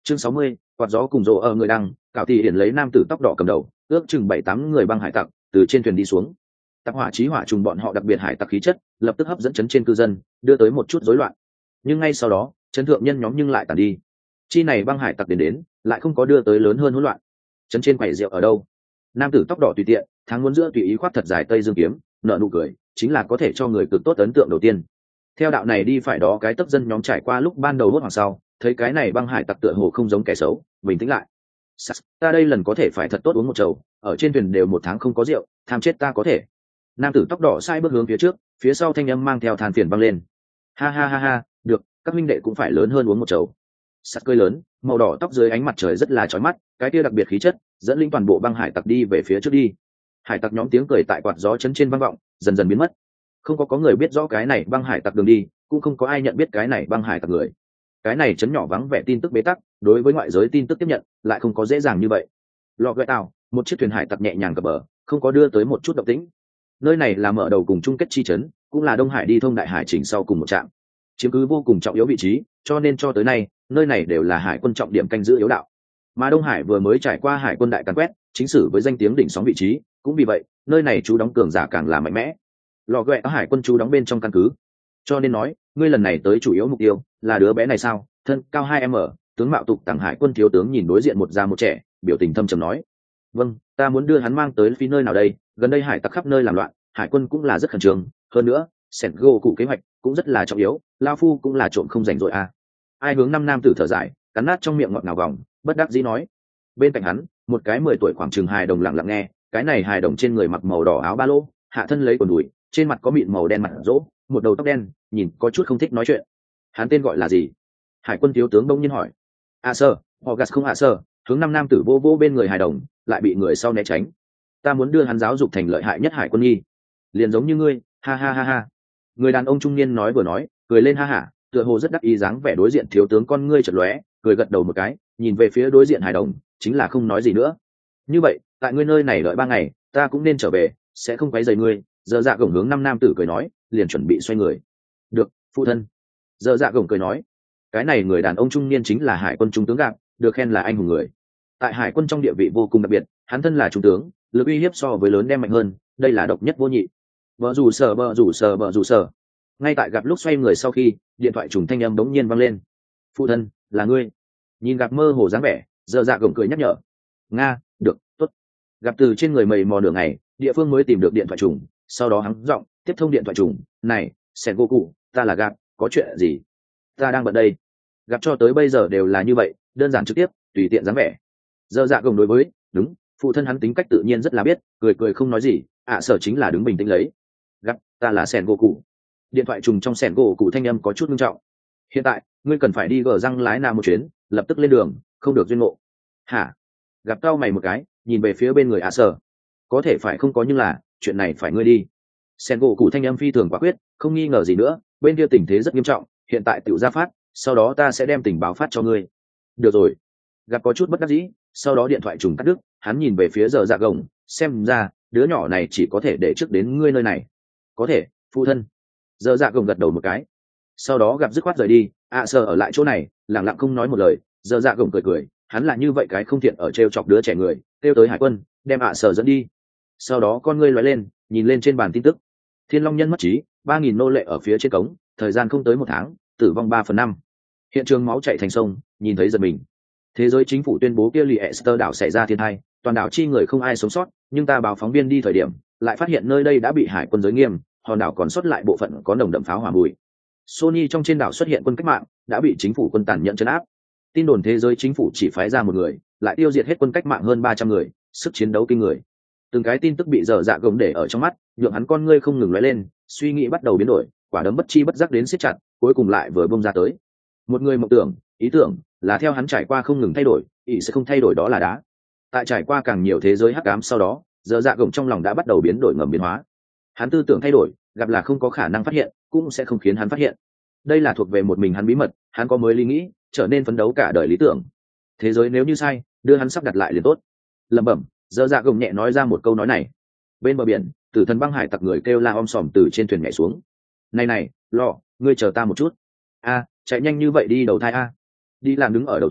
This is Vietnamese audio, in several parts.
Chương 60, quạt gió cùng rộ ở người đăng, cạo thị hiển lấy nam tử tóc đỏ cầm đầu, ước chừng 7-8 người băng hải tặc từ trên thuyền đi xuống. Tặc hỏa chí hỏa trùng bọn họ đặc biệt hải tặc khí chất, lập tức hấp dẫn chấn trên cư dân, đưa tới một chút rối loạn. Nhưng ngay sau đó, chấn thượng nhân nhóm nhưng lại tản đi. Chi này băng hải tặc đến, lại không có đưa tới lớn hơn hỗn loạn. Chấn trên quầy rượu ở đâu? Nam tử tóc đỏ tùy tiện, tháng muốn giữa tùy ý khoác thật dài tây dương kiếm, nở nụ cười, chính là có thể cho người cực tốt ấn tượng đầu tiên. Theo đạo này đi phải đó cái tấp dân nhóm trải qua lúc ban đầu hốt hoảng sau, thấy cái này băng hải tặc tựa hồ không giống kẻ xấu, bình tĩnh lại. Ta đây lần có thể phải thật tốt uống một chầu, ở trên thuyền đều 1 tháng không có rượu, tham chết ta có thể. Nam tử tóc đỏ sai bước hướng phía trước, phía sau thanh âm mang theo than phiền vang lên. Ha ha ha ha, được, các huynh đệ cũng phải lớn hơn uống một chầu. Sắt cười lớn, màu đỏ tóc dưới ánh mặt trời rất là chói mắt, cái kia đặc biệt khí chất, dẫn linh toàn bộ băng hải tặc đi về phía trước đi. Hải tặc nhóm tiếng cười tại quạt gió chấn trên vang vọng, dần dần biến mất. Không có người biết rõ cái này băng hải tặc đường đi, cũng không có ai nhận biết cái này băng hải tặc người. Cái này chấn nhỏ vắng vẻ tin tức bế tắc, đối với ngoại giới tin tức tiếp nhận lại không có dễ dàng như vậy. Lọ gợi tàu, một chiếc thuyền hải tặc nhẹ nhàng cập bờ, không có đưa tới một chút động tĩnh. Nơi này là mở đầu cùng chung kết chi chấn, cũng là Đông Hải đi thông đại hải chỉnh sau cùng một trạm, chiếm cứ vô cùng trọng yếu vị trí, cho nên cho tới nay nơi này đều là hải quân trọng điểm canh giữ yếu đạo. Mà Đông Hải vừa mới trải qua hải quân đại càn quét, chính sử với danh tiếng đỉnh sóng vị trí, cũng vì vậy nơi này chú đóng cường giả càng là mạnh mẽ. Lò ghẹ ở hải quân chú đóng bên trong căn cứ, cho nên nói ngươi lần này tới chủ yếu mục tiêu là đứa bé này sao? Thân cao 2m, tướng mạo tục tàng hải quân thiếu tướng nhìn đối diện một già một trẻ, biểu tình thâm trầm nói: vâng, ta muốn đưa hắn mang tới phi nơi nào đây? Gần đây hải tặc khắp nơi làm loạn, hải quân cũng là rất khẩn trương, hơn nữa sẻn gỗ cụ kế hoạch cũng rất là trọng yếu, lao phu cũng là trộm không rảnh rồi à. Ai hướng năm nam tử thở dài, cắn nát trong miệng ngọt ngào vòng, bất đắc dĩ nói. Bên cạnh hắn một cái 10 tuổi khoảng chừng hài đồng lặng lặng nghe, cái này hài đồng trên người mặc màu đỏ áo ba lô, hạ thân lấy quần đùi, trên mặt có mịn màu đen mặt rỗ, một đầu tóc đen, nhìn có chút không thích nói chuyện. Hắn tên gọi là gì? Hải quân thiếu tướng bỗng nhiên hỏi. Sơ, họ gạt không sơ, hướng năm nam tử vô vô bên người hài đồng, lại bị người sau né tránh. Ta muốn đưa hắn giáo dục thành lợi hại nhất hải quân nhi, liền giống như ngươi, ha ha ha ha. Người đàn ông trung niên nói vừa nói, cười lên ha hả, tựa hồ rất đắc ý dáng vẻ. Đối diện thiếu tướng con ngươi chợt lóe, cười gật đầu một cái, nhìn về phía đối diện hài đồng, chính là không nói gì nữa. Như vậy, tại ngươi nơi này đợi 3 ngày, ta cũng nên trở về, sẽ không quấy rầy ngươi. Giờ dạ gồng hướng năm nam tử cười nói, liền chuẩn bị xoay người. Được, phụ thân. Giờ dạ gồng cười nói, cái này người đàn ông trung niên chính là hải quân trung tướng Gạp, được khen là anh hùng người. Tại hải quân trong địa vị vô cùng đặc biệt, hắn thân là trung tướng, lực uy hiếp so với lớn đem mạnh hơn, đây là độc nhất vô nhị. Bờ rủ sở. Ngay tại Gặp lúc xoay người sau khi, điện thoại trùng thanh âm bỗng nhiên vang lên. Phụ thân, là ngươi. Nhìn Gặp mơ hồ dáng vẻ, giờ dạ gồng cười nhắc nhở. Nga, được, tốt. Gặp từ trên người mầy mò nửa ngày, địa phương mới tìm được điện thoại trùng, sau đó hắn giọng tiếp thông điện thoại trùng. Này, Sen Goku, ta là Gặp, có chuyện gì? Ta đang bận đây. Gặp cho tới bây giờ đều là như vậy, đơn giản trực tiếp, tùy tiện dáng vẻ. Giờ dạ gồng đối với, đúng, phụ thân hắn tính cách tự nhiên rất là biết, cười không nói gì, sở chính là đứng bình tĩnh lấy. Gặp, ta là Sen Goku. Điện thoại trùng trong Sen Goku thanh âm có chút nghiêm trọng. Hiện tại, ngươi cần phải đi gờ răng lái nào một chuyến, lập tức lên đường, không được duyên ngộ. Hả? Gặp tao mày một cái, nhìn về phía bên người sở. Có thể phải không có nhưng là, chuyện này phải ngươi đi. Sen Goku thanh âm phi thường quả quyết, không nghi ngờ gì nữa, bên kia tình thế rất nghiêm trọng, hiện tại tiểu ra phát, sau đó ta sẽ đem tình báo phát cho ngươi. Được rồi. Gặp có chút bất đắc dĩ, sau đó điện thoại trùng cắt đứt, hắn nhìn về phía giờ dạ gồng, xem ra đứa nhỏ này chỉ có thể để trước đến ngươi nơi này. Có thể, phụ thân. Giờ dạ gồng gật đầu một cái, sau đó Gặp dứt khoát rời đi. Sở ở lại chỗ này, lặng lặng không nói một lời. Giờ dạ gồng cười, hắn là như vậy cái không thiện ở trêu chọc đứa trẻ người, kêu tới hải quân, đem Sở dẫn đi. Sau đó con ngươi lóe lên, nhìn lên trên bàn tin tức. Thiên Long nhân mất trí, 3.000 nô lệ ở phía trên cống, thời gian không tới 1 tháng, tử vong 3/5. Hiện trường máu chảy thành sông, nhìn thấy giật mình. Thế giới chính phủ tuyên bố kia lì Esther đảo xảy ra thiên tai, toàn đảo chi người không ai sống sót, nhưng ta báo phóng viên đi thời điểm, lại phát hiện nơi đây đã bị hải quân giới nghiêm, hòn đảo còn sót lại bộ phận có nồng đậm pháo hỏa mùi. Sony trong trên đảo xuất hiện quân cách mạng, đã bị chính phủ quân tàn nhẫn trấn áp. Tin đồn thế giới chính phủ chỉ phái ra 1 người, lại tiêu diệt hết quân cách mạng hơn 300 người, sức chiến đấu kinh người. Từng cái tin tức bị dở dạ gồng để ở trong mắt, nhượng hắn con ngươi không ngừng lóe lên, suy nghĩ bắt đầu biến đổi, quả đấm bất chi bất giác đến siết chặt, cuối cùng lại vừa bung ra tới. Một người mộng tưởng, ý tưởng là theo hắn trải qua không ngừng thay đổi, ý sẽ không thay đổi đó là đá. Tại trải qua càng nhiều thế giới hắc ám sau đó, dở dạ gồng trong lòng đã bắt đầu biến đổi ngầm biến hóa. Hắn tư tưởng thay đổi, Gặp là không có khả năng phát hiện, cũng sẽ không khiến hắn phát hiện. Đây là thuộc về một mình hắn bí mật, hắn có mới lý nghĩ, trở nên phấn đấu cả đời lý tưởng. Thế giới nếu như sai, đưa hắn sắp đặt lại liền tốt. Lẩm bẩm, dở dạ gồng nhẹ nói ra một câu nói này. Bên bờ biển, tử thần băng hải tặc người kêu la om sòm từ trên thuyền nhảy xuống. Này, Lọ, ngươi chờ ta một chút. Chạy nhanh như vậy đi đầu thai a. Đi làm đứng ở đầu thuyền,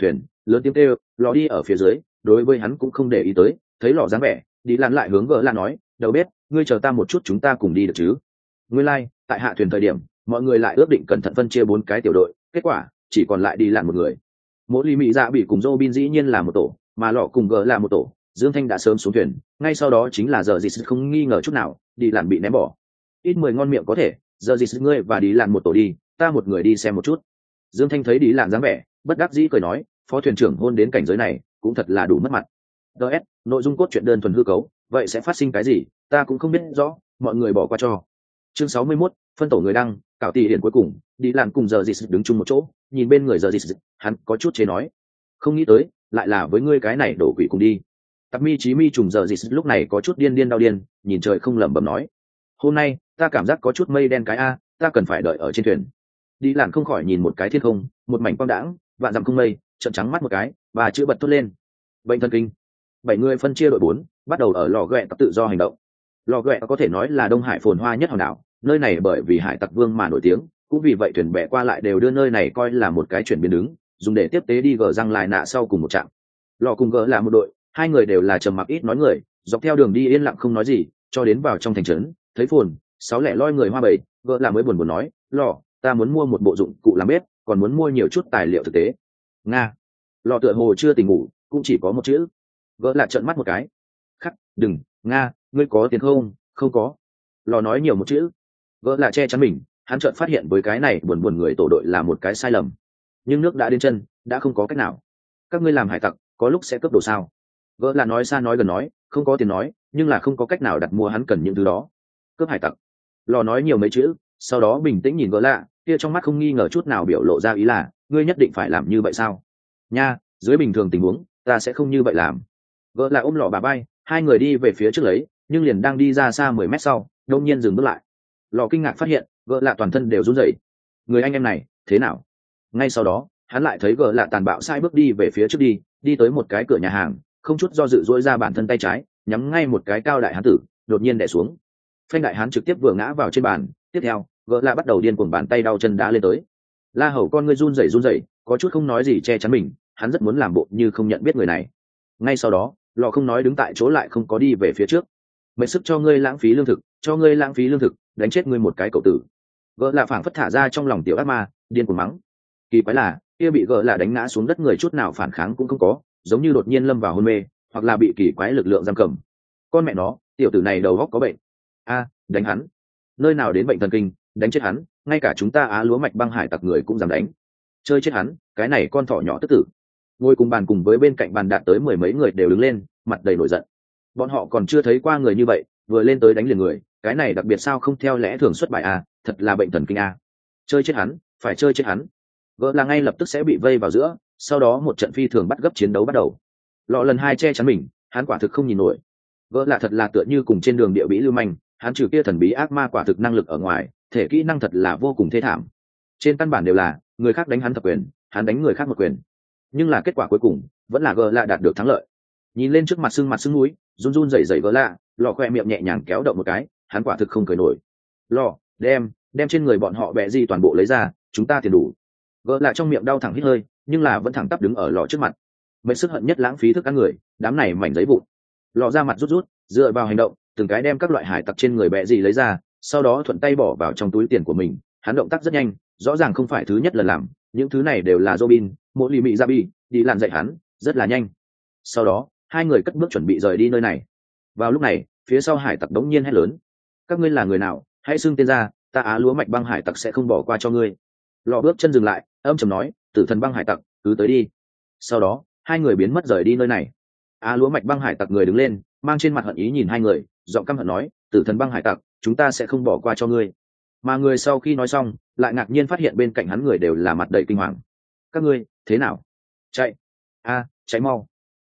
lớn tiếng kêu. Lò đi ở phía dưới đối với hắn cũng không để ý tới. Thấy lò dáng vẻ, đi lan lại hướng gỡ là nói, đầu bếp, ngươi chờ ta một chút, chúng ta cùng đi được chứ? Nguyên lai, tại hạ thuyền thời điểm, mọi người lại ước định cẩn thận phân chia 4 cái tiểu đội, kết quả chỉ còn lại đi lặn một người. Mỗi ly mỹ dạ bị cùng Robin dĩ nhiên là một tổ, mà lọ cùng gỡ là một tổ. Dương Thanh đã sớm xuống thuyền, ngay sau đó chính là giờ gì không nghi ngờ chút nào, đi lặn bị ném bỏ. Ít 10 ngon miệng có thể, giờ gì ngươi và đi lặn một tổ đi, ta một người đi xem một chút. Dương Thanh thấy đi lặn dáng vẻ, bất đắc dĩ cười nói, phó thuyền trưởng hôn đến cảnh giới này, cũng thật là đủ mất mặt. DS, nội dung cốt truyện đơn thuần hư cấu, vậy sẽ phát sinh cái gì, ta cũng không biết rõ, mọi người bỏ qua cho. Chương 61, phân tổ người đăng, cảo tỷ điển cuối cùng, đi lặn cùng giờ gì đứng chung một chỗ, nhìn bên người giờ gì, hắn có chút chế nói, không nghĩ tới, lại là với ngươi cái này đổ quỷ cùng đi. Tạp mi chí mi trùng giờ gì lúc này có chút điên điên đau điên, nhìn trời không lẩm bẩm nói, hôm nay ta cảm giác có chút mây đen cái a, ta cần phải đợi ở trên thuyền. Đi lặn không khỏi nhìn một cái thiên không, một mảnh quang đãng, vạn dặm không mây, trợn trắng mắt một cái, và chữ bật thốt lên, bệnh thần kinh. 7 người phân chia đội 4, bắt đầu ở lò ghẹ tự do hành động. Lò ghẹ có thể nói là Đông Hải phồn hoa nhất hòn đảo, nơi này bởi vì hải tặc vương mà nổi tiếng, cũng vì vậy thuyền bè qua lại đều đưa nơi này coi là một cái chuyển biến đứng, dùng để tiếp tế đi gờ răng lại nạ sau cùng một trạm. Lò cùng gờ là một đội, hai người đều là trầm mặc ít nói người, dọc theo đường đi yên lặng không nói gì, cho đến vào trong thành trấn, thấy phồn, 6 lẻ loi người hoa bầy, gờ là mới buồn buồn nói, lò, ta muốn mua một bộ dụng cụ làm bếp, còn muốn mua nhiều chút tài liệu thực tế. Nga. Lò tựa hồ chưa tỉnh ngủ, cũng chỉ có một chữ. Gỡ là trợn mắt một cái. Khắc, đừng, Nga, ngươi có tiền không? Không có. Lò nói nhiều một chữ. Gỡ là che chắn mình, hắn chợt phát hiện với cái này buồn buồn người tổ đội là một cái sai lầm. Nhưng nước đã đến chân, đã không có cách nào. Các ngươi làm hải tặc, có lúc sẽ cướp đồ sao? Gỡ là nói xa nói gần nói, không có tiền nói, nhưng là không có cách nào đặt mua hắn cần những thứ đó. Cướp hải tặc. Lò nói nhiều mấy chữ, sau đó bình tĩnh nhìn gỡ lạ, kia trong mắt không nghi ngờ chút nào biểu lộ ra ý là, ngươi nhất định phải làm như vậy sao? Nha, dưới bình thường tình huống, ta sẽ không như vậy làm. Gỡ là ôm lọ bà bay, hai người đi về phía trước lấy, nhưng liền đang đi ra xa 10 mét sau, đông nhiên dừng bước lại. Lọ kinh ngạc phát hiện, gỡ là toàn thân đều run rẩy. Người anh em này, thế nào? Ngay sau đó, hắn lại thấy gỡ là tàn bạo sai bước đi về phía trước đi tới một cái cửa nhà hàng, không chút do dự dỗi ra bản thân tay trái, nhắm ngay một cái cao đại hán tử, đột nhiên đè xuống. Phanh đại hán trực tiếp vừa ngã vào trên bàn, tiếp theo, gỡ là bắt đầu điên cuồng bàn tay đau chân đá lên tới. La Hầu con ngươi run rẩy, có chút không nói gì che chắn mình, hắn rất muốn làm bộ như không nhận biết người này. Ngay sau đó, lò không nói đứng tại chỗ lại không có đi về phía trước. Mệt sức cho ngươi lãng phí lương thực, cho ngươi lãng phí lương thực, đánh chết ngươi một cái cậu tử. Gỡ là phảng phất thả ra trong lòng tiểu ác ma, điên cuồng mắng. Kỳ quái là, kia bị gỡ là đánh ngã xuống đất người chút nào phản kháng cũng không có, giống như đột nhiên lâm vào hôn mê, hoặc là bị kỳ quái lực lượng giam cầm. Con mẹ nó, tiểu tử này đầu óc có bệnh. A, đánh hắn. Nơi nào đến bệnh thần kinh, đánh chết hắn, ngay cả chúng ta Á lúa mạch băng hải tặc người cũng dám đánh. Chơi chết hắn, cái này con thỏ nhỏ tức tử. Ngồi cùng bàn cùng với bên cạnh bàn đạt tới 10 mấy người đều đứng lên, mặt đầy nổi giận. Bọn họ còn chưa thấy qua người như vậy, vừa lên tới đánh liền người, cái này đặc biệt sao không theo lẽ thường xuất bài a, thật là bệnh thần kinh a. Chơi chết hắn, phải chơi chết hắn. Gỡ là ngay lập tức sẽ bị vây vào giữa, sau đó một trận phi thường bắt gấp chiến đấu bắt đầu. Lọ lần hai che chắn mình, hắn quả thực không nhìn nổi. Gỡ là thật là tựa như cùng trên đường địa bí lưu manh, hắn trừ kia thần bí ác ma quả thực năng lực ở ngoài, thể kỹ năng thật là vô cùng thê thảm. Trên căn bản đều là người khác đánh hắn thập quyền, hắn đánh người khác một quyền, nhưng là kết quả cuối cùng vẫn là gỡ lạ đạt được thắng lợi. Nhìn lên trước mặt sưng núi, run run rẩy rẩy gỡ lạ, lọ khoe miệng nhẹ nhàng kéo động một cái, hắn quả thực không cười nổi. Lọ, đem trên người bọn họ bẹ gì toàn bộ lấy ra, chúng ta tiền đủ. Gỡ lạ trong miệng đau thẳng hít hơi, nhưng là vẫn thẳng tắp đứng ở lọ trước mặt. Mấy sức hận nhất lãng phí thức ăn người, đám này mảnh giấy vụn. Lọ ra mặt rút dựa vào hành động, từng cái đem các loại hải tặc trên người bẹ gì lấy ra, sau đó thuận tay bỏ vào trong túi tiền của mình. Hắn động tác rất nhanh, rõ ràng không phải thứ nhất lần làm, những thứ này đều là Robin, mỗi lì mị ra bi đi lặn dạy hắn, rất là nhanh. Sau đó, hai người cất bước chuẩn bị rời đi nơi này. Vào lúc này, phía sau hải tặc đống nhiên hét lớn: các ngươi là người nào? Hãy xưng tên ra, ta Á lúa mạch băng hải tặc sẽ không bỏ qua cho ngươi. Lọ bước chân dừng lại, âm trầm nói: tử thần băng hải tặc, cứ tới đi. Sau đó, hai người biến mất rời đi nơi này. Á lúa mạch băng hải tặc người đứng lên, mang trên mặt hận ý nhìn hai người, giọng căm hận nói: tử thần băng hải tặc, chúng ta sẽ không bỏ qua cho ngươi. Mà người sau khi nói xong, lại ngạc nhiên phát hiện bên cạnh hắn người đều là mặt đầy kinh hoàng. Các ngươi thế nào? Chạy! Chạy mau!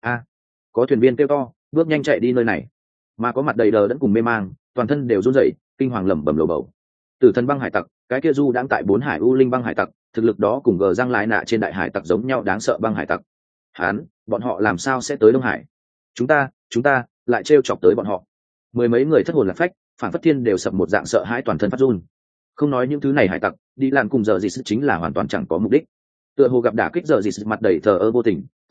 Có thuyền viên kêu to, bước nhanh chạy đi nơi này. Mà có mặt đầy đờ đẫn cùng mê mang, toàn thân đều run rẩy, kinh hoàng lẩm bẩm lầu bầu. Tử thần băng hải tặc, cái kia du đang tại 4 hải u linh băng hải tặc, thực lực đó cùng gờ răng lái nạ trên đại hải tặc giống nhau đáng sợ băng hải tặc. Bọn họ làm sao sẽ tới Đông Hải? Chúng ta lại trêu chọc tới bọn họ. Mười mấy người thất hồn lạc phách, phản phất thiên đều sập một dạng sợ hãi toàn thân phát run. Không nói những thứ này hải tặc, đi lặn cùng giờ gì sự chính là hoàn toàn chẳng có mục đích. Tựa hồ gặp đả kích giờ gì sự mặt đầy thờ ơ vô tình,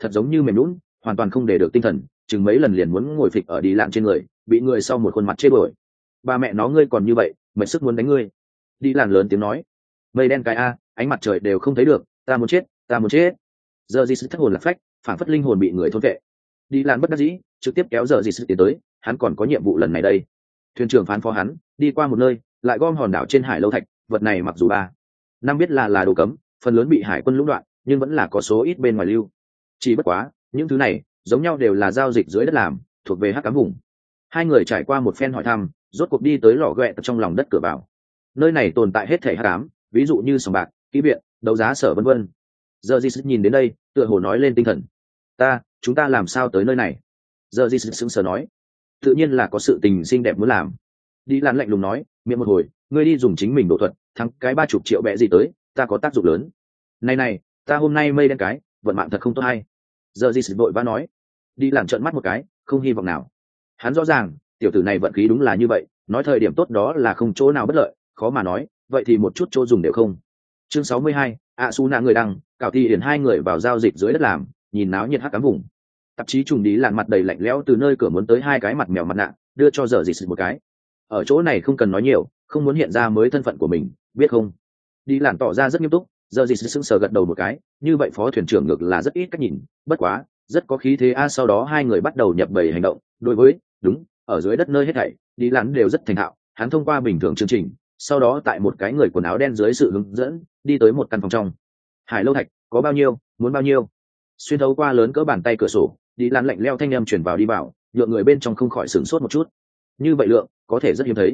thật giống như mềm lún, hoàn toàn không để được tinh thần, chừng mấy lần liền muốn ngồi phịch ở đi lạn trên người, bị người sau một khuôn mặt chê bời. Ba mẹ nó ngươi còn như vậy, mệt sức muốn đánh ngươi. Đi lạn lớn tiếng nói. Mây đen cái a, ánh mặt trời đều không thấy được, ta muốn chết, ta muốn chết. Giờ gì sự thất hồn lạc phách, phản phất linh hồn bị người thôn vệ. Đi lạn bất đắc dĩ, trực tiếp kéo giờ gì sự tiến tới, hắn còn có nhiệm vụ lần này đây. Thuyền trưởng phán phó hắn, đi qua một nơi, lại gom hòn đảo trên hải lâu thạch, vật này mặc dù năm biết là đồ cấm, phần lớn bị hải quân lũng đoạn, nhưng vẫn là có số ít bên ngoài lưu. Chỉ bất quá, những thứ này giống nhau đều là giao dịch dưới đất làm, thuộc về hắc ám vùng. Hai người trải qua một phen hỏi thăm, rốt cuộc đi tới lò ghẹ trong lòng đất cửa vào. Nơi này tồn tại hết thảy hắc ám, ví dụ như sòng bạc, kỹ viện, đấu giá sở vân vân. Giờ Jis nhìn đến đây, tựa hồ nói lên tinh thần. Chúng ta làm sao tới nơi này? Giờ Jis sững sờ nói, tự nhiên là có sự tình xinh đẹp muốn làm. Đi lan lạnh lùng nói, miệng một hồi, ngươi đi dùng chính mình đổ thuật, thắng cái 30 triệu bẹ gì tới, ta có tác dụng lớn. Này, ta hôm nay mây đen cái, vận mạng thật không tốt hay. Giờ Jis vội vã nói. Đi lan trợn mắt một cái, không hy vọng nào. Hắn rõ ràng, tiểu tử này vận khí đúng là như vậy, nói thời điểm tốt đó là không chỗ nào bất lợi, khó mà nói, vậy thì một chút chỗ dùng đều không. Chương 62, Asuna người đăng, cảo thì hiển hai người vào giao dịch dưới đất làm, nhìn náo nhiệt hắc ám vùng. Tạp chí trùng đi làn mặt đầy lạnh lẽo từ nơi cửa muốn tới hai cái mặt mèo mặt nạ, đưa cho giờ gì một cái. Ở chỗ này không cần nói nhiều, không muốn hiện ra mới thân phận của mình, biết không? Đi làn tỏ ra rất nghiêm túc, giờ gì sững sờ gật đầu một cái, như vậy phó thuyền trưởng ngược là rất ít cách nhìn, bất quá, rất có khí thế sau đó hai người bắt đầu nhập bầy hành động, đối với, đúng, ở dưới đất nơi hết thảy, đi làn đều rất thành thạo, hắn thông qua bình thường chương trình, sau đó tại một cái người quần áo đen dưới sự hướng dẫn, đi tới một căn phòng trong. Hải lâu thạch, có bao nhiêu, muốn bao nhiêu? Xuyên thấu qua lớn cỡ bàn tay cửa sổ, đi lan lạnh leo thanh âm truyền vào đi vào, nhượng người bên trong không khỏi sửng sốt một chút. Như vậy lượng, có thể rất hiếm thấy.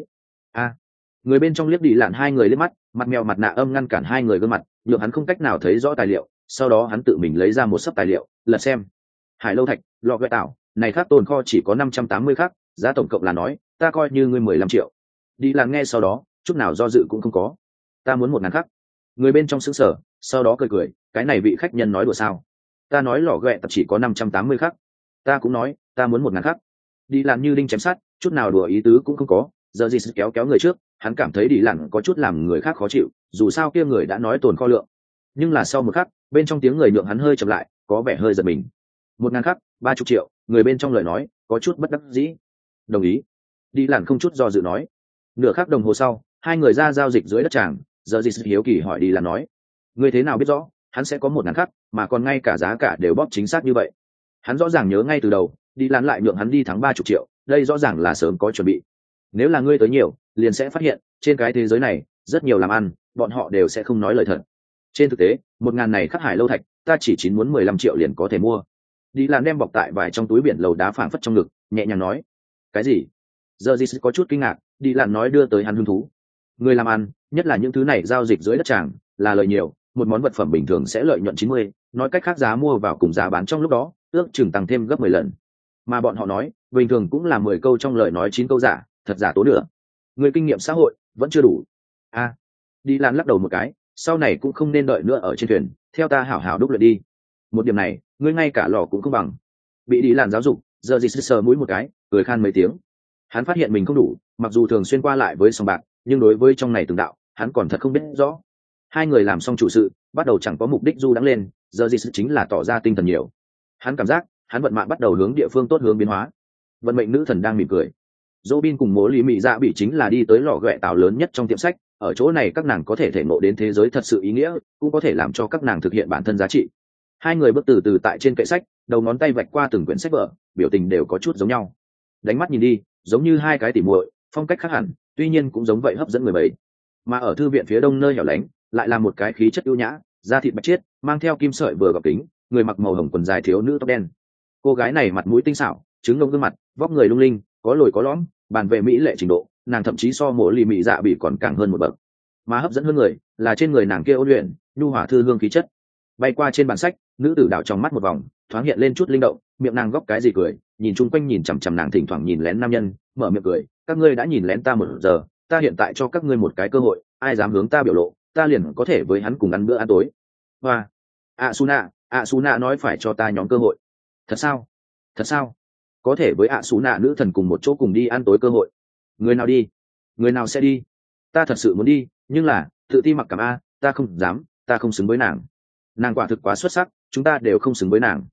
Người bên trong liếc đi lạn hai người liếc mắt, mặt mèo mặt nạ âm ngăn cản hai người gương mặt, nhượng hắn không cách nào thấy rõ tài liệu. Sau đó hắn tự mình lấy ra một sấp tài liệu, lật xem. Hải lâu thạch, lọ gợi tảo, này khắc tồn kho chỉ có 580 khắc, giá tổng cộng là nói, ta coi như ngươi 15 triệu. Đi lạn nghe sau đó, chút nào do dự cũng không có. Ta muốn 1000 khắc. Người bên trong sững sờ, sau đó cười cười, cái này vị khách nhân nói đùa sao? Ta nói lò ghẹ tập chỉ có 580 khắc. Ta cũng nói, ta muốn 1000 khắc. Đi làm như đinh chém sắt, chút nào đùa ý tứ cũng không có. Giờ gì kéo kéo người trước, hắn cảm thấy đi lặn có chút làm người khác khó chịu, dù sao kia người đã nói tồn kho lượng. Nhưng là sau một khắc, bên trong tiếng người nhượng hắn hơi chậm lại, có vẻ hơi giật mình. 1000 khắc, 30 triệu, người bên trong lời nói, có chút bất đắc dĩ. Đồng ý. Đi lặn không chút do dự nói. Nửa khắc đồng hồ sau, hai người ra giao dịch dưới đất tràng. Giờ gì hiếu kỳ hỏi đi lặn nói, ngươi thế nào biết rõ hắn sẽ có 1000 khắc, mà còn ngay cả giá cả đều bóp chính xác như vậy? Hắn rõ ràng nhớ ngay từ đầu, đi lặn lại nhượng hắn đi thắng 30 triệu, đây rõ ràng là sớm có chuẩn bị. Nếu là ngươi tới nhiều, liền sẽ phát hiện trên cái thế giới này rất nhiều làm ăn, bọn họ đều sẽ không nói lời thật. Trên thực tế, 1000 này khắc hải lâu thạch, ta chỉ muốn 15 triệu liền có thể mua. Đi lặn đem bọc tại vải trong túi biển lầu đá phảng phất trong ngực, nhẹ nhàng nói. Cái gì? Giờ gì có chút kinh ngạc, đi lặn nói đưa tới hắn hứng thú. Người làm ăn, nhất là những thứ này giao dịch dưới đất tràng, là lợi nhiều, một món vật phẩm bình thường sẽ lợi nhuận 90, nói cách khác giá mua vào cùng giá bán trong lúc đó, ước chừng tăng thêm gấp 10 lần. Mà bọn họ nói, bình thường cũng là 10 câu trong lời nói 9 câu giả, thật giả tố nữa. Người kinh nghiệm xã hội vẫn chưa đủ. Đi lan lắc đầu một cái, sau này cũng không nên đợi nữa ở trên thuyền, theo ta hảo hảo đúc luyện đi. Một điểm này, ngươi ngay cả lò cũng không bằng. Bị đi lan giáo dục, giờ gì sờ mũi một cái, cười khan mấy tiếng. Hắn phát hiện mình không đủ, mặc dù thường xuyên qua lại với sòng bạc, nhưng đối với trong này từng đạo, hắn còn thật không biết rõ. Hai người làm xong chủ sự, bắt đầu chẳng có mục đích du đắng lên, giờ gì chính là tỏ ra tinh thần nhiều. Hắn cảm giác, hắn vận mạng bắt đầu hướng địa phương tốt hướng biến hóa. Vận mệnh nữ thần đang mỉm cười. Robin cùng Mộ Lý Mị Dạ bị chính là đi tới lò ghẹ tảo lớn nhất trong tiệm sách, ở chỗ này các nàng có thể thể ngộ đến thế giới thật sự ý nghĩa, cũng có thể làm cho các nàng thực hiện bản thân giá trị. Hai người bước từ từ tại trên kệ sách, đầu ngón tay vạch qua từng quyển sách vở, biểu tình đều có chút giống nhau. Đánh mắt nhìn đi, giống như hai cái tỉ muội, phong cách khác hẳn, tuy nhiên cũng giống vậy hấp dẫn người bầy. Mà ở thư viện phía đông nơi hẻo lánh, lại là một cái khí chất ưu nhã, da thịt bạch chiết, mang theo kim sợi vừa gọc kính, người mặc màu hồng quần dài thiếu nữ tóc đen. Cô gái này mặt mũi tinh xảo, trứng ngông gương mặt, vóc người lung linh, có lồi có lõm, bàn về mỹ lệ trình độ, nàng thậm chí so Mộ Lý Mị Dạ bị còn càng hơn một bậc. Mà hấp dẫn hơn người là trên người nàng kia ôn luyện, nhu hòa thư hương khí chất. Bay qua trên bàn sách, nữ tử đảo trong mắt một vòng, thoáng hiện lên chút linh động, miệng nàng góc cái gì cười, nhìn chung quanh nhìn chằm chằm nàng, thỉnh thoảng nhìn lén nam nhân, mở miệng cười, các ngươi đã nhìn lén ta 1 giờ, ta hiện tại cho các ngươi một cái cơ hội, ai dám hướng ta biểu lộ, ta liền có thể với hắn cùng ăn bữa ăn tối. Hoa, Asuna nói phải cho ta nhóm cơ hội. Thật sao? Thật sao? Có thể với Asuna nữ thần cùng một chỗ cùng đi ăn tối cơ hội. Người nào đi? Người nào sẽ đi? Ta thật sự muốn đi, nhưng là tự ti mặc cảm ta không dám, ta không xứng với nàng. Nàng quả thực quá xuất sắc, chúng ta đều không xứng với nàng.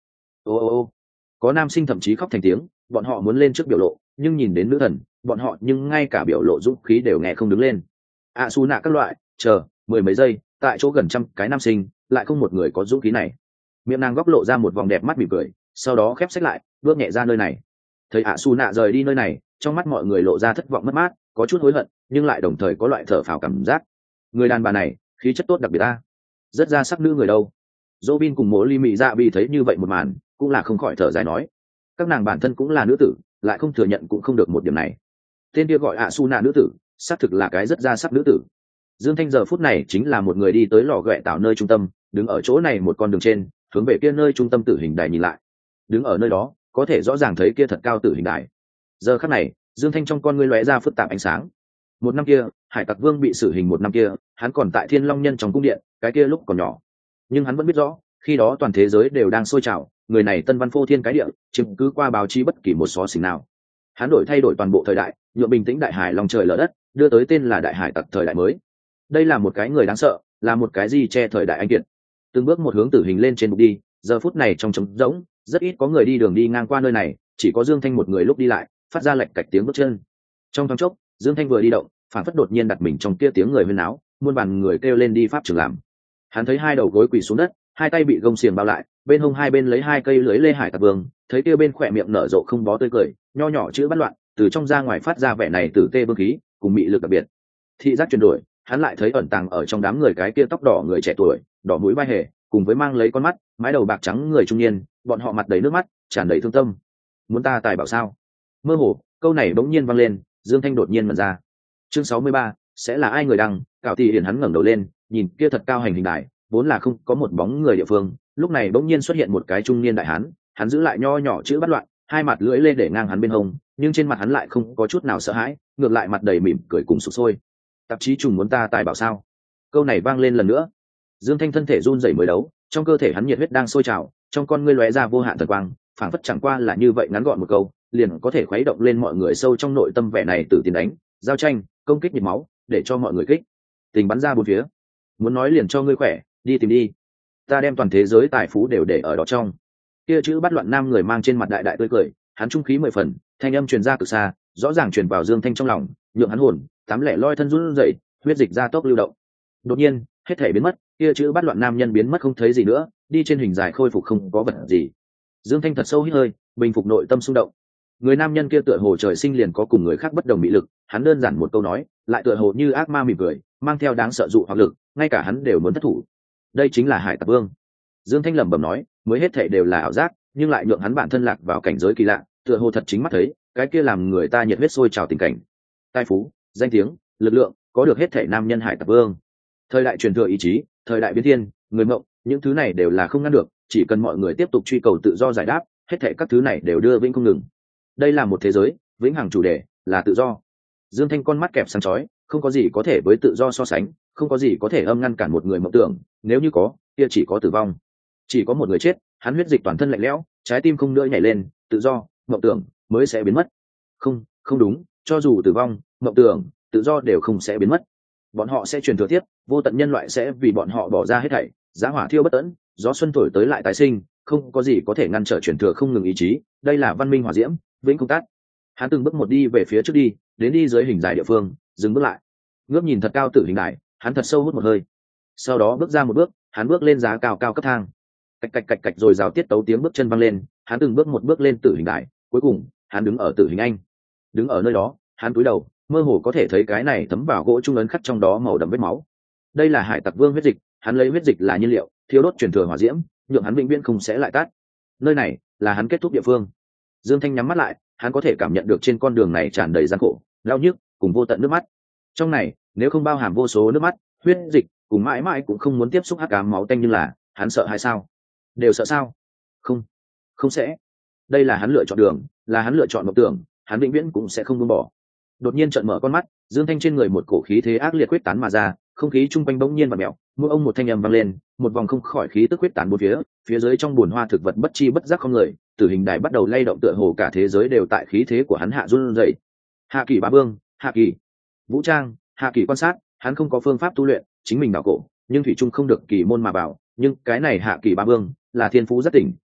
Ô ô ô, có nam sinh thậm chí khóc thành tiếng, bọn họ muốn lên trước biểu lộ, nhưng nhìn đến nữ thần, bọn họ nhưng ngay cả biểu lộ dũng khí đều nghe không đứng lên. Su nạ các loại, chờ mười mấy giây, tại chỗ gần trăm cái nam sinh, lại không một người có dũng khí này. Miệng nàng góc lộ ra một vòng đẹp mắt mỉm cười, sau đó khép sách lại, bước nhẹ ra nơi này. Thấy Su nạ rời đi nơi này, trong mắt mọi người lộ ra thất vọng mất mát, có chút hối hận, nhưng lại đồng thời có loại thở phào cảm giác. Người đàn bà này, khí chất tốt đặc biệt ta. Rất ra sắc nữ người đâu. Robin cùng Mộ Ly Mị Dạ bị thấy như vậy một màn, cũng là không khỏi thở dài nói. Các nàng bản thân cũng là nữ tử, lại không thừa nhận cũng không được một điểm này. Tên kia gọi Su nạ nữ tử, xác thực là cái rất ra sắc nữ tử. Dương Thanh giờ phút này chính là một người đi tới lò ghẹ tạo nơi trung tâm, đứng ở chỗ này một con đường trên, hướng về kia nơi trung tâm tử hình đài nhìn lại. Đứng ở nơi đó, có thể rõ ràng thấy kia thật cao tử hình đài. Giờ khắc này, Dương Thanh trong con ngươi lóe ra phức tạp ánh sáng. Một năm kia, Hải Tặc Vương bị xử hình một năm kia, hắn còn tại Thiên Long Nhân trong cung điện, cái kia lúc còn nhỏ. Nhưng hắn vẫn biết rõ, khi đó toàn thế giới đều đang sôi trào, người này tân văn phô thiên cái địa, chứng cứ qua báo chí bất kỳ một xó xỉnh nào. Hắn thay đổi toàn bộ thời đại, nhượng bình tĩnh đại hải lòng trời lở đất, đưa tới tên là đại hải tặc thời đại mới. Đây là một cái người đáng sợ, là một cái gì che thời đại anh kiệt. Từng bước một hướng tử hình lên trên bục đi, giờ phút này trong trống rỗng, rất ít có người đi đường đi ngang qua nơi này, chỉ có Dương Thanh một người lúc đi lại, phát ra lệch cạch tiếng bước chân. Trong thoáng chốc, Dương Thanh vừa đi động, phản phất đột nhiên đặt mình trong kia tiếng người huyên náo, muôn vàn người kêu lên đi pháp trường làm. Hắn thấy hai đầu gối quỳ xuống đất, hai tay bị gông xiềng bao lại, bên hông hai bên lấy hai cây lưới lê hải tặc vương, thấy kia bên khỏe miệng nở rộ không bó tươi cười, nho nhỏ chữ bắt loạn, từ trong ra ngoài phát ra vẻ này tử tê vương khí, cùng mị lực đặc biệt. Thị giác chuyển đổi, hắn lại thấy ẩn tàng ở trong đám người cái kia tóc đỏ người trẻ tuổi, đỏ mũi vai hề, cùng với mang lấy con mắt, mái đầu bạc trắng người trung niên, bọn họ mặt đầy nước mắt, tràn đầy thương tâm. Muốn ta tài bảo sao? Mơ hồ, câu này bỗng nhiên vang lên, Dương Thanh đột nhiên mở ra. Chương 63, sẽ là ai người đăng? Cảo Tỷ Hiển hắn ngẩng đầu lên, nhìn kia thật cao hành hình đài, vốn là không có một bóng người địa phương, lúc này bỗng nhiên xuất hiện một cái trung niên đại hán, hắn giữ lại nho nhỏ chữ bắt loạn, hai mặt lưỡi lê để ngang hắn bên hông, nhưng trên mặt hắn lại không có chút nào sợ hãi, ngược lại mặt đầy mỉm cười cùng sục sôi. Tạp chí trùng muốn ta tài bảo sao? Câu này vang lên lần nữa. Dương Thanh thân thể run rẩy mới đấu, trong cơ thể hắn nhiệt huyết đang sôi trào, trong con ngươi lóe ra vô hạn thần quang, phảng phất chẳng qua là như vậy ngắn gọn một câu, liền có thể khuấy động lên mọi người sâu trong nội tâm vẻ này từ tiền đánh, giao tranh, công kích nhiệt máu, để cho mọi người kích tình bắn ra bốn phía. Muốn nói liền cho ngươi khỏe, đi tìm đi. Ta đem toàn thế giới tài phú đều để ở đó trong. Kia chữ bắt loạn nam người mang trên mặt đại đại tươi cười, hắn trung khí 10 phần, thanh âm truyền ra từ xa, rõ ràng truyền vào Dương Thanh trong lòng, nhượng hắn hồn tám lẻ loi thân run rẩy, huyết dịch ra tốc lưu động. Đột nhiên, hết thể biến mất, kia chữ bắt loạn nam nhân biến mất không thấy gì nữa, đi trên hình dài khôi phục không có vật gì. Dương Thanh thật sâu hít hơi, bình phục nội tâm xung động. Người nam nhân kia tựa hồ trời sinh liền có cùng người khác bất đồng mỹ lực, hắn đơn giản một câu nói, lại tựa hồ như ác ma mỉm cười, mang theo đáng sợ dụ hoặc lực, ngay cả hắn đều muốn thất thủ. Đây chính là Hải Tặc Vương. Dương Thanh lẩm bẩm nói, mới hết thảy đều là ảo giác, nhưng lại nhượng hắn bản thân lạc vào cảnh giới kỳ lạ, tựa hồ thật chính mắt thấy, cái kia làm người ta nhiệt huyết sôi trào tình cảnh. Tài phú, danh tiếng, lực lượng, có được hết thảy nam nhân Hải Tặc Vương. Thời đại truyền thừa ý chí, thời đại biến thiên, người mộng, những thứ này đều là không ngăn được, chỉ cần mọi người tiếp tục truy cầu tự do giải đáp, hết thảy các thứ này đều đưa vĩnh không ngừng. Đây là một thế giới, vĩnh hằng chủ đề là tự do. Dương Thanh con mắt kẹp sáng chói, không có gì có thể với tự do so sánh, không có gì có thể âm ngăn cản một người mộng tưởng, nếu như có, kia chỉ có tử vong. Chỉ có một người chết, hắn huyết dịch toàn thân lạnh lẽo, trái tim không nữa nhảy lên, tự do, mộng tưởng mới sẽ biến mất. Không, không đúng, cho dù tử vong, mộng tưởng, tự do đều không sẽ biến mất. Bọn họ sẽ truyền thừa tiếp, vô tận nhân loại sẽ vì bọn họ bỏ ra hết thảy, giá hỏa thiêu bất tận, gió xuân thổi tới lại tái sinh, không có gì có thể ngăn trở truyền thừa không ngừng ý chí, đây là văn minh hỏa diễm, vĩnh không tắt. Hắn từng bước một đi về phía trước đi, đến đi dưới hình dài địa phương, dừng bước lại, ngước nhìn thật cao tử hình đài, hắn thật sâu hút một hơi, sau đó bước ra một bước, hắn bước lên giá cao cao cấp thang, cạch cạch cạch cạch rồi rào tiết tấu tiếng bước chân văng lên, hắn từng bước một bước lên tử hình đài, cuối cùng hắn đứng ở tử hình anh, đứng ở nơi đó, hắn cúi đầu, mơ hồ có thể thấy cái này thấm vào gỗ trung ấn khắc trong đó màu đậm vết máu. Đây là Hải Tặc Vương huyết dịch, hắn lấy huyết dịch là nhiên liệu, thiêu đốt truyền thừa hỏa diễm, nhượng hắn vĩnh viễn không sẽ lại tắt. Nơi này là hắn kết thúc địa phương. Dương Thanh nhắm mắt lại, hắn có thể cảm nhận được trên con đường này tràn đầy gian khổ, đau nhức, cùng vô tận nước mắt. Trong này, nếu không bao hàm vô số nước mắt, huyết dịch, cùng mãi mãi cũng không muốn tiếp xúc hắc ám máu tanh, nhưng là, hắn sợ hay sao? Đều sợ sao? Không, không sẽ. Đây là hắn lựa chọn đường, là hắn lựa chọn mộng tưởng, hắn vĩnh viễn cũng sẽ không buông bỏ. Đột nhiên trợn mở con mắt, Dương Thanh trên người một cổ khí thế ác liệt quyết tán mà ra, không khí trung quanh bỗng nhiên vặn mèo, mũi ông một thanh âm vang lên, một vòng không khỏi khí tức quyết tán bốn phía, phía dưới trong buồn hoa thực vật bất chi bất giác không người, tử hình đài bắt đầu lay động, tựa hồ cả thế giới đều tại khí thế của hắn hạ run rẩy. Hạ Kỳ Bá Vương, Hạ Kỳ, vũ trang, Hạ Kỳ quan sát, hắn không có phương pháp tu luyện, chính mình đảo cổ, nhưng thủy trung không được kỳ môn mà bảo, nhưng cái này Hạ Kỳ Bá Vương là thiên phú rất tỉnh,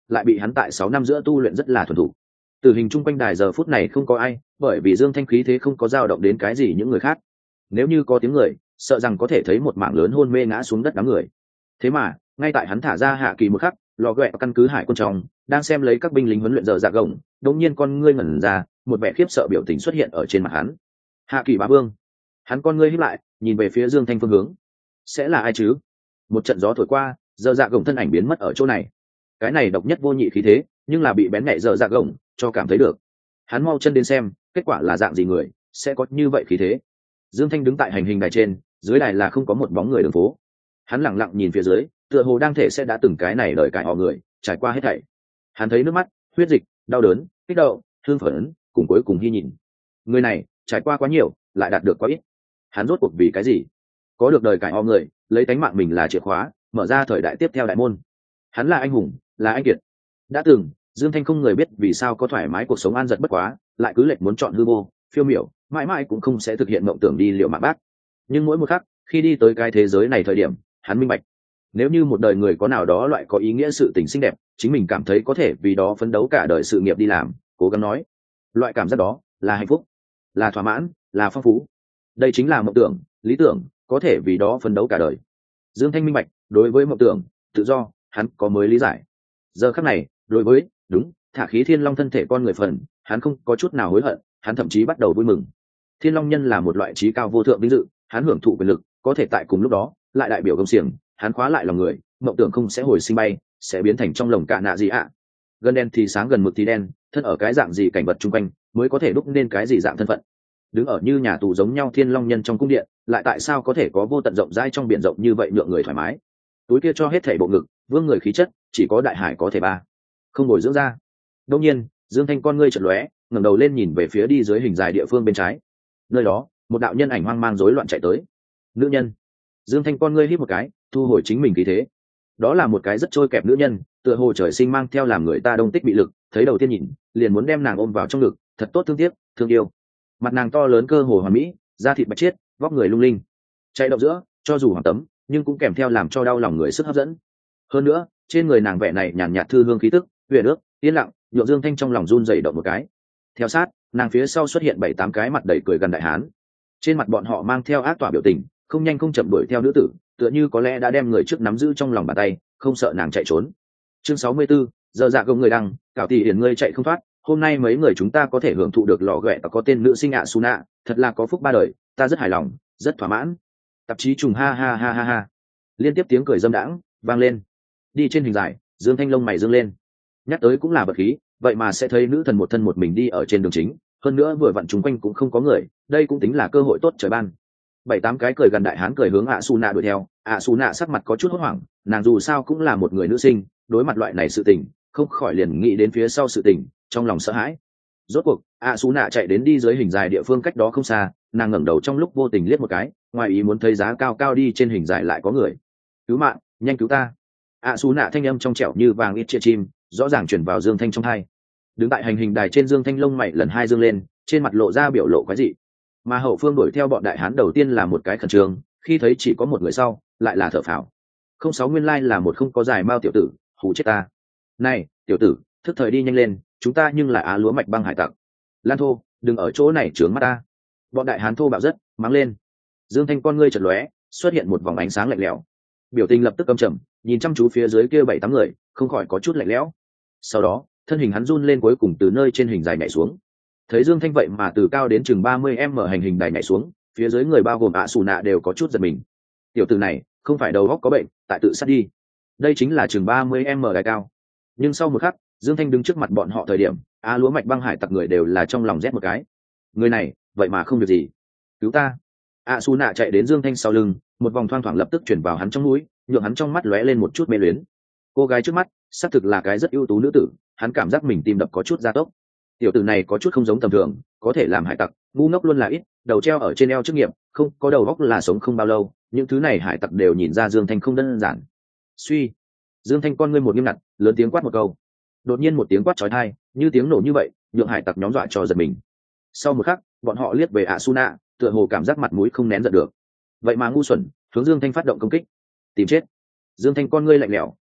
lại bị hắn tại 6 năm giữa tu luyện rất là thuần thục. Tử hình chung quanh đài giờ phút này không có ai, bởi vì Dương Thanh khí thế không có dao động đến cái gì những người khác. Nếu như có tiếng người, sợ rằng có thể thấy một mảng lớn hôn mê ngã xuống đất đám người. Thế mà, ngay tại hắn thả ra hạ kỳ một khắc, lò ghẹ căn cứ hải quân trong đang xem lấy các binh lính huấn luyện giờ dạ gồng, đột nhiên con ngươi ngẩn ra, một vẻ khiếp sợ biểu tình xuất hiện ở trên mặt hắn. Hạ kỳ bá vương. Hắn con ngươi híp lại, nhìn về phía Dương Thanh phương hướng. Sẽ là ai chứ? Một trận gió thổi qua, giờ dạ gồng thân ảnh biến mất ở chỗ này. Cái này độc nhất vô nhị khí thế, nhưng là bị bén mẹ giờ dạ gồng cho cảm thấy được. Hắn mau chân đến xem, kết quả là dạng gì người sẽ có như vậy khí thế. Dương Thanh đứng tại hành hình đài trên, dưới đài là không có một bóng người đường phố. Hắn lặng lặng nhìn phía dưới, tựa hồ đang thể sẽ đã từng cái này lời cãi họ người trải qua hết thảy. Hắn thấy nước mắt, huyết dịch, đau đớn, kích động, thương phấn, cùng cuối cùng hy nhìn. Người này trải qua quá nhiều, lại đạt được quá ít. Hắn rốt cuộc vì cái gì? Có được đời cãi họ người, lấy tánh mạng mình là chìa khóa, mở ra thời đại tiếp theo đại môn. Hắn là anh hùng, là anh kiệt. Đã từng, Dương Thanh không người biết vì sao có thoải mái cuộc sống an giật bất quá, lại cứ lệch muốn chọn hư vô, phiêu miểu, mãi mãi cũng không sẽ thực hiện mộng tưởng đi liệu mạng bác. Nhưng mỗi một khắc, khi đi tới cái thế giới này thời điểm, hắn minh bạch, nếu như một đời người có nào đó loại có ý nghĩa sự tình xinh đẹp, chính mình cảm thấy có thể vì đó phấn đấu cả đời sự nghiệp đi làm, cố gắng nói, loại cảm giác đó là hạnh phúc, là thỏa mãn, là phong phú. Đây chính là mộng tưởng, lý tưởng, có thể vì đó phấn đấu cả đời. Dương Thanh minh bạch, đối với mộng tưởng, tự do, hắn có mới lý giải. Giờ khắc này, đối với đúng thả khí thiên long thân thể con người phần, hắn không có chút nào hối hận, hắn thậm chí bắt đầu vui mừng. Thiên long nhân là một loại trí cao vô thượng vinh dự, hắn hưởng thụ quyền lực, có thể tại cùng lúc đó lại đại biểu công xiềng, hắn khóa lại lòng người, mộng tưởng không sẽ hồi sinh bay, sẽ biến thành trong lồng cạ nạ gì ạ. Gần đen thì sáng, gần mực thì đen, thân ở cái dạng gì cảnh vật chung quanh mới có thể đúc nên cái gì dạng thân phận. Đứng ở như nhà tù giống nhau thiên long nhân trong cung điện, lại tại sao có thể có vô tận rộng rãi trong biển rộng như vậy nhượng người thoải mái. Túi kia cho hết thể bộ ngực, vương người khí chất, chỉ có đại hải có thể ba không bồi dưỡng ra. Đông nhiên, Dương Thanh con ngươi chợt lóe, ngẩng đầu lên nhìn về phía đi dưới hình dài địa phương bên trái. Nơi đó, một đạo nhân ảnh hoang mang rối loạn chạy tới. Nữ nhân. Dương Thanh con ngươi hít một cái, thu hồi chính mình khí thế. Đó là một cái rất trôi kẹp nữ nhân, tựa hồ trời sinh mang theo làm người ta đông tích bị lực, thấy đầu tiên nhìn, liền muốn đem nàng ôm vào trong ngực, thật tốt thương tiếc, thương yêu. Mặt nàng to lớn cơ hồ hoàn mỹ, da thịt bạch chiết, vóc người lung linh. Chạy động giữa, cho dù hoàng tấm, nhưng cũng kèm theo làm cho đau lòng người sức hấp dẫn. Hơn nữa, trên người nàng vẻ này nhàn nhạt thư hương khí tức, huyền ước, yên lặng, nhộn Dương Thanh trong lòng run rẩy động một cái. Theo sát, nàng phía sau xuất hiện 7-8 cái mặt đầy cười gần đại hán. Trên mặt bọn họ mang theo ác tỏa biểu tình, không nhanh không chậm đuổi theo nữ tử, tựa như có lẽ đã đem người trước nắm giữ trong lòng bàn tay, không sợ nàng chạy trốn. Chương 64, giờ dạ gồng người đăng, cảo tỷ hiển ngươi chạy không thoát, hôm nay mấy người chúng ta có thể hưởng thụ được lọ ghẹ và có tên nữ sinh ạ Suna, thật là có phúc ba đời, ta rất hài lòng, rất thỏa mãn. Tạp chí trùng ha ha ha ha ha. Liên tiếp tiếng cười dâm đãng vang lên. Đi trên hình dài, Dương Thanh lông mày dương lên. Nhắc tới cũng là bậc khí, vậy mà sẽ thấy nữ thần một thân một mình đi ở trên đường chính, hơn nữa vừa vặn chúng quanh cũng không có người, đây cũng tính là cơ hội tốt trời ban. 7-8 cái cười gần đại hán cười hướng ạ Suna đuổi theo, ạ Suna sắc mặt có chút hốt hoảng, nàng dù sao cũng là một người nữ sinh, đối mặt loại này sự tình, không khỏi liền nghĩ đến phía sau sự tình, trong lòng sợ hãi. Rốt cuộc, ạ Suna chạy đến đi dưới hình dài địa phương cách đó không xa, nàng ngẩng đầu trong lúc vô tình liếc một cái, ngoài ý muốn thấy giá cao cao đi trên hình dài lại có người. Cứu mạng, nhanh cứu ta. ạ Suna thanh âm trong trẻo như vàng ít chia chim, rõ ràng chuyển vào Dương Thanh trong tai. Đứng tại hành hình đài trên, Dương Thanh lông mày lần hai dương lên, trên mặt lộ ra biểu lộ quái dị. Mà hậu phương đuổi theo bọn đại hán đầu tiên là một cái khẩn trương, khi thấy chỉ có một người sau, lại là thở phào. 06 nguyên lai là một không có dài mao tiểu tử, hù chết ta. Này, tiểu tử, thức thời đi nhanh lên, chúng ta nhưng là á lúa mạch băng hải tặc. Lan thô, đừng ở chỗ này trướng mắt ta. Bọn đại hán thô bạo rất, mắng lên. Dương Thanh con ngươi chợt lóe, xuất hiện một vòng ánh sáng lạnh lẽo. Biểu tình lập tức căm trầm, nhìn chăm chú phía dưới kia 7-8 người, không khỏi có chút lạnh lẽo. Sau đó, thân hình hắn run lên, cuối cùng từ nơi trên hình dài nhảy xuống. Thấy Dương Thanh vậy mà từ cao đến chừng 30m hành hình đài nhảy xuống, phía dưới người bao gồm ạ Sù nạ đều có chút giật mình. Tiểu tử này không phải đầu óc có bệnh, tại tự sát đi. Đây chính là chừng 30m đài cao. Nhưng sau một khắc, Dương Thanh đứng trước mặt bọn họ thời điểm, á lúa mạch băng hải tặc người đều là trong lòng rét một cái. Người này vậy mà không việc gì, cứu ta. ạ Sù nạ chạy đến Dương Thanh sau lưng, một vòng thoang thoảng lập tức chuyển vào hắn trong mũi, nhượng hắn trong mắt lóe lên một chút mê luyến. Cô gái trước mắt xác thực là cái rất ưu tú nữ tử, hắn cảm giác mình tim đập có chút gia tốc. Tiểu tử này có chút không giống tầm thường, có thể làm hải tặc, ngu ngốc luôn là ít, đầu treo ở trên eo chức nghiệp, không có đầu óc là sống không bao lâu, những thứ này hải tặc đều nhìn ra Dương Thanh không đơn giản. Suy. Dương Thanh con ngươi một nghiêm ngặt, lớn tiếng quát một câu. Đột nhiên một tiếng quát chói tai, như tiếng nổ như vậy, nhượng hải tặc nhóm dọa cho giật mình. Sau một khắc, bọn họ liếc về Asuna, tựa hồ cảm giác mặt mũi không nén giận được. Vậy mà ngu xuẩn, hướng Dương Thanh phát động công kích. Tìm chết. Dương Thanh con ngươi lạnh lẽo,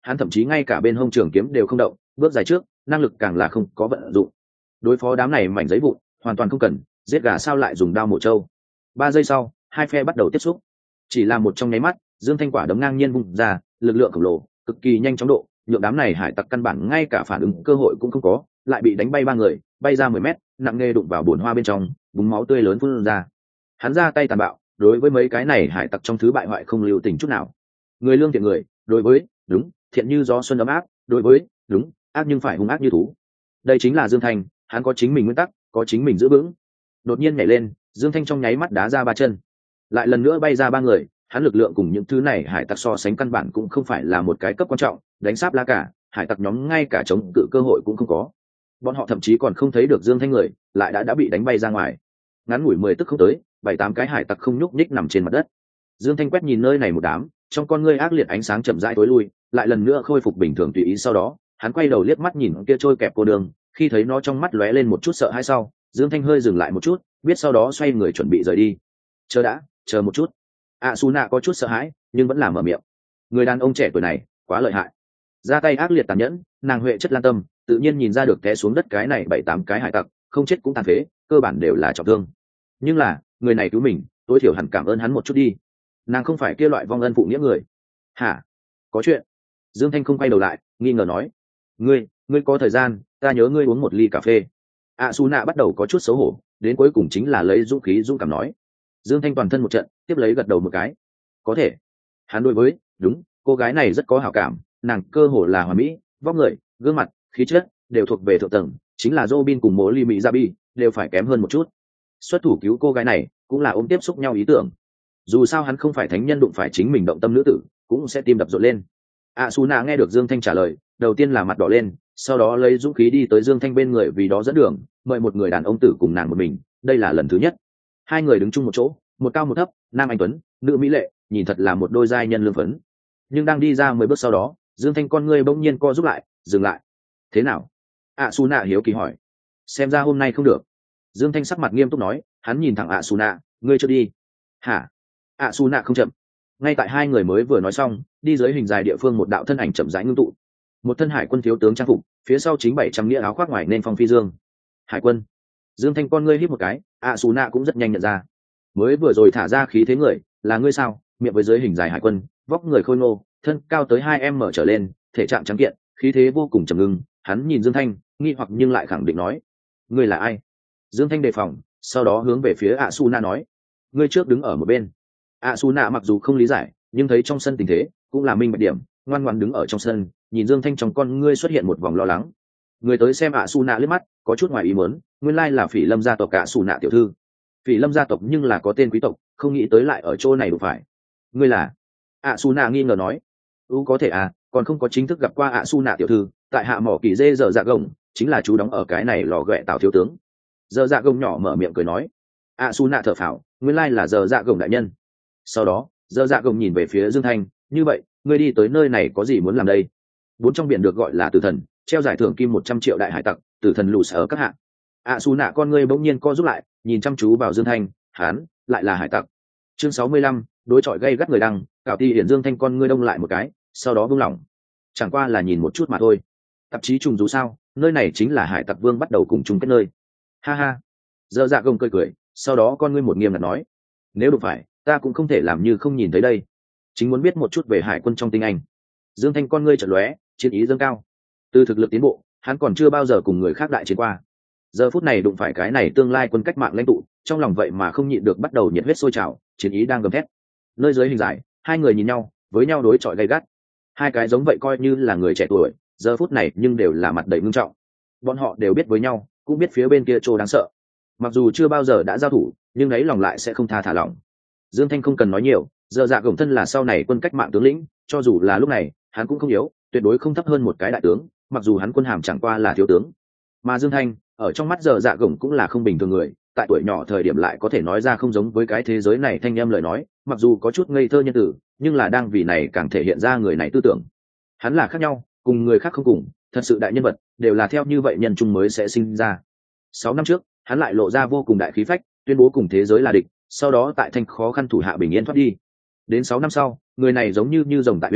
hắn thậm chí ngay cả bên hông trường kiếm đều không động, bước dài trước năng lực càng là không có vận dụng. Đối phó đám này mảnh giấy vụn hoàn toàn không cần, giết gà sao lại dùng đao mổ trâu. 3 giây sau hai phe bắt đầu tiếp xúc, chỉ là một trong nháy mắt Dương Thanh quả đấm ngang nhiên vung ra, lực lượng khổng lồ cực kỳ nhanh chóng độ nhượng đám này hải tặc căn bản ngay cả phản ứng cơ hội cũng không có, lại bị đánh bay 3 người, bay ra 10 mét, nặng nề đụng vào bồn hoa bên trong, búng máu tươi lớn phun ra. Hắn ra tay tàn bạo, đối với mấy cái này hải tặc trong thứ bại hoại không lưu tình chút nào. Người lương thiện người, đối với đúng thiện như gió xuân ấm áp, đối với đúng ác nhưng phải hung ác như thú. Đây chính là Dương Thanh, hắn có chính mình nguyên tắc, có chính mình giữ vững. Đột nhiên nhảy lên, Dương Thanh trong nháy mắt đá ra 3 chân, lại lần nữa bay ra 3 người. Hắn lực lượng cùng những thứ này hải tặc so sánh căn bản cũng không phải là một cái cấp quan trọng, đánh sáp lá cả, hải tặc nhóm ngay cả chống cự cơ hội cũng không có. Bọn họ thậm chí còn không thấy được Dương Thanh người, lại đã bị đánh bay ra ngoài. Ngắn ngủi 10 tức không tới, 7-8 cái hải tặc không nhúc nhích nằm trên mặt đất. Dương Thanh quét nhìn nơi này một đám, trong con ngươi ác liệt ánh sáng chậm rãi tối lui, lại lần nữa khôi phục bình thường tùy ý. Sau đó hắn quay đầu liếc mắt nhìn kia trôi kẹp cô đường, khi thấy nó trong mắt lóe lên một chút sợ hãi sau, Dương Thanh hơi dừng lại một chút, biết sau đó xoay người chuẩn bị rời đi. Chờ đã, chờ một chút. Asuna có chút sợ hãi, nhưng vẫn là mở miệng. Người đàn ông trẻ tuổi này quá lợi hại, ra tay ác liệt tàn nhẫn. Nàng huệ chất lan tâm tự nhiên nhìn ra được té xuống đất cái này 7-8 cái hải tặc không chết cũng tàn phế, cơ bản đều là trọng thương. Nhưng là người này cứu mình, tối thiểu hẳn cảm ơn hắn một chút đi. Nàng không phải kia loại vong ân phụ nghĩa người. Hả? Có chuyện? Dương Thanh không quay đầu lại, nghi ngờ nói. Ngươi có thời gian, ta nhớ ngươi uống một ly cà phê. Asuna bắt đầu có chút xấu hổ, đến cuối cùng chính là lấy dũng khí dũng cảm nói. Dương Thanh toàn thân một trận, tiếp lấy gật đầu một cái. Có thể. Hắn đối với đúng cô gái này rất có hảo cảm, nàng cơ hồ là hoàn mỹ, vóc người, gương mặt, khí chất đều thuộc về thượng tầng, chính là Robin cùng Mộ Ly Mỹ Gabi đều phải kém hơn một chút. Xuất thủ cứu cô gái này cũng là ôm tiếp xúc nhau ý tưởng. Dù sao hắn không phải thánh nhân, đụng phải chính mình động tâm nữ tử cũng sẽ tim đập rộn lên. Asuna nghe được Dương Thanh trả lời, đầu tiên là mặt đỏ lên, sau đó lấy dũng khí đi tới Dương Thanh bên người, vì đó dẫn đường, mời một người đàn ông tử cùng nàng một mình, đây là lần thứ nhất. Hai người đứng chung một chỗ, một cao một thấp, nam anh tuấn, nữ mỹ lệ, nhìn thật là một đôi giai nhân lương phấn. Nhưng đang đi ra 10 bước sau đó, Dương Thanh con ngươi bỗng nhiên co rút lại, dừng lại. Thế nào? Asuna hiếu kỳ hỏi. Xem ra hôm nay không được. Dương Thanh sắc mặt nghiêm túc nói, hắn nhìn thẳng Asuna, ngươi chưa đi. Hả? Asuna không chậm. Ngay tại hai người mới vừa nói xong, đi dưới hình dài địa phương một đạo thân ảnh chậm rãi ngưng tụ. Một thân hải quân thiếu tướng trang phục, phía sau chính 700 nghĩa áo khoác ngoài nên phong phi dương. Hải quân. Dương Thanh con ngươi híp một cái, Asuna cũng rất nhanh nhận ra. Mới vừa rồi thả ra khí thế người, là ngươi sao? Miệng với dưới hình dài hải quân, vóc người khôi ngô, thân cao tới 2m trở lên, thể trạng trắng kiện, khí thế vô cùng trầm ngưng. Hắn nhìn Dương Thanh, nghi hoặc nhưng lại khẳng định nói, ngươi là ai? Dương Thanh đề phòng, sau đó hướng về phía Asuna nói, ngươi trước đứng ở một bên. Asuna mặc dù không lý giải, nhưng thấy trong sân tình thế cũng là minh bạch điểm, ngoan ngoãn đứng ở trong sân, nhìn Dương Thanh trong con ngươi xuất hiện một vòng lo lắng. Người tới xem Asuna liếc mắt, có chút ngoài ý muốn, nguyên lai là Phỉ Lâm gia tộc Asuna tiểu thư. Phỉ Lâm gia tộc nhưng là có tên quý tộc, không nghĩ tới lại ở chỗ này đủ phải. Ngươi là? Asuna nghi ngờ nói. Có thể à, còn không có chính thức gặp qua Asuna tiểu thư, tại hạ mỏ kỳ dê giờ dạ gồng, chính là chú đóng ở cái này lò ghẹ tào thiếu tướng. Giờ dạ gồng nhỏ mở miệng cười nói. Asuna thở phào, nguyên lai là giờ dạ gồng đại nhân. Sau đó giờ dạ gồng nhìn về phía Dương Thanh, như vậy ngươi đi tới nơi này có gì muốn làm đây? Bốn trong biển được gọi là tử thần, treo giải thưởng kim 100 triệu đại hải tặc, tử thần lù sở các hạng. Asuna con ngươi bỗng nhiên co rút lại, nhìn chăm chú vào Dương Thanh, hán lại là hải tặc. Chương 65, đối chọi gây gắt người đăng, cảo ti hiển. Dương Thanh con ngươi đông lại một cái, sau đó buông lỏng. Chẳng qua là nhìn một chút mà thôi. Tạp chí trùng dù sao, nơi này chính là hải tặc vương bắt đầu cùng chung kết nơi. Ha ha. Giờ dạ gồng cười cười, sau đó con ngươi một nghiêm ngặt nói, nếu đụng phải, ta cũng không thể làm như không nhìn thấy đây. Chính muốn biết một chút về hải quân trong tinh anh. Dương Thanh con ngươi chợt lóe, chiến ý dâng cao. Từ thực lực tiến bộ, hắn còn chưa bao giờ cùng người khác đại chiến qua. Giờ phút này đụng phải cái này tương lai quân cách mạng lãnh tụ, trong lòng vậy mà không nhịn được bắt đầu nhiệt huyết sôi trào, chiến ý đang gầm thét. Nơi dưới hình dài, hai người nhìn nhau, với nhau đối chọi gay gắt. Hai cái giống vậy coi như là người trẻ tuổi, giờ phút này nhưng đều là mặt đầy ngưng trọng. Bọn họ đều biết với nhau, cũng biết phía bên kia trô đáng sợ. Mặc dù chưa bao giờ đã giao thủ, nhưng ấy lòng lại sẽ không tha thả lỏng. Dương Thanh không cần nói nhiều, giờ dạ gồng thân là sau này quân cách mạng tướng lĩnh, cho dù là lúc này hắn cũng không yếu, tuyệt đối không thấp hơn một cái đại tướng, mặc dù hắn quân hàm chẳng qua là thiếu tướng. Mà Dương Thanh ở trong mắt giờ dạ gồng cũng là không bình thường người, tại tuổi nhỏ thời điểm lại có thể nói ra không giống với cái thế giới này thanh em lời nói, mặc dù có chút ngây thơ nhân tử, nhưng là đang vì này càng thể hiện ra người này tư tưởng. Hắn là khác nhau, cùng người khác không cùng, thật sự đại nhân vật đều là theo như vậy nhân trung mới sẽ sinh ra. 6 năm trước hắn lại lộ ra vô cùng đại khí phách, tuyên bố cùng thế giới là địch, sau đó tại thanh khó khăn thủ hạ bình yên thoát đi. Đến 6 năm sau, người này giống như rồng tại uyên,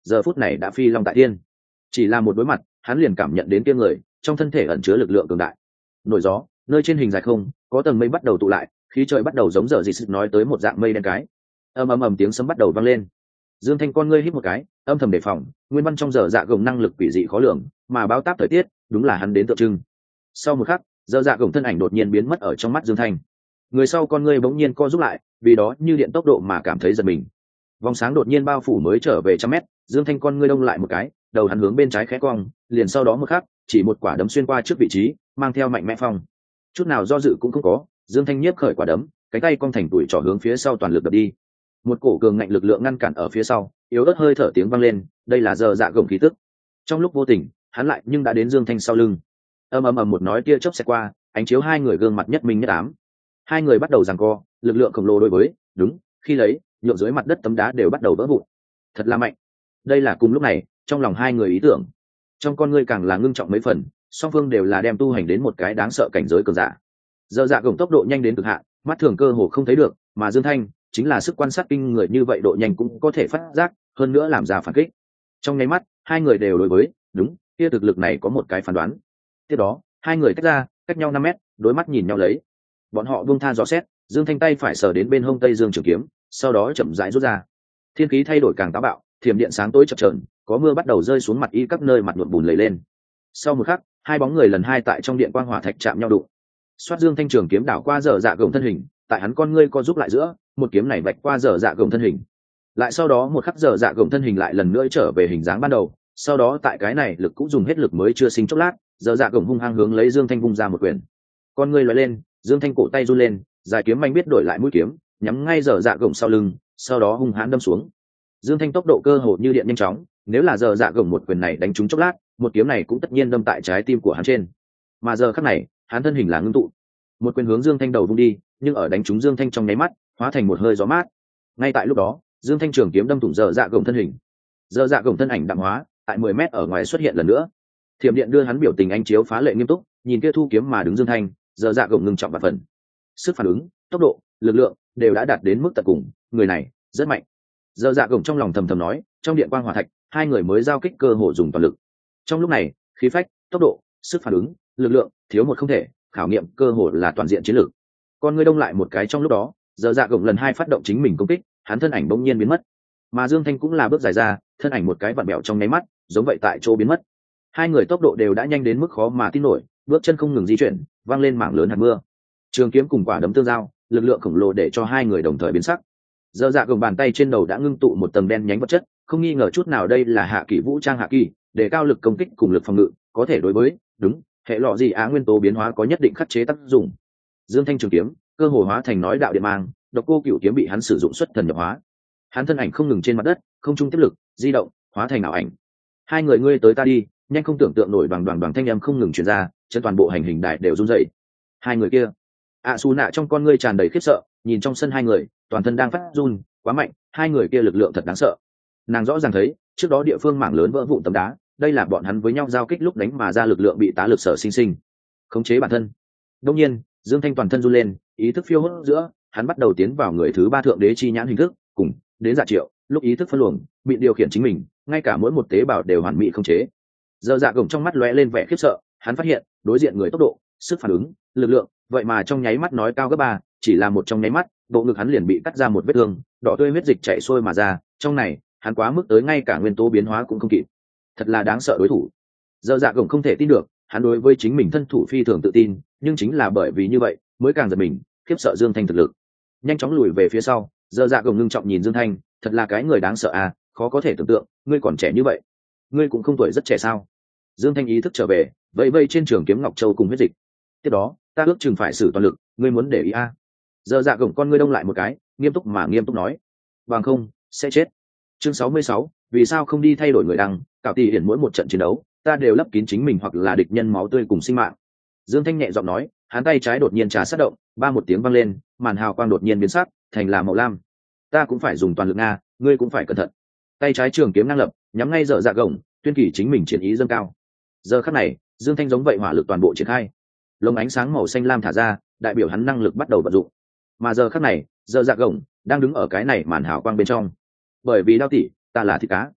giờ phút này đã phi long tại thiên. Chỉ là một đối mặt, hắn liền cảm nhận đến kia người trong thân thể ẩn chứa lực lượng cường đại. Nổi gió, nơi trên hình dài không có tầng mây bắt đầu tụ lại, khí trời bắt đầu giống giờ gì sự nói tới một dạng mây đen cái. Ầm tiếng sấm bắt đầu vang lên. Dương Thanh con ngươi hít một cái, âm thầm đề phòng, nguyên văn trong giờ dạ gồng năng lực quỷ dị khó lường, mà báo táp thời tiết, đúng là hắn đến tượng trưng. Sau một khắc, giờ dạ gồng thân ảnh đột nhiên biến mất ở trong mắt Dương Thanh. Người sau con ngươi bỗng nhiên co rút lại, vì đó như điện tốc độ mà cảm thấy giật mình. Vòng sáng đột nhiên bao phủ mới trở về 100 mét, Dương Thanh con ngươi đông lại một cái, đầu hắn hướng bên trái khẽ cong, liền sau đó một khắc, chỉ một quả đấm xuyên qua trước vị trí, mang theo mạnh mẽ phong. Chút nào do dự cũng không có, Dương Thanh nhiếp khởi quả đấm, cánh tay cong thành tuổi trỏ hướng phía sau toàn lực đập đi. Một cổ cường ngạnh lực lượng ngăn cản ở phía sau, yếu ớt hơi thở tiếng vang lên, đây là giờ dạ gồng khí tức. Trong lúc vô tình, hắn lại nhưng đã đến Dương Thanh sau lưng. Ầm một nói tia chớp sẽ qua, ánh chiếu hai người gương mặt nhất minh nhất ám. Hai người bắt đầu giằng co, lực lượng khổng lồ đối với, đúng, khi lấy, nhượng dưới mặt đất tấm đá đều bắt đầu vỡ vụn. Thật là mạnh. Đây là cùng lúc này, trong lòng hai người ý tưởng, trong con ngươi càng là ngưng trọng mấy phần, song phương đều là đem tu hành đến một cái đáng sợ cảnh giới cường giả. Giờ dạ gồng tốc độ nhanh đến cực hạn, mắt thường cơ hồ không thấy được, mà Dương Thanh chính là sức quan sát kinh người như vậy độ nhanh cũng có thể phát giác, hơn nữa làm ra phản kích. Trong nháy mắt, hai người đều đối với, đúng, kia thực lực này có một cái phán đoán. Tiếp đó, hai người tách ra, cách nhau 5 mét, đối mắt nhìn nhau lấy. Bọn họ buông tha gió xét, Dương Thanh tay phải sờ đến bên hông Tây Dương trường kiếm, sau đó chậm rãi rút ra. Thiên khí thay đổi càng táo bạo, thiểm điện sáng tối chập chờn, có mưa bắt đầu rơi xuống mặt y các nơi mặt nhuộm bùn lầy lên. Sau một khắc, hai bóng người lần hai tại trong điện quang hỏa thạch chạm nhau đụng. Xoát Dương Thanh trường kiếm đảo qua dở dạ gồng thân hình, tại hắn con ngươi co giúp lại giữa, một kiếm này vạch qua dở dạ gồng thân hình. Lại sau đó một khắc dở dạ gồng thân hình lại lần nữa trở về hình dáng ban đầu, sau đó tại cái này lực cũng dùng hết lực mới chưa sinh chốc lát, dở dạ gồng hung hăng hướng lấy Dương Thanh vung ra một quyền. Con ngươi lóe lên, Dương Thanh cổ tay run lên, dài kiếm manh biết đổi lại mũi kiếm, nhắm ngay dở dạ gồng sau lưng, sau đó hung hãn đâm xuống. Dương Thanh tốc độ cơ hồ như điện nhanh chóng, nếu là dở dạ gồng một quyền này đánh trúng chốc lát, một kiếm này cũng tất nhiên đâm tại trái tim của hắn trên. Mà giờ khắc này, hắn thân hình là ngưng tụ, một quyền hướng Dương Thanh đầu vung đi, nhưng ở đánh trúng Dương Thanh trong nháy mắt, hóa thành một hơi gió mát. Ngay tại lúc đó, Dương Thanh trường kiếm đâm thủng dở dạ gồng thân hình. Dở dạ gồng thân ảnh đạm hóa, tại 10 mét ở ngoài xuất hiện lần nữa. Thiểm điện đưa hắn biểu tình ánh chiếu phá lệ nghiêm túc, nhìn kia thu kiếm mà đứng Dương Thanh, dở dạ gồng ngưng trọng và phần. Sức phản ứng, tốc độ, lực lượng đều đã đạt đến mức tận cùng, người này rất mạnh. Dở dạ gồng trong lòng thầm thầm nói, trong điện quang hỏa thạch, hai người mới giao kích cơ hội dùng toàn lực. Trong lúc này, khí phách, tốc độ, sức phản ứng, lực lượng, thiếu một không thể, khảo nghiệm cơ hội là toàn diện chiến lược. Con ngươi đông lại một cái trong lúc đó, dở dạ gồng lần hai phát động chính mình công kích, hắn thân ảnh bỗng nhiên biến mất. Mà Dương Thanh cũng là bước dài ra, thân ảnh một cái vặn bẹo trong nháy mắt, giống vậy tại chỗ biến mất. Hai người tốc độ đều đã nhanh đến mức khó mà tin nổi, bước chân không ngừng di chuyển, vang lên mảng lớn hạt mưa. Trường kiếm cùng quả đấm tương giao, lực lượng khổng lồ để cho hai người đồng thời biến sắc. Dở dạ gồng bàn tay trên đầu đã ngưng tụ một tầng đen nhánh vật chất, không nghi ngờ chút nào đây là hạ kỳ vũ trang hạ kỳ, để cao lực công kích cùng lực phòng ngự, có thể đối với, đúng, hệ lọ gì á nguyên tố biến hóa có nhất định khắc chế tác dụng. Dương Thanh trường kiếm cơ hồ hóa thành nói đạo điện mang, độc cô cửu kiếm bị hắn sử dụng xuất thần nhập hóa. Hắn thân ảnh không ngừng trên mặt đất, không trung tiếp lực, di động, hóa thành ảo ảnh. Hai người ngươi tới ta đi, nhanh không tưởng tượng nổi, đoàn thanh âm không ngừng truyền ra, chân toàn bộ hành hình đài đều run rẩy. Hai người kia, Su nạ trong con ngươi tràn đầy khiếp sợ, nhìn trong sân hai người, toàn thân đang phát run, quá mạnh, hai người kia lực lượng thật đáng sợ. Nàng rõ ràng thấy, trước đó địa phương mảng lớn vỡ vụn tấm đá, đây là bọn hắn với nhau giao kích lúc đánh mà ra lực lượng bị tá lực sở sinh sinh. Khống chế bản thân. Đương nhiên, Dương Thanh toàn thân run lên, ý thức phiêu hốt giữa, hắn bắt đầu tiến vào người thứ ba thượng đế chi nhãn hình thức, cùng đến dạ triệu, lúc ý thức phân luồng, bị điều khiển chính mình, ngay cả mỗi một tế bào đều hoàn mỹ khống chế. Dở dạ gồng trong mắt lóe lên vẻ khiếp sợ, hắn phát hiện, đối diện người tốc độ, sức phản ứng, lực lượng, vậy mà trong nháy mắt nói cao gấp 3, chỉ là một trong nháy mắt, bộ ngực hắn liền bị cắt ra một vết thương, đỏ tươi huyết dịch chảy xuôi mà ra, trong này, hắn quá mức tới ngay cả nguyên tố biến hóa cũng không kịp. Thật là đáng sợ đối thủ. Dở dạ gồng không thể tin được, hắn đối với chính mình thân thủ phi thường tự tin, nhưng chính là bởi vì như vậy, mới càng giật mình, khiếp sợ Dương Thanh thực lực. Nhanh chóng lùi về phía sau, dở dạ gồng ngưng trọng nhìn Dương Thanh, thật là cái người đáng sợ à, khó có thể tưởng tượng, ngươi còn trẻ như vậy, ngươi cũng không tuổi rất trẻ sao? Dương Thanh ý thức trở về, vẫy vẫy trên trường kiếm ngọc châu cùng huyết dịch. Tiếp đó, ta ước chừng phải sử toàn lực, ngươi muốn để ý à? Dở dạ gồng con ngươi đông lại một cái, nghiêm túc nói, bằng không sẽ chết. Chương 66, vì sao không đi thay đổi người đăng, cạo tỷ hiển mỗi một trận chiến đấu, ta đều lấp kín chính mình hoặc là địch nhân máu tươi cùng sinh mạng. Dương Thanh nhẹ giọng nói, hắn tay trái đột nhiên trà sát động, ba một tiếng vang lên, màn hào quang đột nhiên biến sắc, thành là màu lam. Ta cũng phải dùng toàn lực nga, ngươi cũng phải cẩn thận. Tay trái trường kiếm năng lập, nhắm ngay dở dạ gồng, tuyên kỳ chính mình triển ý dâng cao. Giờ khắc này, Dương Thanh giống vậy hỏa lực toàn bộ triển khai. Lồng ánh sáng màu xanh lam thả ra, đại biểu hắn năng lực bắt đầu vận dụng. Mà giờ khắc này, dở dạ gồng đang đứng ở cái này màn hào quang bên trong. Bởi vì đao tỉ, ta là thịt cá.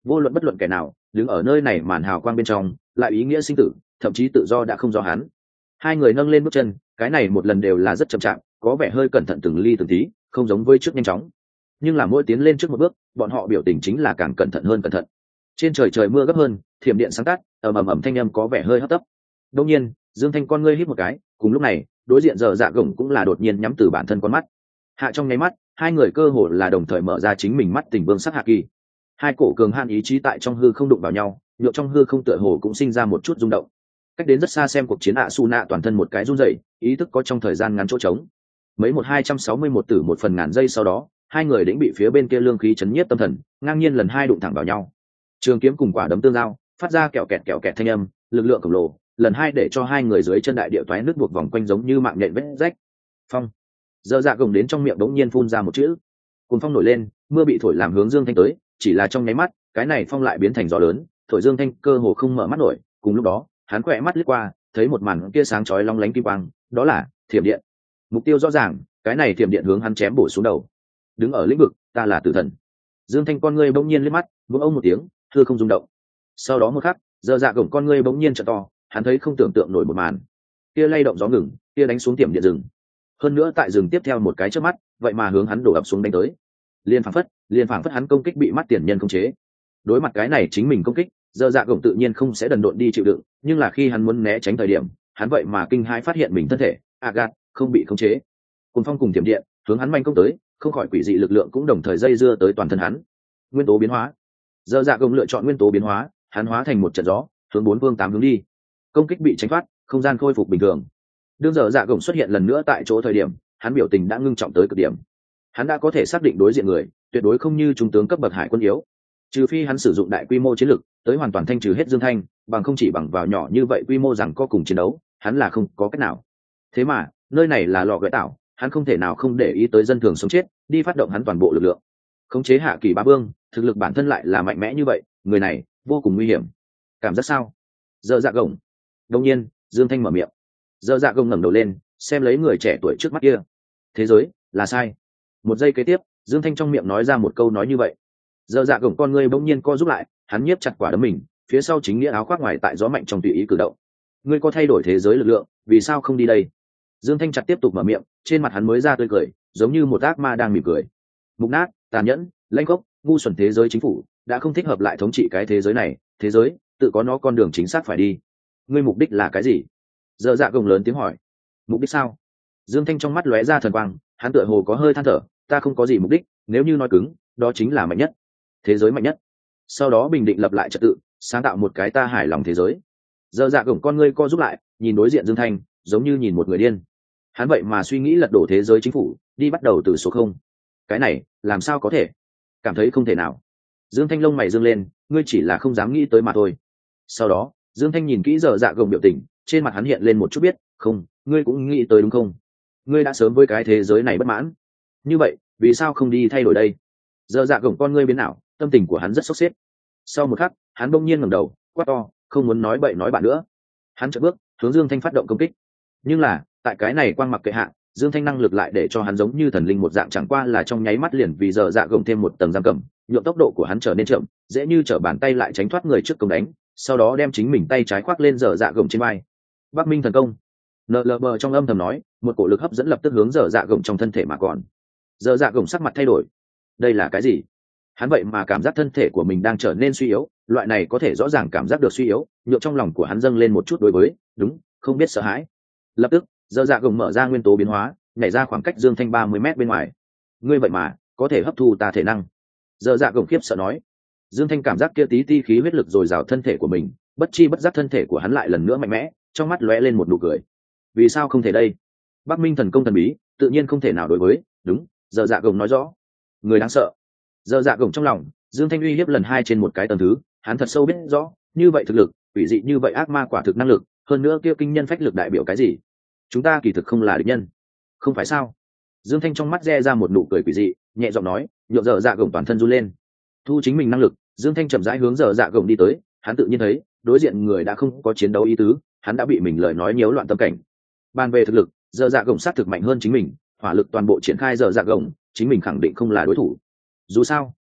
vô luận bất luận kẻ nào đứng ở nơi này màn hào quang bên trong lại ý nghĩa sinh tử, thậm chí tự do đã không do hắn. Hai người nâng lên bước chân, cái này một lần đều là rất chậm chạp, có vẻ hơi cẩn thận từng ly từng tí, không giống với trước nhanh chóng. Nhưng là mỗi tiến lên trước một bước, bọn họ biểu tình chính là càng cẩn thận hơn cẩn thận. Trên trời trời mưa gấp hơn, thiểm điện sáng tắt, ầm ầm ầm thanh âm có vẻ hơi hấp tấp. Đương nhiên, Dương Thanh con ngươi hít một cái, cùng lúc này, đối diện Dở Dạ Gồng cũng là đột nhiên nhắm từ bản thân con mắt. Hạ trong nháy mắt, hai người cơ hồ là đồng thời mở ra chính mình mắt tình vương sắc hạ kỳ. Hai cổ cường han ý chí tại trong hư không đụng vào nhau, nhộn trong hư không tựa hồ cũng sinh ra một chút rung động. Cách đến rất xa xem cuộc chiến Asuna toàn thân một cái run rẩy, ý thức có trong thời gian ngắn chỗ trống. Mấy 261 tử một phần ngàn giây sau đó, hai người đĩnh bị phía bên kia lương khí chấn nhiếp tâm thần, ngang nhiên lần hai đụng thẳng vào nhau. Trường kiếm cùng quả đấm tương giao, phát ra kẹo kẹt thanh âm, lực lượng khổng lồ, lần hai để cho hai người dưới chân đại địa toái nước buộc vòng quanh giống như mạng nhện vết rách. Phong. Dở Dạ Gồng đến trong miệng đống nhiên phun ra một chữ. Cùng phong nổi lên, mưa bị thổi làm hướng Dương Thanh tới, chỉ là trong nháy mắt, cái này phong lại biến thành gió lớn, thổi Dương Thanh cơ hồ không mở mắt nổi. Cùng lúc đó, hắn quẹ mắt lướt qua, thấy một màn kia sáng chói long lánh kim quang, đó là thiểm điện. Mục tiêu rõ ràng, cái này thiểm điện hướng hắn chém bổ xuống đầu. Đứng ở lĩnh vực, ta là tử thần. Dương Thanh con ngươi bỗng nhiên liếc mắt, vang ông một tiếng, thưa không rung động. Sau đó một khắc, Dở Dạ Gồng con ngươi bỗng nhiên trợn to, hắn thấy không tưởng tượng nổi một màn. Kia lay động gió ngừng, kia đánh xuống thiểm điện rừng. Hơn nữa tại rừng tiếp theo một cái chớp mắt, vậy mà hướng hắn đổ ập xuống đánh tới. Liên phảng phất hắn công kích bị mắt tiền nhân khống chế. Đối mặt cái này chính mình công kích, Dở Dạ Gồng tự nhiên không sẽ đần độn đi chịu đựng, nhưng là khi hắn muốn né tránh thời điểm, hắn vậy mà kinh hãi phát hiện mình thân thể, Agat, không bị khống chế. Cùng phong cùng thiểm điện, hướng hắn manh công tới, không khỏi quỷ dị lực lượng cũng đồng thời dây dưa tới toàn thân hắn. Nguyên tố biến hóa. Dở Dạ Gồng lựa chọn nguyên tố biến hóa, hắn hóa thành một trận gió, hướng bốn phương tám hướng đi. Công kích bị tránh thoát, không gian khôi phục bình thường. Đương Dở Dạ Gồng xuất hiện lần nữa tại chỗ thời điểm, hắn biểu tình đã ngưng trọng tới cực điểm. Hắn đã có thể xác định đối diện người, tuyệt đối không như trung tướng cấp bậc hải quân yếu. Trừ phi hắn sử dụng đại quy mô chiến lực, tới hoàn toàn thanh trừ hết Dương Thanh, bằng không chỉ bằng vào nhỏ như vậy quy mô rằng có cùng chiến đấu, hắn là không có cách nào. Thế mà, nơi này là lò gợi tạo, hắn không thể nào không để ý tới dân thường sống chết, đi phát động hắn toàn bộ lực lượng. Khống chế hạ kỳ bá vương, thực lực bản thân lại là mạnh mẽ như vậy, người này vô cùng nguy hiểm. Cảm giác sao? Dở Dạ Gồng. Đột nhiên, Dương Thanh mở miệng. Dở Dạ Gồng ngẩng đầu lên, xem lấy người trẻ tuổi trước mắt kia. Thế giới là sai. Một giây kế tiếp, Dương Thanh trong miệng nói ra một câu nói như vậy. Dở Dạ Gồng con ngươi bỗng nhiên co rút lại, hắn nhiếp chặt quả đấm mình, phía sau chính nghĩa áo khoác ngoài tại gió mạnh trong tùy ý cử động. Ngươi có thay đổi thế giới lực lượng, vì sao không đi đây? Dương Thanh chặt tiếp tục mở miệng, trên mặt hắn mới ra tươi cười, giống như một ác ma đang mỉm cười. Mục nát, tàn nhẫn, lãnh gốc, ngu xuẩn thế giới chính phủ đã không thích hợp lại thống trị cái thế giới này, thế giới tự có nó con đường chính xác phải đi. Ngươi mục đích là cái gì? Dở Dạ Gồng lớn tiếng hỏi. Mục đích sao? Dương Thanh trong mắt lóe ra thần quang, hắn tựa hồ có hơi than thở, ta không có gì mục đích, nếu như nói cứng, đó chính là mạnh nhất, thế giới mạnh nhất. Sau đó bình định lập lại trật tự, sáng tạo một cái ta hài lòng thế giới. Dở Dạ Gồng con ngươi co rút lại, nhìn đối diện Dương Thanh, giống như nhìn một người điên. Hắn vậy mà suy nghĩ lật đổ thế giới chính phủ, đi bắt đầu từ số không. Cái này, làm sao có thể? Cảm thấy không thể nào. Dương Thanh lông mày dương lên, ngươi chỉ là không dám nghĩ tới mà thôi. Sau đó, Dương Thanh nhìn kỹ Dở Dạ Gồng biểu tình, trên mặt hắn hiện lên một chút biết, không, ngươi cũng nghĩ tới đúng không? Ngươi đã sớm với cái thế giới này bất mãn. Như vậy, vì sao không đi thay đổi đây? Dở Dạ Gồng con ngươi biến ảo, tâm tình của hắn rất sốt sét. Sau một khắc, hắn bỗng nhiên ngẩng đầu, quát to, không muốn nói bậy nói bạn nữa. Hắn chợt bước, hướng Dương Thanh phát động công kích. Nhưng là, tại cái này quang mặc kệ hạ, Dương Thanh năng lực lại để cho hắn giống như thần linh một dạng, chẳng qua là trong nháy mắt liền vì Dở Dạ Gồng thêm một tầng giam cầm, nhượng tốc độ của hắn trở nên chậm, dễ như trở bàn tay lại tránh thoát người trước công đánh, sau đó đem chính mình tay trái khoác lên Dở Dạ Gồng trên vai. Bắc Minh thần công. NLB trong âm thầm nói, một cổ lực hấp dẫn lập tức hướng Dở Dạ Gồng trong thân thể mà còn. Dở Dạ Gồng sắc mặt thay đổi. Đây là cái gì? Hắn vậy mà cảm giác thân thể của mình đang trở nên suy yếu, loại này có thể rõ ràng cảm giác được suy yếu, nhượng trong lòng của hắn dâng lên một chút đối với, đúng, không biết sợ hãi. Lập tức, Dở Dạ Gồng mở ra nguyên tố biến hóa, nhảy ra khoảng cách Dương Thanh 30 mét bên ngoài. Ngươi vậy mà có thể hấp thu ta thể năng. Dở Dạ Gồng khiếp sợ nói. Dương Thanh cảm giác kia tí ti khí huyết lực dồi dào thân thể của mình, bất chi bất giác thân thể của hắn lại lần nữa mạnh mẽ, trong mắt lóe lên một nụ cười. Vì sao không thể đây? Bắc Minh thần công thần bí, tự nhiên không thể nào đối với, đúng, Dở Dạ Gồng nói rõ. Người đáng sợ. Dở Dạ Gồng trong lòng, Dương Thanh uy hiếp lần hai trên một cái tầng thứ, hắn thật sâu biết rõ, như vậy thực lực, quỷ dị như vậy ác ma quả thực năng lực, hơn nữa kia kinh nhân phách lực đại biểu cái gì? Chúng ta kỳ thực không là địch nhân, không phải sao? Dương Thanh trong mắt re ra một nụ cười quỷ dị, nhẹ giọng nói, nhộn Dở Dạ Gồng toàn thân run lên. Thu chính mình năng lực, Dương Thanh chậm rãi hướng Dở Dạ Gồng đi tới, hắn tự nhiên thấy, đối diện người đã không có chiến đấu ý tứ, hắn đã bị mình lời nói nhiễu loạn tâm cảnh. Bàn về thực lực, Dở Dạ Gồng sát thực mạnh hơn chính mình, hỏa lực toàn bộ triển khai Dở Dạ Gồng, chính mình khẳng định không là đối thủ. Dù sao,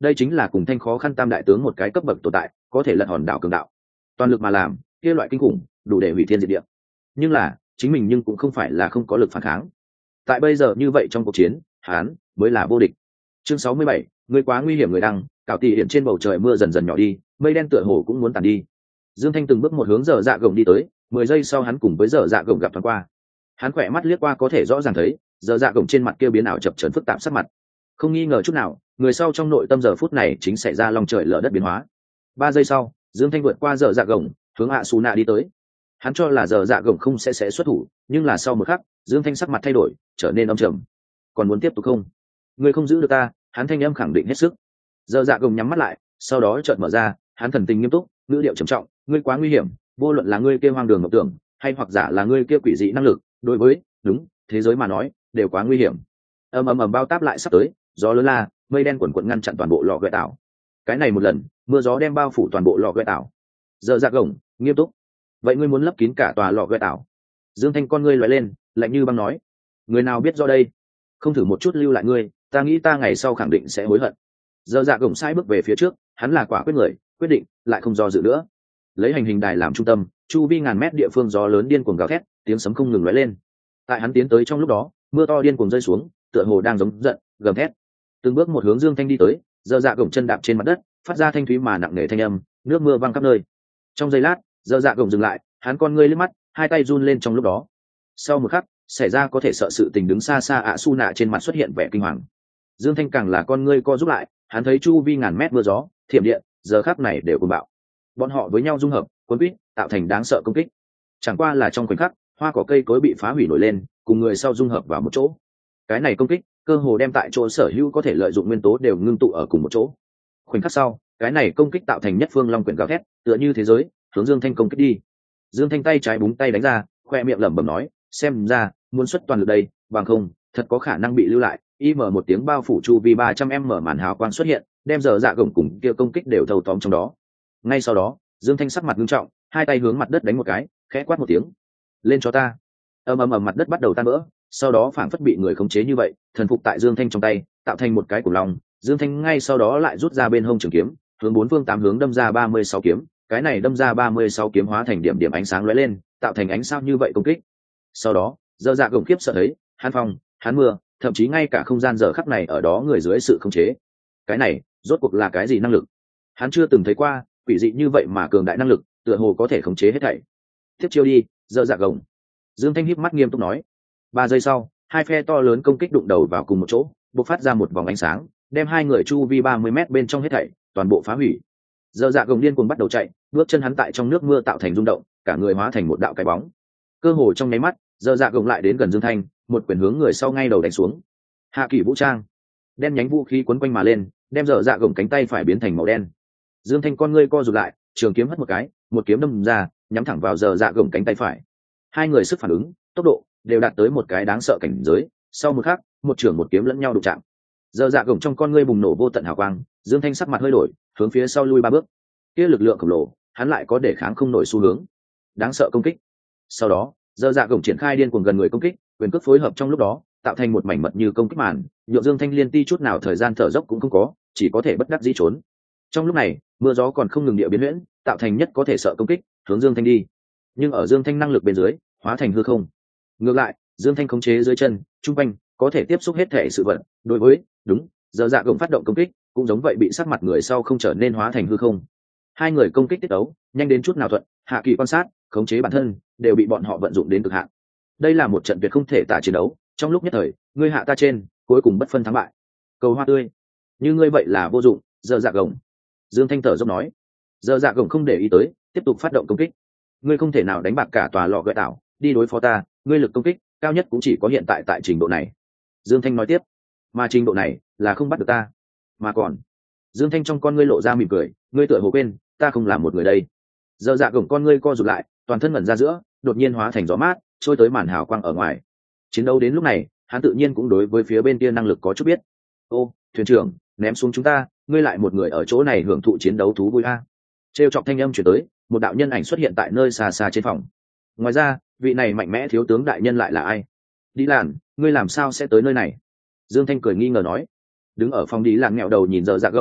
đây chính là cùng thanh khó khăn tam đại tướng một cái cấp bậc tồn tại, có thể lật hòn đảo cường đạo, toàn lực mà làm kia loại kinh khủng đủ để hủy thiên diệt địa. Nhưng là chính mình nhưng cũng không phải là không có lực phản kháng. Tại bây giờ như vậy trong cuộc chiến, hắn mới là vô địch. Chương 67, người quá nguy hiểm người đăng, cảo tỉ hiển trên bầu trời mưa dần dần nhỏ đi, mây đen tựa hồ cũng muốn tàn đi. Dương Thanh từng bước một hướng Dở Dạ Gồng đi tới, 10 giây sau hắn cùng với Dở Dạ Gồng gặp thoáng qua. Hắn khỏe mắt liếc qua có thể rõ ràng thấy, Dở Dạ Gồng trên mặt kia biến ảo chập chờn phức tạp sắc mặt. Không nghi ngờ chút nào, người sau trong nội tâm giờ phút này chính xảy ra long trời lở đất biến hóa. 3 giây sau, Dương Thanh vượt qua Dở Dạ Gồng, hướng ạ Sú Nạ đi tới. Hắn cho là Dở Dạ Gồng không sẽ xuất thủ, nhưng là sau một khắc, Dương Thanh sắc mặt thay đổi, trở nên âm trầm. Còn muốn tiếp tục không? Ngươi không giữ được ta, hắn thanh âm khẳng định hết sức. Dở Dạ Gồng nhắm mắt lại, sau đó chợt mở ra, hắn thần tình nghiêm túc, ngữ điệu trầm trọng, ngươi quá nguy hiểm, vô luận là ngươi kia hoang đường ngọc tưởng, hay hoặc giả là ngươi kia quỷ dị năng lực, đối với đúng thế giới mà nói, đều quá nguy hiểm. Ầm bao táp lại sắp tới, gió lớn la, mây đen quần quần ngăn chặn toàn bộ lò gợi tảo. Cái này một lần, mưa gió đem bao phủ toàn bộ lò gợi tảo. Dở Dạ Gồng nghiêm túc, vậy ngươi muốn lấp kín cả tòa lò gợi tảo? Dương Thanh con ngươi lóe lên, lạnh như băng nói, người nào biết do đây, không thử một chút lưu lại ngươi, ta nghĩ ta ngày sau khẳng định sẽ hối hận. Dở Dạ Gồng sai bước về phía trước, hắn là quả quyết người, quyết định, lại không do dự nữa. Lấy hành hình đài làm trung tâm, chu vi ngàn mét địa phương gió lớn điên cuồng gào thét, tiếng sấm không ngừng lóe lên. Tại hắn tiến tới trong lúc đó, mưa to điên cuồng rơi xuống, tựa hồ đang giống giận, gầm thét. Từng bước một hướng Dương Thanh đi tới, Dở Dạ Gồng chân đạp trên mặt đất, phát ra thanh thúy mà nặng nề thanh âm, nước mưa văng khắp nơi. Trong giây lát, Dở Dạ Gồng dừng lại, hắn con ngươi liếc mắt, hai tay run lên trong lúc đó. Sau một khắc, xảy ra có thể sợ sự tình đứng xa xa ạ Su Nạ trên mặt xuất hiện vẻ kinh hoàng. Dương Thanh càng là con ngươi co rút lại, hắn thấy chu vi ngàn mét mưa gió, thiểm điện, giờ khắc này đều cuồng bạo. Bọn họ với nhau dung hợp, cuốn quýt, tạo thành đáng sợ công kích. Chẳng qua là trong khoảnh khắc, hoa cỏ cây cối bị phá hủy nổi lên, cùng người sau dung hợp vào một chỗ. Cái này công kích, cơ hồ đem tại chỗ sở hữu có thể lợi dụng nguyên tố đều ngưng tụ ở cùng một chỗ. Khoảnh khắc sau, cái này công kích tạo thành nhất phương long quyển gào thét, tựa như thế giới, hướng Dương Thanh công kích đi. Dương Thanh tay trái búng tay đánh ra, khoe miệng lẩm bẩm nói, xem ra muốn xuất toàn lực đây, bằng không, thật có khả năng bị lưu lại. Im một tiếng bao phủ chu vi 300m màn hào quang xuất hiện, đem Dở Dạ Gồng cùng kia công kích đều thâu tóm trong đó. Ngay sau đó, Dương Thanh sắc mặt nghiêm trọng, hai tay hướng mặt đất đánh một cái, khẽ quát một tiếng, lên cho ta. Ầm mặt đất bắt đầu tan vỡ, sau đó phảng phất bị người khống chế như vậy, thần phục tại Dương Thanh trong tay, tạo thành một cái cổ lòng. Dương Thanh ngay sau đó lại rút ra bên hông trường kiếm, hướng bốn phương tám hướng đâm ra 36 kiếm, cái này đâm ra 36 kiếm hóa thành điểm điểm ánh sáng lóe lên, tạo thành ánh sao như vậy công kích. Sau đó, Dở Dạ Gồng khiếp sợ thấy, hắn phong, hắn mưa, thậm chí ngay cả không gian giờ khắc này ở đó người dưới sự khống chế. Cái này, rốt cuộc là cái gì năng lực? Hắn chưa từng thấy qua, quỷ dị như vậy mà cường đại năng lực, tựa hồ có thể khống chế hết thảy. Tiếp chiêu đi, Dở Dạ Gồng. Dương Thanh híp mắt nghiêm túc nói. 3 giây sau, hai phe to lớn công kích đụng đầu vào cùng một chỗ, bộc phát ra một vòng ánh sáng, đem hai người chu vi 30m bên trong hết thảy toàn bộ phá hủy. Dở Dạ Gồng điên cuồng bắt đầu chạy, bước chân hắn tại trong nước mưa tạo thành rung động, cả người hóa thành một đạo cái bóng. Cơ hồ trong nháy mắt, Dở Dạ Gồng lại đến gần Dương Thanh, một quyền hướng người sau ngay đầu đánh xuống. Hạ kỷ vũ trang, đen nhánh vũ khí quấn quanh mà lên, đem Dở Dạ Gồng cánh tay phải biến thành màu đen. Dương Thanh con ngươi co rụt lại, trường kiếm hất một cái, một kiếm đâm ra, nhắm thẳng vào Dở Dạ Gồng cánh tay phải. Hai người sức phản ứng, tốc độ đều đạt tới một cái đáng sợ cảnh giới. Sau một khắc, một trường một kiếm lẫn nhau đụng chạm. Dở Dạ Gồng trong con ngươi bùng nổ vô tận hào quang, Dương Thanh sắc mặt hơi đổi, hướng phía sau lui 3 bước. Kia lực lượng khổng lồ, hắn lại có để kháng không nổi xu hướng. Đáng sợ công kích. Sau đó, Dở Dạ Gồng triển khai điên cuồng gần người công kích, quyền cước phối hợp trong lúc đó, tạo thành một mảnh mật như công kích màn, nhượng Dương Thanh liên ti chút nào thời gian thở dốc cũng không có, chỉ có thể bất đắc dĩ trốn. Trong lúc này, mưa gió còn không ngừng địa biến huyễn, tạo thành nhất có thể sợ công kích, hướng Dương Thanh đi. Nhưng ở Dương Thanh năng lực bên dưới, hóa thành hư không. Ngược lại, Dương Thanh khống chế dưới chân, trung quanh có thể tiếp xúc hết thể sự vật, đối với đúng, Dở Dạ Gồng phát động công kích, cũng giống vậy bị sắc mặt người sau không trở nên hóa thành hư không. Hai người công kích tiết đấu, nhanh đến chút nào thuận, hạ kỳ quan sát, khống chế bản thân, đều bị bọn họ vận dụng đến cực hạn. Đây là một trận tuyệt không thể tả chiến đấu, trong lúc nhất thời, ngươi hạ ta trên, cuối cùng bất phân thắng bại. Cầu hoa tươi, như ngươi vậy là vô dụng, Dở Dạ Gồng. Dương Thanh thở dốc nói. Dở Dạ Gồng không để ý tới, tiếp tục phát động công kích. Ngươi không thể nào đánh bạc cả tòa lò gợi đảo, đi đối phó ta, ngươi lực công kích cao nhất cũng chỉ có hiện tại trình độ này. Dương Thanh nói tiếp, mà trình độ này là không bắt được ta, mà còn. Dương Thanh trong con ngươi lộ ra mỉm cười, ngươi tựa hồ quên, ta không làm một người đây. Dở Dạ Gồng con ngươi co rụt lại, toàn thân ngẩn ra giữa, đột nhiên hóa thành gió mát, trôi tới màn hào quang ở ngoài. Chiến đấu đến lúc này, hắn tự nhiên cũng đối với phía bên kia năng lực có chút biết. Ô, thuyền trưởng, ném xuống chúng ta, ngươi lại một người ở chỗ này hưởng thụ chiến đấu thú vui a. Trêu chọc thanh âm chuyển tới, một đạo nhân ảnh xuất hiện tại nơi xa xa trên phòng. Ngoài ra, vị này mạnh mẽ thiếu tướng đại nhân lại là ai? Đi Làn, ngươi làm sao sẽ tới nơi này? Dương Thanh cười nghi ngờ nói. Đứng ở phòng Đi Làn nghẹo đầu nhìn Dở Dạ Gồng,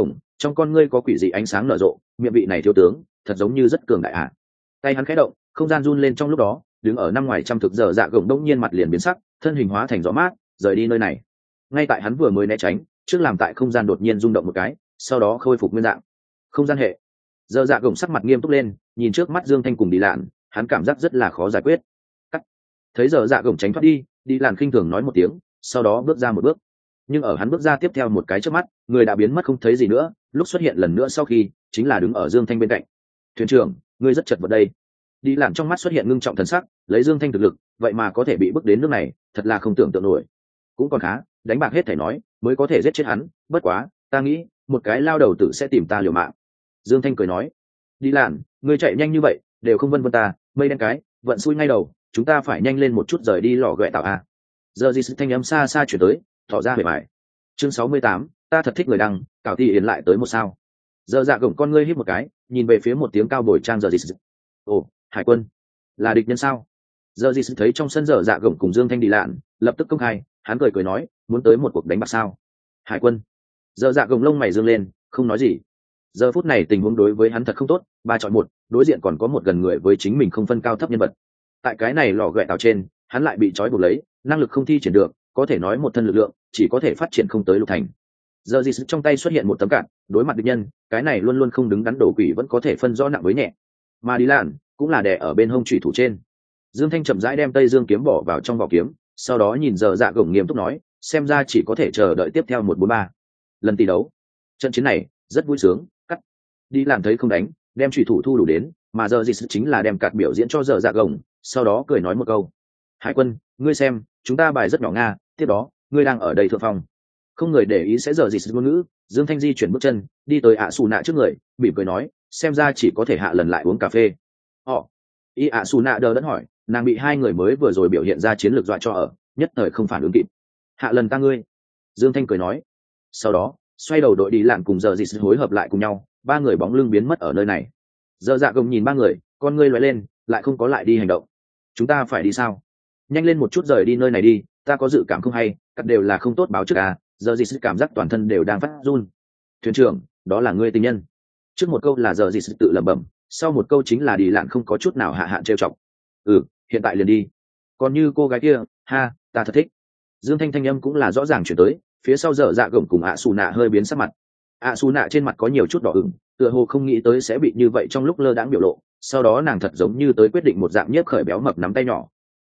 trong con ngươi có quỷ dị ánh sáng nở rộ, miệng vị này thiếu tướng thật giống như rất cường đại hạ. Tay hắn khẽ động, không gian run lên trong lúc đó, đứng ở năm ngoài trăm thực giờ dạ gồng đông nhiên mặt liền biến sắc, thân hình hóa thành gió mát rời đi nơi này. Ngay tại hắn vừa mới né tránh, trước làm tại không gian đột nhiên rung động một cái, sau đó khôi phục nguyên dạng. Không gian hệ. Giờ dạ gồng sắc mặt nghiêm túc lên, nhìn trước mắt Dương Thanh cùng đi lạn, hắn cảm giác rất là khó giải quyết. Cắt. Thấy giờ dạ gồng tránh thoát đi lạn khinh thường nói một tiếng, sau đó bước ra một bước. Nhưng ở hắn bước ra tiếp theo một cái trước mắt, người đã biến mất không thấy gì nữa, lúc xuất hiện lần nữa sau khi chính là đứng ở Dương Thanh bên cạnh. Thuyền trưởng, ngươi rất chật vật đây. Đi lạn trong mắt xuất hiện ngưng trọng thần sắc, lấy Dương Thanh thực lực vậy mà có thể bị bước đến nước này, thật là không tưởng tượng nổi. Cũng còn khá, đánh bạc hết thể nói mới có thể giết chết hắn, bất quá ta nghĩ một cái lao đầu tử sẽ tìm ta liều mạng. Dương Thanh cười nói, đi lạn, ngươi chạy nhanh như vậy đều không vân vân ta, mây đen cái vận xui ngay đầu, chúng ta phải nhanh lên một chút rời đi lò ghẹ tạo a. Giờ gì sự thanh âm xa xa chuyển tới, tỏ ra vẻ vải. Chương 68, ta thật thích người đăng, cảo thì yến lại tới một sao. Giờ dạ gồng con ngươi hít một cái, nhìn về phía một tiếng cao bồi trang giờ gì sự. Ồ, hải quân là địch nhân sao? Giờ gì sự thấy trong sân giờ dạ gồng cùng Dương Thanh đi lạn, lập tức công khai, hắn cười nói, muốn tới một cuộc đánh bạc sao? Hải quân. Giờ dạ gồng lông mày dương lên, không nói gì. Giờ phút này tình huống đối với hắn thật không tốt, 3 chọi 1, đối diện còn có một gần người với chính mình không phân cao thấp nhân vật. Tại cái này lò ghẹ tàu trên, hắn lại bị trói buộc lấy, năng lực không thi triển được, có thể nói một thân lực lượng chỉ có thể phát triển không tới lục thành. Giờ gì trong tay xuất hiện một tấm card, đối mặt địch nhân, cái này luôn luôn không đứng đắn đổ quỷ vẫn có thể phân rõ nặng với nhẹ. Mà đi lạn cũng là đè ở bên hông chủy thủ trên. Dương Thanh chậm rãi đem Tây Dương kiếm bỏ vào trong vỏ kiếm, sau đó nhìn giờ dạ gồng nghiêm túc nói, xem ra chỉ có thể chờ đợi tiếp theo 143 lần tỷ đấu. Trận chiến này rất vui sướng. Cắt. Đi lạn thấy không đánh, đem chủy thủ thu đủ đến, mà giờ gì chính là đem card biểu diễn cho giờ dạ gồng, sau đó cười nói một câu, hải quân, ngươi xem chúng ta bài rất nhỏ nga, tiếp đó ngươi đang ở đây thượng phong. Không người để ý sẽ giờ gì ngôn ngữ, Dương Thanh di chuyển bước chân đi tới ạ xù nạ trước người, mỉm cười nói, xem ra chỉ có thể hạ lần lại uống cà phê. Họ y ạ xù nạ đờ đẫn hỏi, nàng bị hai người mới vừa rồi biểu hiện ra chiến lược dọa cho ở, nhất thời không phản ứng kịp. Hạ lần ta ngươi. Dương Thanh cười nói, sau đó xoay đầu đội đi lạn cùng giờ gì hối hợp lại cùng nhau, ba người bóng lưng biến mất ở nơi này. Giờ dạ gồng nhìn ba người, con ngươi lóe lên, lại không có lại đi hành động. Chúng ta phải đi sao? Nhanh lên một chút rời đi nơi này đi, ta có dự cảm không hay, các đều là không tốt báo trước à, giờ gì cảm giác toàn thân đều đang phát run. Thuyền trưởng, đó là ngươi tình nhân. Trước một câu là giờ gì tự lẩm bẩm, sau một câu chính là đi lạn không có chút nào hạ hạn trêu chọc. Hiện tại liền đi. Còn như cô gái kia, ha, ta thật thích. Dương Thanh thanh âm cũng là rõ ràng chuyển tới, phía sau giờ dạ gồng cùng ạ xù nạ hơi biến sắc mặt. ạ xù nạ trên mặt có nhiều chút đỏ ửng, tựa hồ không nghĩ tới sẽ bị như vậy trong lúc lơ đãng biểu lộ, sau đó nàng thật giống như tới quyết định một dạng nhiếp khởi béo mập nắm tay nhỏ.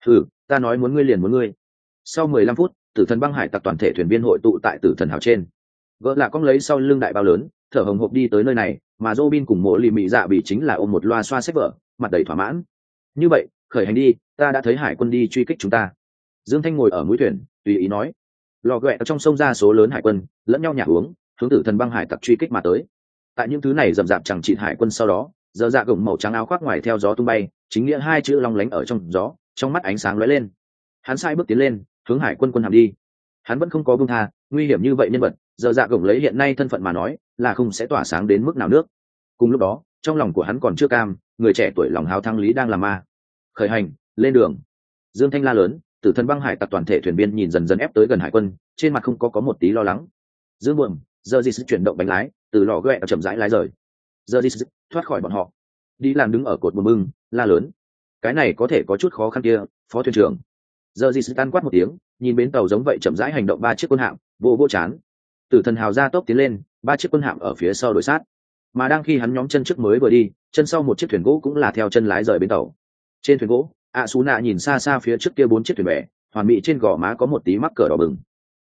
Ta nói muốn ngươi liền muốn ngươi. Sau 15 phút, tử thần băng hải tặc toàn thể thuyền viên hội tụ tại tử thần hào trên. Gỡ là cong lấy sau lưng đại bao lớn, thở hồng hộc đi tới nơi này, mà Robin cùng mộ lì mị dạ bị chính là ôm một loa xoa sách vở, mặt đầy thỏa mãn. Như vậy, khởi hành đi, ta đã thấy hải quân đi truy kích chúng ta. Dương Thanh ngồi ở mũi thuyền, tùy ý nói. Lò ghẹ trong sông ra số lớn hải quân, lẫn nhau nhả uống, hướng tử thần băng hải tặc truy kích mà tới. Tại những thứ này rầm rạp chẳng trị hải quân sau đó, giờ dạ gồng màu trắng áo khoác ngoài theo gió tung bay, chính nghĩa hai chữ long lánh ở trong gió, trong mắt ánh sáng lóe lên. Hắn sai bước tiến lên, hướng hải quân quân hàm đi. Hắn vẫn không có buông tha, nguy hiểm như vậy nhân vật, giờ dạ gồng lấy hiện nay thân phận mà nói, là không sẽ tỏa sáng đến mức nào nước. Cùng lúc đó, trong lòng của hắn còn chưa cam, người trẻ tuổi lòng háo thắng lý đang làm ma. Khởi hành, lên đường. Dương Thanh la lớn, tử thần băng hải tặc toàn thể thuyền viên nhìn dần dần ép tới gần hải quân, trên mặt không có một tí lo lắng. Dương buồm, giờ gì sự chuyển động bánh lái, từ lò ghẹ chậm rãi lái rời. Giờ đi thoát khỏi bọn họ, đi làm đứng ở cột buồm bưng, la lớn. Cái này có thể có chút khó khăn kia, phó thuyền trưởng. Giờ gì tan quát một tiếng, nhìn bến tàu giống vậy chậm rãi hành động ba chiếc quân hạm, vô chán. Tử thần hào ra tốc tiến lên, ba chiếc quân hạm ở phía sau đối sát. Mà đang khi hắn nhóm chân trước mới vừa đi, chân sau một chiếc thuyền gỗ cũng là theo chân lái rời bến tàu. Trên thuyền gỗ, Asuna nhìn xa xa phía trước kia 4 chiếc thuyền bè, hoàn mỹ trên gò má có một tí mắc cỡ đỏ bừng.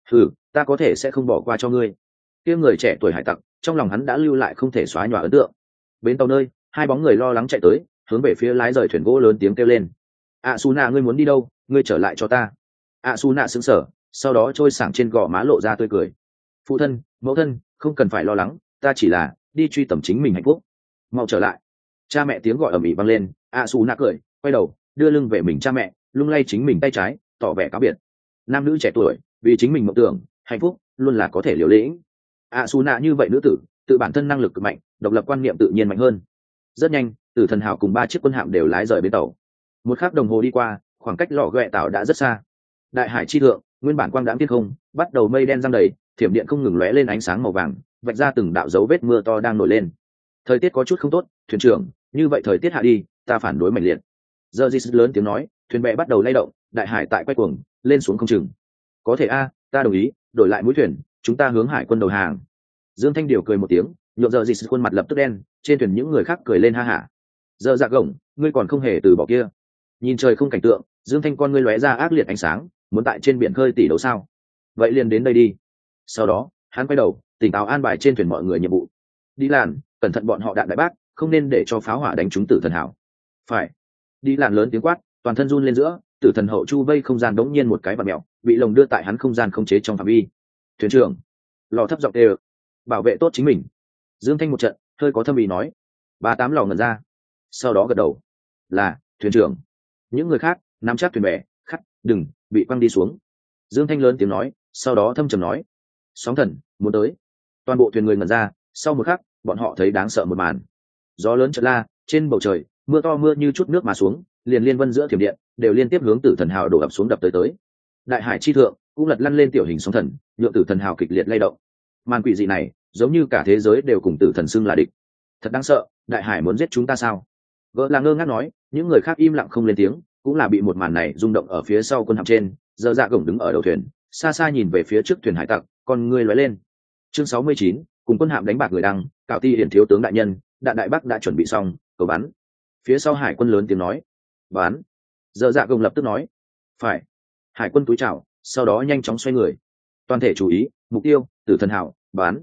Ta có thể sẽ không bỏ qua cho ngươi. Kia người trẻ tuổi hải tặc, trong lòng hắn đã lưu lại không thể xóa nhòa ấn tượng. Bến tàu nơi, hai bóng người lo lắng chạy tới, hướng về phía lái rời thuyền gỗ lớn tiếng kêu lên. Asuna, ngươi muốn đi đâu? Ngươi trở lại cho ta. Asuna sững sờ, sau đó trôi sảng trên gò má lộ ra tươi cười. Phụ thân, mẫu thân, không cần phải lo lắng, ta chỉ là đi truy tầm chính mình hạnh phúc. Mau trở lại. Cha mẹ tiếng gọi ầm ĩ vang lên, Asuna cười, quay đầu, đưa lưng về mình cha mẹ, lung lay chính mình tay trái, tỏ vẻ cáo biệt. Nam nữ trẻ tuổi, vì chính mình mộng tưởng, hạnh phúc, luôn là có thể liều lĩnh. Asuna như vậy nữ tử, tự bản thân năng lực cực mạnh, độc lập quan niệm tự nhiên mạnh hơn. Rất nhanh, tử thần hào cùng 3 chiếc quân hạm đều lái rời bến tàu. Một khắc đồng hồ đi qua, khoảng cách lò ghẹ tàu đã rất xa. Đại hải chi thượng, nguyên bản quang đãng thiên không, bắt đầu mây đen giăng đầy, thiểm điện không ngừng lóe lên ánh sáng màu vàng, vạch ra từng đạo dấu vết mưa to đang nổi lên. Thời tiết có chút không tốt, thuyền trưởng, như vậy thời tiết hạ đi, ta phản đối mạnh liệt. Giờ Dít lớn tiếng nói, thuyền bè bắt đầu lay động, đại hải tại quay cuồng, lên xuống không chừng. Có thể a, ta đồng ý, đổi lại mũi thuyền, chúng ta hướng hải quân đầu hàng. Dương Thanh điều cười một tiếng, nhộn giờ Dít khuôn mặt lập tức đen, trên thuyền những người khác cười lên ha hả. Giờ Dạ Gồng, ngươi còn không hề từ bỏ kia. Nhìn trời không cảnh tượng, Dương Thanh con ngươi lóe ra ác liệt ánh sáng, muốn tại trên biển khơi tỷ đấu sao? Vậy liền đến đây đi. Sau đó, hắn quay đầu, tỉnh táo an bài trên thuyền mọi người nhiệm vụ. Đi làn, cẩn thận bọn họ đạn đại bác, không nên để cho pháo hỏa đánh trúng Tử Thần Hảo. Phải. Đi làn lớn tiếng quát, toàn thân run lên giữa, Tử Thần hậu chu vây không gian đống nhiên một cái vặn mèo, bị lồng đưa tại hắn không gian không chế trong phạm vi. Thuyền trưởng, lò thấp giọng đều, bảo vệ tốt chính mình. Dương Thanh một trận, hơi có thâm ý nói. 38 lò ngẩn ra. Sau đó gật đầu. Là, thuyền trưởng. Những người khác, nắm chắc thuyền bè, khắc, đừng, bị quăng đi xuống. Dương Thanh lớn tiếng nói, sau đó thâm trầm nói. Sóng thần, muốn tới. Toàn bộ thuyền người ngẩn ra, sau một khắc, bọn họ thấy đáng sợ một màn. Gió lớn chợt la, trên bầu trời, mưa to mưa như chút nước mà xuống, liền liên vân giữa thiểm điện, đều liên tiếp hướng Tử Thần Hào đổ ập xuống đập tới. Đại hải chi thượng, cũng lật lăn lên tiểu hình sóng thần, nhượng Tử Thần Hào kịch liệt lay động. Màn quỷ dị này, giống như cả thế giới đều cùng Tử Thần xưng là địch. Thật đáng sợ, đại hải muốn giết chúng ta sao? Vợ là ngơ ngác nói, những người khác im lặng không lên tiếng, cũng là bị một màn này rung động ở phía sau quân hạm trên. Giờ Dạ Gồng đứng ở đầu thuyền, xa xa nhìn về phía trước thuyền hải tặc, con ngươi lóe lên. Chương 69, cùng quân hạm đánh bạc người đăng, Cạo Ti hiển thiếu tướng đại nhân, đạn đại bắc đã chuẩn bị xong, cầu bắn. Phía sau hải quân lớn tiếng nói, bắn. Giờ Dạ Gồng lập tức nói, phải. Hải quân túi chào, sau đó nhanh chóng xoay người. Toàn thể chú ý, mục tiêu, Tử Thần Hào, bắn.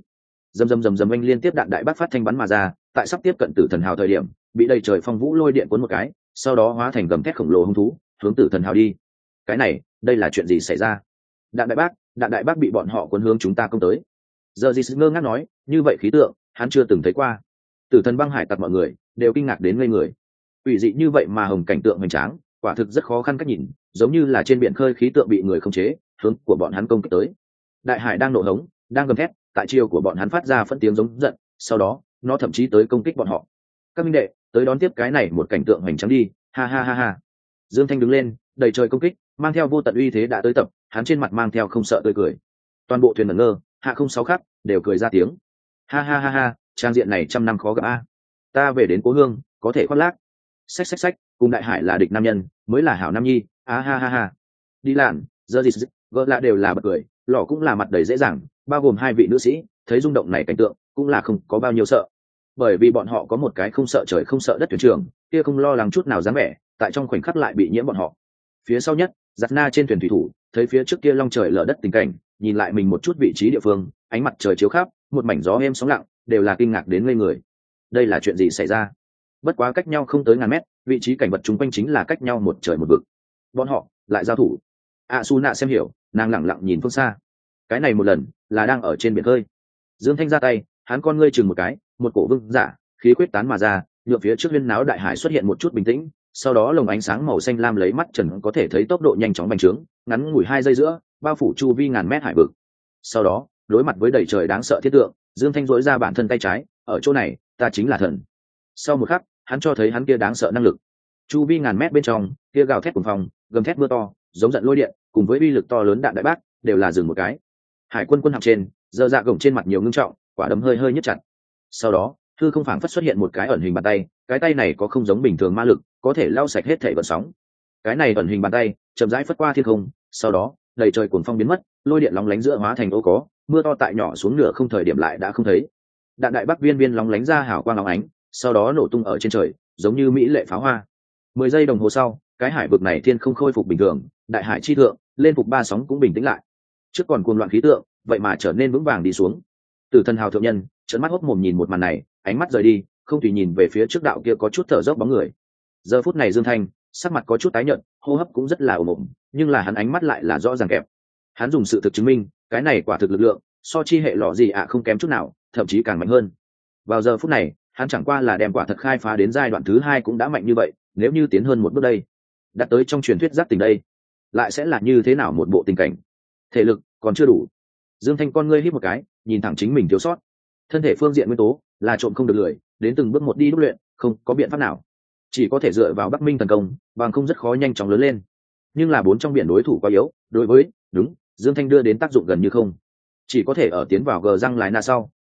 Rầm anh liên tiếp đạn đại bắc phát thanh bắn mà ra, tại sắp tiếp cận Tử Thần Hào thời điểm, bị đầy trời phong vũ lôi điện cuốn một cái, sau đó hóa thành gầm thét khổng lồ hung thú, hướng Tử Thần Hào đi. Cái này, đây là chuyện gì xảy ra? Đạn đại bác bị bọn họ cuốn hướng chúng ta công tới. Giờ gì ngơ ngác nói, như vậy khí tượng, hắn chưa từng thấy qua. Tử Thần băng hải tặc mọi người đều kinh ngạc đến ngây người. Ủy dị như vậy mà hồng cảnh tượng hoành tráng, quả thực rất khó khăn cách nhìn, giống như là trên biển khơi khí tượng bị người khống chế, hướng của bọn hắn công kích tới. Đại hải đang nổ hống, đang gầm thét, tại chiều của bọn hắn phát ra phẫn tiếng giống giận, sau đó, nó thậm chí tới công kích bọn họ. Các minh đệ, tới đón tiếp cái này một cảnh tượng hoành tráng đi, ha ha ha ha. Dương Thanh đứng lên, đầy trời công kích, mang theo vô tận uy thế đã tới tập, hắn trên mặt mang theo không sợ tươi cười. Toàn bộ thuyền ngẩn ngơ, hạ không sáu khắc, đều cười ra tiếng. Ha ha ha ha, trang diện này trăm năm khó gặp a. Ta về đến cố hương, có thể khoác lác. Xách, cùng đại hải là địch nam nhân, mới là hảo nam nhi, a ha ha ha. Đi lạn, giờ gì, vợ lạ đều là bật cười, lọ cũng là mặt đầy dễ dàng, bao gồm hai vị nữ sĩ, thấy rung động này cảnh tượng, cũng là không có bao nhiêu sợ. Bởi vì bọn họ có một cái không sợ trời không sợ đất thuyền trưởng, kia không lo lắng chút nào dáng vẻ, tại trong khoảnh khắc lại bị nhiễm bọn họ. Phía sau nhất, giặt na trên thuyền thủy thủ, thấy phía trước kia long trời lở đất tình cảnh, nhìn lại mình một chút vị trí địa phương, ánh mặt trời chiếu khắp, một mảnh gió êm sóng lặng, đều là kinh ngạc đến ngây người. Đây là chuyện gì xảy ra? Bất quá cách nhau không tới ngàn mét, vị trí cảnh vật chung quanh chính là cách nhau một trời một vực. Bọn họ lại giao thủ. Asuna xem hiểu, nàng lẳng lặng nhìn phương xa. Cái này một lần là đang ở trên biển khơi. Dương Thanh ra tay, hắn con ngươi chừng một cái, một cổ vương giả khí quyết tán mà ra, nhựa phía trước viên náo đại hải xuất hiện một chút bình tĩnh, sau đó lồng ánh sáng màu xanh lam lấy mắt trần có thể thấy tốc độ nhanh chóng bành trướng, ngắn ngủi 2 giây giữa, bao phủ chu vi ngàn mét hải vực. Sau đó, đối mặt với đầy trời đáng sợ thiết tượng, Dương Thanh dỗi ra bản thân tay trái, ở chỗ này, ta chính là thần. Sau một khắc, hắn cho thấy hắn kia đáng sợ năng lực. Chu vi ngàn mét bên trong, kia gào thét cuồng phong, gầm thét mưa to, giống giận lôi điện, cùng với uy lực to lớn đạn đại bác, đều là dừng một cái. Hải quân quân hạm trên, Giờ Dạ Gồng trên mặt nhiều ngưng trọng, quả đấm hơi hơi nhếch chặt. Sau đó, thư không phảng phất xuất hiện một cái ẩn hình bàn tay, cái tay này có không giống bình thường ma lực, có thể lau sạch hết thể vận sóng. Cái này ẩn hình bàn tay chậm rãi phất qua thiên không, sau đó đầy trời cuồng phong biến mất, lôi điện lóng lánh giữa hóa thành ô có, mưa to tại nhỏ xuống nửa không thời điểm lại đã không thấy. Đạn đại bắc viên viên lóng lánh ra hào quang lóng ánh, sau đó nổ tung ở trên trời, giống như mỹ lệ pháo hoa. 10 giây đồng hồ sau, cái hải vực này thiên không khôi phục bình thường, đại hải chi thượng lên phục ba sóng cũng bình tĩnh lại. Trước còn cuồng loạn khí tượng, vậy mà trở nên vững vàng đi xuống. Tử Thần hào thượng nhân trợn mắt hốc mồm nhìn một màn này, ánh mắt rời đi, không tùy nhìn về phía trước đạo kia có chút thở dốc bóng người. Giờ phút này Dương Thanh sắc mặt có chút tái nhợt, hô hấp cũng rất là ồm ồm, nhưng là hắn ánh mắt lại là rõ ràng kẹp. Hắn dùng sự thực chứng minh, cái này quả thực lực lượng so chi hệ lọ gì ạ không kém chút nào, thậm chí càng mạnh hơn. Vào giờ phút này, hắn chẳng qua là đem quả thật khai phá đến giai đoạn thứ 2 cũng đã mạnh như vậy, nếu như tiến hơn một bước đây, đặt tới trong truyền thuyết giác tình đây, lại sẽ là như thế nào một bộ tình cảnh. Thể lực còn chưa đủ. Dương Thanh con ngươi hít một cái, nhìn thẳng chính mình thiếu sót. Thân thể phương diện nguyên tố là trộm không được lười, đến từng bước một đi đúc luyện, không có biện pháp nào, chỉ có thể dựa vào Bắc Minh thần công, bằng không rất khó nhanh chóng lớn lên. Nhưng là 4 trong biển đối thủ quá yếu, đối với Dương Thanh đưa đến tác dụng gần như không, chỉ có thể ở tiến vào gờ răng lái na sau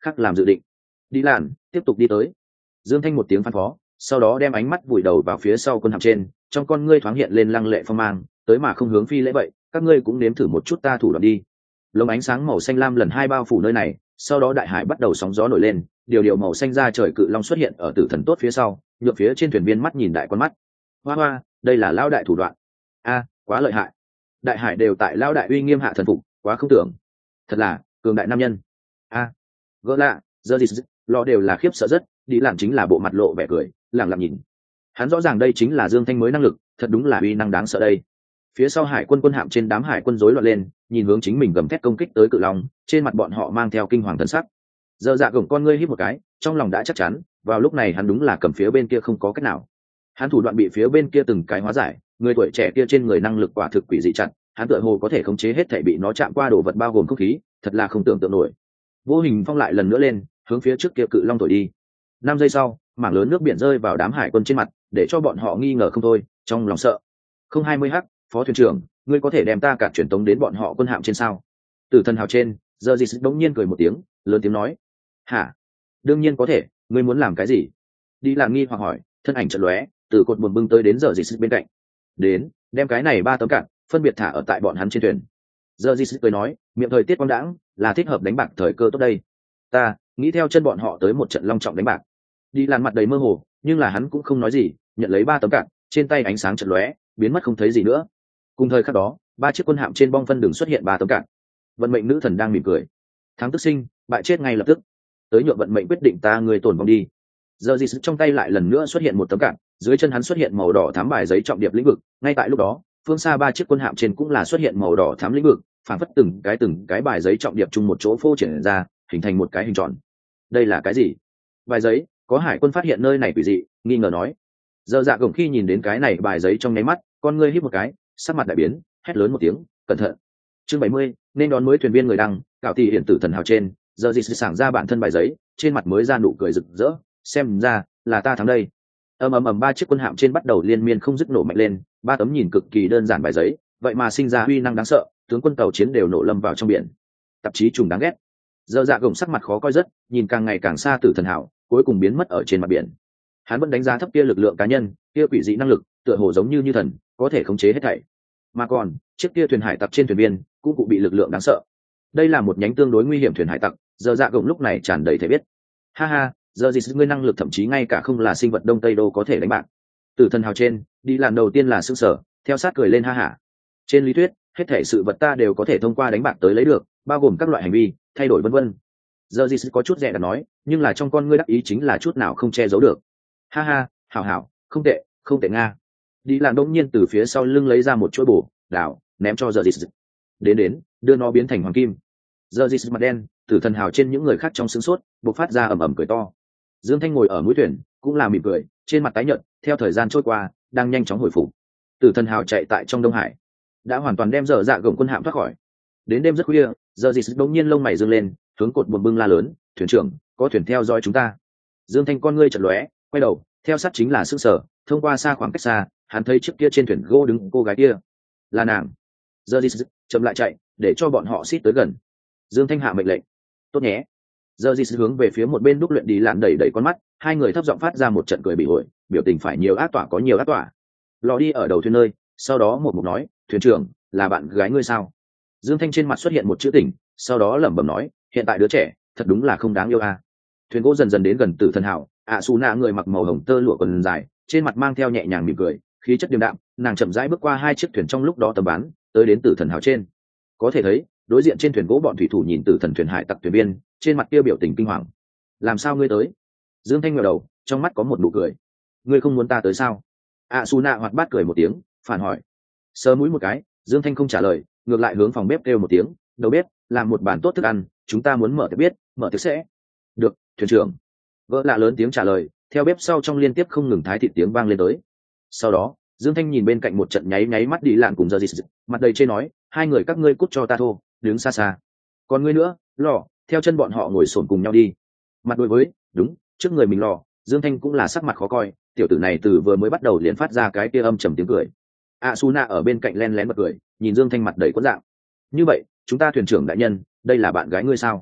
khác làm dự định. Đi làn tiếp tục đi tới. Dương Thanh một tiếng phân phó, sau đó đem ánh mắt vùi đầu vào phía sau quân hạm trên, trong con ngươi thoáng hiện lên lăng lệ phong mang, tới mà không hướng phi lễ vậy, các ngươi cũng nếm thử một chút ta thủ đoạn đi. Lồng ánh sáng màu xanh lam lần hai bao phủ nơi này, sau đó đại hải bắt đầu sóng gió nổi lên, điều màu xanh ra trời cự long xuất hiện ở tử thần tốt phía sau, nhược phía trên thuyền viên mắt nhìn đại con mắt. Hoa hoa, đây là lão đại thủ đoạn. A, quá lợi hại. Đại hải đều tại lão đại uy nghiêm hạ thần phục, quá không tưởng. Thật là cường đại nam nhân. A, gỡ lạ, giờ gì lo đều là khiếp sợ rất, đi làm chính là bộ mặt lộ vẻ cười, lẳng lặng nhìn. Hắn rõ ràng đây chính là Dương Thanh mới năng lực, thật đúng là uy năng đáng sợ đây. Phía sau hải quân quân hạm trên đám hải quân rối loạn lên, nhìn hướng chính mình gầm thét công kích tới cự long, trên mặt bọn họ mang theo kinh hoàng thần sắc. Giờ dạ gồng con ngươi hít một cái, trong lòng đã chắc chắn, vào lúc này hắn đúng là cầm phía bên kia không có cách nào. Hắn thủ đoạn bị phía bên kia từng cái hóa giải, người tuổi trẻ kia trên người năng lực quả thực quỷ dị chặt, hắn tựa hồ có thể khống chế hết thảy bị nó chạm qua đồ vật bao gồm không khí, thật là không tưởng tượng nổi. Vô hình phong lại lần nữa lên, hướng phía trước kia cự long thổi đi. 5 giây sau, mảng lớn nước biển rơi vào đám hải quân trên mặt, để cho bọn họ nghi ngờ không thôi, trong lòng sợ. 020h, phó thuyền trưởng, ngươi có thể đem ta cả truyền tống đến bọn họ quân hạm trên sao? Tử thần hào trên, giờ gì bỗng nhiên cười một tiếng, lớn tiếng nói: hả? Đương nhiên có thể, ngươi muốn làm cái gì? Đi làm nghi hoặc hỏi, thân ảnh chợt lóe, từ cột buồm bưng tới đến giờ gì bên cạnh. Đến, đem cái này 3 tấm cạn, phân biệt thả ở tại bọn hắn trên thuyền. Giờ gì cười nói, miệng thời tiết quang đãng, là thích hợp đánh bạc thời cơ tốt đây. Ta nghĩ theo chân bọn họ tới một trận long trọng đánh bạc. Đi làm mặt đầy mơ hồ, nhưng là hắn cũng không nói gì, nhận lấy 3 tấm cạn, trên tay ánh sáng chợt lóe, biến mất không thấy gì nữa. Cùng thời khắc đó, 3 chiếc quân hạm trên bong phân đường xuất hiện 3 tấm cạn. Vận mệnh nữ thần đang mỉm cười. Thắng tức sinh, bại chết ngay lập tức. Tới nhượng vận mệnh quyết định ta người tổn vong đi. Giờ gì trong tay lại lần nữa xuất hiện một tấm cạn, dưới chân hắn xuất hiện màu đỏ thám bài giấy trọng điệp lĩnh vực. Ngay tại lúc đó, phương xa 3 chiếc quân hạm trên cũng là xuất hiện màu đỏ thám lĩnh vực, phản phất từng cái bài giấy trọng điệp chung một chỗ phô triển ra, hình thành một cái hình tròn. Đây là cái gì? Bài giấy? Có hải quân phát hiện nơi này quỷ dị, nghi ngờ nói. Giờ dạ gồng khi nhìn đến cái này bài giấy trong nháy mắt, con ngươi híp một cái, sắc mặt đại biến, hét lớn một tiếng, cẩn thận. Chương 70, nên đón mới thuyền viên người đăng, cạo tỷ hiển tử thần hào trên, giờ gì sảng ra bản thân bài giấy, trên mặt mới ra nụ cười rực rỡ, xem ra là ta thắng đây. Ầm 3 chiếc quân hạm trên bắt đầu liên miên không dứt nổ mạnh lên, 3 tấm nhìn cực kỳ đơn giản bài giấy, vậy mà sinh ra uy năng đáng sợ, tướng quân tàu chiến đều nổ lâm vào trong biển. Tạp chí trùng đáng ghét. Giờ dạ gồng sắc mặt khó coi rất, nhìn càng ngày càng xa tử thần hào, cuối cùng biến mất ở trên mặt biển. Hắn vẫn đánh giá thấp kia lực lượng cá nhân, kia quỷ dị năng lực, tựa hồ giống như thần, có thể khống chế hết thảy. Mà còn, chiếc kia thuyền hải tặc trên thuyền viên cũng cụ bị lực lượng đáng sợ. Đây là một nhánh tương đối nguy hiểm thuyền hải tặc, giờ dạ gồng lúc này tràn đầy thể biết. Ha ha, giờ gì ngươi năng lực thậm chí ngay cả không là sinh vật đông tây đô có thể đánh bạc. Tử thần hào trên, đi làm đầu tiên là sững sờ, theo sát cười lên ha hả. Trên lý thuyết, hết thảy sự vật ta đều có thể thông qua đánh bạc tới lấy được, bao gồm các loại hành vi, thay đổi vân vân. Giờ gì có chút dè đặt nói, nhưng là trong con ngươi đắc ý chính là chút nào không che giấu được. Ha ha, hảo, không tệ, không tệ nga. Đi làm đống nhiên từ phía sau lưng lấy ra một chuỗi bổ đảo, ném cho giờ gì. Đến, đưa nó biến thành hoàng kim. Giờ gì mặt đen, tử thần hào trên những người khác trong sướng sốt, bộc phát ra ầm ầm cười to. Dương Thanh ngồi ở mũi thuyền, cũng là mỉm cười, trên mặt tái nhợt, theo thời gian trôi qua, đang nhanh chóng hồi phục. Tử thần hào chạy tại trong Đông Hải, đã hoàn toàn đem dở dạ gồng quân hạm thoát khỏi. Đến đêm rất khuya, giờ gì đống nhiên lông mày dương lên, hướng cột buồm bưng la lớn, thuyền trưởng, có thuyền theo dõi chúng ta. Dương Thanh con ngươi chợt lóe, quay đầu, theo sát chính là sức sở, thông qua xa khoảng cách xa, hắn thấy chiếc kia trên thuyền gỗ đứng cô gái kia, là nàng. Giờ gì chậm lại chạy, để cho bọn họ xít tới gần. Dương Thanh hạ mệnh lệnh, tốt nhé. Giờ gì hướng về phía một bên đúc luyện đi lạn đẩy con mắt, hai người thấp giọng phát ra một trận cười bị ổi, biểu tình phải nhiều ác tỏa có nhiều ác tỏa. Lò đi ở đầu thuyền nơi, sau đó một mục nói, thuyền trưởng, là bạn gái ngươi sao? Dương Thanh trên mặt xuất hiện một chữ tỉnh, sau đó lẩm bẩm nói, hiện tại đứa trẻ, thật đúng là không đáng yêu à. Thuyền gỗ dần dần đến gần tử thần hảo, Su nạ người mặc màu hồng tơ lụa quần dài, trên mặt mang theo nhẹ nhàng mỉm cười, khí chất điềm đạm, nàng chậm rãi bước qua 2 chiếc thuyền trong lúc đó tầm bắn, tới đến tử thần hảo trên. Có thể thấy, đối diện trên thuyền gỗ bọn thủy thủ nhìn tử thần thuyền hải tặc thuyền viên, trên mặt kia biểu tình kinh hoàng. Làm sao ngươi tới? Dương Thanh ngẩng đầu, trong mắt có một nụ cười. Ngươi không muốn ta tới sao? Su nạ hoạt bát cười một tiếng, phản hỏi. Sờ mũi một cái, Dương Thanh không trả lời, ngược lại hướng phòng bếp kêu một tiếng, đầu bếp, làm một bàn tốt thức ăn, chúng ta muốn mở tiệc biết, mở tiệc sẽ. Được, thuyền trưởng. Vợ lạ lớn tiếng trả lời, theo bếp sau trong liên tiếp không ngừng thái thịt tiếng vang lên tới. Sau đó, Dương Thanh nhìn bên cạnh một trận nháy mắt đi lạn cùng giờ gì, mặt đầy chê nói, hai người các ngươi cút cho ta thô, đứng xa xa. Còn ngươi nữa, lò, theo chân bọn họ ngồi xổm cùng nhau đi. Mặt đối với, đúng, trước người mình lò, Dương Thanh cũng là sắc mặt khó coi, tiểu tử này từ vừa mới bắt đầu liền phát ra cái kia âm trầm tiếng cười. Asuna ở bên cạnh len lén bật cười, nhìn Dương Thanh mặt đầy quẫn dạng. Như vậy, chúng ta thuyền trưởng đại nhân, đây là bạn gái ngươi sao?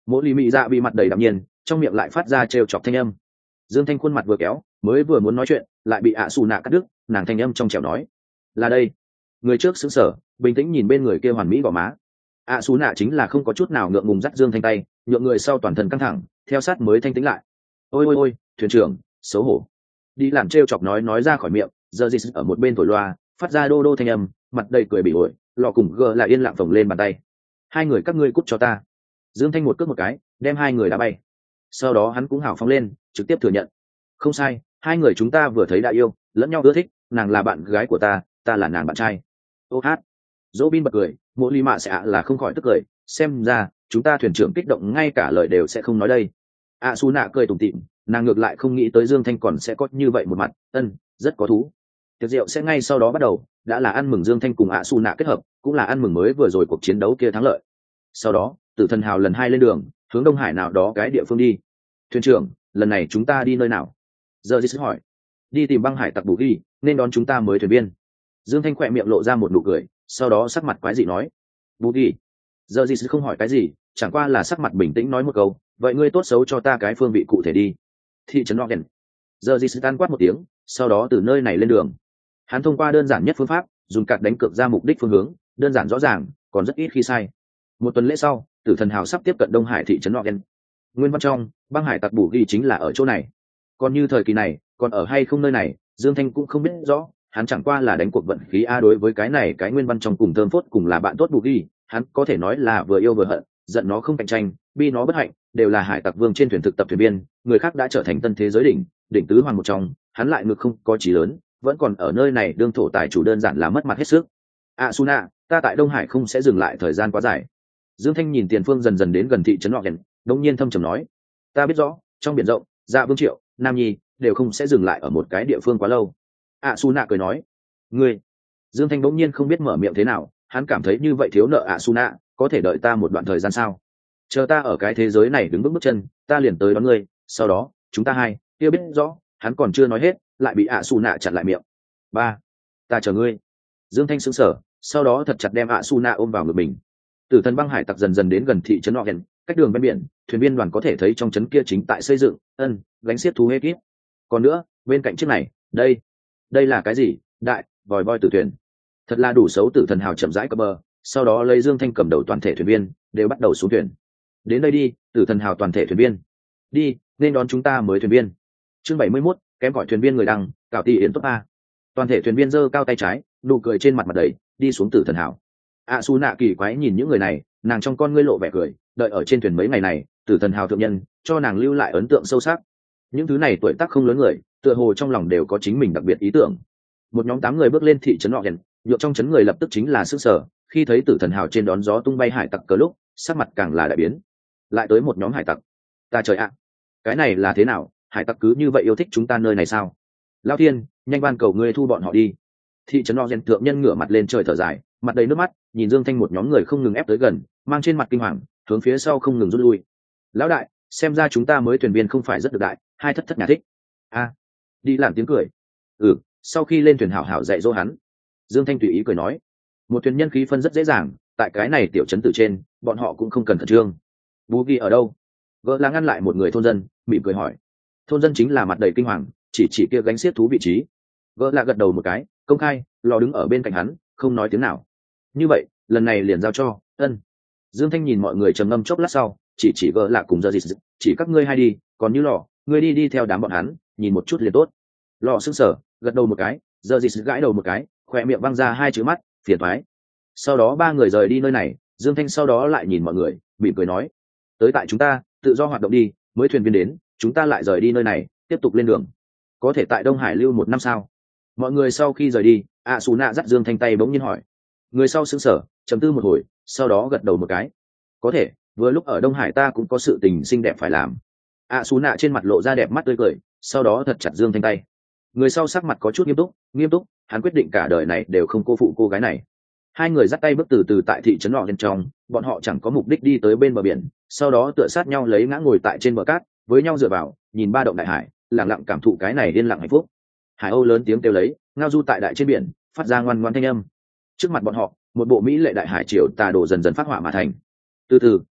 Mỗi lý mỹ dạ bị mặt đầy đạm nhiên, trong miệng lại phát ra trêu chọc thanh âm. Dương Thanh khuôn mặt vừa kéo, mới vừa muốn nói chuyện, lại bị ạ xù nạ cắt đứt. Nàng thanh âm trong trẻo nói: là đây. Người trước sững sờ, bình tĩnh nhìn bên người kia hoàn mỹ gò má. ạ xù nạ chính là không có chút nào ngượng ngùng dắt Dương Thanh tay, nhượng người sau toàn thân căng thẳng, theo sát mới thanh tĩnh lại. Ôi ôi ôi, thuyền trưởng, xấu hổ. Đi làm trêu chọc nói ra khỏi miệng, giờ gì ở một bên thổi loa, phát ra đô đô thanh âm, mặt đầy cười bị ổi, lọ cùng gờ lại yên lặng phồng lên bàn tay. Hai người các ngươi cút cho ta. Dương Thanh một cước một cái, đem hai người đá bay. Sau đó hắn cũng hào phóng lên, trực tiếp thừa nhận. Không sai, hai người chúng ta vừa thấy đã yêu, lẫn nhau ưa thích, nàng là bạn gái của ta, ta là nàng bạn trai. Ô hát. Dỗ bin bật cười, mỗi ly mạ sẽ là không khỏi tức cười, xem ra chúng ta thuyền trưởng kích động ngay cả lời đều sẽ không nói đây. Su nạ cười tủm tỉm, nàng ngược lại không nghĩ tới Dương Thanh còn sẽ có như vậy một mặt, rất có thú. Tiệc rượu sẽ ngay sau đó bắt đầu, đã là ăn mừng Dương Thanh cùng Su nạ kết hợp, cũng là ăn mừng mới vừa rồi cuộc chiến đấu kia thắng lợi. Sau đó, Tử Thần Hào lần hai lên đường, hướng Đông Hải nào đó cái địa phương đi. Thuyền trưởng, lần này chúng ta đi nơi nào? Giờ Dì hỏi. Đi tìm băng hải tặc Bù Ghi, nên đón chúng ta mới thuyền viên. Dương Thanh khỏe miệng lộ ra một nụ cười, sau đó sắc mặt quái dị nói: Bù Ghi. Giờ Dì không hỏi cái gì, chẳng qua là sắc mặt bình tĩnh nói một câu: vậy ngươi tốt xấu cho ta cái phương vị cụ thể đi. Thị trấn Logan. Giờ Dì tan quát một tiếng, sau đó từ nơi này lên đường. Hắn thông qua đơn giản nhất phương pháp, dùng card đánh cược ra mục đích phương hướng, đơn giản rõ ràng, còn rất ít khi sai. Một tuần lễ sau, Tử Thần Hào sắp tiếp cận Đông Hải thị trấn Logan. Nguyên văn trong, băng hải tặc Bù Ghi chính là ở chỗ này. Còn như thời kỳ này, còn ở hay không nơi này, Dương Thanh cũng không biết rõ, hắn chẳng qua là đánh cuộc vận khí a. Đối với cái này, cái nguyên văn trong cùng thơm phốt cùng là bạn tốt Bù Ghi, hắn có thể nói là vừa yêu vừa hận, giận nó không cạnh tranh, bi nó bất hạnh, đều là hải tặc vương trên thuyền thực tập thuyền viên, người khác đã trở thành tân thế giới đỉnh tứ hoàng một trong, hắn lại ngược không có chí lớn, vẫn còn ở nơi này đương thổ tài chủ, đơn giản là mất mặt hết sức. Suna, ta tại Đông Hải không sẽ dừng lại thời gian quá dài. Dương Thanh nhìn tiền phương dần dần đến gần thị trấn Logan, đột nhiên thâm trầm nói: ta biết rõ, trong biển rộng, Dạ Vương Triệu, Nam Nhi đều không sẽ dừng lại ở một cái địa phương quá lâu. Suna cười nói: ngươi. Dương Thanh bỗng nhiên không biết mở miệng thế nào, hắn cảm thấy như vậy thiếu nợ Suna, có thể đợi ta một đoạn thời gian sao? Chờ ta ở cái thế giới này đứng bước bước chân, ta liền tới đón ngươi, sau đó chúng ta hai kia biết rõ. Hắn còn chưa nói hết, lại bị Suna chặn lại miệng. Ba, ta chờ ngươi. Dương Thanh sững sờ, sau đó thật chặt đem Suna ôm vào ngực mình. Tử Thần băng hải tặc dần dần đến gần thị trấn Logan, cách đường ven biển, thuyền viên đoàn có thể thấy trong trấn kia chính tại xây dựng, gánh xiết thú ekip. Còn nữa, bên cạnh chiếc này, đây là cái gì? Đại vòi voi tử thuyền. Thật là đủ xấu. Tử Thần Hào chậm rãi cập bờ, sau đó lấy Dương Thanh cầm đầu toàn thể thuyền viên đều bắt đầu xuống thuyền. Đến đây đi, Tử Thần Hào toàn thể thuyền viên. Đi, nên đón chúng ta mới thuyền viên. Chương 71, kém gọi thuyền viên người đăng, cảo tỷ yến top A. Toàn thể thuyền viên giơ cao tay trái, nụ cười trên mặt đầy, đi xuống Tử Thần Hào. Su nạ kỳ quái nhìn những người này, nàng trong con ngươi lộ vẻ cười, đợi ở trên thuyền mấy ngày này, Tử Thần Hào thượng nhân cho nàng lưu lại ấn tượng sâu sắc. Những thứ này tuổi tác không lớn người, tựa hồ trong lòng đều có chính mình đặc biệt ý tưởng. Một nhóm 8 người bước lên thị trấn Logan, nhộn trong trấn người lập tức chính là sức sở, khi thấy Tử Thần Hào trên đón gió tung bay hải tặc cờ lúc, sắc mặt càng là đại biến. Lại tới một nhóm hải tặc. Ta trời ạ, cái này là thế nào? Hải tặc cứ như vậy yêu thích chúng ta nơi này sao? Lão Thiên, nhanh ban cầu ngươi thu bọn họ đi. Thị trấn Logan thượng nhân ngửa mặt lên trời thở dài, mặt đầy nước mắt, nhìn Dương Thanh một nhóm người không ngừng ép tới gần, mang trên mặt kinh hoàng, hướng phía sau không ngừng rút lui. Lão đại, xem ra chúng ta mới thuyền viên không phải rất được đại, hai thất nhà thích. Đi làm tiếng cười. Sau khi lên thuyền hảo hảo dạy dỗ hắn. Dương Thanh tùy ý cười nói: một thuyền nhân khí phân rất dễ dàng, tại cái này tiểu trấn từ trên, bọn họ cũng không cần khẩn trương. Bù Ghi ở đâu? Gỡ là ngăn lại một người thôn dân, mỉm cười hỏi. Thôn dân chính là mặt đầy kinh hoàng, chỉ kia gánh xiết thú vị trí. Gỡ là gật đầu một cái, công khai, lò đứng ở bên cạnh hắn, không nói tiếng nào. Như vậy, lần này liền giao cho Dương Thanh nhìn mọi người trầm ngâm chốc lát sau, chỉ gỡ là cùng giờ gì, chỉ các ngươi hai đi, còn như lò, ngươi đi theo đám bọn hắn, nhìn một chút liền tốt. Lò sững sờ, gật đầu một cái, giờ gì gãi đầu một cái, khỏe miệng văng ra hai chữ mắt, phiền toái. Sau đó ba người rời đi nơi này. Dương Thanh sau đó lại nhìn mọi người, mỉm cười nói: tới tại chúng ta, tự do hoạt động đi, mới thuyền viên đến, chúng ta lại rời đi nơi này, tiếp tục lên đường. Có thể tại Đông Hải lưu 1 năm sao? Mọi người sau khi rời đi, Suna dắt Dương Thanh tay bỗng nhiên hỏi. Người sau sững sờ, trầm tư một hồi, sau đó gật đầu một cái. Có thể, vừa lúc ở Đông Hải ta cũng có sự tình xinh đẹp phải làm. Suna trên mặt lộ ra đẹp mắt tươi cười, sau đó thật chặt Dương Thanh tay. Người sau sắc mặt có chút nghiêm túc, hắn quyết định cả đời này đều không cô phụ cô gái này. Hai người dắt tay bước từ từ tại thị trấn nọ bên trong, bọn họ chẳng có mục đích đi tới bên bờ biển, sau đó tựa sát nhau lấy ngã ngồi tại trên bờ cát, với nhau dựa vào, nhìn ba động đại hải, lặng lặng cảm thụ cái này yên lặng hạnh phúc. Hải âu lớn tiếng kêu lấy, ngao du tại đại trên biển, phát ra ngoan ngoãn thanh âm. Trước mặt bọn họ, một bộ mỹ lệ đại hải triều tà đồ dần dần phát họa mà thành. Từ từ,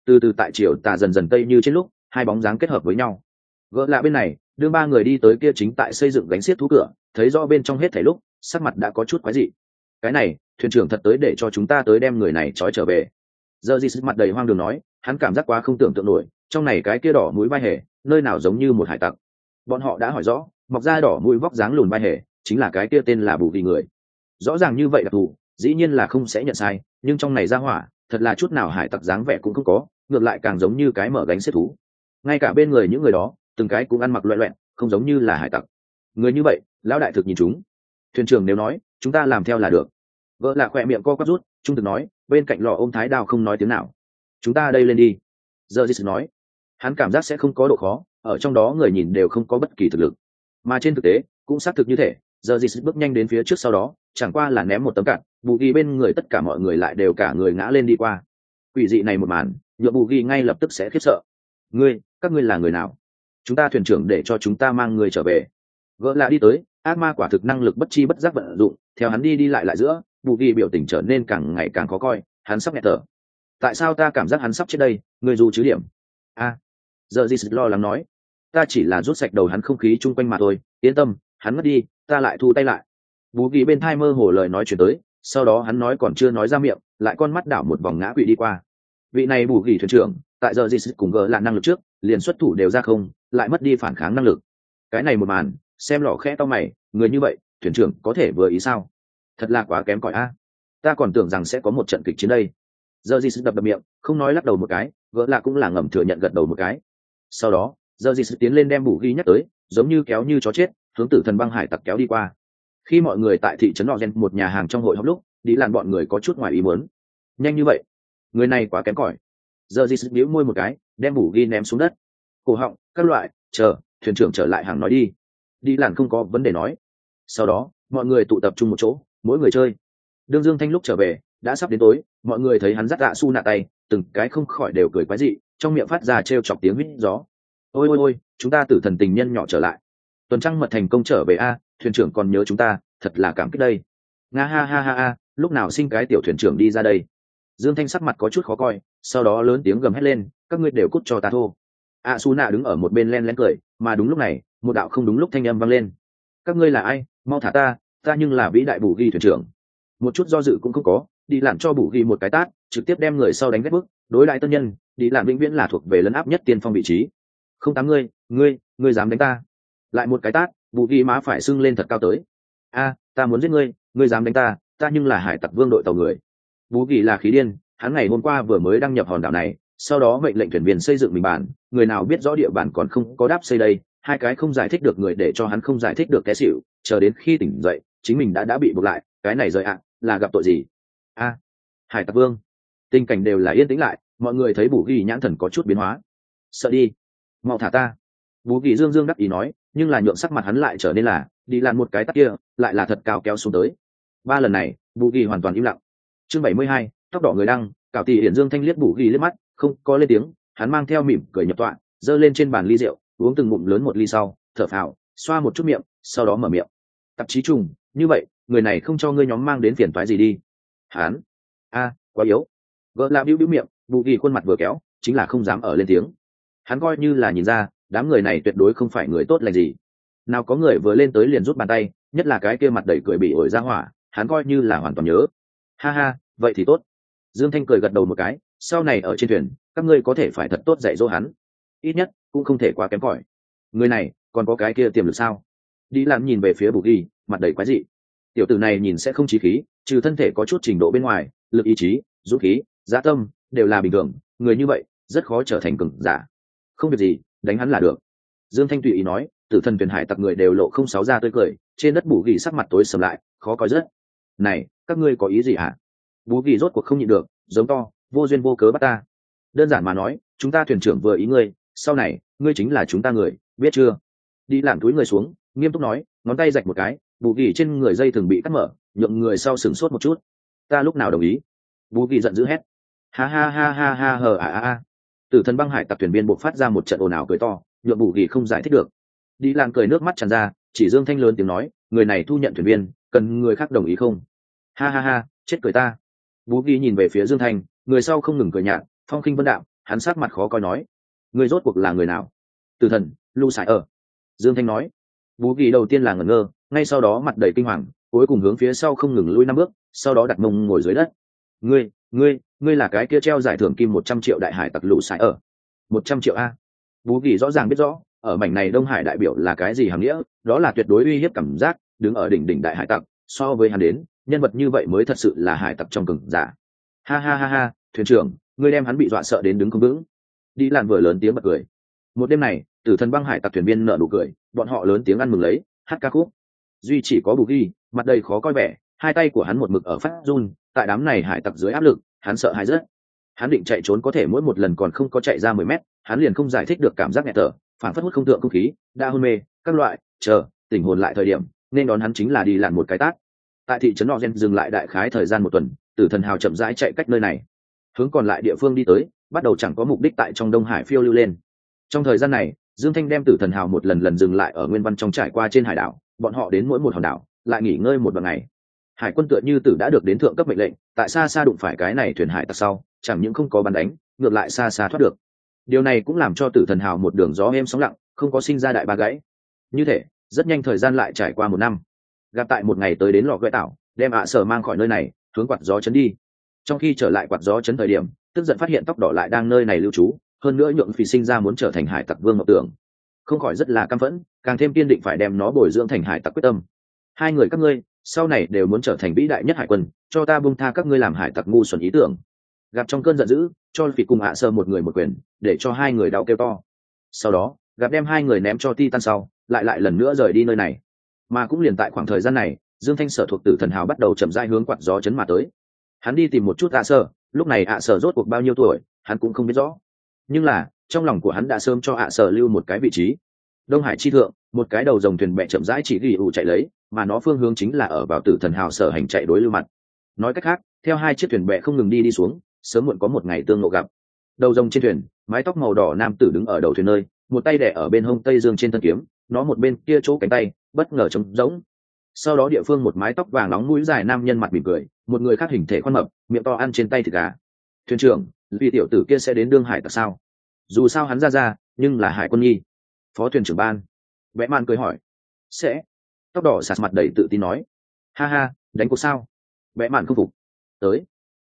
từ từ tại chiều tà dần dần tây như trên lúc hai bóng dáng kết hợp với nhau. Gỡ lạ bên này đưa ba người đi tới kia chính tại xây dựng gánh xiết thú cửa, thấy rõ bên trong hết thảy lúc sắc mặt đã có chút quái dị. Cái này thuyền trưởng thật tới để cho chúng ta tới đem người này trói trở về. Giờ gì mặt đầy hoang đường nói, hắn cảm giác quá không tưởng tượng nổi, trong này cái kia đỏ mũi vai hề nơi nào giống như một hải tặc. Bọn họ đã hỏi rõ, mọc da đỏ mũi vóc dáng lùn vai hề chính là cái kia tên là bù vì người. Rõ ràng như vậy đặc thù, dĩ nhiên là không sẽ nhận sai, nhưng trong này ra hỏa thật là chút nào hải tặc dáng vẻ cũng không có, ngược lại càng giống như cái mở gánh xiết thú. Ngay cả bên người những người đó từng cái cũng ăn mặc loẹ loẹn, không giống như là hải tặc. Người như vậy lão đại thực nhìn chúng. Thuyền trưởng nếu nói chúng ta làm theo là được. Vợ là khỏe miệng co quắp rút, trung thực nói, bên cạnh lò ôm thái đao không nói tiếng nào. Chúng ta đây lên đi. Giờ Dít nói, hắn cảm giác sẽ không có độ khó, ở trong đó người nhìn đều không có bất kỳ thực lực, mà trên thực tế cũng xác thực như thế. Giờ Dít bước nhanh đến phía trước, sau đó chẳng qua là ném một tấm cạn, bù ghi bên người tất cả mọi người lại đều cả người ngã lên đi qua. Quỷ dị này một màn, nhựa bù ghi ngay lập tức sẽ khiếp sợ. Các ngươi là người nào? Chúng ta thuyền trưởng để cho chúng ta mang người trở về. Gỡ lạ đi tới, ác ma quả thực năng lực bất chi bất giác vận dụng, theo hắn đi lại giữa, bù ghi biểu tình trở nên càng ngày càng khó coi, hắn sắp nghẹt thở. Tại sao ta cảm giác hắn sắp chết đây? Người dù chứ điểm. Giờ Dít lo lắng nói, ta chỉ là rút sạch đầu hắn không khí chung quanh mà thôi, yên tâm, hắn mất đi, ta lại thu tay lại. Bú ghi bên thai mơ hồ lời nói chuyển tới, sau đó hắn nói còn chưa nói ra miệng, lại con mắt đảo một vòng ngã quỵ đi qua. Vị này bù ghi thuyền trưởng, tại giờ Dít cùng gỡ là năng lực trước, liền xuất thủ đều ra không, lại mất đi phản kháng năng lực. Cái này một màn, xem lọ khẽ to mày, người như vậy, thuyền trưởng có thể vừa ý sao? Thật là quá kém cỏi a. Ta còn tưởng rằng sẽ có một trận kịch chiến đây. Giờ Dít đập miệng, không nói lắc đầu một cái, gỡ là cũng là ngầm thừa nhận gật đầu một cái. Sau đó giờ Dít tiến lên đem bù ghi nhắc tới, giống như kéo như chó chết, hướng tử thần băng hải tặc kéo đi qua. Khi mọi người tại thị trấn Ozen một nhà hàng trong hội họp lúc, đi làn bọn người có chút ngoài ý muốn. Nhanh như vậy, người này quá kém cỏi. Giờ Dít bĩu môi một cái, đem bù ghi ném xuống đất. Cổ họng, các loại, chờ, thuyền trưởng trở lại hàng nói đi. Đi làn không có vấn đề nói. Sau đó mọi người tụ tập trung một chỗ, mỗi người chơi. Đương Dương Thanh lúc trở về đã sắp đến tối, mọi người thấy hắn dắt dạ su nạ tay, từng cái không khỏi đều cười quái dị, trong miệng phát ra trêu chọc tiếng huýt gió. Ôi, chúng ta tử thần tình nhân nhỏ trở lại, tuần trăng mật thành công trở về a, thuyền trưởng còn nhớ chúng ta, thật là cảm kích đây. Nga ha, lúc nào sinh cái tiểu thuyền trưởng đi ra đây. Dương Thanh sắc mặt có chút khó coi, sau đó lớn tiếng gầm hét lên, các ngươi đều cút cho ta thô. Su nạ đứng ở một bên len lén cười, mà đúng lúc này một đạo không đúng lúc thanh âm vang lên. Các ngươi là ai? Mau thả ta nhưng là vĩ đại bù ghi thuyền trưởng. Một chút do dự cũng không có, đi lặn cho bù ghi một cái tát, trực tiếp đem người sau đánh vết bước. Đối đại tân nhân, đi lặn vĩnh viễn là thuộc về lấn áp nhất tiên phong vị trí. Không tám ngươi dám đánh ta? Lại một cái tát, bù ghi má phải sưng lên thật cao tới. Ta muốn giết ngươi dám đánh ta nhưng là hải tặc vương đội tàu người. Bù ghi là khí điên, hắn ngày hôm qua vừa mới đăng nhập hòn đảo này, sau đó mệnh lệnh thuyền viên xây dựng mình bản, người nào biết rõ địa bản còn không có đáp xây đây, hai cái không giải thích được người để cho hắn không giải thích được té xỉu, chờ đến khi tỉnh dậy chính mình đã bị buộc lại, cái này rời là gặp tội gì? Hải tặc vương. Tình cảnh đều là yên tĩnh lại, mọi người thấy bù ghi nhãn thần có chút biến hóa. Sợ đi, mau thả ta. Bù ghi dương đắc ý nói, nhưng là nhượng sắc mặt hắn lại trở nên là đi lan một cái tắt kia, lại là thật cao kéo xuống tới. Ba lần này bù ghi hoàn toàn im lặng. Chương 72, tóc đỏ người đăng. Cảo tỷ hiển Dương Thanh liếc bù ghi liếc mắt, không có lên tiếng, hắn mang theo mỉm cười nhập tọa, giơ lên trên bàn ly rượu, uống từng ngụm lớn một ly sau, thở phào, xoa một chút miệng, sau đó mở miệng. Tạp chí trùng, như vậy người này không cho ngươi nhóm mang đến phiền toái gì đi. Hắn quá yếu. Gỡ là bĩu miệng, bù ghi khuôn mặt vừa kéo, chính là không dám ở lên tiếng. Hắn coi như là nhìn ra đám người này tuyệt đối không phải người tốt lành gì. Nào có người vừa lên tới liền rút bàn tay, nhất là cái kia mặt đầy cười bị ổi ra hỏa, hắn coi như là hoàn toàn nhớ. Ha, vậy thì tốt. Dương Thanh cười gật đầu một cái, sau này ở trên thuyền các ngươi có thể phải thật tốt dạy dỗ hắn, ít nhất cũng không thể quá kém cỏi. Người này còn có cái kia tiềm lực sao? Đi làm nhìn về phía bù ghi, mặt đầy quái dị. Tiểu tử này nhìn sẽ không chí khí, trừ thân thể có chút trình độ bên ngoài, lực ý chí, dũng khí, dạ tâm đều là bình thường, người như vậy rất khó trở thành cường giả. Không việc gì, đánh hắn là được. Dương Thanh tùy ý nói, tử thần thuyền hải tặc người đều lộ không sáo ra tươi cười, trên đất bù ghi sắc mặt tối sầm lại, khó coi rất. Này, các ngươi có ý gì hả? Bù ghi rốt cuộc không nhịn được, giống to, vô duyên vô cớ bắt ta. Đơn giản mà nói, chúng ta thuyền trưởng vừa ý ngươi, sau này ngươi chính là chúng ta người, biết chưa? Đi làm túi người xuống, nghiêm túc nói, ngón tay rạch một cái, bù ghi trên người dây thường bị cắt mở, nhượng người sau sửng sốt một chút. Ta lúc nào đồng ý? Bù ghi giận dữ hét. Ha hờ. Tử thần băng hải tặc thuyền viên buộc phát ra một trận ồn ào cười to, nhượng bù ghi không giải thích được. Đi làm cười nước mắt tràn ra, chỉ Dương Thanh lớn tiếng nói, người này thu nhận thuyền viên, cần người khác đồng ý không? Ha, chết cười ta. Bú ghi nhìn về phía Dương Thanh, người sau không ngừng cười nhạt, phong khinh vân đạm, hắn sát mặt khó coi nói: người rốt cuộc là người nào? Tử thần Lu Sải ở. Dương Thanh nói. Bú Kỳ đầu tiên là ngẩn ngơ, ngay sau đó mặt đầy kinh hoàng, cuối cùng hướng phía sau không ngừng lùi 5 bước, sau đó đặt mông ngồi dưới đất. Ngươi là cái kia treo giải thưởng kim 100 triệu đại hải tặc Lu Sải ở? 100 triệu a? Bú Kỳ rõ ràng biết rõ, ở mảnh này Đông Hải đại biểu là cái gì hàm nghĩa, đó là tuyệt đối uy hiếp cảm giác, đứng ở đỉnh đại hải tặc, so với hắn đến, nhân vật như vậy mới thật sự là hải tặc trong cường giả. Ha ha ha ha, thuyền trưởng, ngươi đem hắn bị dọa sợ đến đứng không vững. Đi làn vừa lớn tiếng bật cười. Một đêm này, Tử thần băng hải tặc thuyền viên nở nụ cười, bọn họ lớn tiếng ăn mừng lấy, hát ca khúc. Duy chỉ có Bù Ghi, mặt đầy khó coi vẻ, hai tay của hắn một mực ở phát run, tại đám này hải tặc dưới áp lực, hắn sợ hãi rất. Hắn định chạy trốn có thể mỗi một lần còn không có chạy ra 10 mét, hắn liền không giải thích được cảm giác nghẹt thở, phản phất hút không tượng không khí, đã hôn mê, các loại, chờ, tỉnh hồn lại thời điểm, nên đón hắn chính là đi lặn một cái tát. Tại thị trấn Ozen dừng lại đại khái thời gian 1 tuần, Tử thần hào chậm rãi chạy cách nơi này, hướng còn lại địa phương đi tới, bắt đầu chẳng có mục đích tại trong Đông Hải phiêu lưu lên. Trong thời gian này, Dương Thanh đem Tử thần hào một lần dừng lại ở nguyên văn trong trải qua trên hải đảo, bọn họ đến mỗi một hòn đảo, lại nghỉ ngơi một đoạn ngày. Hải quân tựa như Tử đã được đến thượng cấp mệnh lệnh, tại xa xa đụng phải cái này thuyền hải tặc sau, chẳng những không có bắn đánh, ngược lại xa xa thoát được. Điều này cũng làm cho Tử thần hào một đường gió êm sóng lặng, không có sinh ra đại ba gãy. Như thế, rất nhanh thời gian lại trải qua 1 năm. Gặp tại một ngày tới đến lò gợi tảo, đem Sở mang khỏi nơi này, hướng quạt gió chấn đi. Trong khi trở lại quạt gió chấn thời điểm, tức giận phát hiện tóc đỏ lại đang nơi này lưu trú, hơn nữa nhượng Phi sinh ra muốn trở thành hải tặc vương ngọc tưởng, không khỏi rất là căm phẫn, càng thêm kiên định phải đem nó bồi dưỡng thành hải tặc quyết tâm. Hai người các ngươi sau này đều muốn trở thành vĩ đại nhất hải quân, cho ta buông tha các ngươi làm hải tặc ngu xuẩn ý tưởng. Gặp trong cơn giận dữ, cho Phi cùng Sơ một người một quyền, để cho hai người đau kêu to. Sau đó, gặp đem hai người ném cho Titan sau, lại lần nữa rời đi nơi này. Mà cũng liền tại khoảng thời gian này, Dương Thanh sở thuộc Tử thần hào bắt đầu chậm rãi hướng quạt gió chấn mà tới. Hắn đi tìm một chút Sơ, lúc này Sơ rốt cuộc bao nhiêu tuổi, hắn cũng không biết rõ. Nhưng là trong lòng của hắn đã sớm cho Sở lưu một cái vị trí. Đông Hải chi thượng, một cái đầu rồng thuyền bè chậm rãi chỉ ghi ủ chạy lấy, mà nó phương hướng chính là ở vào Tử thần hào sở hành chạy đối lưu mặt. Nói cách khác, theo hai chiếc thuyền bè không ngừng đi xuống, sớm muộn có một ngày tương ngộ gặp. Đầu rồng trên thuyền, mái tóc màu đỏ nam tử đứng ở đầu thuyền nơi, một tay đè ở bên hông tây dương trên thân kiếm, nó một bên kia chỗ cánh tay bất ngờ trống rỗng. Sau đó địa phương một mái tóc vàng nóng mũi dài nam nhân mặt mỉm cười, một người khác hình thể khoan mập, miệng to ăn trên tay thịt gà. Thuyền trưởng, vì tiểu tử kia sẽ đến đương hải tặc sao? Dù sao hắn ra nhưng là hải quân nhi. Phó thuyền trưởng Ban vẽ man cười hỏi. Sẽ. Tóc đỏ sạt mặt đầy tự tin nói. Ha ha, đánh cuộc sao? Vẽ mạn không phục. Tới.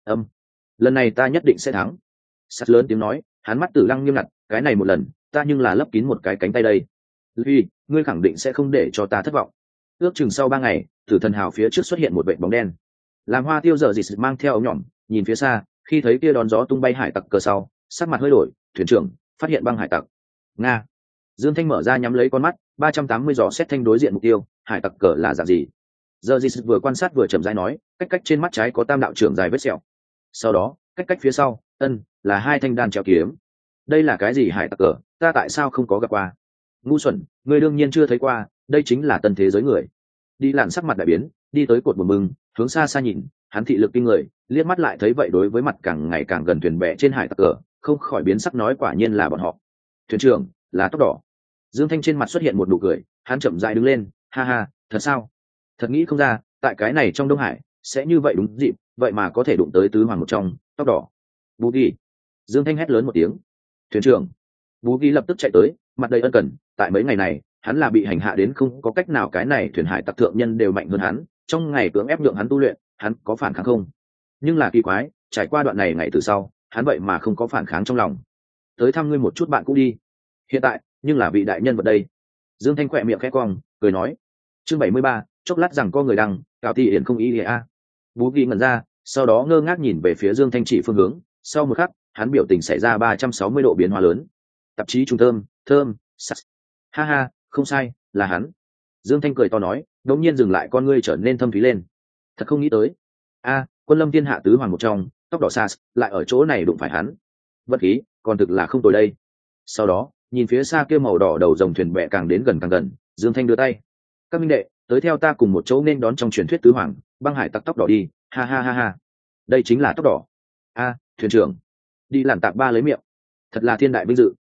Lần này ta nhất định sẽ thắng. Sạt lớn tiếng nói, hắn mắt tử lăng nghiêm ngặt, cái này một lần ta nhưng là lấp kín một cái cánh tay đây. Luffy, ngươi khẳng định sẽ không để cho ta thất vọng. Ước chừng sau 3 ngày, Tử thần hào phía trước xuất hiện một vệt bóng đen. Làm Hoa Tiêu giờ gì mang theo ống nhỏm, nhìn phía xa, khi thấy kia đón gió tung bay hải tặc cờ sau, sắc mặt hơi đổi, thuyền trưởng phát hiện băng hải tặc. Nga. Dương Thanh mở ra nhắm lấy con mắt, 380 dò xét thanh đối diện mục tiêu, hải tặc cờ là dạng gì? Giờ gì vừa quan sát vừa chậm rãi nói, cách trên mắt trái có tam đạo trưởng dài vết sẹo. Sau đó, cách phía sau, là 2 thanh đan treo kiếm. Đây là cái gì hải tặc cờ, ta tại sao không có gặp qua? Ngu xuẩn, ngươi đương nhiên chưa thấy qua, đây chính là tân thế giới người. Đi lặn sắc mặt đại biến, đi tới cột buồm mừng, hướng xa xa nhìn, hắn thị lực kinh người, liếc mắt lại thấy vậy đối với mặt càng ngày càng gần thuyền bè trên hải tặc cờ, không khỏi biến sắc nói quả nhiên là bọn họ. Thuyền trưởng, là tóc đỏ. Dương Thanh trên mặt xuất hiện một nụ cười, hắn chậm rãi đứng lên, ha ha, thật sao? Thật nghĩ không ra, tại cái này trong Đông Hải sẽ như vậy đúng dịp, vậy mà có thể đụng tới tứ hoàng một trong, tóc đỏ. Bú Ghi. Dương Thanh hét lớn một tiếng. Thuyền trưởng. Bú Ghi lập tức chạy tới, mặt đầy ân cần, tại mấy ngày này, hắn là bị hành hạ đến không có cách nào, cái này thuyền hải tặc thượng nhân đều mạnh hơn hắn, trong ngày cưỡng ép nhượng hắn tu luyện, hắn có phản kháng không? Nhưng là kỳ quái, trải qua đoạn này ngày từ sau, hắn vậy mà không có phản kháng trong lòng. Tới thăm ngươi một chút bạn cũng đi. Hiện tại, nhưng là vị đại nhân vật đây. Dương Thanh khỏe miệng khẽ cong, cười nói. Chương 73, chốc lát rằng có người đăng, cào thì hiển không ý a. Bú Ghi ngẩn ra, sau đó ngơ ngác nhìn về phía Dương Thanh chỉ phương hướng, sau một khắc, hắn biểu tình xảy ra 360 độ biến hóa lớn. Tạp chí trùng thơm, sắc. Ha ha, không sai, là hắn. Dương Thanh cười to nói, đột nhiên dừng lại, con ngươi trở nên thâm thúy lên. Thật không nghĩ tới. Quân lâm thiên hạ tứ hoàng một trong, tóc đỏ Sas, lại ở chỗ này đụng phải hắn. Bất khí, còn thực là không tồi đây. Sau đó, nhìn phía xa kia màu đỏ đầu rồng thuyền bè càng đến gần càng gần, Dương Thanh đưa tay. Các minh đệ, tới theo ta cùng một chỗ nên đón trong truyền thuyết tứ hoàng, băng hải tặc tóc đỏ đi, ha ha ha ha. Đây chính là tóc đỏ. Thuyền trưởng. Đi lặn tạc ba lấy miệng. Thật là thiên đại vinh dự.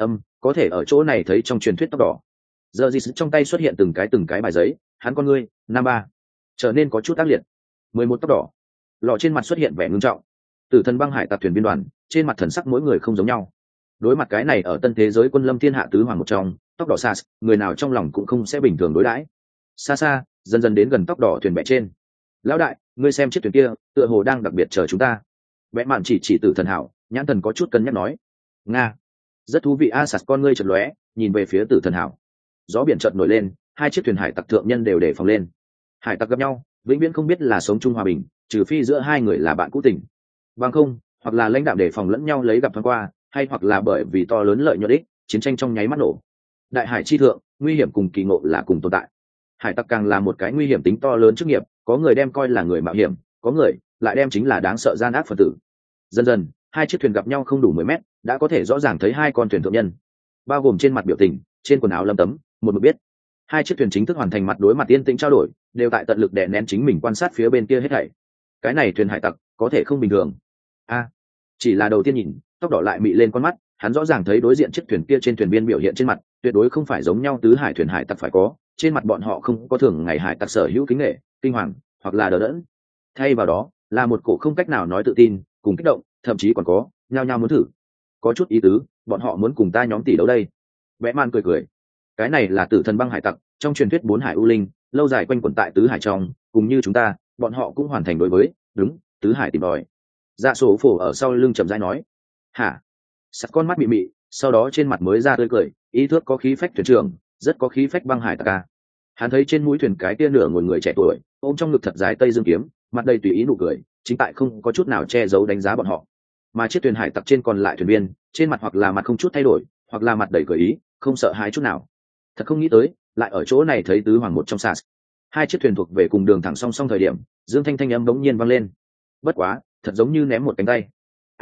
Có thể ở chỗ này thấy trong truyền thuyết tóc đỏ. Giờ gì trong tay xuất hiện từng cái bài giấy, hắn con ngươi, năm ba, trở nên có chút tác liệt. 11 tóc đỏ. Lọ trên mặt xuất hiện vẻ ngưng trọng. Tử thần băng hải tặc thuyền viên đoàn, trên mặt thần sắc mỗi người không giống nhau. Đối mặt cái này ở tân thế giới quân lâm thiên hạ tứ hoàng một trong, tóc đỏ Sas, người nào trong lòng cũng không sẽ bình thường đối đãi. Xa xa, dần dần đến gần tóc đỏ thuyền bè trên. Lão đại, ngươi xem chiếc thuyền kia, tựa hồ đang đặc biệt chờ chúng ta. Vẽ mạn chỉ Tử Thần Hảo, nhãn thần có chút cân nhắc nói. Nga, rất thú vị a. Sas con ngươi chợt lóe, nhìn về phía Tử Thần Hảo. Gió biển chợt nổi lên, hai chiếc thuyền hải tặc thượng nhân đều đề phòng lên. Hải tặc gặp nhau, vĩnh viễn không biết là sống chung hòa bình, trừ phi giữa hai người là bạn cũ tình. Bằng không, hoặc là lãnh đạo đề phòng lẫn nhau lấy gặp thoáng qua, hay hoặc là bởi vì to lớn lợi nhuận ích, chiến tranh trong nháy mắt nổ. Đại hải chi thượng, nguy hiểm cùng kỳ ngộ là cùng tồn tại. Hải tặc càng là một cái nguy hiểm tính to lớn chức nghiệp, có người đem coi là người mạo hiểm, có người lại đem chính là đáng sợ gian ác phần tử. Dần dần, hai chiếc thuyền gặp nhau không đủ 10 mét, đã có thể rõ ràng thấy hai con thuyền thượng nhân, bao gồm trên mặt biểu tình, trên quần áo lấm tấm, một mực biết. Hai chiếc thuyền chính thức hoàn thành mặt đối mặt yên tĩnh trao đổi, đều tại tận lực đè nén chính mình quan sát phía bên kia hết thảy. Cái này thuyền hải tặc có thể không bình thường. Chỉ là đầu tiên nhìn, tóc đỏ lại mị lên con mắt, hắn rõ ràng thấy đối diện chiếc thuyền kia trên thuyền viên biểu hiện trên mặt, tuyệt đối không phải giống nhau tứ hải thuyền hải tặc phải có, trên mặt bọn họ không có thường ngày hải tặc sở hữu kính nghệ, kinh hoàng, hoặc là đờ đẫn. Thay vào đó, là một cổ không cách nào nói tự tin, cùng kích động, thậm chí còn có nhao nhao muốn thử. Có chút ý tứ, bọn họ muốn cùng ta nhóm tỷ đấu đây. Vẽ man cười cười. Cái này là Tử Thần băng hải tặc, trong truyền thuyết bốn hải u linh, lâu dài quanh quẩn tại tứ hải trong, cùng như chúng ta, bọn họ cũng hoàn thành đối với, đúng, tứ hải tìm đòi. Dạ sổ phổ ở sau lưng chậm rãi nói. Hả? Sắt con mắt mị mị, sau đó trên mặt mới ra tươi cười, ý thức có khí phách thuyền trưởng, rất có khí phách băng hải tặc ca. Hắn thấy trên mũi thuyền cái kia nửa ngồi người trẻ tuổi, ôm trong ngực thật dài tây dương kiếm, mặt đầy tùy ý nụ cười, chính tại không có chút nào che giấu đánh giá bọn họ. Mà chiếc thuyền hải tặc trên còn lại thuyền viên, trên mặt hoặc là mặt không chút thay đổi, hoặc là mặt đầy cười ý, không sợ hãi chút nào. Thật không nghĩ tới, lại ở chỗ này thấy tứ hoàng một trong Sas. Hai chiếc thuyền thuộc về cùng đường thẳng song song thời điểm, Dương thanh âm bỗng nhiên vang lên. Bất quá, thật giống như ném một cánh tay.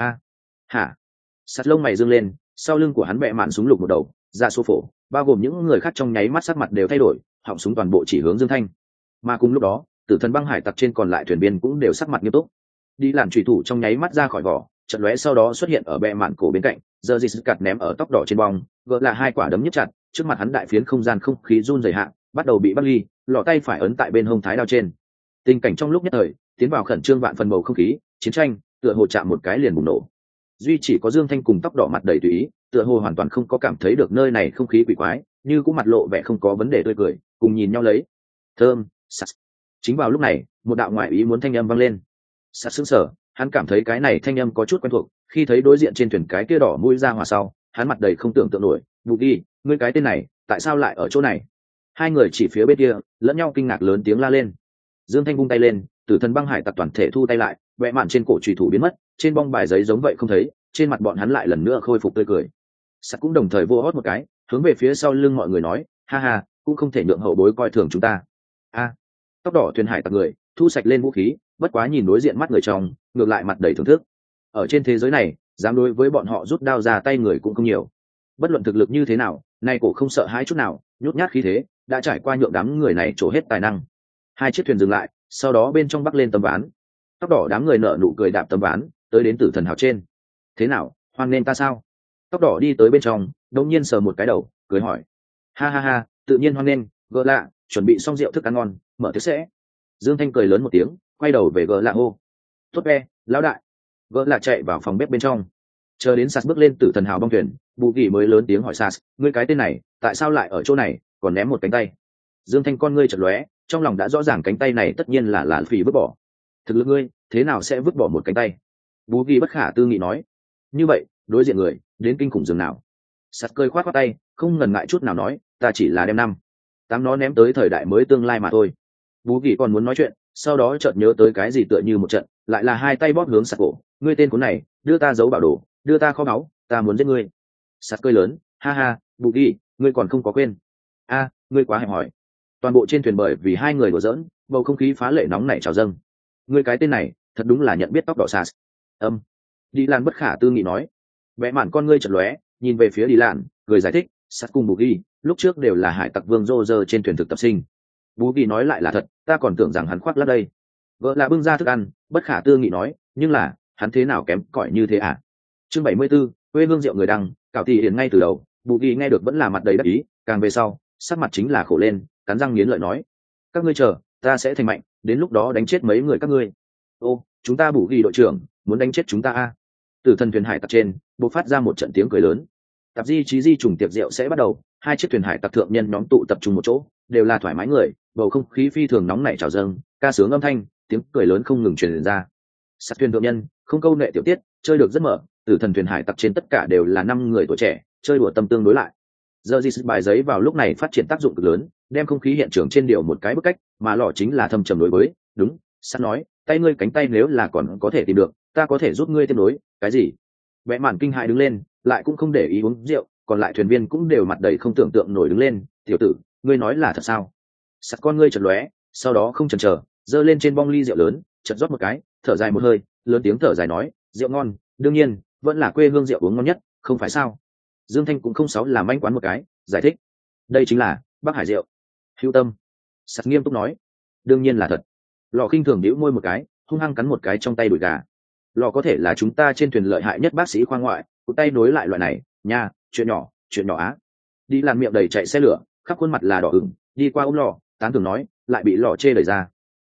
Hả? Sắt lông mày dương lên, sau lưng của hắn bẹ mạn súng lục một đầu, ra số phổ, bao gồm những người khác trong nháy mắt sắc mặt đều thay đổi, họng súng toàn bộ chỉ hướng Dương Thanh. Mà cùng lúc đó, Tử Thần băng hải tặc trên còn lại thuyền viên cũng đều sắc mặt nghiêm túc. Đi làn chủy thủ trong nháy mắt ra khỏi vỏ, chợt lóe sau đó xuất hiện ở bẹ mạn cổ bên cạnh, giờ gì sức cạt ném ở tóc đỏ trên bong, gỡ là hai quả đấm nhấp chặt, trước mặt hắn đại phiến không gian không khí run rẩy hạ, bắt đầu bị bắt ly, lọ tay phải ấn tại bên hông thái đao trên. Tình cảnh trong lúc nhất thời, tiến vào khẩn trương vạn phần bầu không khí, chiến tranh tựa hồ chạm một cái liền bùng nổ. Duy chỉ có Dương Thanh cùng tóc đỏ mặt đầy tùy ý, tựa hồ hoàn toàn không có cảm thấy được nơi này không khí quỷ quái, như cũng mặt lộ vẻ không có vấn đề tươi cười, cùng nhìn nhau lấy. Thơm, sặc. Chính vào lúc này, một đạo ngoại ý muốn thanh âm vang lên. Sặc sững sờ, hắn cảm thấy cái này thanh âm có chút quen thuộc, khi thấy đối diện trên thuyền cái kia đỏ mũi ra hỏa sau, hắn mặt đầy không tưởng tượng nổi, "Bụt đi, ngươi cái tên này, tại sao lại ở chỗ này?" Hai người chỉ phía bên kia, lẫn nhau kinh ngạc lớn tiếng la lên. Dương Thanh vung tay lên, Tử Thần băng hải tặc toàn thể thu tay lại, vẽ mạn trên cổ chùy thủ biến mất, trên bong bài giấy giống vậy không thấy, trên mặt bọn hắn lại lần nữa khôi phục tươi cười. Sắt cũng đồng thời vô hót một cái, hướng về phía sau lưng mọi người nói, ha ha, cũng không thể nhượng hậu bối coi thường chúng ta. Tóc đỏ thuyền hải tặc người thu sạch lên vũ khí, bất quá nhìn đối diện mắt người trong, ngược lại mặt đầy thưởng thức. Ở trên thế giới này, dám đối với bọn họ rút đao ra tay người cũng không nhiều. Bất luận thực lực như thế nào, nay cổ không sợ hãi chút nào, nhút nhát khí thế, đã trải qua nhượng đám người này trổ hết tài năng. Hai chiếc thuyền dừng lại, sau đó bên trong bắc lên tấm ván. Tóc đỏ đám người nở nụ cười đạp tấm ván, tới đến Tử Thần hào trên. Thế nào, hoan nên ta sao? Tóc đỏ đi tới bên trong, đột nhiên sờ một cái đầu, cười hỏi. Ha ha ha, tự nhiên hoan nên, gỡ lạ, chuẩn bị xong rượu thức ăn ngon, mở tiệc sẽ. Dương Thanh cười lớn một tiếng, quay đầu về gỡ lạ hô. Tốt be, lão đại. Gỡ lạ chạy vào phòng bếp bên trong. Chờ đến Sas bước lên Tử Thần hào bong thuyền, Bù Kỳ mới lớn tiếng hỏi Sas, ngươi cái tên này, tại sao lại ở chỗ này, còn ném một cánh tay? Dương Thanh con ngươi chợt lóe, trong lòng đã rõ ràng cánh tay này tất nhiên là phỉ vứt bỏ. Thực lực ngươi, thế nào sẽ vứt bỏ một cánh tay? Bú Ghi bất khả tư nghị nói. Như vậy, đối diện người, đến kinh khủng dường nào? Sắt cơi khoát tay, không ngần ngại chút nào nói, ta chỉ là đem năm tám nó ném tới thời đại mới tương lai mà thôi. Bú Ghi còn muốn nói chuyện, sau đó chợt nhớ tới cái gì tựa như một trận, lại là hai tay bóp hướng Sắt cổ. Ngươi tên cuốn này, đưa ta giấu bảo đồ, đưa ta kho báu, ta muốn giết ngươi. Sắt cơi lớn, ha ha, Bú Ghi, ngươi còn không có quên? Ngươi quá hẹp hỏi. Toàn bộ trên thuyền bởi vì hai người đùa giỡn, bầu không khí phá lệ nóng nảy trào dâng. Ngươi cái tên này, thật đúng là nhận biết tóc đỏ Sas. Đi Lan bất khả tư nghị nói. Vẽ mạn con ngươi chật lóe, nhìn về phía Đi Lan, người giải thích, Sas cùng Bù Ghi, lúc trước đều là hải tặc vương Roger trên thuyền thực tập sinh. Bù Ghi nói lại là thật, ta còn tưởng rằng hắn khoác lác đây. Vợ là bưng ra thức ăn, bất khả tư nghị nói, nhưng là, hắn thế nào kém cỏi như thế à? Chương 74, quê hương rượu người đăng, cảo thị hiển ngay từ đầu, Bù Ghi nghe được vẫn là mặt đầy đắc ý, càng về sau, sắc mặt chính là khổ lên, cắn răng nghiến lợi nói, các ngươi chờ, ta sẽ thành mạnh, đến lúc đó đánh chết mấy người các ngươi. Ô, chúng ta Bù Ghi đội trưởng muốn đánh chết chúng ta Tử thần thuyền hải tặc trên bộc phát ra một trận tiếng cười lớn. Tạp di chí di trùng tiệc rượu sẽ bắt đầu, hai chiếc thuyền hải tặc thượng nhân nhóm tụ tập trung một chỗ, đều là thoải mái người, bầu không khí phi thường nóng nảy trào dâng, ca sướng âm thanh, tiếng cười lớn không ngừng truyền ra. Sát thuyền thượng nhân không câu nệ tiểu tiết, chơi được rất mở. Tử thần thuyền hải tặc trên tất cả đều là 5 người tuổi trẻ, chơi đùa tâm tương đối lại. Giờ gì bài giấy vào lúc này phát triển tác dụng cực lớn, đem không khí hiện trường trên điều một cái bức cách, mà lọ chính là thâm trầm đối với. Đúng, sắt nói, tay ngươi cánh tay nếu là còn có thể tìm được, ta có thể giúp ngươi tiếp nối. Cái gì? Vẽ màn kinh hãi đứng lên, lại cũng không để ý uống rượu, còn lại thuyền viên cũng đều mặt đầy không tưởng tượng nổi đứng lên. Tiểu tử, ngươi nói là thật sao? Sắt con ngươi chợt lóe, sau đó không chần chờ, giơ lên trên bong ly rượu lớn, chợt rót một cái, thở dài một hơi, lớn tiếng thở dài nói, rượu ngon, đương nhiên vẫn là quê hương rượu uống ngon nhất, không phải sao? Dương Thanh cũng không xấu làm manh quán một cái, giải thích, đây chính là Bắc Hải rượu. Hữu Tâm, Sắt nghiêm túc nói, đương nhiên là thật. Lò khinh thường đĩu môi một cái, hung hăng cắn một cái trong tay đùi gà. Lò có thể là chúng ta trên thuyền lợi hại nhất bác sĩ khoa ngoại, cụ tay nối lại loại này, nha, chuyện nhỏ á. Đi làm miệng đầy chạy xe lửa, khắp khuôn mặt là đỏ ửng, đi qua ôm lò, tán thường nói, lại bị lò chê đẩy ra.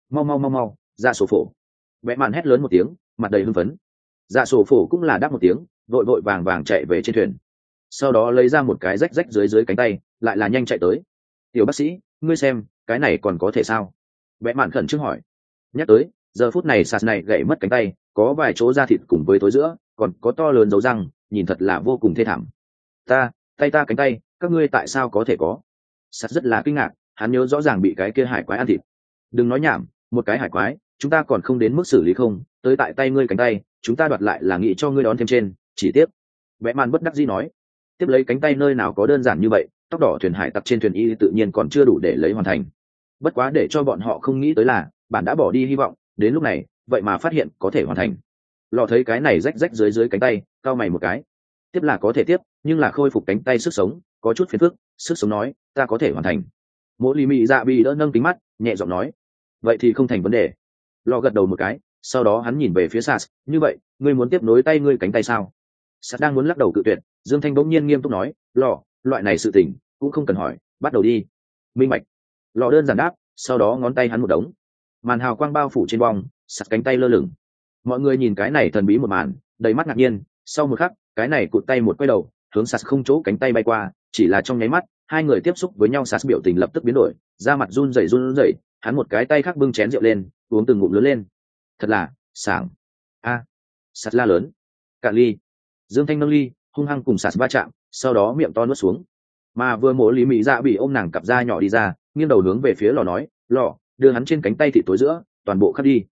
Mau, ra sổ phổ. Vẽ màn hét lớn một tiếng, mặt đầy hưng phấn. Dạ sổ phổ cũng là đáp một tiếng, vội vàng chạy về trên thuyền. Sau đó lấy ra một cái rách dưới cánh tay, lại là nhanh chạy tới. Tiểu bác sĩ, ngươi xem, cái này còn có thể sao? Vẽ mạn khẩn trương hỏi. Nhắc tới, giờ phút này sạt này gãy mất cánh tay, có vài chỗ da thịt cùng với thối giữa, còn có to lớn dấu răng, nhìn thật là vô cùng thê thảm. Ta cánh tay, các ngươi tại sao có thể có? Sạt rất là kinh ngạc, hắn nhớ rõ ràng bị cái kia hải quái ăn thịt. Đừng nói nhảm, một cái hải quái, chúng ta còn không đến mức xử lý không, tới tại tay ngươi cánh tay, chúng ta đoạt lại là nghĩ cho ngươi đón thêm trên, chỉ tiếc. Vẽ mạn bất đắc dĩ nói, tiếp lấy cánh tay nơi nào có đơn giản như vậy, tóc đỏ thuyền hải tặc trên thuyền y tự nhiên còn chưa đủ để lấy hoàn thành. Bất quá để cho bọn họ không nghĩ tới là bạn đã bỏ đi hy vọng, đến lúc này vậy mà phát hiện có thể hoàn thành. Lọ thấy cái này rách dưới cánh tay, cau mày một cái. Tiếp là có thể tiếp, nhưng là khôi phục cánh tay sức sống có chút phiền phức. Sức sống nói, ta có thể hoàn thành. Mỗ lì mị dạ bị đỡ nâng kính mắt, nhẹ giọng nói, vậy thì không thành vấn đề. Lọ gật đầu một cái, sau đó hắn nhìn về phía Sas, như vậy ngươi muốn tiếp nối tay ngươi cánh tay sao? Sas đang muốn lắc đầu cự tuyệt, Dương Thanh bỗng nhiên nghiêm túc nói, Lọ, loại này sự tình cũng không cần hỏi, bắt đầu đi. Minh bạch. Lọ đơn giản đáp, sau đó ngón tay hắn một đống, màn hào quang bao phủ trên bong, sắt cánh tay lơ lửng. Mọi người nhìn cái này thần bí một màn, đầy mắt ngạc nhiên. Sau một khắc, cái này cụt tay một quay đầu, hướng sắt không chỗ cánh tay bay qua, chỉ là trong nháy mắt, hai người tiếp xúc với nhau, sắt biểu tình lập tức biến đổi, da mặt run rẩy, hắn một cái tay khác bưng chén rượu lên, uống từng ngụm lớn lên. Thật là sảng. A. Sắt la lớn. Cạn ly. Dương Thanh nâng ly, hung hăng cùng sắt va chạm, sau đó miệng to nuốt xuống. Mà vừa Mộ Lý Mỹ Dạ bị ôm nàng cặp da nhỏ đi ra, nghiêng đầu hướng về phía Lò nói, Lò, đưa hắn trên cánh tay thịt tối giữa, toàn bộ cắt đi.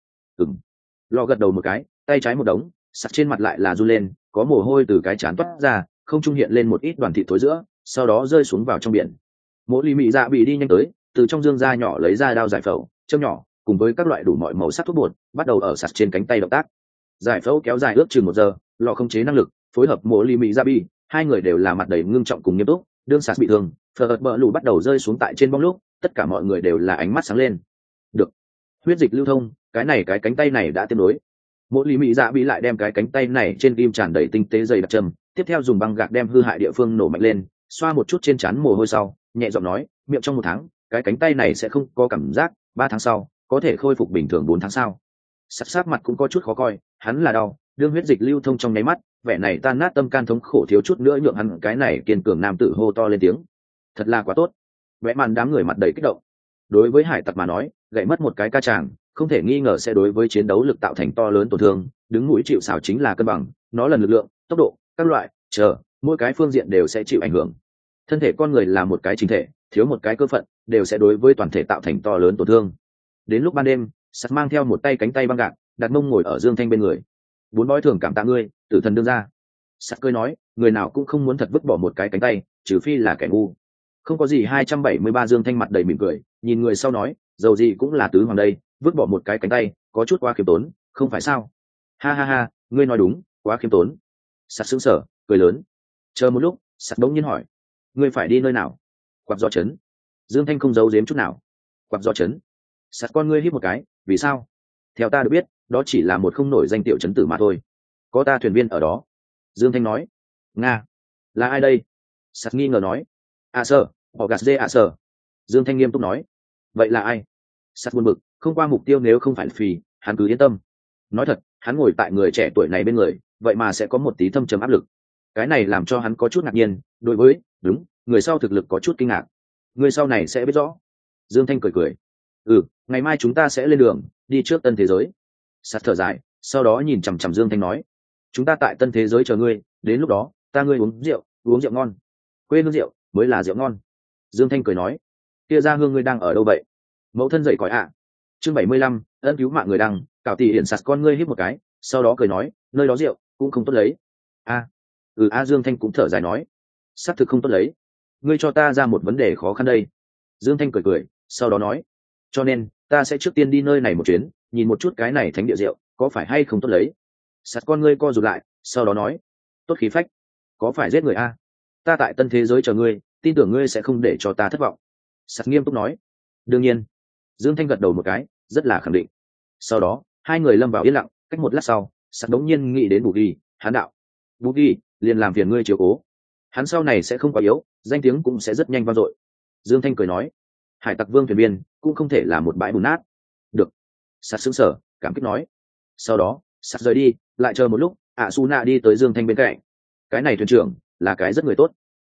Lò gật đầu một cái, tay trái một đống, sắt trên mặt lại là run lên, có mồ hôi từ cái trán toát ra, không trung hiện lên một ít đoàn thịt tối giữa, sau đó rơi xuống vào trong biển. Mộ Lý Mỹ Dạ bị đi nhanh tới, từ trong dương da nhỏ lấy ra đao giải phẫu, châm nhỏ, cùng với các loại đủ mọi màu sắc thuốc bột, bắt đầu ở sắt trên cánh tay động tác. Giải phẫu kéo dài ước chừng 1 giờ, Lò không chế năng lực, phối hợp Mộ Lý Mỹ Dạ bị, hai người đều là mặt đầy ngưng trọng cùng nghiêm túc. Đương sạt bị thương, phở bờ lù bắt đầu rơi xuống tại trên bong lúc, tất cả mọi người đều là ánh mắt sáng lên. Được, huyết dịch lưu thông, cái cánh tay này đã tiếp nối. Mỗi lý mỹ dạ bị lại đem cái cánh tay này trên kim tràn đầy tinh tế dày đặc châm, tiếp theo dùng băng gạc đem hư hại địa phương nổ mạnh lên, xoa một chút trên trán mồ hôi sau, nhẹ giọng nói, miệng trong 1 tháng, cái cánh tay này sẽ không có cảm giác, 3 tháng sau có thể khôi phục bình thường 4 tháng sau. Sắc mặt cũng có chút khó coi, hắn là đau, đương huyết dịch lưu thông trong nháy mắt, vẻ này tan nát tâm can thống khổ thiếu chút nữa nhượng hắn cái này kiên cường nam tử hô to lên tiếng. Thật là quá tốt. Vẽ màn đám người mặt đầy kích động. Đối với hải tặc mà nói, gãy mất một cái ca tràng, không thể nghi ngờ sẽ đối với chiến đấu lực tạo thành to lớn tổn thương, đứng mũi chịu sào chính là cân bằng, nó lần lực lượng, tốc độ, các loại, mỗi cái phương diện đều sẽ chịu ảnh hưởng. Thân thể con người là một cái chính thể, thiếu một cái cơ phận, đều sẽ đối với toàn thể tạo thành to lớn tổn thương. Đến lúc ban đêm, sắt mang theo một tay cánh tay băng gạc, đặt mông ngồi ở Dương Thanh bên người. Bốn bói thường cảm tạ ngươi, tử thần đương ra. Sắt cười nói, người nào cũng không muốn thật vứt bỏ một cái cánh tay, trừ phi là kẻ ngu. Không có gì. 273 Dương Thanh mặt đầy mỉm cười, nhìn người sau nói, dầu gì cũng là tứ hoàng đây, vứt bỏ một cái cánh tay, có chút quá khiêm tốn, không phải sao? Ha, ngươi nói đúng, quá khiêm tốn. Sắt sững sờ, cười lớn. Chờ một lúc, Sắt bỗng nhiên hỏi, ngươi phải đi nơi nào? Quạt gió trấn. Dương Thanh không giấu giếm chút nào. Quạt gió trấn. Sắt con ngươi hít một cái, vì sao? Theo ta được biết, đó chỉ là một không nổi danh tiểu trấn tử mà thôi, có ta thuyền viên ở đó. Dương Thanh nói. Nga, là ai đây? Sắt nghi ngờ nói. Sơ, họ gạt dê Sơ. Dương Thanh nghiêm túc nói. Vậy là ai? Sắt buồn bực, không qua mục tiêu nếu không phải phì, hắn cứ yên tâm. Nói thật, hắn ngồi tại người trẻ tuổi này bên người, vậy mà sẽ có một tí thâm trầm áp lực. Cái này làm cho hắn có chút ngạc nhiên, đối với đúng người sau thực lực có chút kinh ngạc. Người sau này sẽ biết rõ. Dương Thanh cười cười. Ngày mai chúng ta sẽ lên đường đi trước tân thế giới. Sắt thở dài, sau đó nhìn chằm chằm Dương Thanh nói, chúng ta tại tân thế giới chờ ngươi, đến lúc đó ta ngươi uống rượu ngon. Quê hương rượu mới là rượu ngon. Dương Thanh cười nói, kia ra hương ngươi đang ở đâu vậy? Mẫu thân dậy cõi ạ. Chương 75, ân cứu mạng người đăng, cảo tỷ hiển sạt con ngươi hít một cái, sau đó cười nói, nơi đó rượu cũng không tốt lấy. Dương Thanh cũng thở dài nói, xác thực không tốt lấy. Ngươi cho ta ra một vấn đề khó khăn đây. Dương Thanh cười cười, sau đó nói, cho nên ta sẽ trước tiên đi nơi này một chuyến, nhìn một chút cái này thánh địa rượu có phải hay không tốt lấy. Sạt con ngươi co rụt lại, sau đó nói, tốt khí phách, có phải giết người a? Ta tại tân thế giới chờ ngươi, tin tưởng ngươi sẽ không để cho ta thất vọng. Sạt nghiêm túc nói, đương nhiên. Dương Thanh gật đầu một cái, rất là khẳng định. Sau đó hai người lâm vào yên lặng, cách một lát sau Sạt đống nhiên nghĩ đến Bù Ghi, hắn đạo, Bù Ghi liền làm phiền ngươi chiếu cố, hắn sau này sẽ không quá yếu, danh tiếng cũng sẽ rất nhanh vang dội. Dương Thanh cười nói, hải tặc vương thuyền viên cũng không thể là một bãi bùn nát. Được. Sạt sững sờ, cảm kích nói. Sau đó Sạt rời đi, lại chờ một lúc, Suna đi tới Dương Thanh bên cạnh. Cái này thuyền trưởng là cái rất người tốt.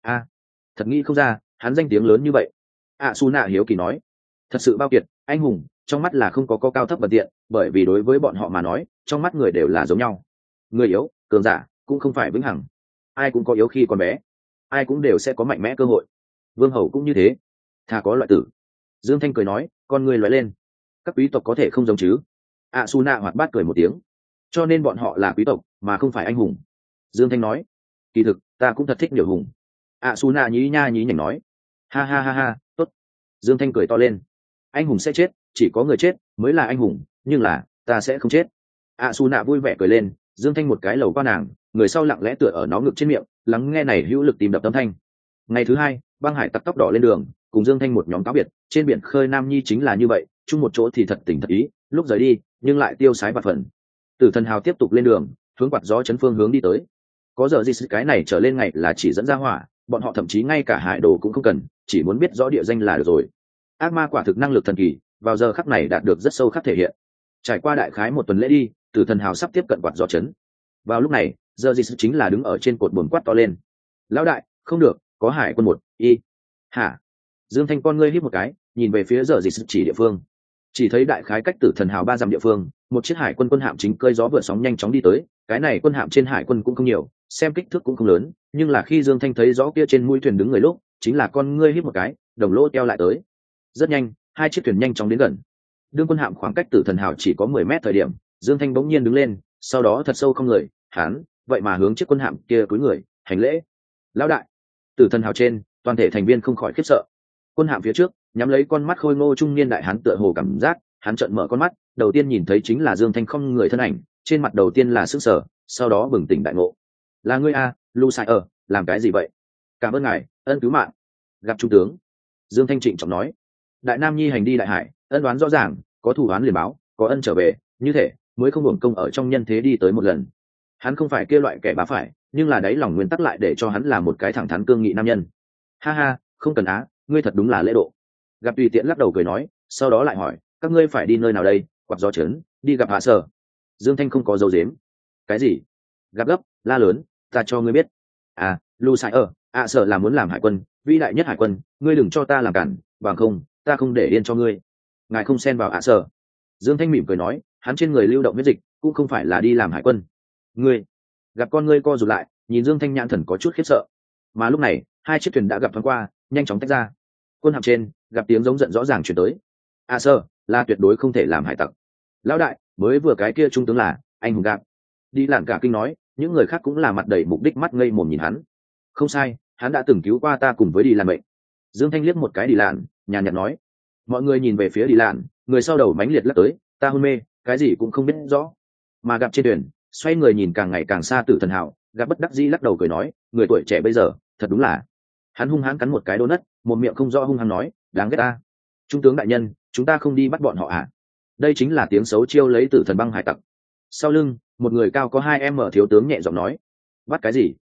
Thật nghĩ không ra hắn danh tiếng lớn như vậy. Suna hiếu kỳ nói, thật sự bao kiệt, anh hùng, trong mắt là không có cao thấp vật tiện, bởi vì đối với bọn họ mà nói, trong mắt người đều là giống nhau. Người yếu, cường giả cũng không phải vĩnh hằng, ai cũng có yếu khi còn bé, ai cũng đều sẽ có mạnh mẽ cơ hội. Vương hầu cũng như thế, thà có loại tử. Dương Thanh cười nói, con người lóe lên, các quý tộc có thể không giống chứ? Suna hoạt bát cười một tiếng, cho nên bọn họ là quý tộc mà không phải anh hùng. Dương Thanh nói, kỳ thực ta cũng thật thích điều hùng. Suna nhí nhảnh nói, ha ha ha ha, tốt. Dương Thanh cười to lên, anh hùng sẽ chết, chỉ có người chết mới là anh hùng, nhưng là ta sẽ không chết. Suna vui vẻ cười lên, Dương Thanh một cái lầu qua nàng, người sau lặng lẽ tựa ở nó ngực trên miệng, lắng nghe này hữu lực tìm đập âm thanh. Ngày thứ hai, băng hải tặc tóc đỏ lên đường, cùng Dương Thanh một nhóm cáo biệt. Trên biển khơi Nam Nhi chính là như vậy, chung một chỗ thì thật tình thật ý, lúc rời đi nhưng lại tiêu sái bạt phần. Tử Thần Hào tiếp tục lên đường, hướng quạt gió chấn phương hướng đi tới. Có giờ gì cái này trở lên ngày là chỉ dẫn ra hỏa, bọn họ thậm chí ngay cả hải đồ cũng không cần, chỉ muốn biết rõ địa danh là được rồi. Ác ma quả thực năng lực thần kỳ, vào giờ khắc này đạt được rất sâu khắc thể hiện. Trải qua đại khái một tuần lễ đi, Tử Thần Hào sắp tiếp cận quạt gió chấn. Vào lúc này, giờ gì chính là đứng ở trên cột buồm quát to lên, lão đại, không được, có hải quân một y. Hả? Dương Thanh con ngươi hít một cái, nhìn về phía giờ gì chỉ địa phương, chỉ thấy đại khái cách Tử Thần Hào 3 dặm địa phương, một chiếc hải quân quân hạm chính cơi gió vượt sóng nhanh chóng đi tới. Cái này quân hạm trên hải quân cũng không nhiều, xem kích thước cũng không lớn, nhưng là khi Dương Thanh thấy rõ kia trên mũi thuyền đứng người lúc, chính là con ngươi hít một cái, đồng lỗ treo lại tới. Rất nhanh, hai chiếc thuyền nhanh chóng đến gần. Đương quân hạm khoảng cách Tử Thần Hào chỉ có 10 mét thời điểm, Dương Thanh bỗng nhiên đứng lên, sau đó thật sâu không người, hắn vậy mà hướng chiếc quân hạm kia cúi người hành lễ. Lão đại! Tử Thần Hào trên, toàn thể thành viên không khỏi khiếp sợ. Quân hạm phía trước, nhắm lấy con mắt khôi ngô trung niên đại hán tựa hồ cảm giác, hắn trợn mở con mắt, đầu tiên nhìn thấy chính là Dương Thanh không người thân ảnh, trên mặt đầu tiên là sững sờ, sau đó bừng tỉnh đại ngộ. Là ngươi a, Lucifer, làm cái gì vậy? Cảm ơn ngài, ân cứu mạng. Gặp trung tướng. Dương Thanh trịnh trọng nói, đại nam nhi hành đi đại hải, ân đoán rõ ràng, có thù oán liền báo, có ân trở về, như thế mới không hưởng công ở trong nhân thế đi tới một lần. Hắn không phải kia loại kẻ bá phải, nhưng là đáy lòng nguyên tắc lại để cho hắn là một cái thẳng thắn cương nghị nam nhân. Ha ha, không cần á, ngươi thật đúng là lễ độ. Gặp tùy tiện lắc đầu cười nói, sau đó lại hỏi, các ngươi phải đi nơi nào đây? Quạt gió chấn, đi gặp hạ sở. Dương Thanh không có dấu dếm. Cái gì? Gặp gấp, la lớn, ta cho ngươi biết. Lucifer, hạ sở là muốn làm hải quân, vĩ đại nhất hải quân, ngươi đừng cho ta làm cản, bằng không, ta không để yên cho ngươi. Ngài không xen vào hạ sở. Dương Thanh mỉm cười nói, hắn trên người lưu động miết dịch, cũng không phải là đi làm hải quân. Ngươi, gặp con ngươi co rụt lại, nhìn Dương Thanh nhãn thần có chút khiếp sợ. Mà lúc này, hai chiếc thuyền đã gặp thoáng qua, nhanh chóng tách ra. Quân hạm trên, gặp tiếng giống giận rõ ràng chuyển tới. Sơ, là tuyệt đối không thể làm hải tặc. Lão đại, mới vừa cái kia trung tướng là anh hùng gặp. Đi lạn cả kinh nói, những người khác cũng là mặt đầy mục đích mắt ngây mồm nhìn hắn. Không sai, hắn đã từng cứu qua ta cùng với đi lạn mệnh. Dương Thanh liếc một cái đi lạn, nhàn nhạt nói. Mọi người nhìn về phía đi lạn, người sau đầu mánh liệt lắc tới, ta hôn mê, cái gì cũng không biết rõ. Mà gặp trên thuyền, xoay người nhìn càng ngày càng xa Tử Thần Hào, gặp bất đắc dĩ lắc đầu cười nói, người tuổi trẻ bây giờ, thật đúng là. Hắn hung hãn cắn một cái đô nất, một miệng không rõ hung hăng nói, đáng ghét ta. Trung tướng đại nhân, chúng ta không đi bắt bọn họ à? Đây chính là tiếng xấu chiêu lấy Tử Thần băng hải tặc. Sau lưng, một người cao có 2 m thiếu tướng nhẹ giọng nói, bắt cái gì?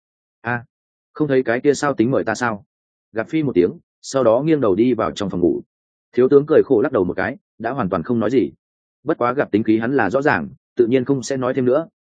Không thấy cái kia sao tính mời ta sao? Gặp phi một tiếng, sau đó nghiêng đầu đi vào trong phòng ngủ. Thiếu tướng cười khổ lắc đầu một cái, đã hoàn toàn không nói gì. Bất quá gặp tính khí hắn là rõ ràng, tự nhiên không sẽ nói thêm nữa,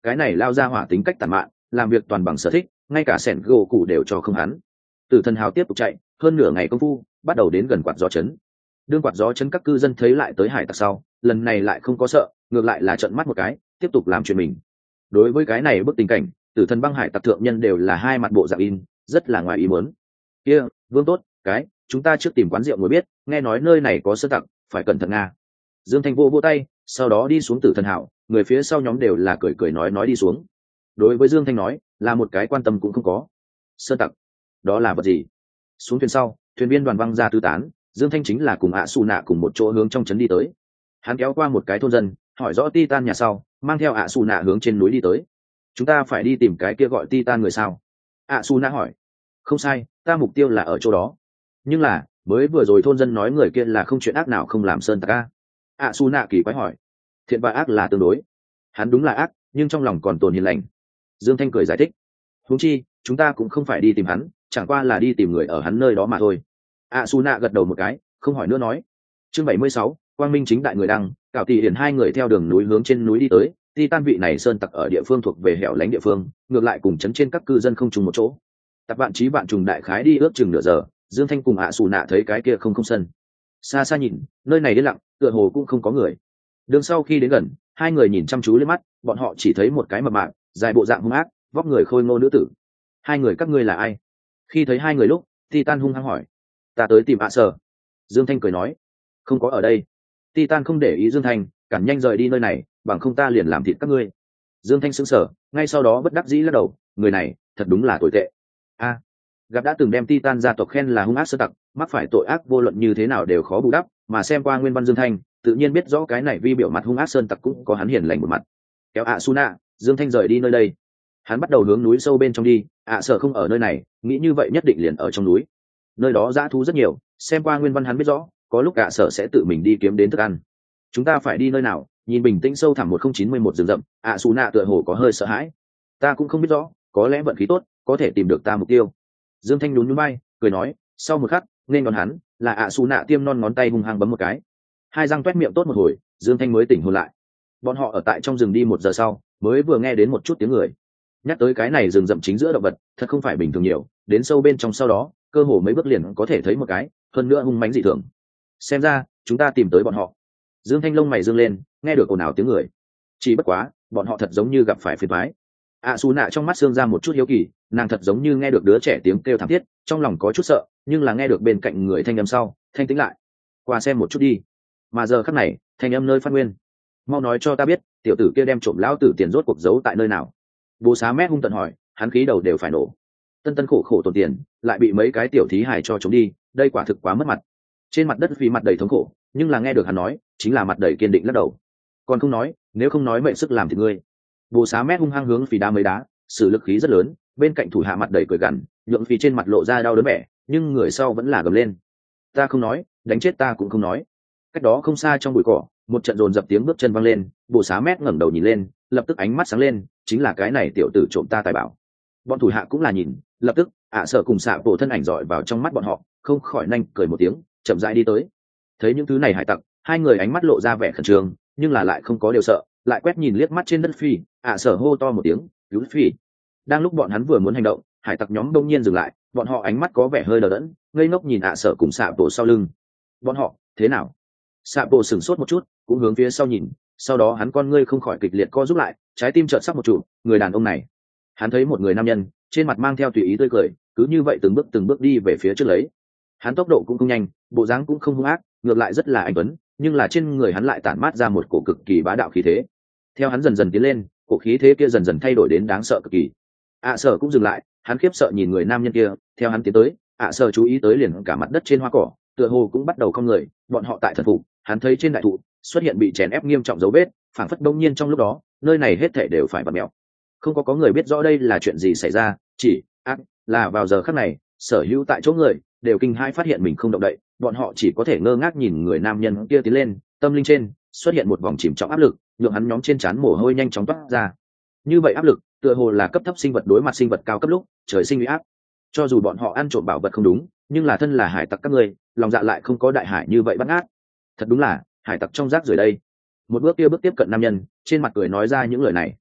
cái này lao ra hỏa tính cách tàn mạn, làm việc toàn bằng sở thích, ngay cả sẻn gỗ cụ đều cho không hắn. Tử thần hào tiếp tục chạy, hơn nửa ngày công phu bắt đầu đến gần quạt gió chấn. Đương quạt gió chấn các cư dân thấy lại tới hải tặc sau, lần này lại không có sợ, ngược lại là trợn mắt một cái, tiếp tục làm chuyện mình. Đối với cái này bức tình cảnh, tử thần băng hải tặc thượng nhân đều là hai mặt bộ dạng in, rất là ngoài ý muốn. Kia, vương tốt, cái, chúng ta trước tìm quán rượu ngồi biết, nghe nói nơi này có sơ tặc, phải cẩn thận nga. Dương Thanh vô tay, sau đó đi xuống tử thần hảo, người phía sau nhóm đều là cười cười nói đi xuống. Đối với Dương Thanh nói, là một cái quan tâm cũng không có. Sơn tặc, đó là vật gì? Xuống thuyền sau, thuyền viên đoàn văng ra tứ tán, Dương Thanh chính là cùng ạ Su Nạ cùng một chỗ hướng trong trấn đi tới. Hắn kéo qua một cái thôn dân, hỏi rõ Titan nhà sau, mang theo ạ Su Nạ hướng trên núi đi tới. Chúng ta phải đi tìm cái kia gọi Titan người sao? ạ Su Nạ hỏi. Không sai, ta mục tiêu là ở chỗ đó. Nhưng là, mới vừa rồi thôn dân nói người kia là không chuyện ác nào không làm sơn tặc a. ạ Su Nạ kỳ quái hỏi. Thiện và ác là tương đối. Hắn đúng là ác, nhưng trong lòng còn tồn hiền lành. Dương Thanh cười giải thích. Huống chi, chúng ta cũng không phải đi tìm hắn, chẳng qua là đi tìm người ở hắn nơi đó mà thôi. ạ Su Nạ gật đầu một cái, không hỏi nữa nói. Chương 76, Quang Minh chính đại người đăng, Cảo Tỷ Hiển hai người theo đường núi hướng trên núi đi tới. Titan vị này sơn tặc ở địa phương thuộc về hẻo lánh địa phương, ngược lại cùng chấn trên các cư dân không trùng một chỗ. Tập bạn trí bạn trùng đại khái đi ước chừng nửa giờ, Dương Thanh cùng ạ Su Nạ thấy cái kia không sân. Xa xa nhìn, nơi này yên lặng, tựa hồ cũng không có người. Đường sau khi đến gần, hai người nhìn chăm chú lên mắt, bọn họ chỉ thấy một cái mập mạp, dài bộ dạng hung ác, vóc người khôi ngô nữ tử. Hai người các ngươi là ai? Khi thấy hai người lúc, Titan hung hăng hỏi. Ta tới tìm ạ sở. Dương Thanh cười nói. Không có ở đây. Titan không để ý Dương Thanh, cản nhanh rời đi nơi này, bằng không ta liền làm thịt các ngươi. Dương Thanh sững sờ, ngay sau đó bất đắc dĩ lắc đầu, người này, thật đúng là tồi tệ. A, gặp đã từng đem Titan gia tộc khen là hung ác sơ tặc, mắc phải tội ác vô luận như thế nào đều khó bù đắp, mà xem qua nguyên văn Dương Thanh, tự nhiên biết rõ cái này vi biểu mặt hung ác sơn tặc cũng có hắn hiền lành một mặt. Kéo ạ Suna, Dương Thanh rời đi nơi đây. Hắn bắt đầu hướng núi sâu bên trong đi, ạ sở không ở nơi này, nghĩ như vậy nhất định liền ở trong núi. Nơi đó dã thú rất nhiều, xem qua nguyên văn hắn biết rõ, có lúc ạ sở sẽ tự mình đi kiếm đến thức ăn. Chúng ta phải đi nơi nào? Nhìn bình tĩnh sâu thẳm 1091 rừng rậm, ạ Suna tựa hồ có hơi sợ hãi. Ta cũng không biết rõ, có lẽ vận khí tốt, có thể tìm được ta mục tiêu. Dương Thanh nhún nhún vai, cười nói, sau một khắc, nên đón hắn, là ạ Suna tiêm non ngón tay hung hăng bấm một cái. Hai răng toét miệng tốt một hồi, Dương Thanh mới tỉnh hồn lại. Bọn họ ở tại trong rừng đi 1 giờ sau, mới vừa nghe đến một chút tiếng người. Nhắc tới cái này rừng rậm chính giữa động vật, thật không phải bình thường nhiều, đến sâu bên trong sau đó, cơ hồ mấy bước liền có thể thấy một cái, hơn nữa hung mãnh dị thường. Xem ra, chúng ta tìm tới bọn họ. Dương Thanh lông mày dương lên, nghe được ồn ào tiếng người. Chỉ bất quá, bọn họ thật giống như gặp phải phiền toái. Su Nạ trong mắt xương ra một chút hiếu kỳ, nàng thật giống như nghe được đứa trẻ tiếng kêu thảm thiết, trong lòng có chút sợ, nhưng là nghe được bên cạnh người thanh âm sau, thanh tĩnh lại. Qua xem một chút đi. Mà giờ khắc này, thanh âm nơi phát nguyên. Mau nói cho ta biết, tiểu tử kia đem trộm lão tử tiền rốt cuộc giấu tại nơi nào? Bố Xá Mét hung tận hỏi, hắn khí đầu đều phải nổ. Tân Tân khổ khổ tồn tiền, lại bị mấy cái tiểu thí hài cho trốn đi, đây quả thực quá mất mặt. Trên mặt đất vì mặt đầy thống khổ, nhưng là nghe được hắn nói, chính là mặt đầy kiên định lắc đầu. Còn không nói, nếu không nói mệnh sức làm thì ngươi. Bố Xá Mét hung hăng hướng Phì đá mấy đá, sử lực khí rất lớn, bên cạnh thủ hạ mặt đầy cười gằn, nhượng Phì trên mặt lộ ra đau đớn vẻ, nhưng người sau vẫn là gầm lên. Ta không nói, đánh chết ta cũng không nói. Cách đó không xa trong bụi cỏ, một trận dồn dập tiếng bước chân văng lên, Bố Xá Mét ngẩng đầu nhìn lên, lập tức ánh mắt sáng lên, chính là cái này tiểu tử trộm ta tài bảo. Bọn thủ hạ cũng là nhìn, lập tức sợ cùng xạ bộ thân ảnh dọi vào trong mắt bọn họ, không khỏi nhanh cười một tiếng, chậm rãi đi tới. Thấy những thứ này hải tặc, hai người ánh mắt lộ ra vẻ khẩn trương, nhưng là lại không có điều sợ, lại quét nhìn liếc mắt trên đất Phi, sợ hô to một tiếng, cứu Phi. Đang lúc bọn hắn vừa muốn hành động, hải tặc nhóm đông nhiên dừng lại, bọn họ ánh mắt có vẻ hơi đờ đẫn, ngây ngốc nhìn sợ cùng xạ bộ sau lưng. Bọn họ, thế nào? Xạ bộ sửng sốt một chút, cũng hướng phía sau nhìn, sau đó hắn con ngươi không khỏi kịch liệt co rút lại, trái tim chợt sắc một chút, người đàn ông này. Hắn thấy một người nam nhân, trên mặt mang theo tùy ý tươi cười, cứ như vậy từng bước đi về phía trước lấy. Hắn tốc độ cũng không nhanh, bộ dáng cũng không hung ác, ngược lại rất là anh tuấn, nhưng là trên người hắn lại tản mát ra một cổ cực kỳ bá đạo khí thế. Theo hắn dần dần tiến lên, cổ khí thế kia dần dần thay đổi đến đáng sợ cực kỳ. Sở cũng dừng lại, hắn khiếp sợ nhìn người nam nhân kia, theo hắn tiến tới, Sở chú ý tới liền cả mặt đất trên hoa cỏ, tựa hồ cũng bắt đầu cong người, bọn họ tại thần phục, hắn thấy trên đại thụ xuất hiện bị chèn ép nghiêm trọng dấu vết, phảng phất đông nhiên trong lúc đó, nơi này hết thảy đều phải bật mèo. Không có người biết rõ đây là chuyện gì xảy ra, chỉ là vào giờ khắc này, sở hữu tại chỗ người đều kinh hãi phát hiện mình không động đậy, bọn họ chỉ có thể ngơ ngác nhìn người nam nhân kia tiến lên, tâm linh trên xuất hiện một vòng chìm trọng áp lực, nhượng hắn nhóm trên trán mồ hôi nhanh chóng toát ra. Như vậy áp lực, tựa hồ là cấp thấp sinh vật đối mặt sinh vật cao cấp lúc, trời sinh uy áp. Cho dù bọn họ ăn trộm bảo vật không đúng, nhưng là thân là hải tặc các ngươi, lòng dạ lại không có đại hải như vậy bắt ngát. Thật đúng là hải tặc trong rác rưởi đây. Một bước kia bước tiếp cận nam nhân, trên mặt cười nói ra những lời này.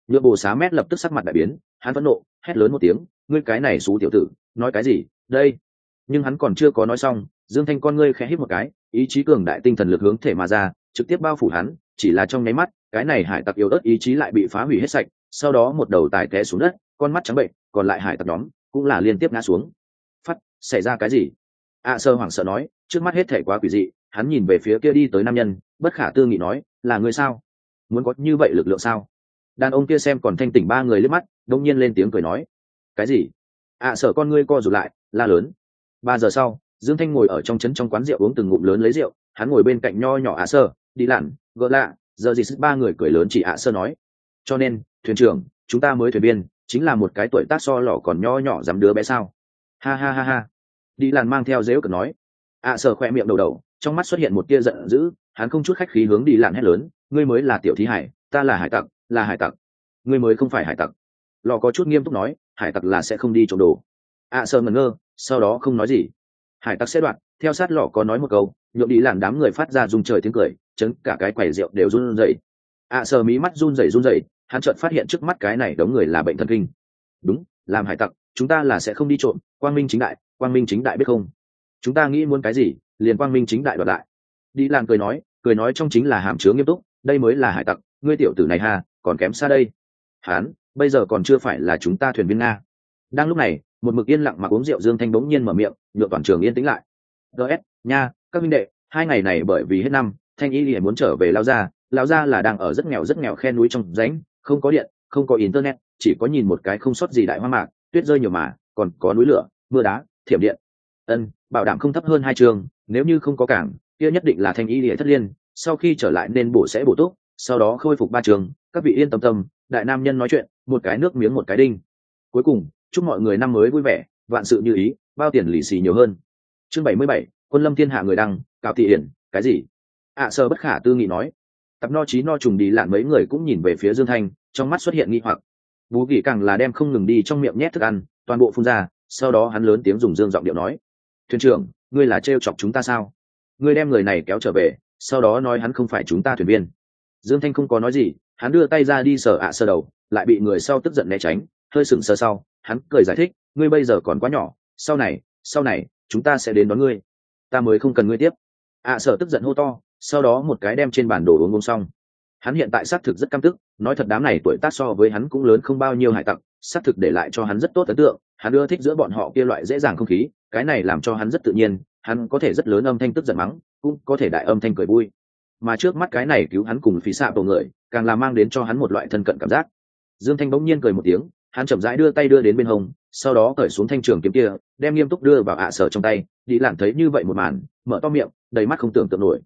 nhựa bồ xá mét lập tức sắc mặt đại biến, hắn phẫn nộ hét lớn một tiếng, ngươi cái này xú tiểu tử nói cái gì đây? Nhưng hắn còn chưa có nói xong, Dương Thanh con ngươi khẽ hít một cái, ý chí cường đại tinh thần lực hướng thể mà ra, trực tiếp bao phủ hắn. Chỉ là trong nháy mắt, cái này hải tặc yếu ớt ý chí lại bị phá hủy hết sạch, sau đó một đầu tài té xuống đất, con mắt trắng bệnh, còn lại hải tặc nhóm cũng là liên tiếp ngã xuống. Phát, xảy ra cái gì? Sơ hoảng sợ nói, trước mắt hết thể quá quỷ dị. Hắn nhìn về phía kia đi tới nam nhân, bất khả tư nghị nói, là người sao? Muốn có như vậy lực lượng sao? Đàn ông kia xem còn thanh tỉnh ba người liếc mắt, đông nhiên lên tiếng cười nói, cái gì? Sở con ngươi co rụt lại, la lớn. 3 giờ sau, Dương Thanh ngồi ở trong trấn trong quán rượu uống từng ngụm lớn lấy rượu, hắn ngồi bên cạnh nho nhỏ Sơ, đi lặn, gỡ lạ, giờ gì ba người cười lớn chỉ Sơ nói, cho nên thuyền trưởng, chúng ta mới thuyền viên chính là một cái tuổi tác so lỏ còn nho nhỏ dám đứa bé sao? Ha ha ha ha. Đi lặn mang theo dễu cợt nói. Sơ khỏe miệng đầu đầu, trong mắt xuất hiện một tia giận dữ, hắn không chút khách khí hướng đi lặn hét lớn, ngươi mới là tiểu thí hải, ta là hải tặc, là hải tặc. Ngươi mới không phải hải tặc. Lò có chút nghiêm túc nói, hải tặc là sẽ không đi trộm đồ. Sơ ngẩn ngơ, sau đó không nói gì. Hải tặc sẽ đoạn, theo sát lò có nói một câu, nhộn đi làn đám người phát ra rung trời tiếng cười, chấn cả cái quầy rượu đều run rẩy. Sơ mí mắt run rẩy, hắn chợt phát hiện trước mắt cái này đống người là bệnh thần kinh. Đúng, làm hải tặc, chúng ta là sẽ không đi trộm, quang minh chính đại biết không? Chúng ta nghĩ muốn cái gì, liền quang minh chính đại đoạt lại. Đi làn cười nói trong chính là hàm chứa nghiêm túc, đây mới là hải tặc, ngươi tiểu tử này ha, còn kém xa đây. Hắn, bây giờ còn chưa phải là chúng ta thuyền viên Nga. Đang lúc này, một mực yên lặng mà uống rượu Dương Thanh bỗng nhiên mở miệng, nhượng toàn trường yên tĩnh lại. DS, nha, các minh đệ, 2 ngày này bởi vì hết năm, Thanh Y liền muốn trở về lão gia là đang ở rất nghèo khe núi trong rãnh, không có điện, không có internet, chỉ có nhìn một cái không sót gì đại hoa mạc, tuyết rơi nhiều mà, còn có núi lửa, mưa đá, thiểm điện. Bảo đảm không thấp hơn 2 trường, nếu như không có cảng, kia nhất định là Thanh Y liền thất liên, sau khi trở lại nên sẽ bổ túc, sau đó khôi phục 3 trường, các vị yên tâm, đại nam nhân nói chuyện, một cái nước miếng một cái đinh. Cuối cùng, chúc mọi người năm mới vui vẻ, vạn sự như ý, bao tiền lì xì nhiều hơn. Chương 77, Quân Lâm Thiên Hạ người đăng, Cào Thị Hiển, cái gì? Sơ bất khả tư nghị nói. Tập no chí no trùng đi lạn mấy người cũng nhìn về phía Dương Thanh, trong mắt xuất hiện nghi hoặc. Vũ Kỳ càng là đem không ngừng đi trong miệng nhét thức ăn, toàn bộ phun ra, sau đó hắn lớn tiếng dùng dương giọng điệu nói: "Thuyền trưởng, ngươi là trêu chọc chúng ta sao? Ngươi đem người này kéo trở về, sau đó nói hắn không phải chúng ta thuyền viên." Dương Thanh không có nói gì, hắn đưa tay ra đi sờ Sơ đầu, lại bị người sau tức giận né tránh, hơi sững sờ sau, hắn cười giải thích, ngươi bây giờ còn quá nhỏ, sau này chúng ta sẽ đến đón ngươi, ta mới không cần ngươi tiếp. Sở tức giận hô to, sau đó một cái đem trên bản đồ uống xong. Hắn hiện tại xác thực rất căm tức, nói thật đám này tuổi tác so với hắn cũng lớn không bao nhiêu hải tặc, xác thực để lại cho hắn rất tốt ấn tượng, hắn ưa thích giữa bọn họ kia loại dễ dàng không khí, cái này làm cho hắn rất tự nhiên, hắn có thể rất lớn âm thanh tức giận mắng, cũng có thể đại âm thanh cười vui. Mà trước mắt cái này cứu hắn cùng phí xạ tổ người, càng là mang đến cho hắn một loại thân cận cảm giác. Dương Thanh bỗng nhiên cười một tiếng, hắn chậm rãi đưa tay đưa đến bên hông, sau đó cởi xuống thanh trường kiếm kia, đem nghiêm túc đưa vào Sở trong tay. Đi lặn thấy như vậy một màn, mở to miệng, đầy mắt không tưởng tượng nổi.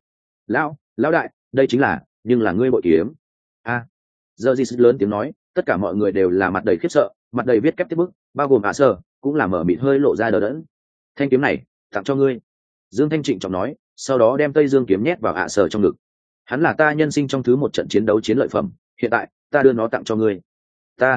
Lão đại, đây chính là, nhưng là ngươi bội kiếm. Giờ gì lớn tiếng nói, tất cả mọi người đều là mặt đầy khiếp sợ, mặt đầy viết kép tiếp bức, bao gồm Sở, cũng là mở mịt hơi lộ ra đờ đẫn. Thanh kiếm này, tặng cho ngươi. Dương Thanh trịnh trọng nói, sau đó đem Tây Dương kiếm nhét vào Sở trong ngực. Hắn là ta nhân sinh trong thứ một trận chiến đấu chiến lợi phẩm, hiện tại ta đưa nó tặng cho ngươi. Ta.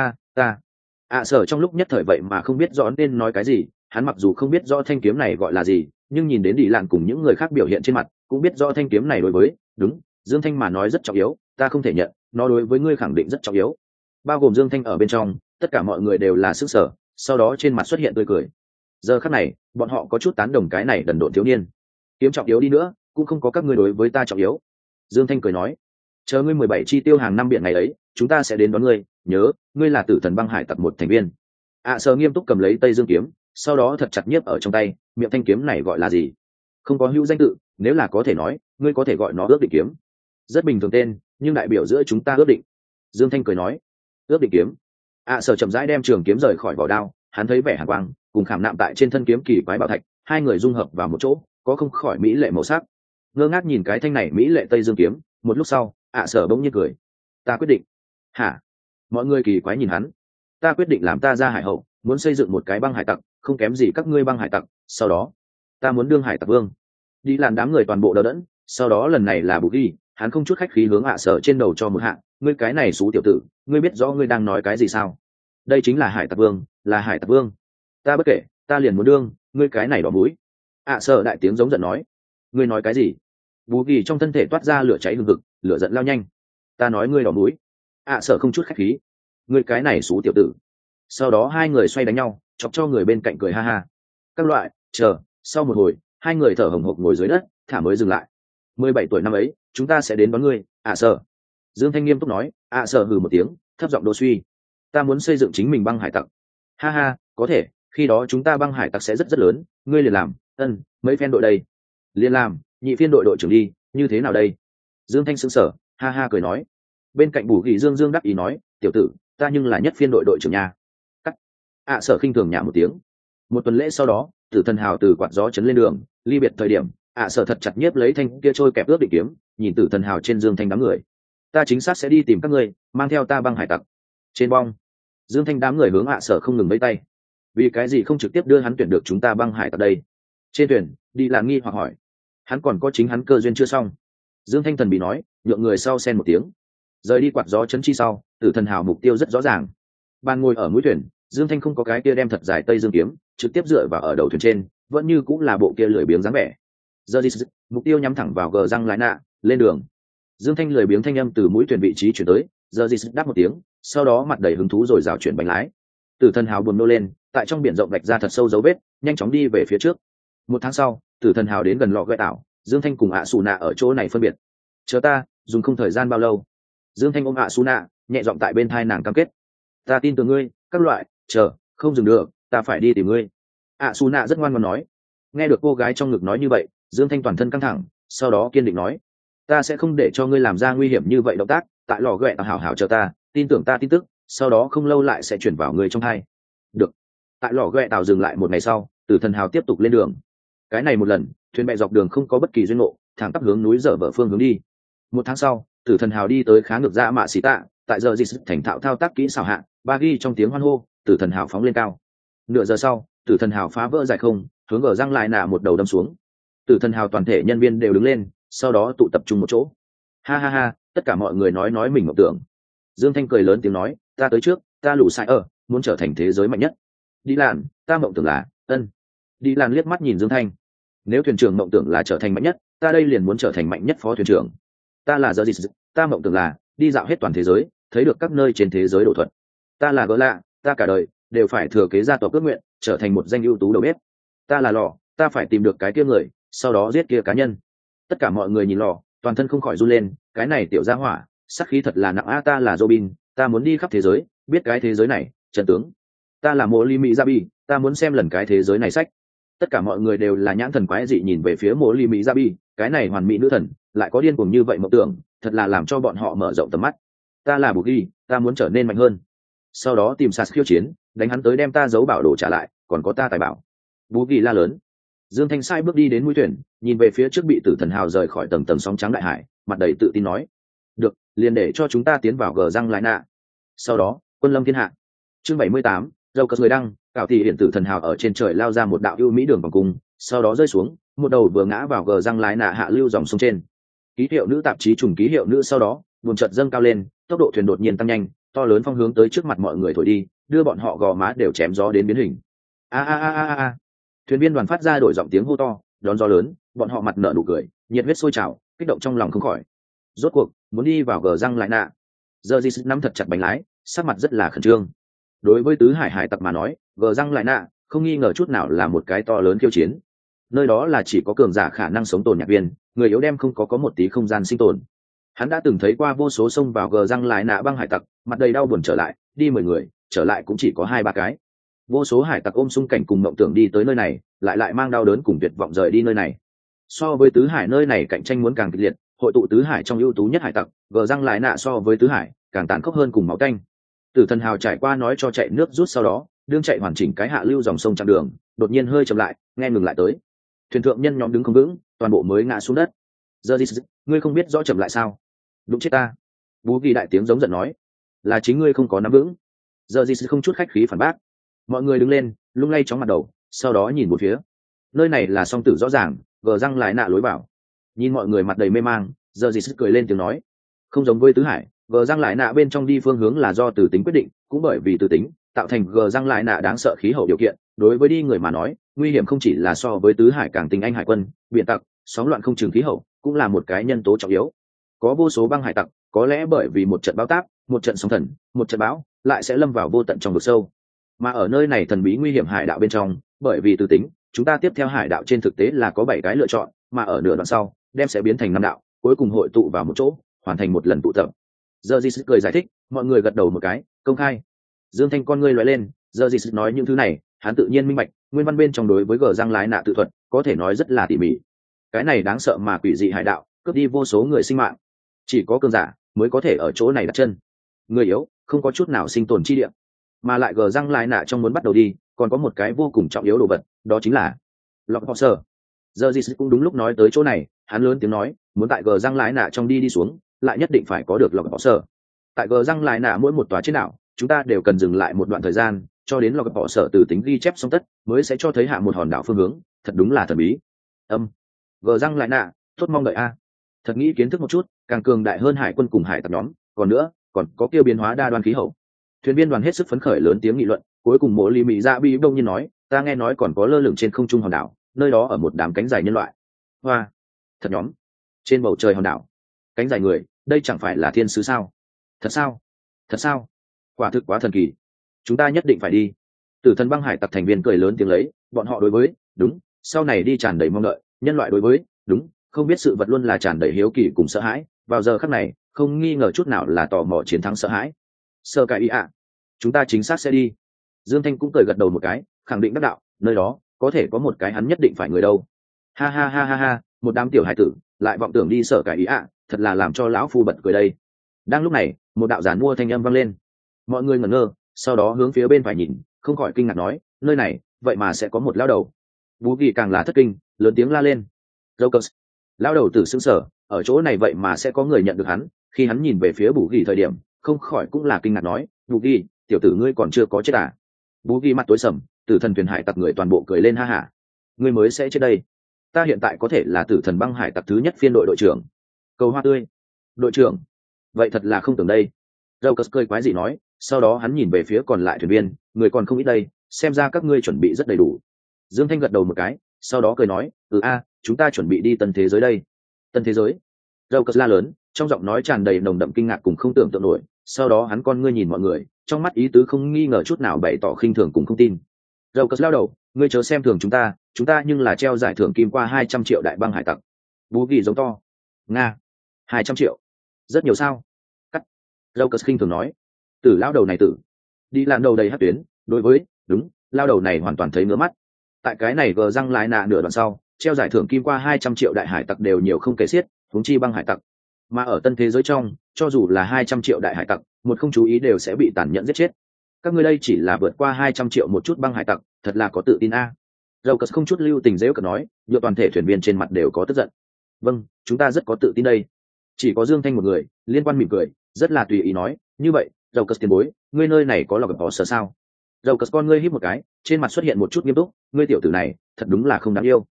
Sở trong lúc nhất thời vậy mà không biết rõ nên nói cái gì, hắn mặc dù không biết rõ thanh kiếm này gọi là gì, nhưng nhìn đến đi làn cùng những người khác biểu hiện trên mặt, cũng biết rõ thanh kiếm này đối với, đúng, Dương Thanh mà nói rất trọng yếu, ta không thể nhận, nó đối với ngươi khẳng định rất trọng yếu. Bao gồm Dương Thanh ở bên trong, tất cả mọi người đều là sức sở, sau đó trên mặt xuất hiện tươi cười. Giờ khắc này, bọn họ có chút tán đồng cái này đần độn thiếu niên. Kiếm trọng yếu đi nữa, cũng không có các ngươi đối với ta trọng yếu. Dương Thanh cười nói, chờ ngươi 17 chi tiêu hàng năm biển ngày ấy, chúng ta sẽ đến đón ngươi, nhớ, ngươi là Tử Thần Băng Hải Tặc một thành viên. Sở nghiêm túc cầm lấy Tây Dương kiếm, sau đó thật chặt nhiếp ở trong tay, miệng thanh kiếm này gọi là gì? Không có hữu danh tự, nếu là có thể nói, ngươi có thể gọi nó ước định kiếm. Rất bình thường tên, nhưng đại biểu giữa chúng ta ước định. Dương Thanh cười nói, ước định kiếm. Sở chậm rãi đem trường kiếm rời khỏi vỏ đao, hắn thấy vẻ hàn quang, cùng khảm nạm tại trên thân kiếm kỳ quái bảo thạch, hai người dung hợp vào một chỗ, có không khỏi mỹ lệ màu sắc. Ngơ ngác nhìn cái thanh này mỹ lệ Tây Dương kiếm, một lúc sau, Sở bỗng nhiên cười, ta quyết định. Hả? Mọi người kỳ quái nhìn hắn. Ta quyết định làm ta ra hải hậu, muốn xây dựng một cái băng hải tặc, không kém gì các ngươi băng hải tặc, sau đó ta muốn đương hải tặc vương. Đi làn đám người toàn bộ đờ đẫn, sau đó lần này là Bù Ghi, hắn không chút khách khí hướng Sở trên đầu cho một hạng, ngươi cái này xú tiểu tử, ngươi biết rõ ngươi đang nói cái gì sao? Đây chính là hải tặc vương, là hải tặc vương. Ta bất kể, ta liền muốn đương, ngươi cái này đỏ mũi. Sở đại tiếng giống giận nói, ngươi nói cái gì? Bù Ghi trong thân thể toát ra lửa cháy hừng hực, lửa giận lao nhanh. Ta nói ngươi đỏ mũi. Sở không chút khách khí. Người cái này xú tiểu tử. Sau đó hai người xoay đánh nhau, chọc cho người bên cạnh cười ha ha. Các loại, chờ, sau một hồi, hai người thở hổn hộc ngồi dưới đất, thả mới dừng lại. 17 tuổi năm ấy, chúng ta sẽ đến đón ngươi, Sở. Dương Thanh nghiêm túc nói. Sở hừ một tiếng, thấp giọng đô suy. Ta muốn xây dựng chính mình băng hải tặc. Ha ha, có thể, khi đó chúng ta băng hải tặc sẽ rất rất lớn, ngươi liền làm. Mấy phen đội đây. Liền làm, nhị phiên đội đội trưởng đi, như thế nào đây? Dương Thanh sững sờ, ha ha cười nói. Bên cạnh Bù Kỳ Dương Dương đắc ý nói, tiểu tử, ta nhưng là nhất phiên đội đội trưởng nha. Cắt. Sở khinh thường nhả một tiếng. Một tuần lễ sau đó, Tử Thần Hào từ quạt gió chấn lên đường, ly biệt thời điểm, Sở thật chặt nhiếp lấy thanh kia trôi kẹp ướp định kiếm, nhìn Tử Thần Hào trên Dương Thanh đám người. Ta chính xác sẽ đi tìm các ngươi, mang theo ta băng hải tặc. Trên bong, Dương Thanh đám người hướng Sở không ngừng vẫy tay. Vì cái gì không trực tiếp đưa hắn tuyển được chúng ta băng hải tặc đây? Trên thuyền, đi là nghi hoặc hỏi. Hắn còn có chính hắn cơ duyên chưa xong. Dương Thanh thần bị nói, nhượng người sau xen một tiếng. Rời đi quạt gió chấn chi sau, Tử Thần Hào mục tiêu rất rõ ràng. Ban ngồi ở mũi thuyền, Dương Thanh không có cái kia đem thật dài tây dương kiếm, trực tiếp dựa vào ở đầu thuyền trên, vẫn như cũng là bộ kia lười biếng dáng vẻ. Giờ đi, mục tiêu nhắm thẳng vào gờ răng lái nạ, lên đường. Dương Thanh lười biếng thanh âm từ mũi thuyền vị trí chuyển tới, giờ đi đáp một tiếng, sau đó mặt đầy hứng thú rồi rào chuyển bánh lái. Tử Thần Hào buồm nô lên, tại trong biển rộng vạch ra thật sâu dấu vết, nhanh chóng đi về phía trước. Một tháng sau, Tử Thần Hào đến gần lọ gợi tảo, Dương Thanh cùng Sù Nạ ở chỗ này phân biệt. Chờ ta, dùng không thời gian bao lâu. Dương Thanh ôm Sù Nạ, nhẹ giọng tại bên thai nàng cam kết. Ta tin tưởng ngươi, các loại, chờ, không dừng được, ta phải đi tìm ngươi. Sù Nạ rất ngoan ngoãn nói. Nghe được cô gái trong ngực nói như vậy, Dương Thanh toàn thân căng thẳng, sau đó kiên định nói, ta sẽ không để cho ngươi làm ra nguy hiểm như vậy động tác, tại lò ghẹ hảo hảo chờ ta, tin tưởng ta tin tức, sau đó không lâu lại sẽ chuyển vào người trong hai. Được. Tại lò ghẹ tàu dừng lại một ngày sau, Tử Thần Hào tiếp tục lên đường. Cái này một lần, thuyền bè dọc đường không có bất kỳ duyên ngộ, thẳng tắp hướng núi dở vở phương hướng đi. Một tháng sau, Tử Thần Hào đi tới khá ngược ra mạ xí tạ, tại giờ dịch thành thạo thao tác kỹ xảo hạ, ba ghi trong tiếng hoan hô, Tử Thần Hào phóng lên cao. Nửa giờ sau, Tử Thần Hào phá vỡ dài không, hướng ở răng lại nạ một đầu đâm xuống. Tử Thần Hào toàn thể nhân viên đều đứng lên, sau đó tụ tập trung một chỗ. Ha ha ha, tất cả mọi người nói mình mộng tưởng. Dương Thanh cười lớn tiếng nói, ta tới trước, ta lũ sai ở, muốn trở thành thế giới mạnh nhất. Đi làn, ta mộng tưởng là Đi làn liếc mắt nhìn Dương Thanh. Nếu thuyền trưởng mộng tưởng là trở thành mạnh nhất, ta đây liền muốn trở thành mạnh nhất phó thuyền trưởng. Ta là giờ dịch, ta mộng tưởng là đi dạo hết toàn thế giới, thấy được các nơi trên thế giới đồ thuật. Ta là gỡ lạ, ta cả đời đều phải thừa kế gia tộc ước nguyện, trở thành một danh ưu tú đầu bếp. Ta là lò, ta phải tìm được cái kia người, sau đó giết kia cá nhân. Tất cả mọi người nhìn lò, toàn thân không khỏi run lên, cái này tiểu gia hỏa, sát khí thật là nặng. Ta là Robin, ta muốn đi khắp thế giới, biết cái thế giới này chân tướng. Ta là Mộ Ly Mỹ Gia Bi, ta muốn xem lần cái thế giới này sách. Tất cả mọi người đều là nhãn thần quái dị nhìn về phía Mộ Ly Mỹ Gia Bi, cái này hoàn mỹ nữ thần lại có điên cuồng như vậy mộng tưởng, thật là làm cho bọn họ mở rộng tầm mắt. Ta là Buggy, ta muốn trở nên mạnh hơn, sau đó tìm Sas khiêu chiến, đánh hắn tới đem ta giấu bảo đồ trả lại, còn có ta tài bảo. Buggy la lớn. Dương Thanh sai bước đi đến mũi thuyền, nhìn về phía trước bị Tử Thần Hào rời khỏi tầng tầng sóng trắng đại hải, mặt đầy tự tin nói, được, liền để cho chúng ta tiến vào gờ răng lại nạ. Sau đó, quân lâm thiên hạ. Chương 78, dầu cờ người đăng, cạo thị hiển Tử Thần Hào ở trên trời lao ra một đạo ưu mỹ đường vòng cung, sau đó rơi xuống, một đầu vừa ngã vào gờ răng lại nạ hạ lưu dòng sông trên. Ký hiệu nữ tạp chí trùng ký hiệu nữ sau đó, buồn chợt dâng cao lên, tốc độ thuyền đột nhiên tăng nhanh, to lớn phong hướng tới trước mặt mọi người thổi đi, đưa bọn họ gò má đều chém gió đến biến hình. A. Thuyền viên đoàn phát ra đổi giọng tiếng hô to, đón gió lớn, bọn họ mặt nở nụ cười, nhiệt huyết sôi trào, kích động trong lòng không khỏi. Rốt cuộc muốn đi vào gờ răng lại nạ. Giờ di nắm thật chặt bánh lái, sắc mặt rất là khẩn trương. Đối với tứ hải hải tặc mà nói, gờ răng lại nạ không nghi ngờ chút nào là một cái to lớn khiêu chiến. Nơi đó là chỉ có cường giả khả năng sống tồn nhạc viên, người yếu đem không có một tí không gian sinh tồn. Hắn đã từng thấy qua vô số sông vào gờ răng lại nạ băng hải tặc, mặt đầy đau buồn trở lại, đi 10 người, trở lại cũng chỉ có 2-3 cái. Vô số hải tặc ôm xung cảnh cùng mộng tưởng đi tới nơi này, lại mang đau đớn cùng tuyệt vọng rời đi nơi này. So với tứ hải nơi này cạnh tranh muốn càng kịch liệt, hội tụ tứ hải trong ưu tú nhất hải tặc, gờ răng lại nạ so với tứ hải càng tàn khốc hơn cùng máu tanh. Tử Thần Hào trải qua nói cho chạy nước rút sau đó, đương chạy hoàn chỉnh cái hạ lưu dòng sông chặng đường, đột nhiên hơi chậm lại, nghe ngừng lại tới. Thuyền thượng nhân nhóm đứng không vững, toàn bộ mới ngã xuống đất. Giờ đi, ngươi không biết rõ chậm lại sao? Đúng chết ta! Bú Ghi đại tiếng giống giận nói, là chính ngươi không có nắm vững. Giờ đi không chút khách khí phản bác. Mọi người đứng lên, lung lay chóng mặt đầu, sau đó nhìn một phía. Nơi này là song tử rõ ràng, gờ răng lại nạ lối vào. Nhìn mọi người mặt đầy mê mang, giờ gì sức cười lên tiếng nói, không giống với tứ hải, gờ răng lại nạ bên trong đi phương hướng là do từ tính quyết định, cũng bởi vì từ tính tạo thành gờ răng lại nạ đáng sợ khí hậu điều kiện. Đối với đi người mà nói, nguy hiểm không chỉ là so với tứ hải càng tinh anh hải quân, biển tặc, sóng loạn không chừng khí hậu cũng là một cái nhân tố trọng yếu. Có vô số băng hải tặc, có lẽ bởi vì một trận bão táp một trận sóng thần, một trận bão, lại sẽ lâm vào vô tận trong vực sâu. Mà ở nơi này thần bí nguy hiểm hải đạo bên trong, bởi vì từ tính, chúng ta tiếp theo hải đạo trên thực tế là có 7 cái lựa chọn, mà ở nửa đoạn sau, đem sẽ biến thành 5 đạo, cuối cùng hội tụ vào một chỗ, hoàn thành một lần tụ tập. Giờ Jis cười giải thích, mọi người gật đầu một cái, công khai. Dương Thanh con ngươi lóe lên, giờ Jis nói những thứ này, hắn tự nhiên minh bạch, nguyên văn bên trong đối với gờ răng lái nạ tự thuật, có thể nói rất là tỉ mỉ. Cái này đáng sợ mà quỷ dị hải đạo, cướp đi vô số người sinh mạng, chỉ có cường giả mới có thể ở chỗ này đặt chân. Người yếu không có chút nào sinh tồn chi địa, mà lại gờ răng lái nạ trong muốn bắt đầu đi, còn có một cái vô cùng trọng yếu đồ vật, đó chính là lọc họ sở. Giờ Jis cũng đúng lúc nói tới chỗ này, hắn lớn tiếng nói, muốn tại gờ răng lái nạ trong đi xuống, lại nhất định phải có được lọc họ sở. Tại gờ răng lái nạ mỗi một tòa trên đảo, chúng ta đều cần dừng lại một đoạn thời gian, cho đến lọc họ sở từ tính ghi chép xong tất, mới sẽ cho thấy hạ một hòn đảo phương hướng, thật đúng là thần bí. Gờ răng lái nạ, tốt mong đợi a. Thật nghĩ kiến thức một chút, càng cường đại hơn hải quân cùng hải tặc nhóm, còn nữa, còn có kêu biến hóa đa đoan khí hậu. Thuyền viên đoàn hết sức phấn khởi lớn tiếng nghị luận, cuối cùng Mộ Ly Mỹ Dạ Bi đông nhiên nói, ta nghe nói còn có lơ lửng trên không trung hòn đảo, nơi đó ở một đám cánh dài nhân loại. Hoa, thật nhóm, trên bầu trời hòn đảo, cánh dài người, đây chẳng phải là thiên sứ sao? Thật sao? Thật sao? Quả thực quá thần kỳ. Chúng ta nhất định phải đi. Tử Thần Băng Hải tặc thành viên cười lớn tiếng lấy, bọn họ đối với, đúng, sau này đi tràn đầy mong đợi, nhân loại đối với, đúng, không biết sự vật luôn là tràn đầy hiếu kỳ cùng sợ hãi, vào giờ khắc này, không nghi ngờ chút nào là tò mò chiến thắng sợ hãi. Sơ cái ý ạ, chúng ta chính xác sẽ đi. Dương Thanh cũng cười gật đầu một cái, khẳng định đắc đạo, nơi đó có thể có một cái hắn nhất định phải người đâu. Ha ha ha ha ha, một đám tiểu hải tử lại vọng tưởng đi sở cái ý ạ, thật là làm cho lão phu bật cười đây. Đang lúc này, một đạo giản mua thanh âm vang lên, mọi người ngẩn ngơ, sau đó hướng phía bên phải nhìn, không khỏi kinh ngạc nói, nơi này vậy mà sẽ có một lão đầu. Bú Kỳ càng là thất kinh, lớn tiếng la lên, Jokers. Lão đầu tử sững sờ, ở chỗ này vậy mà sẽ có người nhận được hắn. Khi hắn nhìn về phía Bú Kỳ thời điểm, không khỏi cũng là kinh ngạc nói, Bú Kỳ, tiểu tử ngươi còn chưa có chết à? Bú Kỳ mặt tối sầm, Tử Thần thuyền hải tặc người toàn bộ cười lên ha hả. Ngươi mới sẽ chết đây. Ta hiện tại có thể là Tử Thần băng hải tặc thứ nhất phiên đội đội trưởng. Cầu hoa tươi. Đội trưởng? Vậy thật là không tưởng đây. Jokers cười quái dị nói, sau đó hắn nhìn về phía còn lại thuyền viên, người còn không ít đây, xem ra các ngươi chuẩn bị rất đầy đủ. Dương Thanh gật đầu một cái, sau đó cười nói, chúng ta chuẩn bị đi tân thế giới đây. Tân thế giới? Jokers la lớn, trong giọng nói tràn đầy nồng đậm kinh ngạc cùng không tưởng tượng nổi, sau đó hắn con ngươi nhìn mọi người, trong mắt ý tứ không nghi ngờ chút nào bày tỏ khinh thường cùng không tin. Jokers lao đầu, ngươi chớ xem thường chúng ta nhưng là treo giải thưởng kim qua 200 triệu đại băng hải tặc. Bú Kỳ giống to. Nga, 200 triệu. Rất nhiều sao? Cắt. Jokers khinh thường nói. Tử lao đầu này tử. Đi làm đầu đầy hát tuyến, đối với, đúng, lao đầu này hoàn toàn thấy ngứa mắt. Tại cái này gờ răng lái nạ nửa đoạn sau, treo giải thưởng kim qua 200 triệu đại hải tặc đều nhiều không kể xiết, huống chi băng hải tặc. Mà ở tân thế giới trong, cho dù là 200 triệu đại hải tặc, một không chú ý đều sẽ bị tàn nhẫn giết chết. Các ngươi đây chỉ là vượt qua 200 triệu một chút băng hải tặc, thật là có tự tin a. Jokers không chút lưu tình giễu cợt nói, nhựa toàn thể thuyền viên trên mặt đều có tức giận. Vâng, chúng ta rất có tự tin đây. Chỉ có Dương Thanh một người, liên quan mỉm cười, rất là tùy ý nói, như vậy, Jokers tiền bối, ngươi nơi này có lò gặp bỏ sở sao? Jokers con ngươi híp một cái, trên mặt xuất hiện một chút nghiêm túc, ngươi tiểu tử này, thật đúng là không đáng yêu.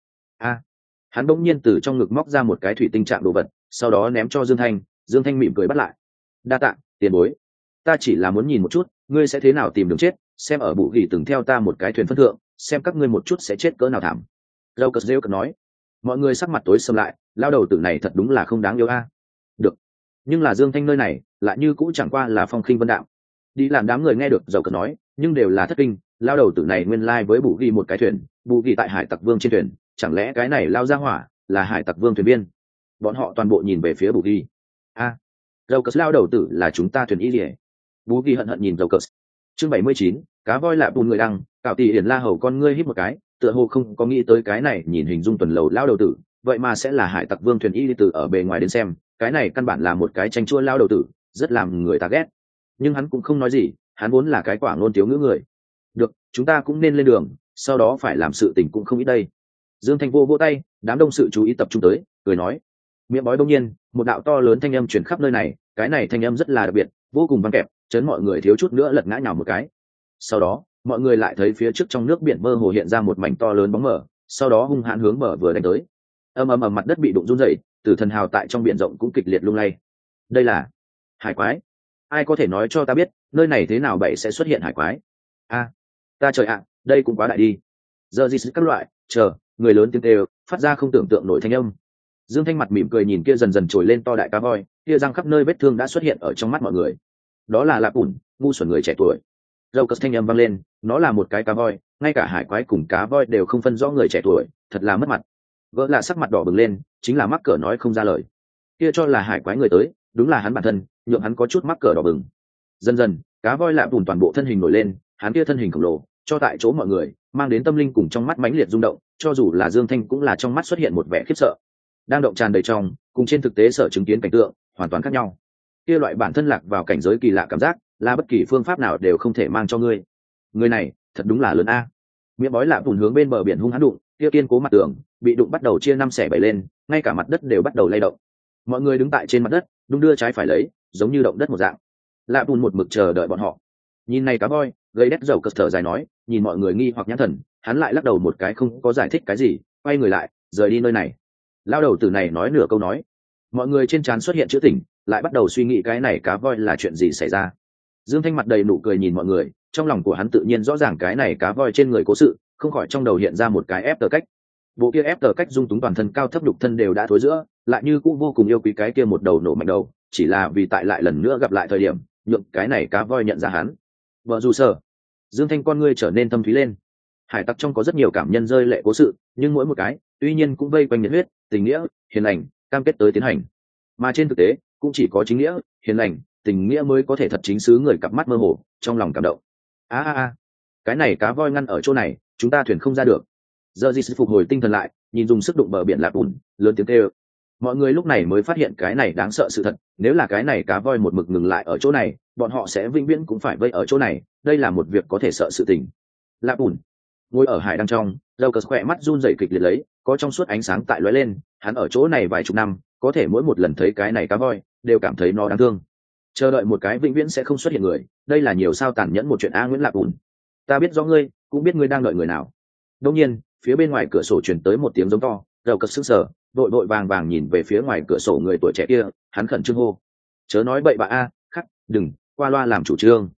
Hắn bỗng nhiên từ trong ngực móc ra một cái thủy tinh trạng đồ vật, sau đó ném cho Dương Thanh. Dương Thanh mỉm cười bắt lại. Đa tạ, tiền bối. Ta chỉ là muốn nhìn một chút, ngươi sẽ thế nào tìm đường chết, xem ở Bụ Gỉ từng theo ta một cái thuyền phân thượng, xem các ngươi một chút sẽ chết cỡ nào thảm. Jokers rêu cợt nói. Mọi người sắc mặt tối sầm lại, lao đầu tử này thật đúng là không đáng yêu a. Được, nhưng là Dương Thanh nơi này lại như cũ chẳng qua là phong khinh vân đạm. Đi làm đám người nghe được Jokers nói, nhưng đều là thất kinh. Lao đầu tử này nguyên lai với Bụ Gỉ một cái thuyền, Bụ Gỉ tại Hải Tặc Vương trên thuyền, chẳng lẽ cái này lao ra hỏa là Hải Tặc Vương thuyền viên? Bọn họ toàn bộ nhìn về phía Bù Ghi. Jokers lao đầu tử là chúng ta thuyền y lìa. Bù Ghi hận hận nhìn Jokers. Chương 79, cá voi lạ bùn người đăng, cạo tỷ hiển la hầu con ngươi hít một cái, tựa hồ không có nghĩ tới cái này, nhìn hình dung tuần lầu lao đầu tử, vậy mà sẽ là Hải Tặc Vương thuyền y từ ở bề ngoài đến xem, cái này căn bản là một cái tranh chua lao đầu tử, rất làm người ta ghét. Nhưng hắn cũng không nói gì, hắn vốn là cái quả ngôn thiếu ngữ người. Được, chúng ta cũng nên lên đường, sau đó phải làm sự tình cũng không ít đây. Dương Thanh vô tay, đám đông sự chú ý tập trung tới, cười nói. Miệng bói bỗng nhiên, một đạo to lớn thanh âm truyền khắp nơi này, cái này thanh âm rất là đặc biệt, vô cùng vang kẹp, chấn mọi người thiếu chút nữa lật ngã nhào một cái. Sau đó, mọi người lại thấy phía trước trong nước biển mơ hồ hiện ra một mảnh to lớn bóng mờ, sau đó hung hãn hướng bờ vừa đánh tới. Ầm ầm ầm, mặt đất bị đụng rung dậy, Tử Thần hào tại trong biển rộng cũng kịch liệt lung lay. Đây là hải quái. Ai có thể nói cho ta biết, nơi này thế nào vậy sẽ xuất hiện hải quái? Ta trời ạ, đây cũng quá đại đi. Giờ gì các loại, chờ, người lớn tiếng kêu, phát ra không tưởng tượng nổi thanh âm. Dương Thanh mặt mỉm cười nhìn kia dần dần trồi lên to đại cá voi, kia răng khắp nơi vết thương đã xuất hiện ở trong mắt mọi người. đó là lạp ủn, ngu xuẩn người trẻ tuổi. Dâu cất thanh âm vang lên, nó là một cái cá voi, ngay cả hải quái cùng cá voi đều không phân rõ người trẻ tuổi, thật là mất mặt. Vợ là sắc mặt đỏ bừng lên, chính là mắc cỡ nói không ra lời. Kia cho là hải quái người tới, đúng là hắn bản thân, nhượng hắn có chút mắc cỡ đỏ bừng. Dần dần, cá voi lạ bùn toàn bộ thân hình nổi lên, hắn kia thân hình khổng lồ, cho tại chỗ mọi người mang đến tâm linh cùng trong mắt mãnh liệt rung động, cho dù là Dương Thanh cũng là trong mắt xuất hiện một vẻ khiếp sợ. Đang động tràn đầy trong, cùng trên thực tế sở chứng kiến cảnh tượng hoàn toàn khác nhau. Kia loại bản thân lạc vào cảnh giới kỳ lạ cảm giác, là bất kỳ phương pháp nào đều không thể mang cho ngươi. Người này, thật đúng là lớn a. Miệng bói lạ bùn hướng bên bờ biển hung hãn đụng, kia kiên cố mặt tường bị đụng bắt đầu chia năm xẻ bảy lên, ngay cả mặt đất đều bắt đầu lay động. Mọi người đứng tại trên mặt đất, đung đưa trái phải lấy, giống như động đất một dạng. Lạ bùn một mực chờ đợi bọn họ. Nhìn này cá voi, gây đét dầu cất thở dài nói, nhìn mọi người nghi hoặc nhãn thần, hắn lại lắc đầu một cái không có giải thích cái gì, quay người lại, rời đi nơi này. Lao đầu tử này nói nửa câu nói, mọi người trên trán xuất hiện chữ tỉnh, lại bắt đầu suy nghĩ cái này cá voi là chuyện gì xảy ra. Dương Thanh mặt đầy nụ cười nhìn mọi người, trong lòng của hắn tự nhiên rõ ràng cái này cá voi trên người cố sự, không khỏi trong đầu hiện ra một cái ép tờ cách. Bộ kia ép tờ cách dung túng toàn thân cao thấp đục thân đều đã thối giữa, lại như cũng vô cùng yêu quý cái kia một đầu nổ mạnh đầu, chỉ là vì tại lại lần nữa gặp lại thời điểm, nhượng cái này cá voi nhận ra hắn. Vợ dù sở, Dương Thanh con ngươi trở nên thâm thúy lên. Hải tặc trong có rất nhiều cảm nhân rơi lệ cố sự, nhưng mỗi một cái, tuy nhiên cũng vây quanh nhiệt huyết, tình nghĩa, hiền lành, cam kết tới tiến hành. Mà trên thực tế, cũng chỉ có chính nghĩa, hiền lành, tình nghĩa mới có thể thật chính xứ người cặp mắt mơ hồ, trong lòng cảm động. Cái này cá voi ngăn ở chỗ này, chúng ta thuyền không ra được. Giờ Di phục hồi tinh thần lại, nhìn dùng sức đụng bờ biển lạp bùn, lớn tiếng kêu. Mọi người lúc này mới phát hiện cái này đáng sợ sự thật, nếu là cái này cá voi một mực ngừng lại ở chỗ này, bọn họ sẽ vĩnh viễn cũng phải vây ở chỗ này, đây là một việc có thể sợ sự tình. Lạp bùn ngồi ở hải đăng trong, dâu cờ khỏe mắt run rẩy kịch liệt lấy, có trong suốt ánh sáng tại lóe lên, hắn ở chỗ này vài chục năm, có thể mỗi một lần thấy cái này cá voi, đều cảm thấy nó đáng thương. Chờ đợi một cái vĩnh viễn sẽ không xuất hiện người, đây là nhiều sao tàn nhẫn một chuyện a. Nguyễn Lạp bùn, ta biết rõ ngươi, cũng biết ngươi đang đợi người nào. Đương nhiên, phía bên ngoài cửa sổ truyền tới một tiếng giống to, dâu cờ sững sờ, vội vội vàng vàng nhìn về phía ngoài cửa sổ người tuổi trẻ kia, hắn khẩn trương hô, chớ nói bậy bạ a, khắc, đừng qua loa làm chủ trương.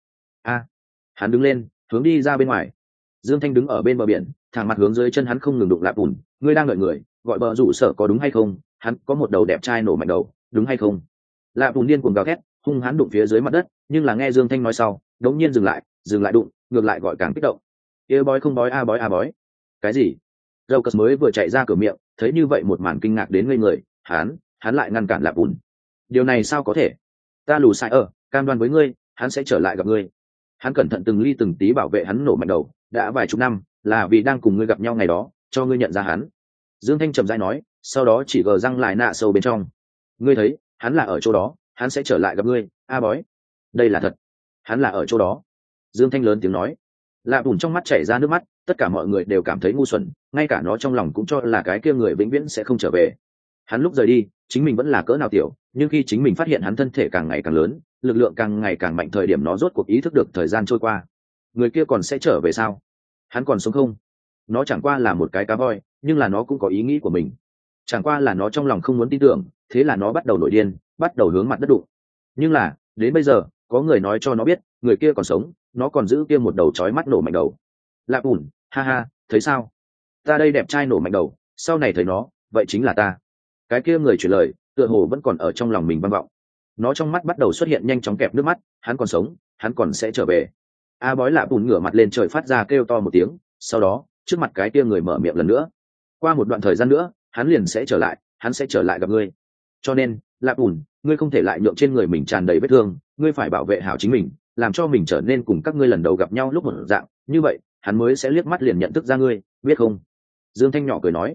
Hắn đứng lên, hướng đi ra bên ngoài. Dương Thanh đứng ở bên bờ biển, thẳng mặt hướng dưới chân hắn không ngừng đụng Lạp bùn, ngươi đang đợi người, gọi bờ rủ sở có đúng hay không? Hắn có một đầu đẹp trai nổ mạnh đầu, đúng hay không? Lạp bùn điên cuồng gào thét, hung hãn đụng phía dưới mặt đất, nhưng là nghe Dương Thanh nói sau, đống nhiên dừng lại đụng, ngược lại gọi càng kích động. Ê bói không bói a bói a bói. Cái gì? Dâu cất mới vừa chạy ra cửa miệng, thấy như vậy một màn kinh ngạc đến ngây người, hắn lại ngăn cản Lạp bùn. Điều này sao có thể? Ta lù sai cam đoan với ngươi, hắn sẽ trở lại gặp ngươi. Hắn cẩn thận từng ly từng tí bảo vệ hắn nổ mạnh đầu, đã vài chục năm, là vì đang cùng ngươi gặp nhau ngày đó, cho ngươi nhận ra hắn. Dương Thanh trầm rãi nói, sau đó chỉ gờ răng lại nạ sâu bên trong. Ngươi thấy, hắn là ở chỗ đó, hắn sẽ trở lại gặp ngươi, a bói. Đây là thật, hắn là ở chỗ đó. Dương Thanh lớn tiếng nói. Lạ bùn trong mắt chảy ra nước mắt, tất cả mọi người đều cảm thấy ngu xuẩn, ngay cả nó trong lòng cũng cho là cái kia người vĩnh viễn sẽ không trở về. Hắn lúc rời đi, chính mình vẫn là cỡ nào tiểu, nhưng khi chính mình phát hiện hắn thân thể càng ngày càng lớn, lực lượng càng ngày càng mạnh thời điểm nó rốt cuộc ý thức được thời gian trôi qua. Người kia còn sẽ trở về sao? Hắn còn sống không? Nó chẳng qua là một cái cá voi, nhưng là nó cũng có ý nghĩ của mình. Chẳng qua là nó trong lòng không muốn tin tưởng, thế là nó bắt đầu nổi điên, bắt đầu hướng mặt đất đụng. Nhưng là, đến bây giờ, có người nói cho nó biết, người kia còn sống, nó còn giữ kia một đầu chói mắt nổ mạnh đầu. Lạp bùn, ha, thấy sao? Ta đây đẹp trai nổ mạnh đầu, sau này thấy nó, vậy chính là ta. Cái kia người chuyển lời, tựa hồ vẫn còn ở trong lòng mình vang vọng. Nó trong mắt bắt đầu xuất hiện nhanh chóng kẹp nước mắt, hắn còn sống, hắn còn sẽ trở về. A bói Lạp bùn ngửa mặt lên trời phát ra kêu to một tiếng, sau đó, trước mặt cái kia người mở miệng lần nữa. Qua một đoạn thời gian nữa, hắn liền sẽ trở lại, hắn sẽ trở lại gặp ngươi. Cho nên, Lạp bùn, ngươi không thể lại nhượng trên người mình tràn đầy vết thương, ngươi phải bảo vệ hảo chính mình, làm cho mình trở nên cùng các ngươi lần đầu gặp nhau lúc một dạng, như vậy, hắn mới sẽ liếc mắt liền nhận thức ra ngươi, biết không? Dương Thanh nhỏ cười nói.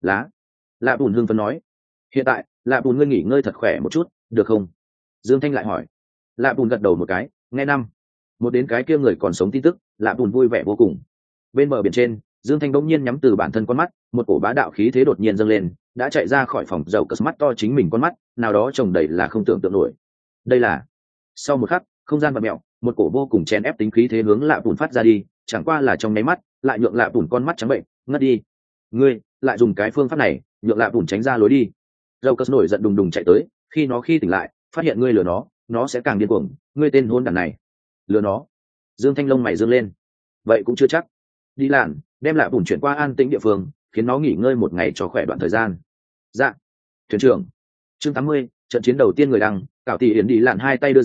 Lạp bùn hưng phấn nói. Hiện tại, Lạp bùn ngươi nghỉ ngơi thật khỏe một chút, được không? Dương Thanh lại hỏi. Lạp bùn gật đầu một cái, nghe năm. Một đến cái kia người còn sống tin tức, Lạp bùn vui vẻ vô cùng. Bên bờ biển trên, Dương Thanh bỗng nhiên nhắm từ bản thân con mắt, một cổ bá đạo khí thế đột nhiên dâng lên, đã chạy ra khỏi phòng dầu cất mắt to chính mình con mắt, nào đó trồng đầy là không tưởng tượng nổi. Đây là. Sau một khắc, không gian vặn mèo, một cổ vô cùng chèn ép tính khí thế hướng Lạp bùn phát ra đi, chẳng qua là trong nháy mắt, lại nhượng Lạp bùn con mắt trắng bệnh, ngất đi. Ngươi lại dùng cái phương pháp này, nhượng Lạp bùn tránh ra lối đi. Dầu cất nổi giận đùng đùng chạy tới, khi tỉnh lại, phát hiện ngươi lừa nó sẽ càng điên cuồng, ngươi tên hôn đản này. Lừa nó? Dương Thanh lông mày dương lên. Vậy cũng chưa chắc. Đi làn, đem Lạp bùn chuyển qua an tĩnh địa phương, khiến nó nghỉ ngơi một ngày cho khỏe đoạn thời gian. Dạ. Thuyền trưởng. Chương 80, trận chiến đầu tiên người đăng, Cảo Tỷ Yến đi lạn hai tay đưa ra,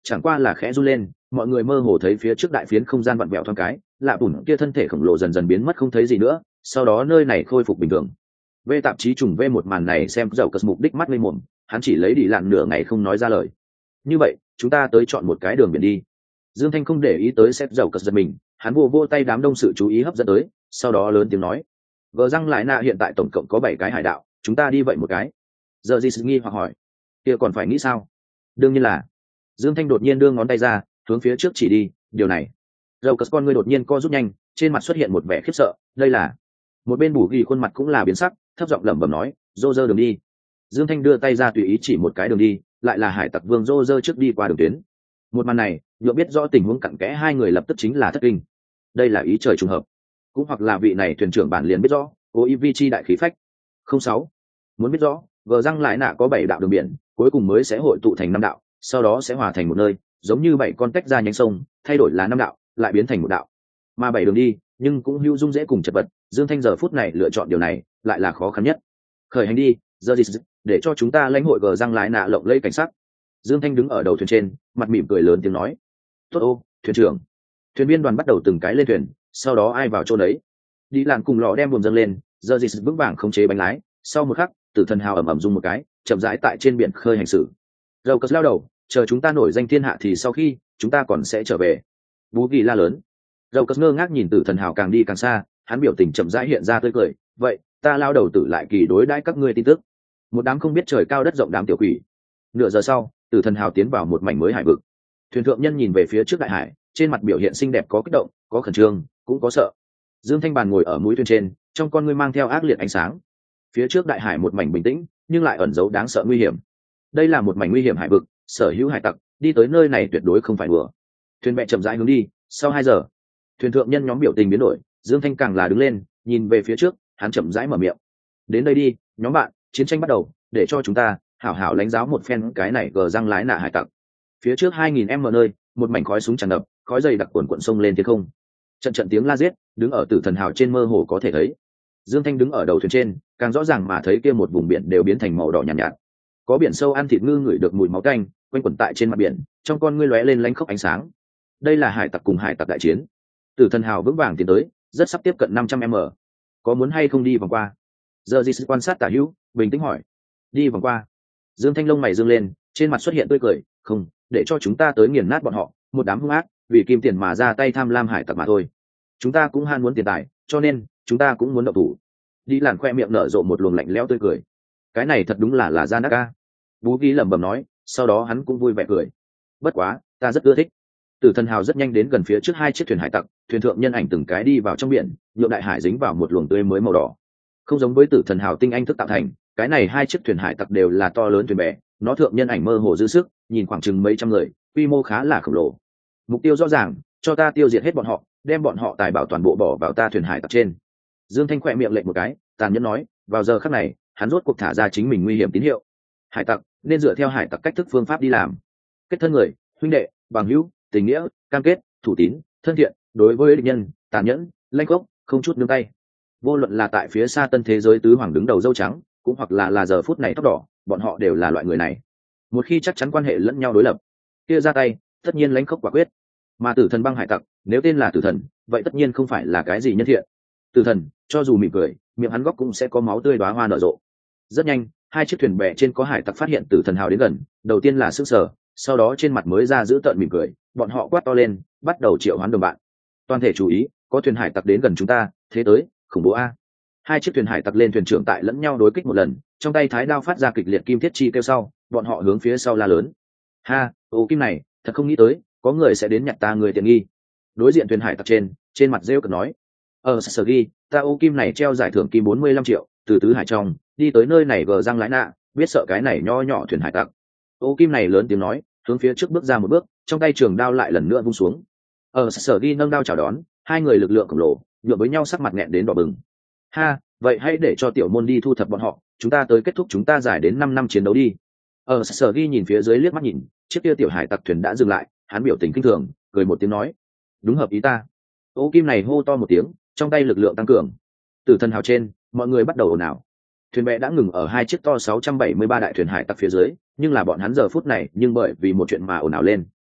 chẳng qua là khẽ run lên, mọi người mơ hồ thấy phía trước đại phiến không gian vặn vẹo thoáng cái, lạ bùn kia thân thể khổng lồ dần dần biến mất không thấy gì nữa, sau đó nơi này khôi phục bình thường. Vê tạp chí trùng vê một màn này xem dầu cất mục đích mắt lên mồm, hắn chỉ lấy đi lặn nửa ngày không nói ra lời. Như vậy chúng ta tới chọn một cái đường biển đi. Dương Thanh không để ý tới xếp dầu cất giật mình, hắn vô tay đám đông sự chú ý hấp dẫn tới, sau đó lớn tiếng nói: Gờ răng lại nạ hiện tại tổng cộng có 7 cái hải đạo, chúng ta đi vậy một cái. Giờ gì nghi hoặc hỏi: kia còn phải nghĩ sao? Đương nhiên là. Dương Thanh đột nhiên đưa ngón tay ra, hướng phía trước chỉ đi, điều này. Dầu cất con ngươi đột nhiên co rút nhanh, trên mặt xuất hiện một vẻ khiếp sợ, đây là. Một bên bù ghi khuôn mặt cũng là biến sắc, thấp giọng lẩm bẩm nói: Rô rơ đường đi. Dương Thanh đưa tay ra tùy ý chỉ một cái đường đi, lại là hải tặc vương Rô rơ trước đi qua đường tuyến. Một màn này nhựa biết rõ tình huống cặn kẽ, hai người lập tức chính là thất kinh. Đây là ý trời trùng hợp, cũng hoặc là vị này thuyền trưởng bản liền biết rõ cố ý vi chi đại khí phách. 06. Muốn biết rõ gờ răng lại nạ có 7 đạo đường biển, cuối cùng mới sẽ hội tụ thành 5 đạo, sau đó sẽ hòa thành một nơi, giống như 7 con tách ra nhánh sông, thay đổi là 5 đạo lại biến thành một đạo, mà 7 đường đi nhưng cũng hữu dung dễ cùng chật vật. Dương Thanh giờ phút này lựa chọn điều này lại là khó khăn nhất. Khởi hành đi, giờ gì để cho chúng ta lãnh hội gờ răng lại nạ lộng lẫy cảnh sắc. Dương Thanh đứng ở đầu thuyền trên, mặt mỉm cười lớn tiếng nói: tốt ô, thuyền trưởng. Thuyền viên đoàn bắt đầu từng cái lên thuyền, sau đó ai vào chỗ đấy. Đi làn cùng lò đem buồm dâng lên, giờ gì vững vàng khống chế bánh lái, sau một khắc tử thần hào ầm ầm rung một cái, chậm rãi tại trên biển khơi hành xử. Dầu cất lao đầu, chờ chúng ta nổi danh thiên hạ thì sau khi chúng ta còn sẽ trở về. Bú Kỳ la lớn. Dầu cất ngơ ngác nhìn tử thần hào càng đi càng xa, hắn biểu tình chậm rãi hiện ra tươi cười, vậy ta lao đầu tử lại kỳ đối đãi các ngươi tin tức. Một đám không biết trời cao đất rộng đám tiểu quỷ. Nửa giờ sau, tử thần hào tiến vào một mảnh mới hải vực. Thuyền thượng nhân nhìn về phía trước đại hải, trên mặt biểu hiện xinh đẹp, có kích động, có khẩn trương, cũng có sợ. Dương Thanh Bàn ngồi ở mũi thuyền trên, trong con ngươi mang theo ác liệt ánh sáng. Phía trước đại hải một mảnh bình tĩnh, nhưng lại ẩn giấu đáng sợ nguy hiểm. Đây là một mảnh nguy hiểm hải vực, sở hữu hải tặc đi tới nơi này tuyệt đối không phải đùa. Thuyền bè chậm rãi hướng đi, sau 2 giờ, thuyền thượng nhân nhóm biểu tình biến đổi, Dương Thanh càng là đứng lên, nhìn về phía trước, hắn chậm rãi mở miệng: đến đây đi, nhóm bạn, chiến tranh bắt đầu, để cho chúng ta hảo hảo lãnh giáo một phen cái này gờ răng lái nạ hải tặc. Phía trước 2000m nơi, một mảnh khói súng tràn ngập, khói dày đặc cuồn cuộn sông lên thiên không. Trận tiếng la giết, đứng ở tử thần hào trên mơ hồ có thể thấy. Dương Thanh đứng ở đầu thuyền trên, càng rõ ràng mà thấy kia một vùng biển đều biến thành màu đỏ nhàn nhạt. Có biển sâu ăn thịt ngư ngửi được mùi máu tanh, quanh quẩn tại trên mặt biển, trong con ngươi lóe lên lánh khốc ánh sáng. Đây là hải tặc cùng hải tặc đại chiến. Tử thần hào vững vàng tiến tới, rất sắp tiếp cận 500m. Có muốn hay không đi vòng qua? Giờ gì sự quan sát tả hữu, bình tĩnh hỏi. Đi vòng qua. Dương Thanh lông mày dương lên, trên mặt xuất hiện tươi cười, không, để cho chúng ta tới nghiền nát bọn họ, một đám hung ác, vì kim tiền mà ra tay tham lam hải tặc mà thôi. Chúng ta cũng ham muốn tiền tài, cho nên chúng ta cũng muốn động thủ. Đi làn khoe miệng nở rộ một luồng lạnh lẽo tươi cười. Cái này thật đúng là gian ác ca. Bú Ký lẩm bẩm nói, sau đó hắn cũng vui vẻ cười. Bất quá, ta rất ưa thích. Tử thần hào rất nhanh đến gần phía trước 2 chiếc thuyền hải tặc, thuyền thượng nhân ảnh từng cái đi vào trong biển, nhộn đại hải dính vào một luồng tươi mới màu đỏ. Không giống với tử thần hào tinh anh thức tạo thành, cái này 2 chiếc thuyền hải tặc đều là to lớn thuyền bè, nó thượng nhân ảnh mơ hồ dư sức, nhìn khoảng chừng mấy trăm người, quy mô khá là khổng lồ. Mục tiêu rõ ràng, cho ta tiêu diệt hết bọn họ, đem bọn họ tài bảo toàn bộ bỏ vào ta thuyền hải tặc trên. Dương Thanh khỏe miệng lệnh một cái, tàn nhẫn nói, vào giờ khắc này, hắn rốt cuộc thả ra chính mình nguy hiểm tín hiệu. Hải tặc nên dựa theo hải tặc cách thức phương pháp đi làm. Kết thân người, huynh đệ, bằng hữu, tình nghĩa, cam kết, thủ tín, thân thiện, đối với địch nhân, tàn nhẫn, lanh khốc, không chút nương tay. Vô luận là tại phía xa tân thế giới tứ hoàng đứng đầu dâu trắng, cũng hoặc là giờ phút này tóc đỏ, bọn họ đều là loại người này. Một khi chắc chắn quan hệ lẫn nhau đối lập, kia ra tay, tất nhiên lãnh khốc quả quyết. Mà tử thần băng hải tặc, nếu tên là tử thần, vậy tất nhiên không phải là cái gì nhân thiện. Tử thần, cho dù mỉm cười, miệng hắn góc cũng sẽ có máu tươi đóa hoa nở rộ. Rất nhanh, 2 chiếc thuyền bè trên có hải tặc phát hiện tử thần hào đến gần, đầu tiên là sững sờ, sau đó trên mặt mới ra giữ tợn mỉm cười, bọn họ quát to lên, bắt đầu triệu hoán đồng bạn. Toàn thể chú ý, có thuyền hải tặc đến gần chúng ta, thế tới, khủng bố a. 2 chiếc thuyền hải tặc lên thuyền trưởng tại lẫn nhau đối kích một lần, trong tay thái đao phát ra kịch liệt kim thiết chi kêu sau, bọn họ hướng phía sau la lớn. Ha, ô kim này, thật không nghĩ tới, có người sẽ đến nhặt ta người tiện nghi. Đối diện thuyền hải tặc trên mặt rêu cực nói, Sergei, ta ô kim này treo giải thưởng kim 45 triệu, từ tứ hải trong đi tới nơi này gờ răng lái nạ, biết sợ cái này nho nhỏ thuyền hải tặc. Ô kim này lớn tiếng nói, hướng phía trước bước ra một bước, trong tay trường đao lại lần nữa vung xuống. Sergei nâng đao chào đón, 2 người lực lượng khổng lồ nhựa với nhau, sắc mặt nghẹn đến đỏ bừng. Ha, vậy hãy để cho tiểu môn đi thu thập bọn họ, chúng ta tới kết thúc chúng ta giải đến 5 năm chiến đấu đi. Sergei nhìn phía dưới liếc mắt nhìn, chiếc kia tiểu hải tặc thuyền đã dừng lại, hắn biểu tình kinh thường, cười một tiếng nói, đúng hợp ý ta. Ô kim này hô to một tiếng, trong tay lực lượng tăng cường. Tử thần hào trên, mọi người bắt đầu ồn ào. Thuyền bè đã ngừng ở 2 chiếc to 673 đại thuyền hải tặc phía dưới, nhưng là bọn hắn giờ phút này nhưng bởi vì một chuyện mà ồn ào lên.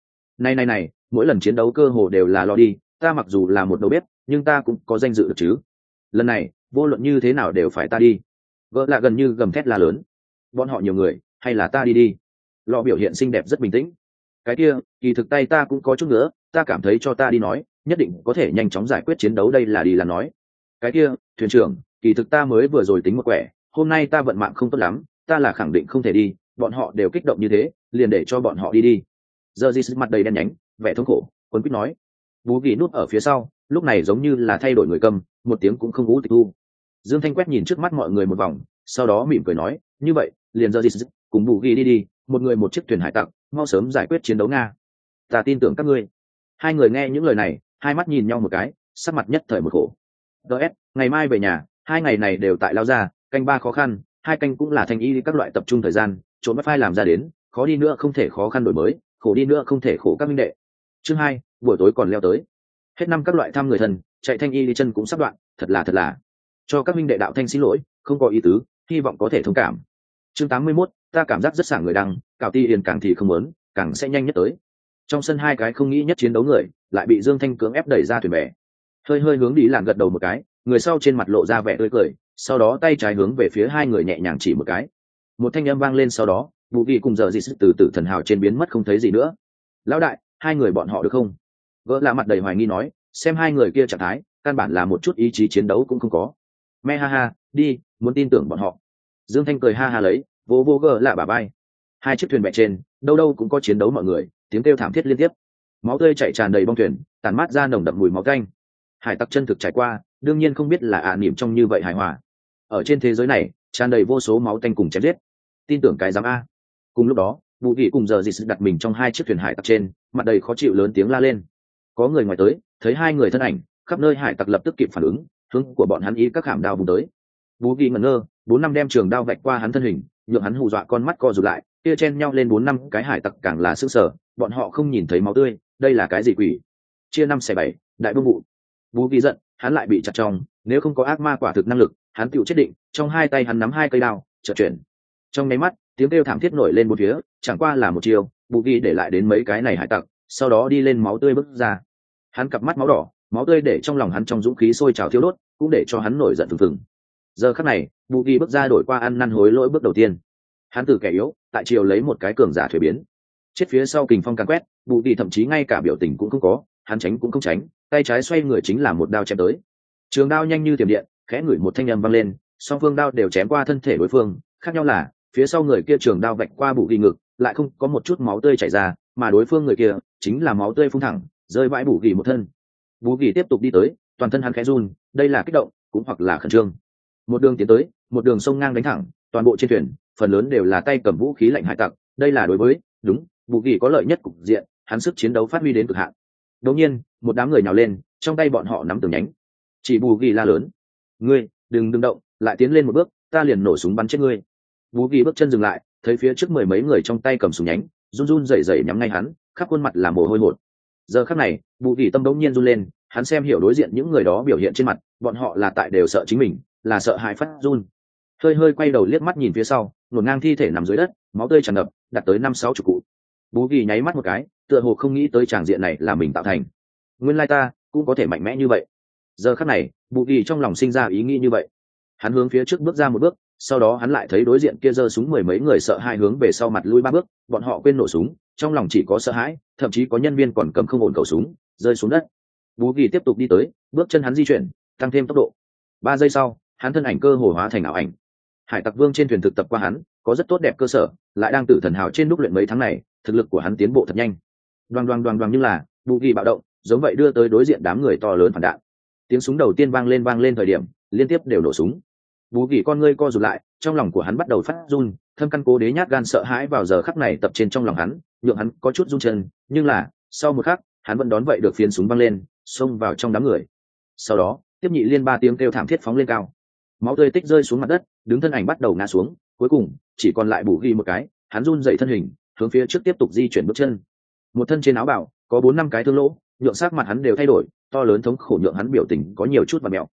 Này, mỗi lần chiến đấu cơ hồ đều là lo đi, ta mặc dù là một đầu bếp nhưng ta cũng có danh dự được chứ. Lần này vô luận như thế nào đều phải ta đi. Vợ lạ gần như gầm thét la lớn. Bọn họ nhiều người, hay là ta đi đi. Lọ biểu hiện xinh đẹp rất bình tĩnh. Cái kia, kỳ thực tay ta cũng có chút nữa, ta cảm thấy cho ta đi nói, nhất định có thể nhanh chóng giải quyết chiến đấu. Đây là đi là nói. Cái kia, thuyền trưởng, kỳ thực ta mới vừa rồi tính một quẻ, hôm nay ta vận mạng không tốt lắm, ta là khẳng định không thể đi, bọn họ đều kích động như thế, liền để cho bọn họ đi đi. Giờ gì mặt đầy đen nhánh, vẻ thống khổ, quấn quýt nói. Bú Kỳ núp ở phía sau, lúc này giống như là thay đổi người cầm, một tiếng cũng không ú tịch thu. Dương Thanh quét nhìn trước mắt mọi người một vòng, sau đó mỉm cười nói, như vậy, liền giờ gì cùng Bú Kỳ đi đi, một người một chiếc thuyền hải tặc, mau sớm giải quyết chiến đấu nga. Ta tin tưởng các ngươi. Hai người nghe những lời này, hai mắt nhìn nhau một cái, sắc mặt nhất thời một khổ. DS, ngày mai về nhà, 2 ngày này đều tại lao ra, canh 3 khó khăn, 2 canh cũng là thành y các loại tập trung thời gian, trốn bắt phai làm ra đến, khó đi nữa không thể khó khăn đổi mới, khổ đi nữa không thể khổ các minh đệ. Chương 2, buổi tối còn leo tới. Hết năm các loại thăm người thân, chạy thanh y đi chân cũng sắp đoạn, thật là. Cho các minh đệ đạo thanh xin lỗi, không có ý tứ, hy vọng có thể thông cảm. Chương 81, ta cảm giác rất sảng người đăng, Cảo Ti Yên càng thì không muốn, càng sẽ nhanh nhất tới. Trong sân hai cái không nghĩ nhất chiến đấu người, lại bị Dương Thanh cưỡng ép đẩy ra thuyền bè. Hơi hướng đi làn gật đầu một cái, người sau trên mặt lộ ra vẻ tươi cười, sau đó tay trái hướng về phía hai người nhẹ nhàng chỉ một cái. Một thanh âm vang lên, sau đó Vũ Kỳ cùng giờ gì sức từ thần hào trên biến mất không thấy gì nữa. Lão đại, hai người bọn họ được không? Vợ lạ mặt đầy hoài nghi nói, xem hai người kia trạng thái, căn bản là một chút ý chí chiến đấu cũng không có. Me ha ha, đi, muốn tin tưởng bọn họ. Dương Thanh cười ha ha lấy, vô gờ lạ bà bay. Hai chiếc thuyền bè trên, đâu cũng có chiến đấu mọi người, tiếng kêu thảm thiết liên tiếp. Máu tươi chảy tràn đầy bong thuyền, tàn mát ra nồng đậm mùi máu tanh. Hải tặc chân thực trải qua, đương nhiên không biết là niệm trong như vậy hài hòa. Ở trên thế giới này, tràn đầy vô số máu tanh cùng chém giết. Tin tưởng cái dám a. Cùng lúc đó, Vũ Kỳ cùng giờ dịch đặt mình trong hai chiếc thuyền hải tặc trên, mặt đầy khó chịu lớn tiếng la lên. Có người ngoài tới, thấy hai người thân ảnh, khắp nơi hải tặc lập tức kịp phản ứng, hướng của bọn hắn ý các hàm đao vùng tới. Vũ Kỳ ngẩn ngơ, 4-5 đem trường đao vạch qua hắn thân hình, nhượng hắn hù dọa con mắt co rụt lại, kia chen nhau lên 4-5 cái hải tặc càng là sững sờ, bọn họ không nhìn thấy máu tươi, đây là cái gì quỷ? Chia 5/7, đại vương vụ. Vũ Kỳ giận, hắn lại bị chặt trong, nếu không có ác ma quả thực năng lực, hắn tựu chết định. Trong hai tay hắn nắm hai cây đao, chợt chuyển. Trong nháy mắt, tiếng kêu thảm thiết nổi lên một phía, chẳng qua là một chiều, Vũ Kỳ để lại đến mấy cái này hải tặc, sau đó đi lên máu tươi bứt ra. Hắn cặp mắt máu đỏ, máu tươi để trong lòng hắn trong dũng khí sôi trào thiêu đốt, cũng để cho hắn nổi giận phừng phừng. Giờ khắc này, Vũ Kỳ bước ra đổi qua ăn năn hối lỗi bước đầu tiên. Hắn từ kẻ yếu, tại chiều lấy một cái cường giả thuế biến. Chết phía sau kình phong càn quét, Vũ Kỳ thậm chí ngay cả biểu tình cũng không có, hắn tránh cũng không tránh, tay trái xoay người chính là một đao chém tới. Trường đao nhanh như tiềm điện, khẽ ngửi một thanh âm vang lên, song phương đao đều chém qua thân thể đối phương, khác nhau là phía sau người kia trường đao vạch qua Vũ Kỳ ngực, lại không có một chút máu tươi chảy ra, mà đối phương người kia chính là máu tươi phun thẳng, rơi vãi Vũ Kỳ một thân. Vũ Kỳ tiếp tục đi tới, toàn thân hắn khẽ run, đây là kích động, cũng hoặc là khẩn trương. Một đường tiến tới, một đường sông ngang đánh thẳng, toàn bộ trên thuyền, phần lớn đều là tay cầm vũ khí lạnh hải tặc, đây là đối với, đúng, Vũ Kỳ có lợi nhất cục diện, hắn sức chiến đấu phát huy đến cực hạn. Đột nhiên, một đám người nhào lên, trong tay bọn họ nắm từng nhánh. Chỉ Vũ Kỳ la lớn, ngươi, đừng động, lại tiến lên một bước, ta liền nổ súng bắn chết ngươi. Vũ Kỳ bước chân dừng lại, thấy phía trước 10 mấy người trong tay cầm súng nhánh, run rẩy nhắm ngay hắn, khắp khuôn mặt là mồ hôi hột. Giờ khắc này, Vũ Kỳ tâm đống nhiên run lên, hắn xem hiểu đối diện những người đó biểu hiện trên mặt, bọn họ là tại đều sợ chính mình, là sợ hãi phát run. Hơi quay đầu liếc mắt nhìn phía sau, ngổn ngang thi thể nằm dưới đất, máu tươi tràn ngập, đạt tới 5-6 chục cụ. Vũ Kỳ nháy mắt một cái, tựa hồ không nghĩ tới tràng diện này là mình tạo thành. Nguyên lai ta cũng có thể mạnh mẽ như vậy. Giờ khắc này, Vũ Kỳ trong lòng sinh ra ý nghĩ như vậy. Hắn hướng phía trước bước ra một bước, sau đó hắn lại thấy đối diện kia giơ súng 10 mấy người sợ hãi hướng về sau mặt lui 3 bước, bọn họ quên nổ súng, trong lòng chỉ có sợ hãi, thậm chí có nhân viên còn cầm không ổn khẩu súng, rơi xuống đất. Vũ Kỳ tiếp tục đi tới, bước chân hắn di chuyển, tăng thêm tốc độ. 3 giây sau, hắn thân ảnh cơ hồ hóa thành ảo ảnh. Hải tặc vương trên thuyền thực tập qua hắn, có rất tốt đẹp cơ sở, lại đang tự thần hào trên đúc luyện mấy tháng này, thực lực của hắn tiến bộ thật nhanh. Đoàng như là Vũ Kỳ bạo động, giống vậy đưa tới đối diện đám người to lớn phản đạn. Tiếng súng đầu tiên vang lên thời điểm, liên tiếp đều nổ súng. Vũ Kỳ con ngươi co rụt lại, trong lòng của hắn bắt đầu phát run, thâm căn cố đế nhát gan sợ hãi vào giờ khắc này tập trên trong lòng hắn, nhượng hắn có chút run chân, nhưng là, sau một khắc, hắn vẫn đón vậy được phiến súng vang lên, xông vào trong đám người. Sau đó, tiếp nhị liên 3 tiếng kêu thảm thiết phóng lên cao. Máu tươi tích rơi xuống mặt đất, đứng thân ảnh bắt đầu ngã xuống, cuối cùng chỉ còn lại Vũ Kỳ một cái, hắn run dậy thân hình, hướng phía trước tiếp tục di chuyển bước chân. Một thân trên áo bào có 4-5 cái thương lỗ, nhượng sắc mặt hắn đều thay đổi, to lớn thống khổ nhượng hắn biểu tình có nhiều chút và mẹo.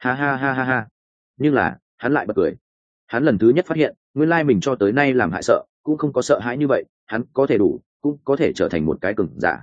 Ha. Nhưng là, hắn lại bật cười. Hắn lần thứ nhất phát hiện, nguyên lai mình cho tới nay làm hại sợ, cũng không có sợ hãi như vậy, hắn có thể đủ, cũng có thể trở thành một cái cường giả,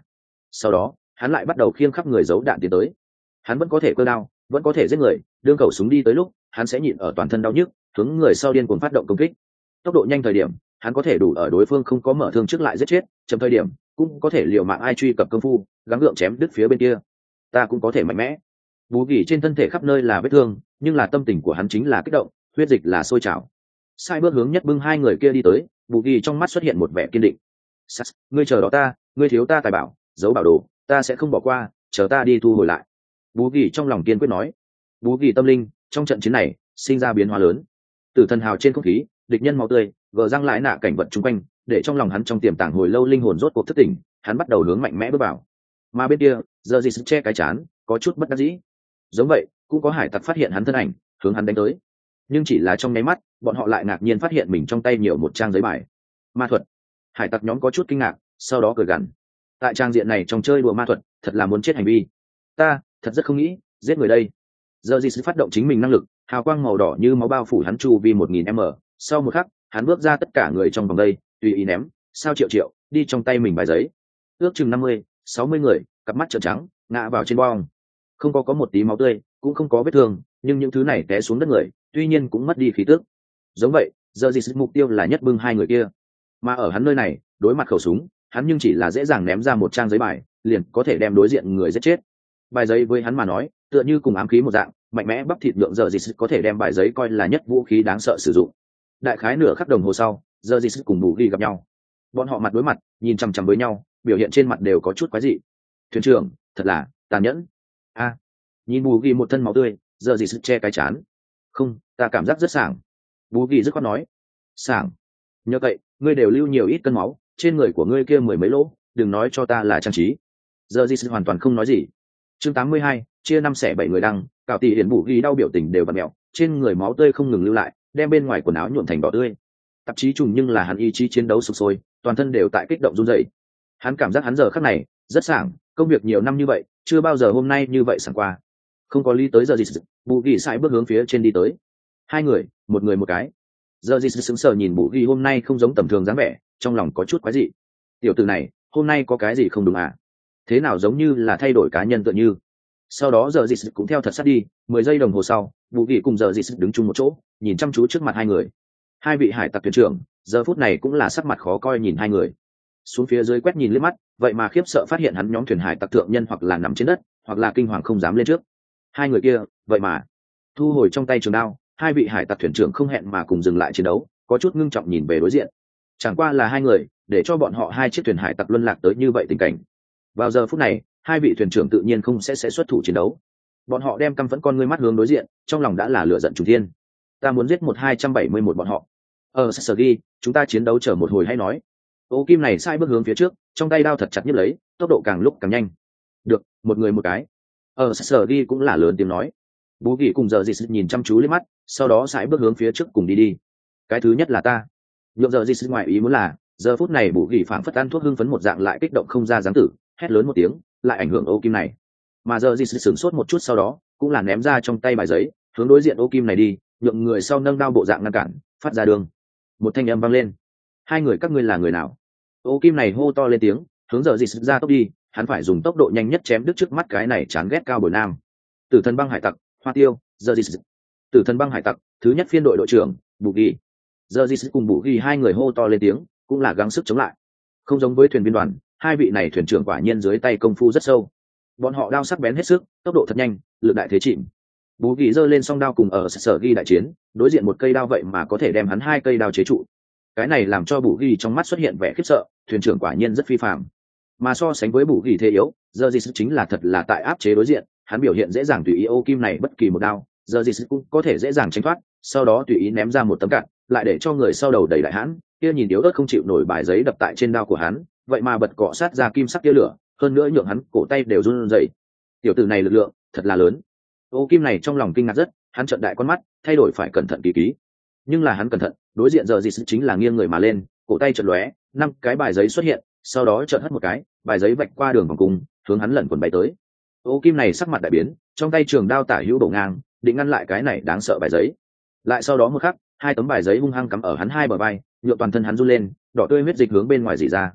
sau đó hắn lại bắt đầu khiêng khắp người giấu đạn tiến tới. Hắn vẫn có thể cơ đao, vẫn có thể giết người, đương khẩu súng đi tới lúc hắn sẽ nhịn ở toàn thân đau nhức, hướng người sau điên cuồng phát động công kích. Tốc độ nhanh thời điểm hắn có thể đủ ở đối phương không có mở thương trước lại giết chết, chậm thời điểm cũng có thể liều mạng ai truy cập công phu gắng gượng chém đứt phía bên kia. Ta cũng có thể mạnh mẽ. Bú Kỳ trên thân thể khắp nơi là vết thương, nhưng là tâm tình của hắn chính là kích động, huyết dịch là sôi trào. Sai bước hướng nhất bưng hai người kia đi tới, Bú Kỳ trong mắt xuất hiện một vẻ kiên định. Sas, ngươi chờ đó ta, ngươi thiếu ta tài bảo, giấu bảo đồ, ta sẽ không bỏ qua, chờ ta đi thu hồi lại. Bú Kỳ trong lòng kiên quyết nói. Bú Kỳ tâm linh trong trận chiến này sinh ra biến hóa lớn. Tử thần hào trên không khí, địch nhân máu tươi, gờ răng lại nạ cảnh vật chung quanh, để trong lòng hắn trong tiềm tàng hồi lâu linh hồn rốt cuộc thức tỉnh, hắn bắt đầu hướng mạnh mẽ bước vào. Mà bên kia, giờ gì che cái chán, có chút bất đắc dĩ. Giống vậy, cũng có hải tặc phát hiện hắn thân ảnh, hướng hắn đánh tới. Nhưng chỉ là trong nháy mắt, bọn họ lại ngạc nhiên phát hiện mình trong tay nhiều một trang giấy bài. Ma thuật. Hải tặc nhóm có chút kinh ngạc, sau đó cười gằn. Tại trang diện này trong chơi đùa ma thuật, thật là muốn chết hành vi. Ta, thật rất không nghĩ, giết người đây. Giờ gì phát động chính mình năng lực, hào quang màu đỏ như máu bao phủ hắn chu vi 1000m. Sau một khắc, hắn bước ra tất cả người trong vòng đây, tùy ý ném, sao triệu, đi trong tay mình bài giấy. Ước chừng 50-60 người, cặp mắt trợn trắng, ngã vào trên bong. Không có một tí máu tươi, cũng không có vết thương, nhưng những thứ này té xuống đất người, tuy nhiên cũng mất đi khí tức. Giống vậy, giờ gì mục tiêu là nhất bưng hai người kia. Mà ở hắn nơi này, đối mặt khẩu súng, hắn nhưng chỉ là dễ dàng ném ra một trang giấy bài, liền có thể đem đối diện người giết chết. Bài giấy với hắn mà nói, tựa như cùng ám khí một dạng, mạnh mẽ bắp thịt lượng giờ gì có thể đem bài giấy coi là nhất vũ khí đáng sợ sử dụng. Đại khái nửa khắc đồng hồ sau, giờ gì cùng Bù Ghi gặp nhau. Bọn họ mặt đối mặt, nhìn chằm chằm với nhau, biểu hiện trên mặt đều có chút quái dị. Thuyền trưởng, thật là tàn nhẫn. A, nhìn Bù Ghi một thân máu tươi, giờ gì che cái chán. Không, ta cảm giác rất sảng. Bù Ghi dứt khoát nói. Sảng? Nhờ vậy, ngươi đều lưu nhiều ít cân máu, trên người của ngươi kia 10 mấy lỗ, đừng nói cho ta là trang trí. Giờ gì hoàn toàn không nói gì. Chương 82, chia 5 xẻ 7 người đăng, cào tỷ hiển Bù Ghi đau biểu tình đều vặn mẹo, trên người máu tươi không ngừng lưu lại, đem bên ngoài quần áo nhuộm thành đỏ tươi. Tạp chí trùng nhưng là hắn ý chí chiến đấu sục sôi, toàn thân đều tại kích động run rẩy. Hắn cảm giác hắn giờ khắc này rất sảng, công việc nhiều năm như vậy, chưa bao giờ hôm nay như vậy sảng qua. Không có lý tới giờ gì, Bù Ghi sai bước hướng phía trên đi tới. Hai người, một người một cái. Giờ gì sững sờ nhìn Bù Ghi hôm nay không giống tầm thường dáng vẻ, trong lòng có chút quái dị. Tiểu tử này, hôm nay có cái gì không đúng à? Thế nào giống như là thay đổi cá nhân tựa như. Sau đó giờ gì cũng theo thật sát đi, 10 giây đồng hồ sau, Bù Ghi cùng giờ gì đứng chung một chỗ, nhìn chăm chú trước mặt hai người. Hai vị hải tặc thuyền trưởng giờ phút này cũng là sắc mặt khó coi nhìn hai người. Xuống phía dưới quét nhìn liếc mắt, vậy mà khiếp sợ phát hiện hắn nhóm thuyền hải tặc thượng nhân hoặc là nằm trên đất, hoặc là kinh hoàng không dám lên trước. Hai người kia, vậy mà thu hồi trong tay trường đao, hai vị hải tặc thuyền trưởng không hẹn mà cùng dừng lại chiến đấu, có chút ngưng trọng nhìn về đối diện. Chẳng qua là hai người, để cho bọn họ hai chiếc thuyền hải tặc luân lạc tới như vậy tình cảnh. Vào giờ phút này, hai vị thuyền trưởng tự nhiên không sẽ xuất thủ chiến đấu. Bọn họ đem căm phẫn con ngươi mắt hướng đối diện, trong lòng đã là lửa giận trùng thiên. Ta muốn giết 271 bọn họ. Sergei, chúng ta chiến đấu chờ một hồi hay nói. Ô Kim này sai bước hướng phía trước, trong tay đao thật chặt nhíp lấy, tốc độ càng lúc càng nhanh. Được, một người một cái. Sergei cũng là lớn tiếng nói. Bú Ghi cùng giờ gì nhìn chăm chú liếc mắt, sau đó sai bước hướng phía trước cùng đi. Cái thứ nhất là ta. Nhượng giờ gì ngoài ý muốn là, giờ phút này Bú Ghi phảng phất ăn thuốc hưng phấn một dạng lại kích động không ra dáng tử, hét lớn một tiếng, lại ảnh hưởng Ô Kim này. Mà giờ gì sửng sốt một chút sau đó, cũng là ném ra trong tay bài giấy, hướng đối diện Ô Kim này đi, nhượng người sau nâng đao bộ dạng ngăn cản, phát ra đường. Một thanh âm vang lên. Hai người các ngươi là người nào? Ô Kim này hô to lên tiếng, hướng giờ gì ra tốc đi, hắn phải dùng tốc độ nhanh nhất chém đứt trước mắt cái này chán ghét cao bồi nam. Tử thần băng hải tặc, Hoa Tiêu, giờ gì. Tử thần băng hải tặc, thứ nhất phiên đội đội trưởng, Bù Ghi. Giờ gì cùng Bù Ghi hai người hô to lên tiếng, cũng là gắng sức chống lại. Không giống với thuyền viên đoàn, hai vị này thuyền trưởng quả nhiên dưới tay công phu rất sâu. Bọn họ đao sắc bén hết sức, tốc độ thật nhanh, lực đại thế chìm. Bú Ghi giơ lên song đao cùng ở sở ghi đại chiến, đối diện một cây đao vậy mà có thể đem hắn hai cây đao chế trụ. Cái này làm cho Bú Ghi trong mắt xuất hiện vẻ khiếp sợ, thuyền trưởng quả nhiên rất phi phàm. Mà so sánh với Bú Ghi thế yếu, giờ gì chính là thật là tại áp chế đối diện, hắn biểu hiện dễ dàng tùy ý Ô Kim này bất kỳ một đao, giờ gì cũng có thể dễ dàng tránh thoát, sau đó tùy ý ném ra một tấm cạn, lại để cho người sau đầu đầy đại hãn, kia nhìn yếu ớt không chịu nổi bài giấy đập tại trên đao của hắn, vậy mà bật cọ sát ra kim sắc tia lửa, hơn nữa nhượng hắn cổ tay đều run rẩy. Tiểu tử này lực lượng thật là lớn. Ô Kim này trong lòng kinh ngạc rất, hắn trợn đại con mắt, thay đổi phải cẩn thận kỳ ký. Nhưng là hắn cẩn thận, đối diện giờ gì chính là nghiêng người mà lên, cổ tay chợt lóe, 5 cái bài giấy xuất hiện, sau đó chợt hất một cái, bài giấy vạch qua đường vòng cung, hướng hắn lẩn quần bay tới. Ô Kim này sắc mặt đại biến, trong tay trường đao tả hữu đổ ngang, định ngăn lại cái này đáng sợ bài giấy. Lại sau đó một khắc, 2 tấm bài giấy hung hăng cắm ở hắn hai bờ vai, nhựa toàn thân hắn run lên, đỏ tươi huyết dịch hướng bên ngoài rỉ ra.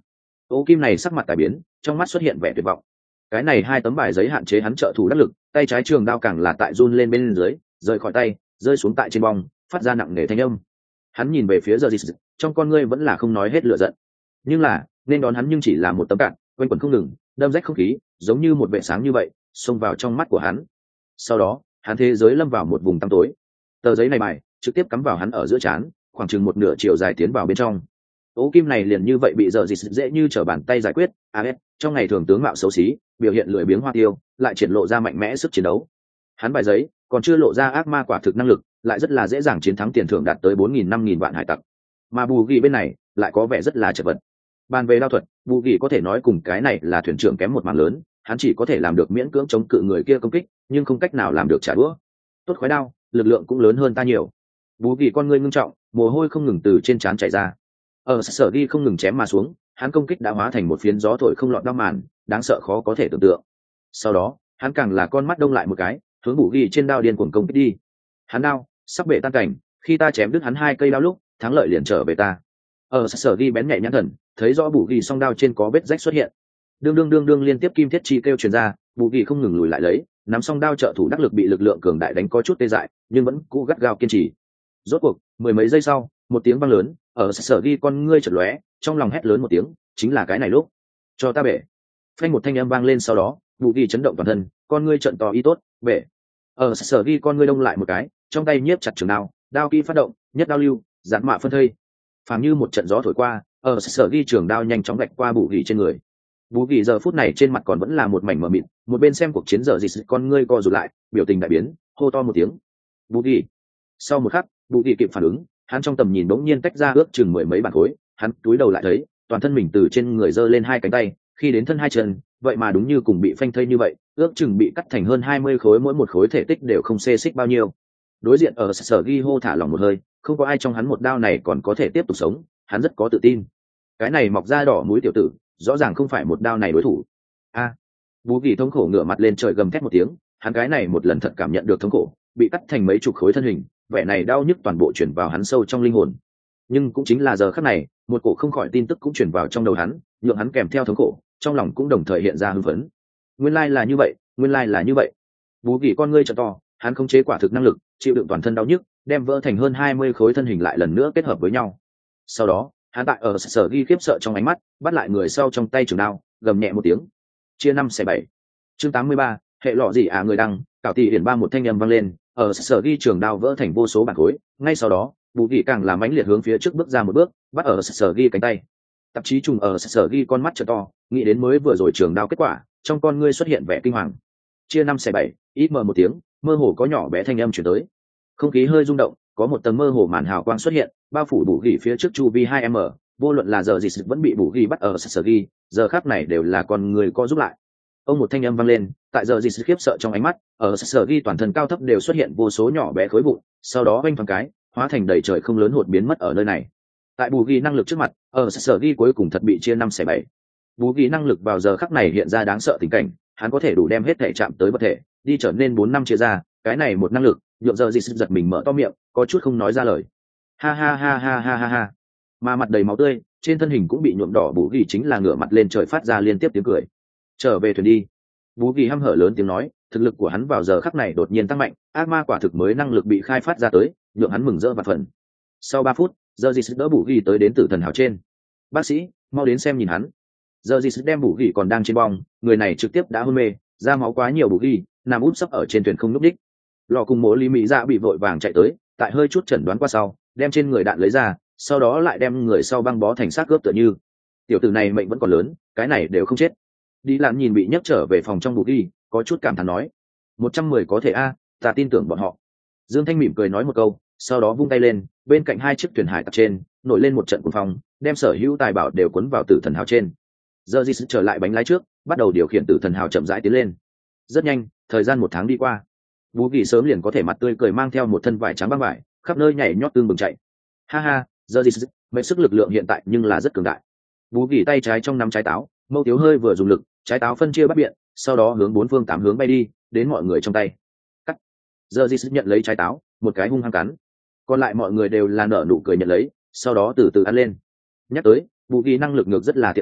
Ô Kim này sắc mặt tài biến, trong mắt xuất hiện vẻ tuyệt vọng. Cái này hai tấm bài giấy hạn chế hắn trợ thủ đắc lực, tay trái trường đao càng là tại run lên bên dưới, rời khỏi tay, rơi xuống tại trên bong, phát ra nặng nề thanh âm. Hắn nhìn về phía giờ gì, trong con ngươi vẫn là không nói hết lửa giận. Nhưng là, nên đón hắn nhưng chỉ là một tấm cạn, quanh quẩn không ngừng, đâm rách không khí, giống như một vệ sáng như vậy, xông vào trong mắt của hắn. Sau đó, hắn thế giới lâm vào một vùng tăm tối. Tờ giấy này bài trực tiếp cắm vào hắn ở giữa trán, khoảng chừng một nửa chiều dài tiến vào bên trong. Ố Kim này liền như vậy bị giờ gì dễ như trở bàn tay giải quyết. AS trong ngày thường tướng mạo xấu xí, biểu hiện lười biếng hoa tiêu, lại triển lộ ra mạnh mẽ sức chiến đấu. Hắn bài giấy còn chưa lộ ra ác ma quả thực năng lực, lại rất là dễ dàng chiến thắng tiền thưởng đạt tới 4.000 5.000 vạn hải tặc. Mà Bù Ghi bên này lại có vẻ rất là chật vật. Bàn về đao thuật, Bù Ghi có thể nói cùng cái này là thuyền trưởng kém một mảng lớn, hắn chỉ có thể làm được miễn cưỡng chống cự người kia công kích, nhưng không cách nào làm được trả đũa. Tốt khoái đao, lực lượng cũng lớn hơn ta nhiều. Bù Ghi con ngươi ngưng trọng, mồ hôi không ngừng từ trên trán chảy ra. Ở sở ghi không ngừng chém mà xuống, hắn công kích đã hóa thành một phiến gió thổi không lọt đao màn, đáng sợ khó có thể tưởng tượng. Sau đó, hắn càng là con mắt đông lại một cái, hướng Bù Ghi trên đao điên cuồng công kích đi. Hắn đao sắp bể tan cảnh, khi ta chém đứt hắn hai cây đao lúc, thắng lợi liền trở về ta. Ở sở ghi bén nhạy nhãn thần, thấy rõ Bù Ghi song đao trên có vết rách xuất hiện. Đương liên tiếp kim thiết chi kêu truyền ra, Bù Ghi không ngừng lùi lại lấy, nắm song đao trợ thủ đắc lực bị lực lượng cường đại đánh có chút tê dại, nhưng vẫn cũ gắt gao kiên trì. Rốt cuộc, mười mấy giây sau, một tiếng vang lớn, ở sở ghi con ngươi chợt lóe, trong lòng hét lớn một tiếng, chính là cái này lúc. Cho ta bể. Phanh một thanh âm vang lên sau đó, Bù Ghi chấn động toàn thân, con ngươi trợn to ý tốt, bể. Ở sở ghi con ngươi đông lại một cái, trong tay nhiếp chặt trường đao, đao kỹ phát động, nhất đao lưu, giản mạ phân thây. Phàm như một trận gió thổi qua, ở sở ghi trường đao nhanh chóng gạch qua Bù Ghi trên người. Bù Ghi giờ phút này trên mặt còn vẫn là một mảnh mờ mịt, một bên xem cuộc chiến giờ gì con ngươi co rụt lại, biểu tình đại biến, hô to một tiếng. Bù Ghi. Sau một khắc, Bù Ghi kịp phản ứng, hắn trong tầm nhìn bỗng nhiên tách ra ước chừng mười mấy bản khối, hắn cúi đầu lại thấy, toàn thân mình từ trên người giơ lên hai cánh tay, khi đến thân hai chân, vậy mà đúng như cùng bị phanh thây như vậy, ước chừng bị cắt thành hơn 20 khối, mỗi một khối thể tích đều không xê xích bao nhiêu. Đối diện ở sở ghi hô thả lỏng một hơi, không có ai trong hắn một đao này còn có thể tiếp tục sống, hắn rất có tự tin. Cái này mọc da đỏ mũi tiểu tử, rõ ràng không phải một đao này đối thủ. A, Bú Kỳ thống khổ ngửa mặt lên trời gầm thét một tiếng, hắn cái này một lần thật cảm nhận được thống khổ, bị cắt thành mấy chục khối thân hình, vẻ này đau nhức toàn bộ chuyển vào hắn sâu trong linh hồn. Nhưng cũng chính là giờ khắc này, một cổ không khỏi tin tức cũng chuyển vào trong đầu hắn, nhượng hắn kèm theo thống khổ, trong lòng cũng đồng thời hiện ra hưng phấn. Nguyên lai là như vậy, nguyên lai là như vậy. Bú Kỳ con ngươi trợ to, hắn không chế quả thực năng lực, chịu đựng toàn thân đau nhức, đem vỡ thành hơn 20 khối thân hình lại lần nữa kết hợp với nhau. Sau đó, hắn tại ở sở ghi khiếp sợ trong ánh mắt, bắt lại người sau trong tay trường đao, gầm nhẹ một tiếng. Chia 5/7. Chương 83, hệ lọ gì à người đăng, cảo tỷ điển ba một thanh âm vang lên, ở sở ghi trường đao vỡ thành vô số bản khối, ngay sau đó, Bú Kỳ càng làm mãnh liệt hướng phía trước bước ra một bước, bắt ở sở ghi cánh tay. Tạp chí trùng ở sở ghi con mắt trợ to, nghĩ đến mới vừa rồi trường đao kết quả, trong con ngươi xuất hiện vẻ kinh hoàng. Chia 5/7, ít mờ một tiếng, mơ hồ có nhỏ bé thanh âm chuyển tới. Không khí hơi rung động, có một tầng mơ hồ màn hào quang xuất hiện, bao phủ Bú Kỳ phía trước chu vi 2m, vô luận là giờ gì vẫn bị Bú Kỳ bắt ở sở ghi, giờ khắc này đều là con người co giúp lại. Ông một thanh âm vang lên, tại giờ gì khiếp sợ trong ánh mắt, ở sở ghi toàn thân cao thấp đều xuất hiện vô số nhỏ bé khối vụn, sau đó vênh thoáng cái, hóa thành đầy trời không lớn hột biến mất ở nơi này. Tại Bú Kỳ năng lực trước mặt, ở sở ghi cuối cùng thật bị chia 5/7. Bú Kỳ năng lực vào giờ khắc này hiện ra đáng sợ tình cảnh, hắn có thể đủ đem hết thể chạm tới vật thể, đi trở nên 4 năm chia ra, cái này một năng lực, nhượng giờ gì giật mình mở to miệng, có chút không nói ra lời. Ha ha ha ha ha ha ha. Mà mặt đầy máu tươi, trên thân hình cũng bị nhuộm đỏ Bú Kỳ chính là ngửa mặt lên trời phát ra liên tiếp tiếng cười. Trở về thuyền đi. Bú Kỳ hăm hở lớn tiếng nói, thực lực của hắn vào giờ khắc này đột nhiên tăng mạnh, ác ma quả thực mới năng lực bị khai phát ra tới, nhượng hắn mừng rỡ và phần. Sau 3 phút, giờ gì đỡ Bú Kỳ tới đến tử thần hào trên. Bác sĩ, mau đến xem nhìn hắn. Giờ gì đem Bú Kỳ còn đang trên bong, người này trực tiếp đã hôn mê, ra máu quá nhiều Bú Kỳ, nằm úp sấp ở trên thuyền không nhúc đích. Lò cùng Mộ Lý Mỹ Dạ bị vội vàng chạy tới, tại hơi chút chẩn đoán qua sau, đem trên người đạn lấy ra, sau đó lại đem người sau băng bó thành xác cướp tựa như. Tiểu tử này mệnh vẫn còn lớn, cái này đều không chết. Đi Lạn nhìn bị nhấc trở về phòng trong Bú Kỳ, có chút cảm thán nói: 110 có thể a, ta tin tưởng bọn họ. Dương Thanh mỉm cười nói một câu, sau đó vung tay lên, bên cạnh hai chiếc thuyền hải tặc trên nổi lên một trận cuồng phong, đem sở hữu tài bảo đều cuốn vào tử thần hào trên. Giờ Di trở lại bánh lái trước, bắt đầu điều khiển tử thần hào chậm rãi tiến lên. Rất nhanh, thời gian 1 tháng đi qua, Bú Kỳ sớm liền có thể mặt tươi cười mang theo một thân vải trắng băng vải, khắp nơi nhảy nhót tương bừng chạy. Ha ha, giờ Di, mệnh sức lực lượng hiện tại nhưng là rất cường đại. Bú Kỳ tay trái trong nắm trái táo, mâu tiếu hơi vừa dùng lực, trái táo phân chia bắt biện, sau đó hướng 4 phương 8 hướng bay đi, đến mọi người trong tay. Cắt. Giờ Di nhận lấy trái táo, một cái hung hăng cắn. Còn lại mọi người đều là nở nụ cười nhận lấy, sau đó từ từ ăn lên. Nhắc tới, Bú Kỳ năng lực ngược rất là tiện lợi,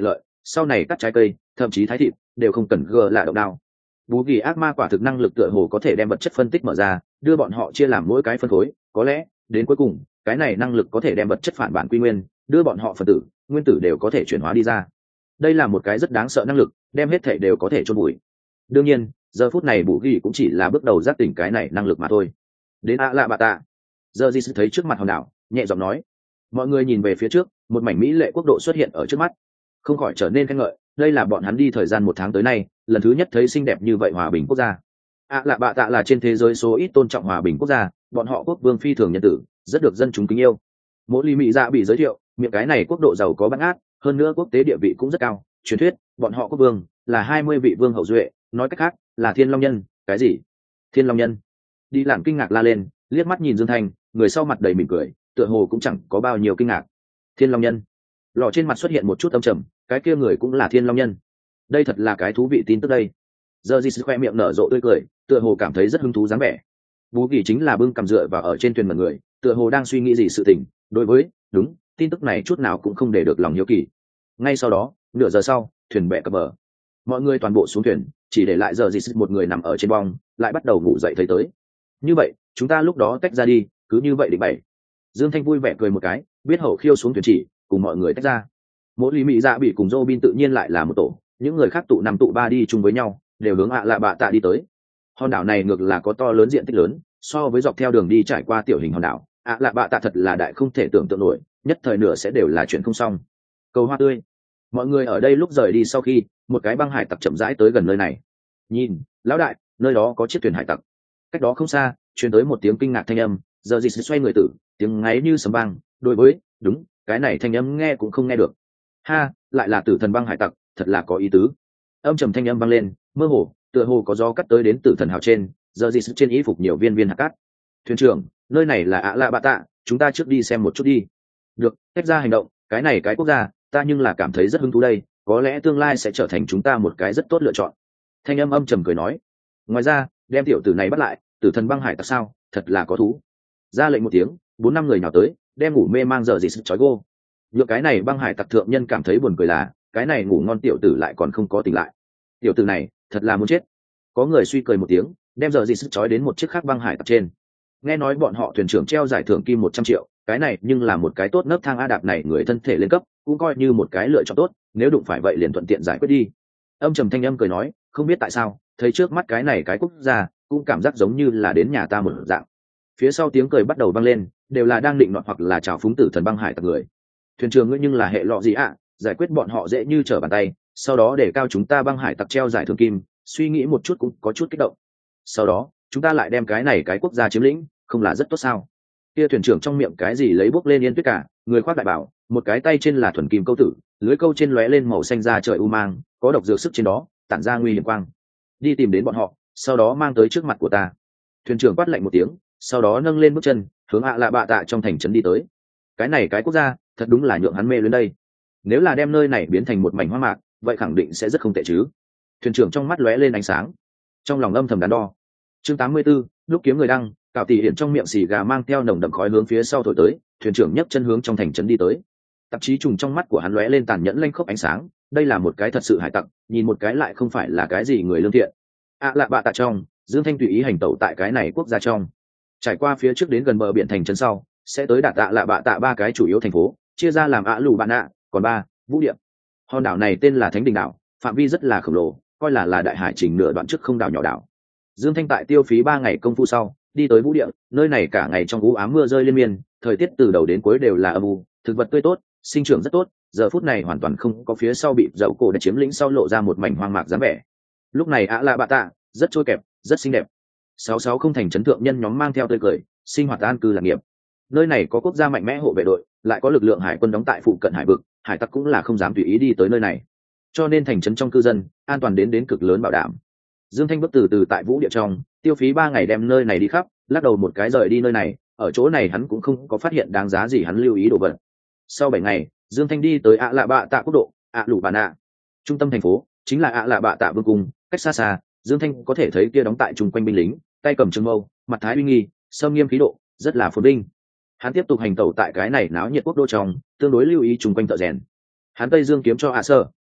sau này cắt trái cây thậm chí thái thịt đều không cần gờ là động đao. Bù kỳ ác ma quả thực năng lực tựa hồ có thể đem vật chất phân tích mở ra, đưa bọn họ chia làm mỗi cái phân khối, có lẽ đến cuối cùng cái này năng lực có thể đem vật chất phản bản quy nguyên, đưa bọn họ phân tử nguyên tử đều có thể chuyển hóa đi ra. Đây là một cái rất đáng sợ năng lực, đem hết thể đều có thể chôn bụi. Đương nhiên giờ phút này bù kỳ cũng chỉ là bước đầu giác tỉnh cái này năng lực mà thôi. Đến ạ lạ bà tạ, giờ gì thấy trước mặt hòn đảo, nhẹ giọng nói. Mọi người nhìn về phía trước, một mảnh mỹ lệ quốc độ xuất hiện ở trước mắt, không khỏi trở nên khen ngợi. Đây là bọn hắn đi thời gian 1 tháng tới nay lần thứ nhất thấy xinh đẹp như vậy hòa bình quốc gia. ạ lạ bạ tạ là trên thế giới số ít tôn trọng hòa bình quốc gia, bọn họ quốc vương phi thường nhân tử, rất được dân chúng kính yêu. Mỗi ly mỹ dạ bị giới thiệu miệng cái này quốc độ giàu có bát ngát, hơn nữa quốc tế địa vị cũng rất cao. Truyền thuyết bọn họ quốc vương là 20 vị vương hậu duệ, nói cách khác là thiên long nhân. Cái gì? Thiên long nhân? Đi làm kinh ngạc la lên, liếc mắt nhìn Dương Thanh, người sau mặt đầy mỉm cười, tựa hồ cũng chẳng có bao nhiêu kinh ngạc. Thiên long nhân? Lọ trên mặt xuất hiện một chút âm trầm, cái kia người cũng là thiên long nhân. Đây thật là cái thú vị tin tức đây. Giờ gì khoe miệng nở rộ tươi cười, tựa hồ cảm thấy rất hứng thú dáng vẻ. Bú Kỳ chính là bưng cầm dựa vào ở trên thuyền mật người, tựa hồ đang suy nghĩ gì sự tình. Đối với đúng tin tức này chút nào cũng không để được lòng hiếu kỳ. Ngay sau đó nửa giờ sau, thuyền bè cập bờ, mọi người toàn bộ xuống thuyền, chỉ để lại giờ gì một người nằm ở trên bong, lại bắt đầu ngủ dậy thấy tới. Như vậy chúng ta lúc đó tách ra đi, cứ như vậy định bày. Dương Thanh vui vẻ cười một cái, biết hậu khiêu xuống thuyền chỉ cùng mọi người tách ra. Mỗi lý mỹ dạ bị cùng Robin tự nhiên lại là một tổ, những người khác tụ 5 tụ 3 đi chung với nhau, đều hướng ạ lạ bạ tạ đi tới. Hòn đảo này ngược là có to lớn diện tích lớn, so với dọc theo đường đi trải qua tiểu hình hòn đảo, ạ lạ bạ tạ thật là đại không thể tưởng tượng nổi, nhất thời nửa sẽ đều là chuyện không xong. Cầu hoa tươi. Mọi người ở đây lúc rời đi sau khi, một cái băng hải tặc chậm rãi tới gần nơi này. Nhìn, lão đại, nơi đó có chiếc thuyền hải tặc. Cách đó không xa, truyền tới một tiếng kinh ngạc thanh âm, giờ gì sẽ xoay người tử, tiếng ngáy như sấm vang, đối với, đúng, cái này thanh âm nghe cũng không nghe được. Ha, lại là tử thần băng hải tặc, thật là có ý tứ. Âm trầm thanh âm vang lên, mơ hồ, tựa hồ có gió cắt tới đến tử thần hào trên, giờ gì trên y phục nhiều viên viên hạt cát. Thuyền trưởng, nơi này là ạ lạ bạ tạ, chúng ta trước đi xem một chút đi. Được, tách ra hành động, cái này cái quốc gia, ta nhưng là cảm thấy rất hứng thú đây, có lẽ tương lai sẽ trở thành chúng ta một cái rất tốt lựa chọn. Thanh âm âm trầm cười nói. Ngoài ra, đem tiểu tử này bắt lại, tử thần băng hải tặc sao, thật là có thú. Ra lệnh một tiếng, 4-5 người nhào tới, đem ngủ mê mang giờ gì trói gô. Nhược cái này băng hải tặc thượng nhân cảm thấy buồn cười là, cái này ngủ ngon tiểu tử lại còn không có tỉnh lại. Tiểu tử này thật là muốn chết. Có người suy cười một tiếng, đem giờ gì sức trói đến một chiếc khác băng hải tặc trên. Nghe nói bọn họ thuyền trưởng treo giải thưởng kim 100 triệu, cái này nhưng là một cái tốt nấc thang a đạp này người thân thể lên cấp, cũng coi như một cái lựa chọn tốt, nếu đụng phải vậy liền thuận tiện giải quyết đi. Âm trầm thanh âm cười nói, không biết tại sao, thấy trước mắt cái này cái quốc gia, cũng cảm giác giống như là đến nhà ta một dạng. Phía sau tiếng cười bắt đầu vang lên, đều là đang định nọt hoặc là chào phúng tử thần băng hải tặc người. Thuyền trưởng ngươi nhưng là hệ lọ gì ạ, giải quyết bọn họ dễ như trở bàn tay, sau đó để cao chúng ta băng hải tặc treo giải thưởng kim, suy nghĩ một chút cũng có chút kích động. Sau đó chúng ta lại đem cái này cái quốc gia chiếm lĩnh, không là rất tốt sao? Kia thuyền trưởng trong miệng cái gì lấy bốc lên yên tuyết cả, người khoác đại bảo, một cái tay trên là thuần kim câu tử, lưới câu trên lóe lên màu xanh da trời u mang, có độc dược sức trên đó, tản ra nguy hiểm quang. Đi tìm đến bọn họ, sau đó mang tới trước mặt của ta. Thuyền trưởng quát lạnh một tiếng, sau đó nâng lên bước chân, hướng ạ lạ bạ tạ trong thành trấn đi tới. Cái này cái quốc gia, thật đúng là nhượng hắn mê đến đây. Nếu là đem nơi này biến thành một mảnh hoang mạc, vậy khẳng định sẽ rất không tệ chứ. Thuyền trưởng trong mắt lóe lên ánh sáng, trong lòng âm thầm đắn đo. Chương 84, lúc kiếm người đăng, cạo tỉ hiện trong miệng xì gà mang theo nồng đậm khói hướng phía sau thổi tới, thuyền trưởng nhấc chân hướng trong thành trấn đi tới. Tạp chí trùng trong mắt của hắn lóe lên tàn nhẫn lanh khốc ánh sáng, đây là một cái thật sự hải tặc, nhìn một cái lại không phải là cái gì người lương thiện. Lạ bạ tạ trong, Dương Thanh tùy ý hành tẩu tại cái này quốc gia trong, trải qua phía trước đến gần bờ biển thành trấn sau, sẽ tới đạt lạ bạ tạ 3 cái chủ yếu thành phố, chia ra làm lù bạn nạ, còn 3, Vũ Điệp. Hòn đảo này tên là Thánh Đình đảo, phạm vi rất là khổng lồ, coi là đại hải trình nửa đoạn trước không đảo nhỏ đảo. Dương Thanh tại tiêu phí 3 ngày công phu sau, đi tới Vũ Điệp, nơi này cả ngày trong u ám mưa rơi liên miên, thời tiết từ đầu đến cuối đều là âm u, thực vật tươi tốt, sinh trưởng rất tốt, giờ phút này hoàn toàn không có phía sau bị dậu cổ đã chiếm lĩnh sau lộ ra một mảnh hoang mạc dáng vẻ. Lúc này lạ bạ tạ rất trôi kẹp, rất xinh đẹp. 66 không thành trấn thượng nhân nhóm mang theo tươi cười, sinh hoạt an cư lạc nghiệp. Nơi này có quốc gia mạnh mẽ hộ vệ đội, lại có lực lượng hải quân đóng tại phụ cận hải vực, hải tặc cũng là không dám tùy ý đi tới nơi này, cho nên thành trấn trong cư dân an toàn đến cực lớn bảo đảm. Dương Thanh bước từ từ tại Vũ Địa trong, tiêu phí 3 ngày đem nơi này đi khắp, lắc đầu một cái rời đi nơi này, ở chỗ này hắn cũng không có phát hiện đáng giá gì hắn lưu ý đồ vật. Sau 7 ngày, Dương Thanh đi tới lạ bạ tạ quốc độ, lù bà nạ, trung tâm thành phố chính là lạ bạ tạ vương cung. Cách xa xa, Dương Thanh có thể thấy kia đóng tại chung quanh binh lính, tay cầm trường mâu, mặt thái uy nghi, sâm nghiêm khí độ, rất là phồn vinh. Hắn tiếp tục hành tẩu tại cái này náo nhiệt quốc đô trong, tương đối lưu ý chung quanh thợ rèn. Hắn tây dương kiếm cho sơ,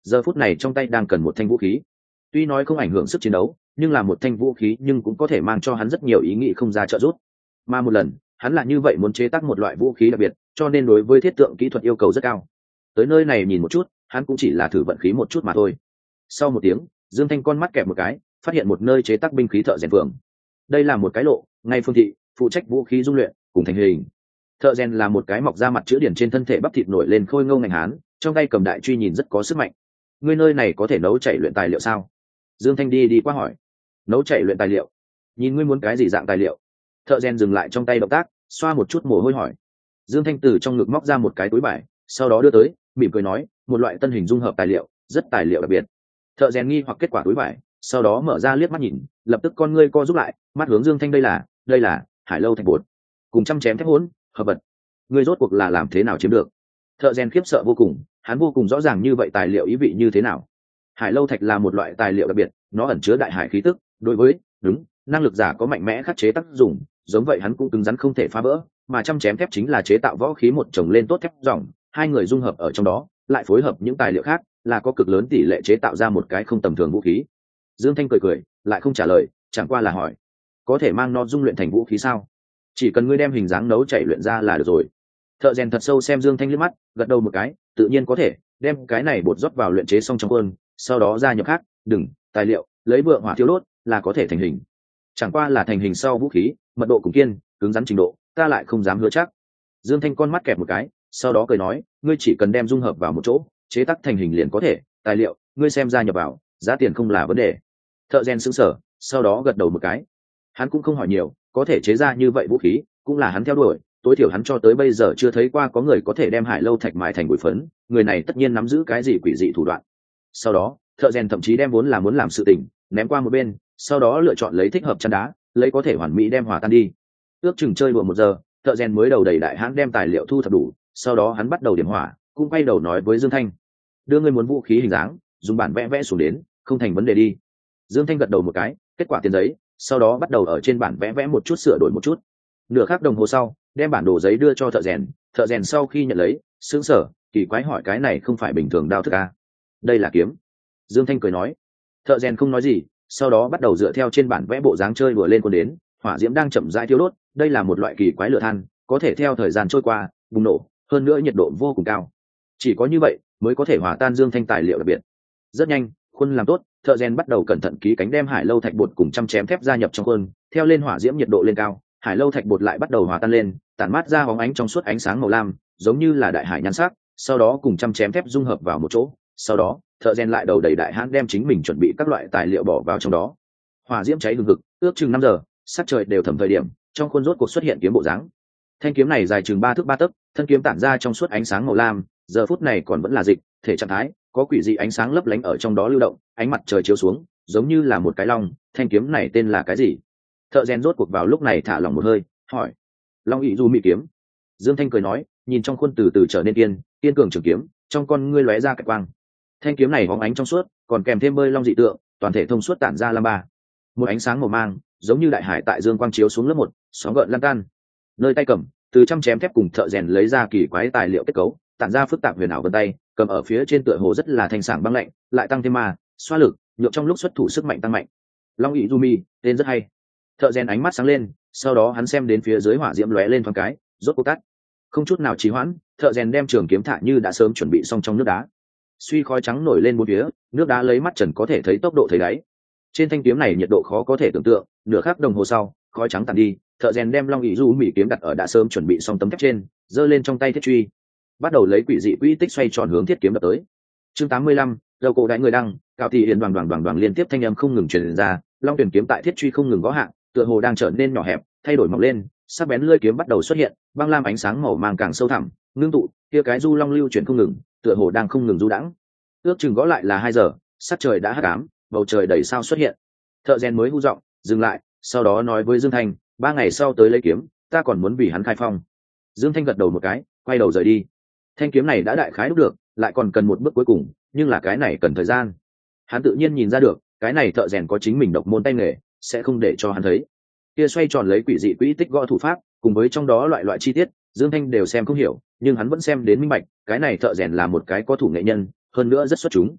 giờ phút này trong tay đang cần một thanh vũ khí. Tuy nói không ảnh hưởng sức chiến đấu, nhưng là một thanh vũ khí nhưng cũng có thể mang cho hắn rất nhiều ý nghĩ không ra trợ giúp. Mà một lần hắn là như vậy muốn chế tác một loại vũ khí đặc biệt, cho nên đối với thiết tượng kỹ thuật yêu cầu rất cao. Tới nơi này nhìn một chút, hắn cũng chỉ là thử vận khí một chút mà thôi. Sau một tiếng, Dương Thanh con mắt kẹp một cái, phát hiện một nơi chế tác binh khí thợ rèn phường. Đây là một cái lộ, ngay phương thị phụ trách vũ khí dung luyện cùng thành hình. Thợ rèn là một cái mọc ra mặt chữ điển trên thân thể bắp thịt nổi lên khôi ngô ngành hán, trong tay cầm đại truy nhìn rất có sức mạnh. Ngươi nơi này có thể nấu chảy luyện tài liệu sao? Dương Thanh đi qua hỏi. Nấu chảy luyện tài liệu? Nhìn ngươi muốn cái gì dạng tài liệu? Thợ rèn dừng lại trong tay động tác, xoa một chút mồ hôi hỏi. Dương Thanh từ trong ngực móc ra một cái túi vải, sau đó đưa tới, mỉm cười nói, một loại tân hình dung hợp tài liệu, rất tài liệu đặc biệt. Thợ rèn nghi hoặc kết quả túi vải, sau đó mở ra liếc mắt nhìn, lập tức con ngươi co rút lại, mắt hướng Dương Thanh. Đây là hải lâu thạch bột cùng trăm chém thép hỗn hợp vật. Ngươi rốt cuộc là làm thế nào chiếm được? Thợ rèn khiếp sợ vô cùng, hắn vô cùng rõ ràng như vậy tài liệu ý vị như thế nào. Hải lâu thạch là một loại tài liệu đặc biệt, nó ẩn chứa đại hải khí tức, đối với năng lực giả có mạnh mẽ khắc chế tác dụng, giống vậy hắn cũng cứng rắn không thể phá vỡ, mà trăm chém thép chính là chế tạo võ khí một chồng lên tốt thép dòng, hai người dung hợp ở trong đó, lại phối hợp những tài liệu khác, là có cực lớn tỷ lệ chế tạo ra một cái không tầm thường vũ khí. Dương Thanh cười, lại không trả lời, chẳng qua là hỏi, có thể mang nó dung luyện thành vũ khí sao? Chỉ cần ngươi đem hình dáng nấu chảy luyện ra là được rồi. Thợ rèn thật sâu xem Dương Thanh liếc mắt, gật đầu một cái, tự nhiên có thể, đem cái này bột rót vào luyện chế xong trong khuôn, sau đó gia nhập khác, tài liệu, lấy vượng hỏa thiêu đốt là có thể thành hình. Chẳng qua là thành hình sau vũ khí, mật độ cùng kiên, cứng rắn trình độ, ta lại không dám hứa chắc. Dương Thanh con mắt kẹp một cái, sau đó cười nói, ngươi chỉ cần đem dung hợp vào một chỗ, chế tác thành hình liền có thể, tài liệu, ngươi xem gia nhập vào, giá tiền không là vấn đề. Thợ rèn sững sờ, sau đó gật đầu một cái. Hắn cũng không hỏi nhiều, có thể chế ra như vậy vũ khí, cũng là hắn theo đuổi, tối thiểu hắn cho tới bây giờ chưa thấy qua có người có thể đem hải lâu thạch mài thành bụi phấn, người này tất nhiên nắm giữ cái gì quỷ dị thủ đoạn. Sau đó, thợ rèn thậm chí đem vốn là muốn làm sự tình ném qua một bên, sau đó lựa chọn lấy thích hợp chăn đá, lấy có thể hoàn mỹ đem hòa tan đi. Ước chừng chơi đùa 1 giờ, thợ rèn mới đầu đầy đại hãn đem tài liệu thu thập đủ, sau đó hắn bắt đầu điểm hỏa, cũng quay đầu nói với Dương Thanh, đưa ngươi muốn vũ khí hình dáng, dùng bản vẽ xuống đến, không thành vấn đề đi. Dương Thanh gật đầu một cái, kết quả tiền giấy, sau đó bắt đầu ở trên bản vẽ một chút, sửa đổi một chút. Nửa khắc đồng hồ sau, đem bản đồ giấy đưa cho thợ rèn sau khi nhận lấy, sững sờ, kỳ quái hỏi, cái này không phải bình thường đao thức à? Đây là kiếm. Dương Thanh cười nói. Thợ rèn không nói gì, sau đó bắt đầu dựa theo trên bản vẽ bộ dáng chơi đùa lên cuốn đến, hỏa diễm đang chậm rãi thiêu đốt, đây là một loại kỳ quái lửa than, có thể theo thời gian trôi qua bùng nổ, hơn nữa nhiệt độ vô cùng cao. Chỉ có như vậy mới có thể hòa tan Dương Thanh tài liệu đặc biệt. Rất nhanh, khuôn làm tốt, thợ rèn bắt đầu cẩn thận ký cánh đem hải lâu thạch bột cùng trăm chém thép gia nhập trong khuôn, theo lên hỏa diễm nhiệt độ lên cao, hải lâu thạch bột lại bắt đầu hòa tan lên, tản mát ra bóng ánh trong suốt ánh sáng màu lam, giống như là đại hải nhan sắc, sau đó cùng trăm chém thép dung hợp vào một chỗ, sau đó thợ rèn lại đầu đầy đại hãn đem chính mình chuẩn bị các loại tài liệu bỏ vào trong đó. Hỏa diễm cháy hừng hực, ước chừng 5 giờ, sắc trời đều thầm thời điểm, trong khuôn rốt cuộc xuất hiện kiếm bộ dáng. Thanh kiếm này dài chừng 3 thước 3 tấc, thân kiếm tản ra trong suốt ánh sáng màu lam, giờ phút này còn vẫn là dịch thể trạng thái, có quỷ dị ánh sáng lấp lánh ở trong đó lưu động, ánh mặt trời chiếu xuống, giống như là một cái long. Thanh kiếm này tên là cái gì? Thợ rèn rốt cuộc vào lúc này thả lỏng một hơi, hỏi. Long ỷ du mị kiếm. Dương Thanh cười nói, nhìn trong khuôn từ từ trở nên kiên cường trường kiếm, trong con ngươi lóe ra cái quang. Thanh kiếm này bóng ánh trong suốt, còn kèm thêm bơi long dị tượng, toàn thể thông suốt tản ra lam ba, một ánh sáng màu mang, giống như đại hải tại dương quang chiếu xuống lớp một, sóng gợn lan tan. Nơi tay cầm, từ trăm chém thép cùng thợ rèn lấy ra kỳ quái tài liệu kết cấu, tản ra phức tạp huyền ảo vân tay, cầm ở phía trên tựa hồ rất là thanh sảng băng lạnh, lại tăng thêm ma xoa lực, nhượng trong lúc xuất thủ sức mạnh tăng mạnh. Long ỷ Yumi, tên rất hay. Thợ rèn ánh mắt sáng lên, sau đó hắn xem đến phía dưới hỏa diễm lóe lên thoáng cái, rốt cuộc tắt. Không chút nào trì hoãn, thợ rèn đem trường kiếm thả như đã sớm chuẩn bị xong trong nước đá. Suy khói trắng nổi lên bốn phía, nước đá lấy mắt trần có thể thấy tốc độ thấy đáy. Trên thanh kiếm này nhiệt độ khó có thể tưởng tượng, nửa khắc đồng hồ sau, khói trắng tàn đi, thợ rèn đem long ỷ du mỹ kiếm đặt ở đã sớm chuẩn bị xong tấm thép trên, giơ lên trong tay thiết truy, bắt đầu lấy quỷ dị quỹ tích xoay tròn hướng thiết kiếm đập tới. Chương 85, đầu cổ đại người đăng, cạo thị hiền đoàn liên tiếp thanh âm không ngừng truyền ra, long tuyển kiếm tại thiết truy không ngừng gõ hạng, tựa hồ đang trở nên nhỏ hẹp, thay đổi mọc lên, sắc bén lưỡi kiếm bắt đầu xuất hiện, băng lam ánh sáng màu màng càng sâu thẳm, ngưng tụ, kia cái du long lưu chuyển không ngừng, tựa hồ đang không ngừng du đãng. Ước chừng gõ lại là 2 giờ, sắc trời đã hắc ám, bầu trời đầy sao xuất hiện. Thợ rèn mới hu giọng, dừng lại, sau đó nói với Dương Thanh, 3 ngày sau tới lấy kiếm, ta còn muốn vì hắn khai phong. Dương Thanh gật đầu một cái, quay đầu rời đi. Thanh kiếm này đã đại khái đúc được, lại còn cần một bước cuối cùng, nhưng là cái này cần thời gian. Hắn tự nhiên nhìn ra được, cái này thợ rèn có chính mình độc môn tay nghề, sẽ không để cho hắn thấy. Kia xoay tròn lấy quỷ dị quỹ tích gõ thủ pháp, cùng với trong đó loại chi tiết, Dương Thanh đều xem không hiểu, nhưng hắn vẫn xem đến minh bạch, cái này thợ rèn là một cái có thủ nghệ nhân, hơn nữa rất xuất chúng.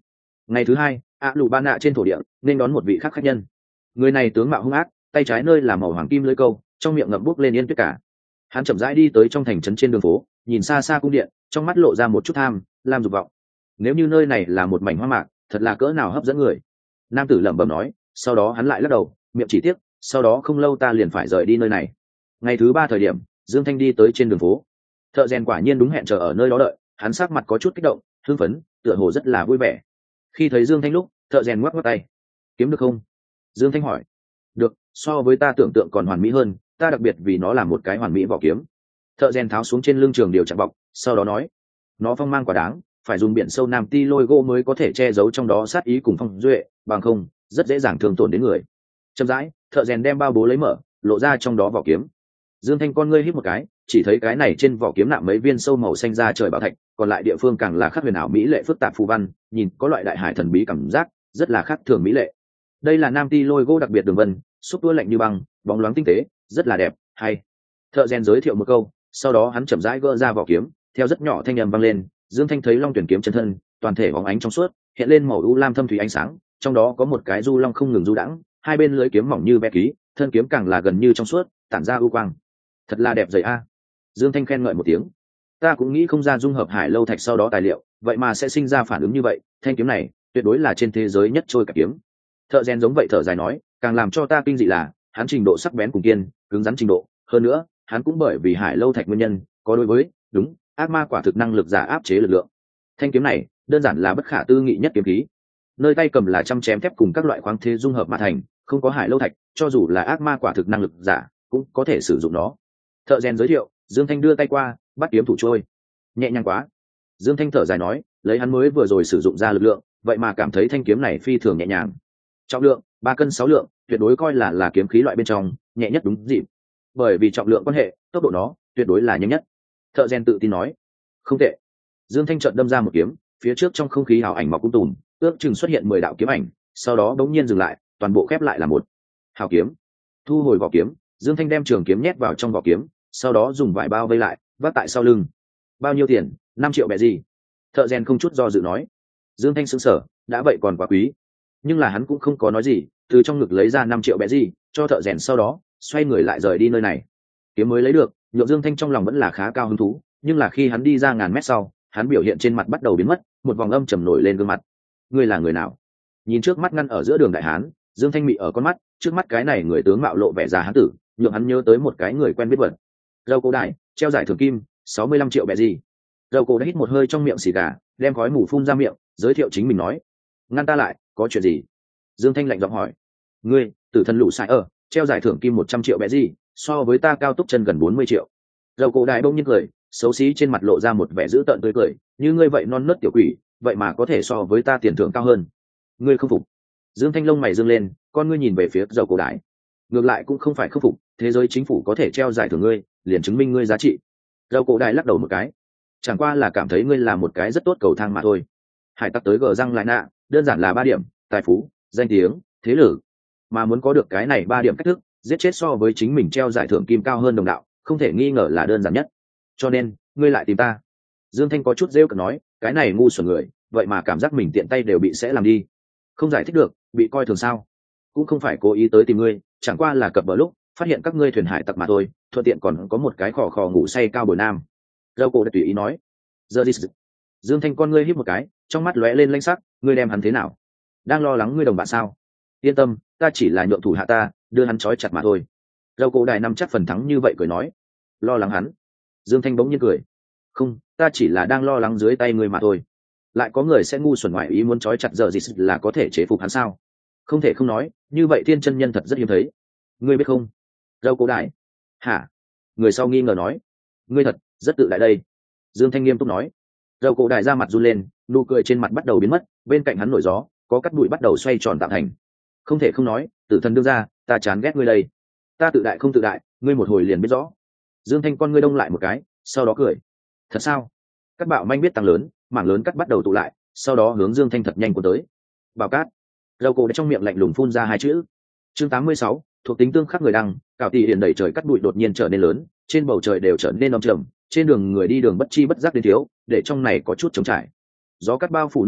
Ngày thứ hai, lù ba nạ trên thổ địa nên đón một vị khác khách nhân. Người này tướng mạo hung ác, tay trái nơi là màu hoàng kim lưỡi câu, trong miệng ngậm bút lên yên tuyết cả. Hắn chậm rãi đi tới trong thành trấn trên đường phố, nhìn xa xa cung điện, trong mắt lộ ra một chút tham lam dục vọng. Nếu như nơi này là một mảnh hoang mạc, thật là cỡ nào hấp dẫn người. Nam tử lẩm bẩm nói, sau đó hắn lại lắc đầu, miệng chỉ tiếc, sau đó không lâu ta liền phải rời đi nơi này. Ngày thứ ba thời điểm, Dương Thanh đi tới trên đường phố. Thợ rèn quả nhiên đúng hẹn chờ ở nơi đó đợi, hắn sắc mặt có chút kích động, hưng phấn, tựa hồ rất là vui vẻ. Khi thấy Dương Thanh lúc, thợ rèn ngoắc ngoắc tay. Kiếm được không? Dương Thanh hỏi. Được, so với ta tưởng tượng còn hoàn mỹ hơn, ta đặc biệt vì nó làm một cái hoàn mỹ vỏ kiếm. Thợ rèn tháo xuống trên lưng trường điều chặt bọc, sau đó nói, nó phong mang quá đáng, phải dùng biển sâu nam ti lôi gỗ mới có thể che giấu trong đó sát ý cùng phong duệ, bằng không rất dễ dàng thương tổn đến người. Chậm rãi, thợ rèn đem bao bố lấy mở, lộ ra trong đó vỏ kiếm. Dương Thanh con ngươi hít một cái, chỉ thấy cái này trên vỏ kiếm nạm mấy viên sâu màu xanh ra trời bảo thạch, còn lại địa phương càng là khắc huyền ảo mỹ lệ phức tạp phù văn, nhìn có loại đại hải thần bí cảm giác, rất là khác thường mỹ lệ. Đây là nam ti lôi gỗ đặc biệt đường vân, xúc tua lạnh như băng, bóng loáng tinh tế, rất là đẹp, hay. Thợ rèn giới thiệu một câu, sau đó hắn chậm rãi gỡ ra vỏ kiếm, theo rất nhỏ thanh âm vang lên, Dương Thanh thấy long tuyển kiếm chân thân, toàn thể bóng ánh trong suốt, hiện lên màu u lam thâm thủy ánh sáng, trong đó có một cái du long không ngừng du đãng, hai bên lưỡi kiếm mỏng như bé ký, thân kiếm càng là gần như trong suốt, tản ra u quang. Thật là đẹp dày a. Dương Thanh khen ngợi một tiếng. Ta cũng nghĩ không ra dung hợp hải lâu thạch sau đó tài liệu, vậy mà sẽ sinh ra phản ứng như vậy, thanh kiếm này tuyệt đối là trên thế giới nhất trôi cả kiếm. Thợ rèn giống vậy thở dài nói, càng làm cho ta kinh dị là hắn trình độ sắc bén cùng kiên, cứng rắn trình độ, hơn nữa hắn cũng bởi vì hải lâu thạch nguyên nhân có đối với đúng ác ma quả thực năng lực giả áp chế lực lượng. Thanh kiếm này đơn giản là bất khả tư nghị nhất kiếm khí, nơi tay cầm là trăm chém thép cùng các loại khoáng thế dung hợp mà thành, không có hải lâu thạch cho dù là ác ma quả thực năng lực giả cũng có thể sử dụng nó. Thợ rèn giới thiệu, Dương Thanh đưa tay qua bắt kiếm thủ trôi. Nhẹ nhàng quá. Dương Thanh thở dài nói, lấy hắn mới vừa rồi sử dụng ra lực lượng, vậy mà cảm thấy thanh kiếm này phi thường nhẹ nhàng. Trọng lượng 3 cân 6 lượng, tuyệt đối coi là kiếm khí loại bên trong nhẹ nhất đúng dịp. Bởi vì trọng lượng quan hệ, tốc độ nó tuyệt đối là nhanh nhất. Thợ rèn tự tin nói. Không tệ. Dương Thanh chợt đâm ra một kiếm, phía trước trong không khí hào ảnh mọc cung tùm, ước chừng xuất hiện 10 đạo kiếm ảnh, sau đó bỗng nhiên dừng lại, toàn bộ khép lại là một hào kiếm. Thu hồi vỏ kiếm, Dương Thanh đem trường kiếm nhét vào trong vỏ kiếm, sau đó dùng vải bao vây lại, vác tại sau lưng. Bao nhiêu tiền? 5 triệu bẹ gì? Thợ rèn không chút do dự nói. Dương Thanh sững sờ, đã vậy còn quá quý. Nhưng là hắn cũng không có nói gì, từ trong ngực lấy ra 5 triệu bẹ gì cho thợ rèn, sau đó xoay người lại rời đi nơi này. Kiếm mới lấy được, nhượng Dương Thanh trong lòng vẫn là khá cao hứng thú, nhưng là khi hắn đi ra ngàn mét sau, hắn biểu hiện trên mặt bắt đầu biến mất, một vòng âm trầm nổi lên gương mặt. Ngươi là người nào? Nhìn trước mắt ngăn ở giữa đường đại hán, Dương Thanh mị ở con mắt, trước mắt cái này người tướng mạo lộ vẻ già hán tử, nhượng hắn nhớ tới một cái người quen biết vật. Râu cổ đại, treo giải thưởng kim, 65 triệu bẹ gì? Râu cổ đã hít một hơi trong miệng xì gà, đem khói mù phun ra miệng, giới thiệu chính mình nói. Ngăn ta lại, có chuyện gì? Dương Thanh lạnh giọng hỏi. Ngươi, tử thần lũ sai ở, treo giải thưởng kim 100 triệu bẹ gì, so với ta cao túc chân gần 40 triệu. Râu cổ đại bỗng nhiên cười, xấu xí trên mặt lộ ra một vẻ dữ tợn tươi cười, như ngươi vậy non nớt tiểu quỷ, vậy mà có thể so với ta tiền thưởng cao hơn. Ngươi không phục? Dương Thanh lông mày dương lên, con ngươi nhìn về phía Râu cổ đại. Ngược lại cũng không phải không phục, thế giới chính phủ có thể treo giải thưởng ngươi, liền chứng minh ngươi giá trị. Râu cổ đại lắc đầu một cái, chẳng qua là cảm thấy ngươi là một cái rất tốt cầu thang mà thôi. Hải tặc tới gờ răng lại nạ, đơn giản là 3 điểm, tài phú, danh tiếng, thế lực, mà muốn có được cái này 3 điểm cách thức, giết chết so với chính mình treo giải thưởng kim cao hơn đồng đạo, không thể nghi ngờ là đơn giản nhất. Cho nên ngươi lại tìm ta? Dương Thanh có chút rêu cợt nói, cái này ngu xuẩn người, vậy mà cảm giác mình tiện tay đều bị sẽ làm đi. Không giải thích được, bị coi thường sao? Cũng không phải cố ý tới tìm ngươi, chẳng qua là cập bờ lúc phát hiện các ngươi thuyền hải tặc mà thôi, thuận tiện còn có một cái khò khò ngủ say cao bồi nam. Râu cổ đã tùy ý nói. Giờ đi. Dương Thanh con ngươi híp một cái, trong mắt lóe lên lanh sắc, ngươi đem hắn thế nào? Đang lo lắng ngươi đồng bạn sao? Yên tâm, ta chỉ là nhượng thủ hạ ta, đưa hắn trói chặt mà thôi. Râu cổ đại năm chắc phần thắng như vậy cười nói. Lo lắng hắn? Dương Thanh bỗng nhiên cười. Không, ta chỉ là đang lo lắng dưới tay ngươi mà thôi. Lại có người sẽ ngu xuẩn ngoại ý muốn trói chặt giờ gì là có thể chế phục hắn sao? Không thể không nói, như vậy thiên chân nhân thật rất hiếm thấy. Ngươi biết không? Râu cổ đại. Hả? Người sau nghi ngờ nói. Ngươi thật rất tự đại đây. Dương Thanh nghiêm túc nói. Râu cổ đại ra mặt run lên, nụ cười trên mặt bắt đầu biến mất, bên cạnh hắn nổi gió, có cắt bụi bắt đầu xoay tròn tạo thành. Không thể không nói, tử thần đương ra, ta chán ghét ngươi đây. Ta tự đại không tự đại, ngươi một hồi liền biết rõ. Dương Thanh con ngươi đông lại một cái, sau đó cười. Thật sao? Các bạo manh biết tăng lớn, mảng lớn cắt bắt đầu tụ lại, sau đó hướng Dương Thanh thật nhanh của tới. Bảo cát. Râu cổ đã trong miệng lạnh lùng phun ra 2 chữ. Chương 86, thuộc tính tương khắc người đăng, cạo tỷ hiển đẩy trời cắt bụi đột nhiên trở nên lớn, trên bầu trời đều trở nên âm trầm, trên đường người đi đường bất chi bất giác đến thiếu, để trong này có chút trống trải. Gió cắt bao phủ nơi này,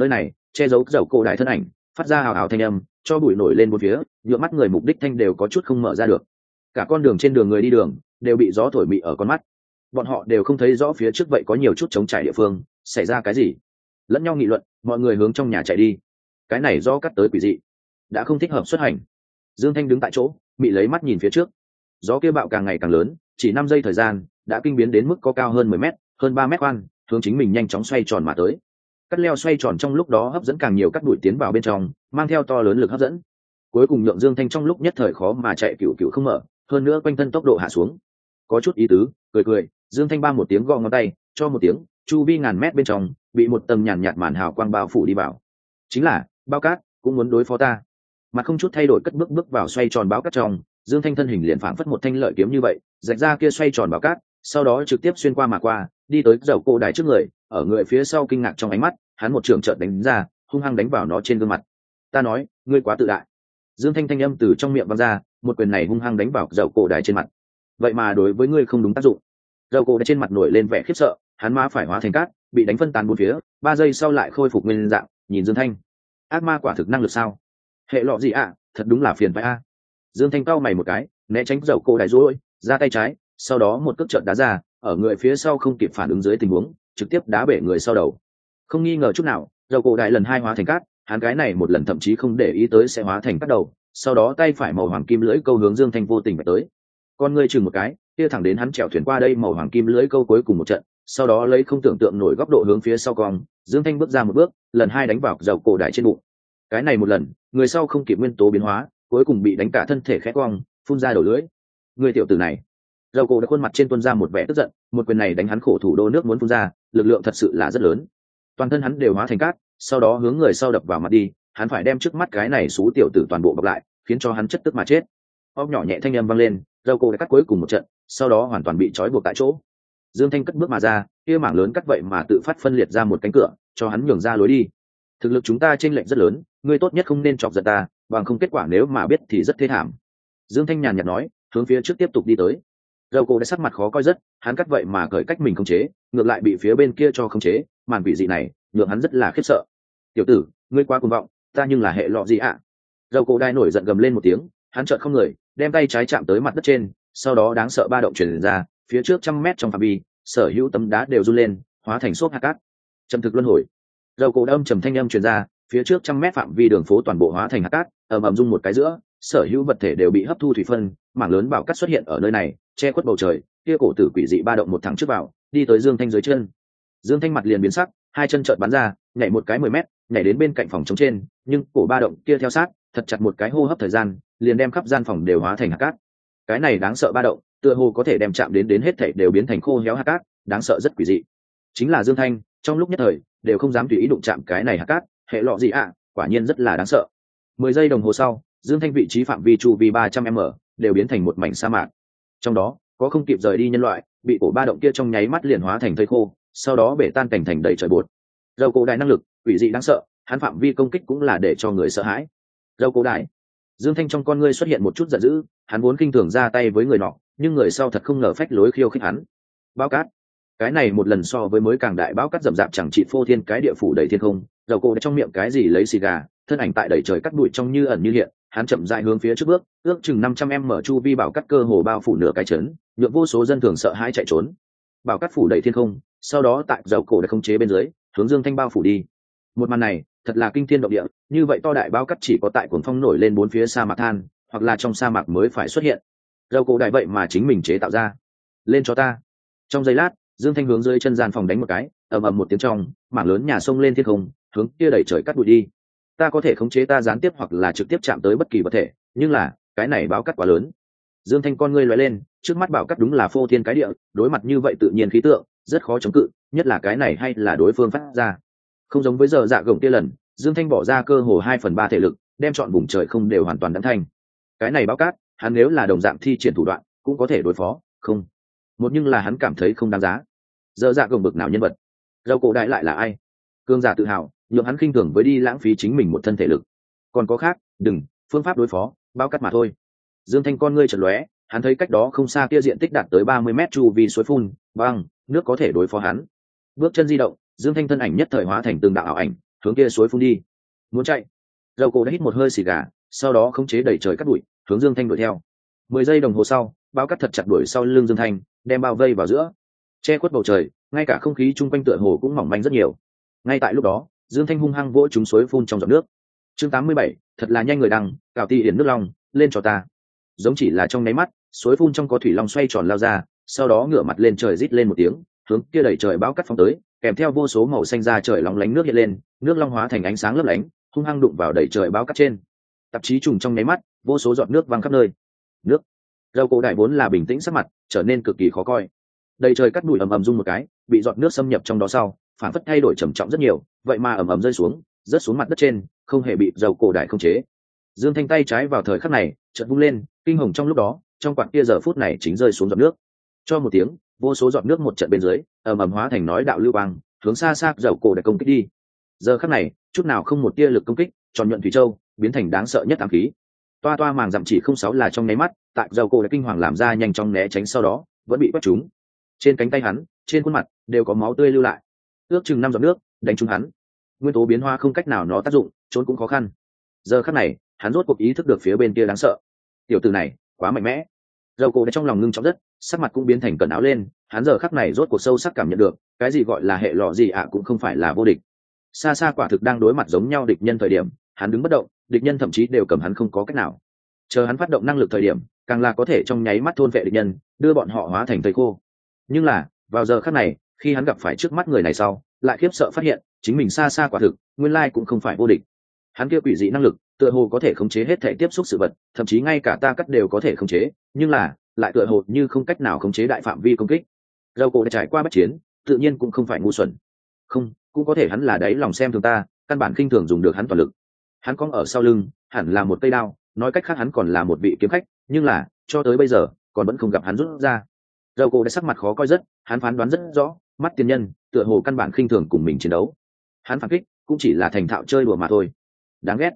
che giấu dầu cổ đại thân ảnh, phát ra hào hào thanh âm, cho bụi nổi lên bốn phía, nhựa mắt người mục đích thanh đều có chút không mở ra được. Cả con đường trên đường người đi đường đều bị gió thổi mị ở con mắt, bọn họ đều không thấy rõ phía trước vậy có nhiều chút trống trải địa phương xảy ra cái gì, lẫn nhau nghị luận, mọi người hướng trong nhà chạy đi. Cái này do cắt tới quỷ dị, đã không thích hợp xuất hành. Dương Thanh đứng tại chỗ mị lấy mắt nhìn phía trước, gió kia bạo càng ngày càng lớn, chỉ 5 giây thời gian đã kinh biến đến mức có cao hơn 10 mét, hơn 3 mét khoan, hướng chính mình nhanh chóng xoay tròn mà tới. Cắt leo xoay tròn trong lúc đó hấp dẫn càng nhiều cắt bụi tiến vào bên trong, mang theo to lớn lực hấp dẫn, cuối cùng nhượng Dương Thanh trong lúc nhất thời khó mà chạy cựu cựu không mở, hơn nữa quanh thân tốc độ hạ xuống. Có chút ý tứ, cười cười, Dương Thanh ba một tiếng gõ ngón tay, cho một tiếng, chu vi ngàn mét bên trong bị một tầng nhàn nhạt màn hào quang bao phủ đi vào. Chính là bao cát cũng muốn đối phó ta. Mặt không chút thay đổi cất bước vào xoay tròn báo cát trong, Dương Thanh thân hình liền phảng phất một thanh lợi kiếm như vậy, rạch ra kia xoay tròn báo cát, sau đó trực tiếp xuyên qua mà qua, đi tới dầu cổ đài trước người, ở người phía sau kinh ngạc trong ánh mắt, hắn một trường chợt đánh ra, hung hăng đánh vào nó trên gương mặt. Ta nói, ngươi quá tự đại. Dương Thanh thanh âm từ trong miệng vang ra, một quyền này hung hăng đánh vào dầu cổ đài trên mặt. Vậy mà đối với ngươi không đúng tác dụng. Dầu cổ đài trên mặt nổi lên vẻ khiếp sợ, hắn má phải hóa thành cát, bị đánh phân tán bốn phía, 3 giây sau lại khôi phục nguyên dạng, nhìn Dương Thanh. Ác ma quả thực năng lực sao? Hệ lọ gì ạ, thật đúng là phiền phải a. Dương Thanh cau mày một cái, né tránh dầu cổ đài rối, ra tay trái, sau đó một cước trợn đá ra, ở người phía sau không kịp phản ứng dưới tình huống, trực tiếp đá bể người sau đầu. Không nghi ngờ chút nào, dầu cổ đài lần 2 hóa thành cát, hắn cái này một lần thậm chí không để ý tới sẽ hóa thành cát đầu, sau đó tay phải màu hoàng kim lưỡi câu hướng Dương Thanh vô tình vạch tới. Con ngươi chừng một cái, kia thẳng đến hắn chèo thuyền qua đây màu hoàng kim lưỡi câu cuối cùng một trận, sau đó lấy không tưởng tượng nổi góc độ hướng phía sau cong, Dương Thanh bước ra một bước, lần 2 đánh vào dầu cổ đài trên bụng. Cái này một lần, người sau không kịp nguyên tố biến hóa, cuối cùng bị đánh cả thân thể khẽ cong, phun ra đầu lưỡi. Người tiểu tử này, dầu cổ đã khuôn mặt trên tuôn ra một vẻ tức giận, một quyền này đánh hắn khổ thủ đô nước muốn phun ra, lực lượng thật sự là rất lớn. Toàn thân hắn đều hóa thành cát, sau đó hướng người sau đập vào mặt đi, hắn phải đem trước mắt cái này xú tiểu tử toàn bộ bọc lại, khiến cho hắn chất tức mà chết. Óc nhỏ nhẹ thanh âm vang lên, dầu cổ đã cắt cuối cùng một trận, sau đó hoàn toàn bị trói buộc tại chỗ. Dương Thanh cất bước mà ra, kia mảng lớn cắt vậy mà tự phát phân liệt ra một cánh cửa, cho hắn nhường ra lối đi. Thực lực chúng ta chênh lệch rất lớn, ngươi tốt nhất không nên chọc giận ta, bằng không kết quả nếu mà biết thì rất thê thảm. Dương Thanh nhàn nhạt nói, hướng phía trước tiếp tục đi tới. Dầu cổ đã sắc mặt khó coi rất, hắn cắt vậy mà cởi cách mình khống chế, ngược lại bị phía bên kia cho khống chế, màn quỷ dị này, nhượng hắn rất là khiếp sợ. Tiểu tử, ngươi quá cuồng vọng, ta nhưng là hệ lọ gì ạ? Dầu cổ đai nổi giận gầm lên một tiếng, hắn chợt không người, đem tay trái chạm tới mặt đất trên, sau đó đáng sợ ba động truyền ra, phía trước 100 mét trong phạm vi, sở hữu tấm đá đều run lên, hóa thành xốp hạt cát. Trầm thực luân hồi. Dầu cổ đâm trầm thanh âm truyền ra, phía trước 100 mét phạm vi đường phố toàn bộ hóa thành hạt cát, ầm ầm rung một cái giữa, sở hữu vật thể đều bị hấp thu thủy phân, mảng lớn bảo cát xuất hiện ở nơi này, che khuất bầu trời, kia cổ tử quỷ dị ba động một thẳng trước vào, đi tới Dương Thanh dưới chân. Dương Thanh mặt liền biến sắc, hai chân chợt bắn ra, nhảy một cái 10 mét, nhảy đến bên cạnh phòng chống trên, nhưng cổ ba động kia theo sát, thật chặt một cái hô hấp thời gian, liền đem khắp gian phòng đều hóa thành hạt cát. Cái này đáng sợ ba động, tựa hồ có thể đem chạm đến hết thảy đều biến thành khô héo hạt cát, đáng sợ rất quỷ dị. Chính là Dương Thanh, trong lúc nhất thời, đều không dám tùy ý đụng chạm cái này hạt cát, hệ lọ gì ạ, quả nhiên rất là đáng sợ. 10 giây đồng hồ sau, Dương Thanh vị trí phạm vi chu vi 300m đều biến thành một mảnh sa mạc. Trong đó, có không kịp rời đi nhân loại, bị cổ ba động kia trong nháy mắt liền hóa thành thây khô, sau đó bể tan cảnh thành đầy trời bột. Dầu cổ đại năng lực, quỷ dị đáng sợ, hắn phạm vi công kích cũng là để cho người sợ hãi. Dầu cổ đại. Dương Thanh trong con ngươi xuất hiện một chút giận dữ, hắn vốn kinh thường ra tay với người nọ, nhưng người sau thật không ngờ phách lối khiêu khích hắn. Báo cát. Cái này một lần so với mới càng đại báo cát rậm rạp chẳng trị phô thiên cái địa phủ đầy thiên không, dầu cổ trong miệng cái gì lấy xì gà, thân ảnh tại đầy trời cắt bụi trong như ẩn như hiện, hắn chậm rãi hướng phía trước bước, ước chừng 500m chu vi bảo cát cơ hồ bao phủ nửa cái trấn, nhượng vô số dân thường sợ hãi chạy trốn. Bảo cát phủ đầy thiên không, sau đó tại dầu cổ đã khống chế bên dưới, hướng Dương Thanh bao phủ đi. Một màn này, thật là kinh thiên động địa, như vậy to đại bao cát chỉ có tại cuồng phong nổi lên bốn phía sa mạc than, hoặc là trong sa mạc mới phải xuất hiện. Dầu cổ đại vậy mà chính mình chế tạo ra. Lên cho ta. Trong giây lát, Dương Thanh hướng dưới chân gian phòng đánh một cái, ầm ầm một tiếng trong, mảng lớn nhà sông lên thiên không, hướng kia đẩy trời cắt bụi đi. Ta có thể khống chế ta gián tiếp hoặc là trực tiếp chạm tới bất kỳ vật thể, nhưng là cái này báo cắt quá lớn. Dương Thanh con ngươi lóe lên, trước mắt bảo cắt đúng là phô thiên cái địa, đối mặt như vậy tự nhiên khí tượng, rất khó chống cự, nhất là cái này hay là đối phương phát ra. Không giống với giờ dạ gồng kia lần, Dương Thanh bỏ ra cơ hồ 2/3 thể lực, đem chọn vùng trời không đều hoàn toàn đánh thành. Cái này báo cát, hắn nếu là đồng dạng thi triển thủ đoạn, cũng có thể đối phó, không. Một nhưng là hắn cảm thấy không đáng giá. Giờ dạ gồng bực nào nhân vật, dầu cổ đại lại là ai? Cương giả tự hào, nhượng hắn khinh thường với đi lãng phí chính mình một thân thể lực. Còn có khác, đừng, phương pháp đối phó, báo cát mà thôi. Dương Thanh con ngươi chợt lóe, hắn thấy cách đó không xa kia diện tích đạt tới 30m chu vi suối phun, băng, nước có thể đối phó hắn. Bước chân di động, Dương Thanh thân ảnh nhất thời hóa thành từng đạo ảo ảnh, hướng kia suối phun đi. Muốn chạy. Dầu cổ đã hít một hơi xì gà, sau đó khống chế đẩy trời cắt bụi hướng Dương Thanh đuổi theo. 10 giây đồng hồ sau, bao cắt thật chặt đuổi sau lưng Dương Thanh, đem bao vây vào giữa, che khuất bầu trời, ngay cả không khí chung quanh tựa hồ cũng mỏng manh rất nhiều. Ngay tại lúc đó, Dương Thanh hung hăng vỗ trúng suối phun trong giọt nước. Chương 87, thật là nhanh người đăng, cào ti yển nước long, lên cho ta. Giống chỉ là trong nháy mắt, suối phun trong có thủy long xoay tròn lao ra, sau đó ngửa mặt lên trời rít lên một tiếng, hướng kia đẩy trời bão cắt phóng tới, kèm theo vô số màu xanh ra trời lóng lánh nước hiện lên, nước long hóa thành ánh sáng lấp lánh, hung hăng đụng vào đẩy trời bão cắt trên. Tạp chí trùng trong nháy mắt, vô số giọt nước văng khắp nơi. Nước. Dầu cổ đại vốn là bình tĩnh sắc mặt, trở nên cực kỳ khó coi. Đầy trời cắt bụi ầm ầm rung một cái, bị giọt nước xâm nhập trong đó sau, phản phất thay đổi trầm trọng rất nhiều, vậy mà ầm ầm rơi xuống, rớt xuống mặt đất trên, không hề bị dầu cổ đại không chế. Dương Thanh tay trái vào thời khắc này, chợt vung lên, kinh hồng trong lúc đó, trong quạt kia giờ phút này chính rơi xuống giọt nước. Cho một tiếng, vô số giọt nước một trận bên dưới, ầm ầm hóa thành nói đạo lưu quang, hướng xa xa dầu cổ đại công kích đi. Giờ khắc này, chút nào không một tia lực công kích, tròn nhuận thủy châu, biến thành đáng sợ nhất ám khí. Toa toa màng dặm chỉ không sáu là trong nháy mắt, tại dầu cổ đại kinh hoàng làm ra nhanh chóng né tránh, sau đó vẫn bị quét trúng. Trên cánh tay hắn, trên khuôn mặt đều có máu tươi lưu lại. Ước chừng 5 giọt nước đánh trúng hắn. Nguyên tố biến hóa không cách nào nó tác dụng, trốn cũng khó khăn. Giờ khắc này, hắn rốt cuộc ý thức được phía bên kia đáng sợ. Tiểu tử này quá mạnh mẽ. Dầu cổ đại trong lòng ngưng trọng rất, sắc mặt cũng biến thành cẩn áo lên. Hắn giờ khắc này rốt cuộc sâu sắc cảm nhận được, cái gì gọi là hệ lọ gì cũng không phải là vô địch. Xa xa quả thực đang đối mặt giống nhau địch nhân thời điểm, hắn đứng bất động, địch nhân thậm chí đều cầm hắn không có cách nào. Chờ hắn phát động năng lực thời điểm, càng là có thể trong nháy mắt thôn vệ địch nhân, đưa bọn họ hóa thành thây khô. Nhưng là vào giờ khắc này, khi hắn gặp phải trước mắt người này sau, lại khiếp sợ phát hiện chính mình xa xa quả thực nguyên lai cũng không phải vô địch. Hắn kia quỷ dị năng lực tựa hồ có thể khống chế hết thể tiếp xúc sự vật, thậm chí ngay cả ta cắt đều có thể khống chế, nhưng là lại tựa hồ như không cách nào khống chế đại phạm vi công kích. Dầu cổ đã trải qua bất chiến, tự nhiên cũng không phải ngu xuẩn. Không, cũng có thể hắn là đấy lòng xem thường ta, căn bản khinh thường dùng được hắn toàn lực. Hắn có ở sau lưng hẳn là một cây đao, nói cách khác hắn còn là một vị kiếm khách, nhưng là cho tới bây giờ còn vẫn không gặp hắn rút ra. Dầu cổ đã sắc mặt khó coi rất, hắn phán đoán rất rõ, mắt tiên nhân tựa hồ căn bản khinh thường cùng mình chiến đấu. Hắn phản kích cũng chỉ là thành thạo chơi đùa mà thôi. Đáng ghét.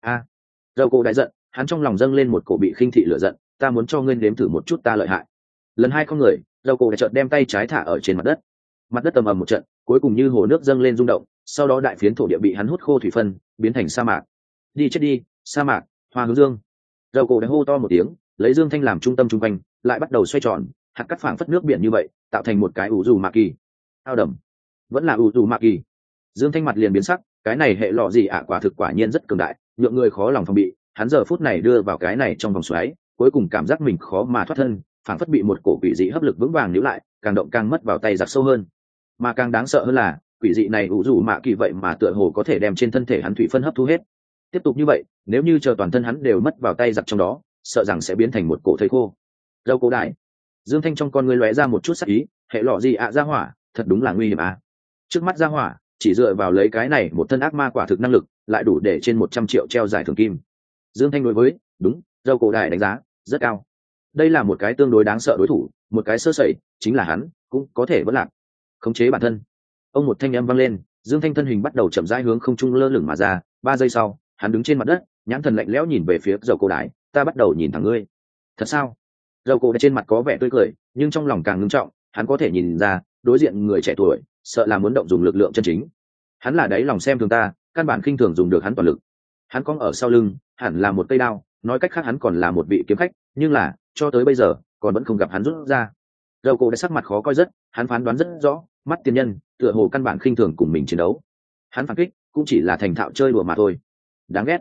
Dầu cổ đại giận, hắn trong lòng dâng lên một cổ bị khinh thị lửa giận, ta muốn cho ngươi nếm thử một chút ta lợi hại. Lần hai con người, dầu cổ đã chợt đem tay trái thả ở trên mặt đất. Mặt đất ầm ầm một trận, cuối cùng như hồ nước dâng lên rung động, sau đó đại phiến thổ địa bị hắn hút khô thủy phân, biến thành sa mạc. Đi chết đi, sa mạc, hoa hướng dương. Dầu cổ đã hô to một tiếng, lấy Dương Thanh làm trung tâm trung quanh, lại bắt đầu xoay tròn, hạt cắt phảng phất nước biển như vậy, tạo thành một cái ủ dù mạ kỳ. Ao đầm, vẫn là ủ dù mạ kỳ. Dương Thanh mặt liền biến sắc, cái này hệ lọ gì quả thực quả nhiên rất cường đại, nhượng người khó lòng phòng bị. Hắn giờ phút này đưa vào cái này trong vòng xoáy, cuối cùng cảm giác mình khó mà thoát thân, phảng phất bị một cổ quỷ dị hấp lực vững vàng níu lại, càng động càng mất vào tay giặc sâu hơn. Mà càng đáng sợ hơn là quỷ dị này ủ dù mạ kỳ vậy mà tựa hồ có thể đem trên thân thể hắn thủy phân hấp thu hết. Tiếp tục như vậy, nếu như chờ toàn thân hắn đều mất vào tay giặc trong đó, sợ rằng sẽ biến thành một cổ thây khô. Dâu cổ đại. Dương Thanh trong con ngươi lóe ra một chút sắc ý, hệ lọ gì ra hỏa, thật đúng là nguy hiểm Trước mắt ra hỏa, chỉ dựa vào lấy cái này một thân ác ma quả thực năng lực, lại đủ để trên 100 triệu treo giải thưởng kim. Dương Thanh đối với, đúng, dâu cổ đại đánh giá rất cao. Đây là một cái tương đối đáng sợ đối thủ, một cái sơ sẩy, chính là hắn cũng có thể vỡ lạc. Khống chế bản thân. Ông một thanh âm vang lên, Dương Thanh thân hình bắt đầu chậm rãi hướng không trung lơ lửng mà ra, 3 giây sau, hắn đứng trên mặt đất, nhãn thần lạnh lẽo nhìn về phía dầu cổ đại, ta bắt đầu nhìn thẳng ngươi. Thật sao? Dầu cổ đại trên mặt có vẻ tươi cười, nhưng trong lòng càng ngưng trọng, hắn có thể nhìn ra, đối diện người trẻ tuổi, sợ là muốn động dùng lực lượng chân chính. Hắn là đấy lòng xem thường ta, căn bản khinh thường dùng được hắn toàn lực. Hắn có ở sau lưng, hẳn là một cây đao, nói cách khác hắn còn là một vị kiếm khách, nhưng là cho tới bây giờ còn vẫn không gặp hắn rút ra. Dầu cổ đại sắc mặt khó coi rất, hắn phán đoán rất rõ, mắt tiên nhân tựa hồ căn bản khinh thường cùng mình chiến đấu. Hắn phản kích cũng chỉ là thành thạo chơi đùa mà thôi. Đáng ghét.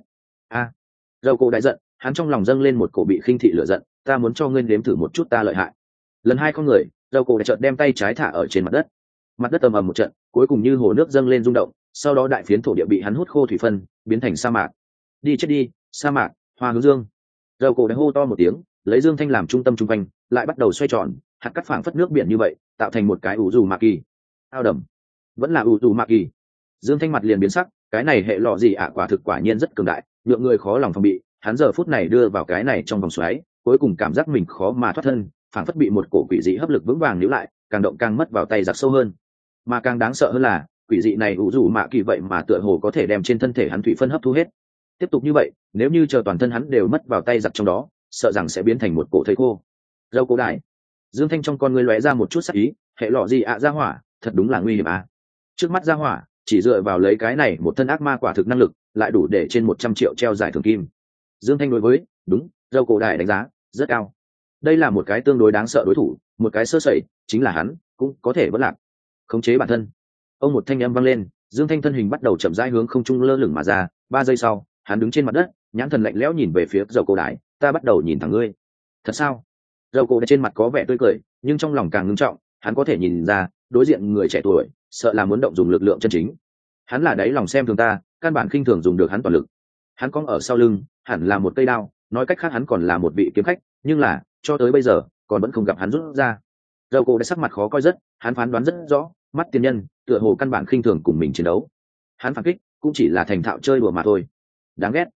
Dầu cổ đại giận, hắn trong lòng dâng lên một cổ bị khinh thị lửa giận, ta muốn cho ngươi nếm thử một chút ta lợi hại. Lần hai con người, dầu cổ đại chợt đem tay trái thả ở trên mặt đất. Mặt đất ầm ầm một trận, cuối cùng như hồ nước dâng lên rung động, sau đó đại phiến thổ địa bị hắn hút khô thủy phân, biến thành sa mạc. Đi chết đi, sa mạc, hoa hướng dương. Dầu cổ đại hô to một tiếng, lấy Dương Thanh làm trung tâm trung quanh, lại bắt đầu xoay tròn, hạt cắt phảng phất nước biển như vậy, tạo thành một cái ủ dù mạ kỳ. Ao đầm, vẫn là ủ dù mạ kỳ. Dương Thanh mặt liền biến sắc, cái này hệ lọ gì quả thực quả nhiên rất cường đại, nhượng người khó lòng phòng bị. Hắn giờ phút này đưa vào cái này trong vòng xoáy, cuối cùng cảm giác mình khó mà thoát thân, phảng phất bị một cổ quỷ dị hấp lực vững vàng níu lại, càng động càng mất vào tay giặc sâu hơn. Mà càng đáng sợ hơn là quỷ dị này ủ rủ mạ kỳ vậy mà tựa hồ có thể đem trên thân thể hắn thủy phân hấp thu hết. Tiếp tục như vậy, nếu như chờ toàn thân hắn đều mất vào tay giặc trong đó, sợ rằng sẽ biến thành một cổ thây khô. Dâu cổ đại. Dương Thanh trong con ngươi lóe ra một chút sắc ý, hệ lọ gì ra hỏa, thật đúng là nguy hiểm Trước mắt ra hỏa, chỉ dựa vào lấy cái này một thân ác ma quả thực năng lực lại đủ để trên 100 triệu treo giải thưởng kim. Dương Thanh đối với đúng dâu cổ đại đánh giá rất cao. Đây là một cái tương đối đáng sợ đối thủ, một cái sơ sẩy chính là hắn cũng có thể vẫn lạc. Khống chế bản thân. Ông một thanh âm vang lên, Dương Thanh thân hình bắt đầu chậm rãi hướng không trung lơ lửng mà ra, 3 giây sau, hắn đứng trên mặt đất, nhãn thần lạnh lẽo nhìn về phía dầu cổ đại, ta bắt đầu nhìn thẳng ngươi. Thật sao? Dầu cổ đại trên mặt có vẻ tươi cười, nhưng trong lòng càng ngưng trọng, hắn có thể nhìn ra, đối diện người trẻ tuổi, sợ là muốn động dùng lực lượng chân chính. Hắn là đáy lòng xem thường ta, căn bản khinh thường dùng được hắn toàn lực. Hắn cong ở sau lưng, hẳn là một cây đao, nói cách khác hắn còn là một vị kiếm khách, nhưng là, cho tới bây giờ, còn vẫn không gặp hắn rút ra. Dầu cổ đã sắc mặt khó coi rất, hắn phán đoán rất rõ, mắt tiên nhân, tựa hồ căn bản khinh thường cùng mình chiến đấu. Hắn phản kích, cũng chỉ là thành thạo chơi đùa mà thôi. Đáng ghét.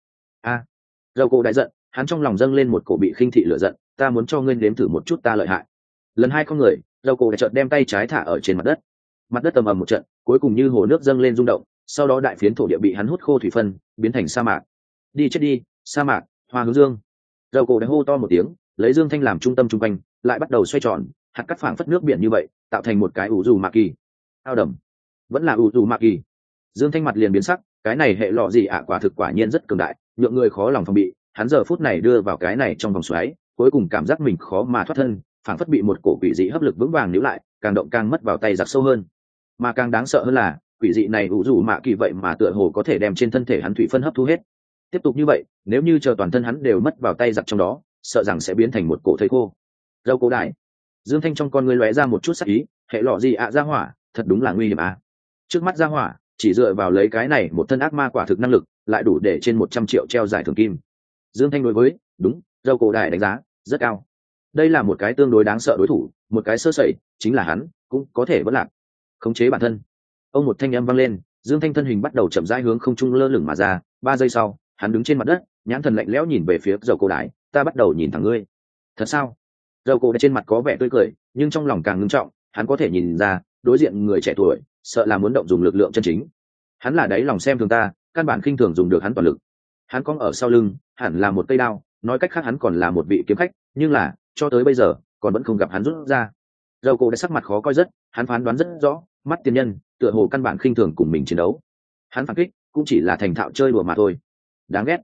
Dầu cổ đại giận, hắn trong lòng dâng lên một cổ bị khinh thị lửa giận, ta muốn cho ngươi nếm thử một chút ta lợi hại. Lần hai con người, dầu cổ đại chợt đem tay trái thả ở trên mặt đất ầm ầm một trận, cuối cùng như hồ nước dâng lên rung động, sau đó đại phiến thổ địa bị hắn hút khô thủy phân, biến thành sa mạc. Đi chết đi, sa mạc, Hoa Hướng Dương. Dầu cổ đại hô to một tiếng, lấy Dương Thanh làm trung tâm trung quanh, lại bắt đầu xoay tròn, hạt cắt phảng phất nước biển như vậy, tạo thành một cái ủ dù mạ kỳ. Ao đầm, vẫn là ủ dù mạ kỳ. Dương Thanh mặt liền biến sắc, cái này hệ lọ gì quả thực quả nhiên rất cường đại, nhượng người khó lòng phòng bị. Hắn giờ phút này đưa vào cái này trong vòng xoáy, cuối cùng cảm giác mình khó mà thoát thân, phảng phất bị một cổ quỷ dị hấp lực vững vàng níu lại, càng động càng mất vào tay giặc sâu hơn. Mà càng đáng sợ hơn là, quỷ dị này ủ dù mạ kỳ vậy mà tựa hồ có thể đem trên thân thể hắn thủy phân hấp thu hết. Tiếp tục như vậy, nếu như chờ toàn thân hắn đều mất vào tay giặc trong đó, sợ rằng sẽ biến thành một cổ thây khô. Dâu cổ đại. Dương Thanh trong con ngươi lóe ra một chút sắc ý, hệ lọ gì ra hỏa, thật đúng là nguy hiểm à. Trước mắt ra hỏa, chỉ dựa vào lấy cái này một thân ác ma quả thực năng lực, lại đủ để trên 100 triệu treo giải thưởng kim. Dương Thanh đối với đúng dâu cổ đại đánh giá rất cao. Đây là một cái tương đối đáng sợ đối thủ, một cái sơ sẩy chính là hắn cũng có thể vẫn lạc. Khống chế bản thân. Ông một thanh âm vang lên, Dương Thanh thân hình bắt đầu chậm rãi hướng không trung lơ lửng mà ra, 3 giây sau, hắn đứng trên mặt đất, nhãn thần lạnh lẽo nhìn về phía dầu cổ đại, ta bắt đầu nhìn thẳng ngươi. Thật sao? Dầu cổ đại trên mặt có vẻ tươi cười, nhưng trong lòng càng ngưng trọng, hắn có thể nhìn ra, đối diện người trẻ tuổi, sợ là muốn động dùng lực lượng chân chính. Hắn là đáy lòng xem thường ta, căn bản khinh thường dùng được hắn toàn lực. Hắn cong ở sau lưng, hẳn là một cây đao, nói cách khác hắn còn là một vị kiếm khách, nhưng là, cho tới bây giờ, còn vẫn không gặp hắn rút ra. Dầu cổ đã sắc mặt khó coi rất, hắn phán đoán rất rõ, mắt tiên nhân, tựa hồ căn bản khinh thường cùng mình chiến đấu. Hắn phản kích, cũng chỉ là thành thạo chơi đùa mà thôi. Đáng ghét.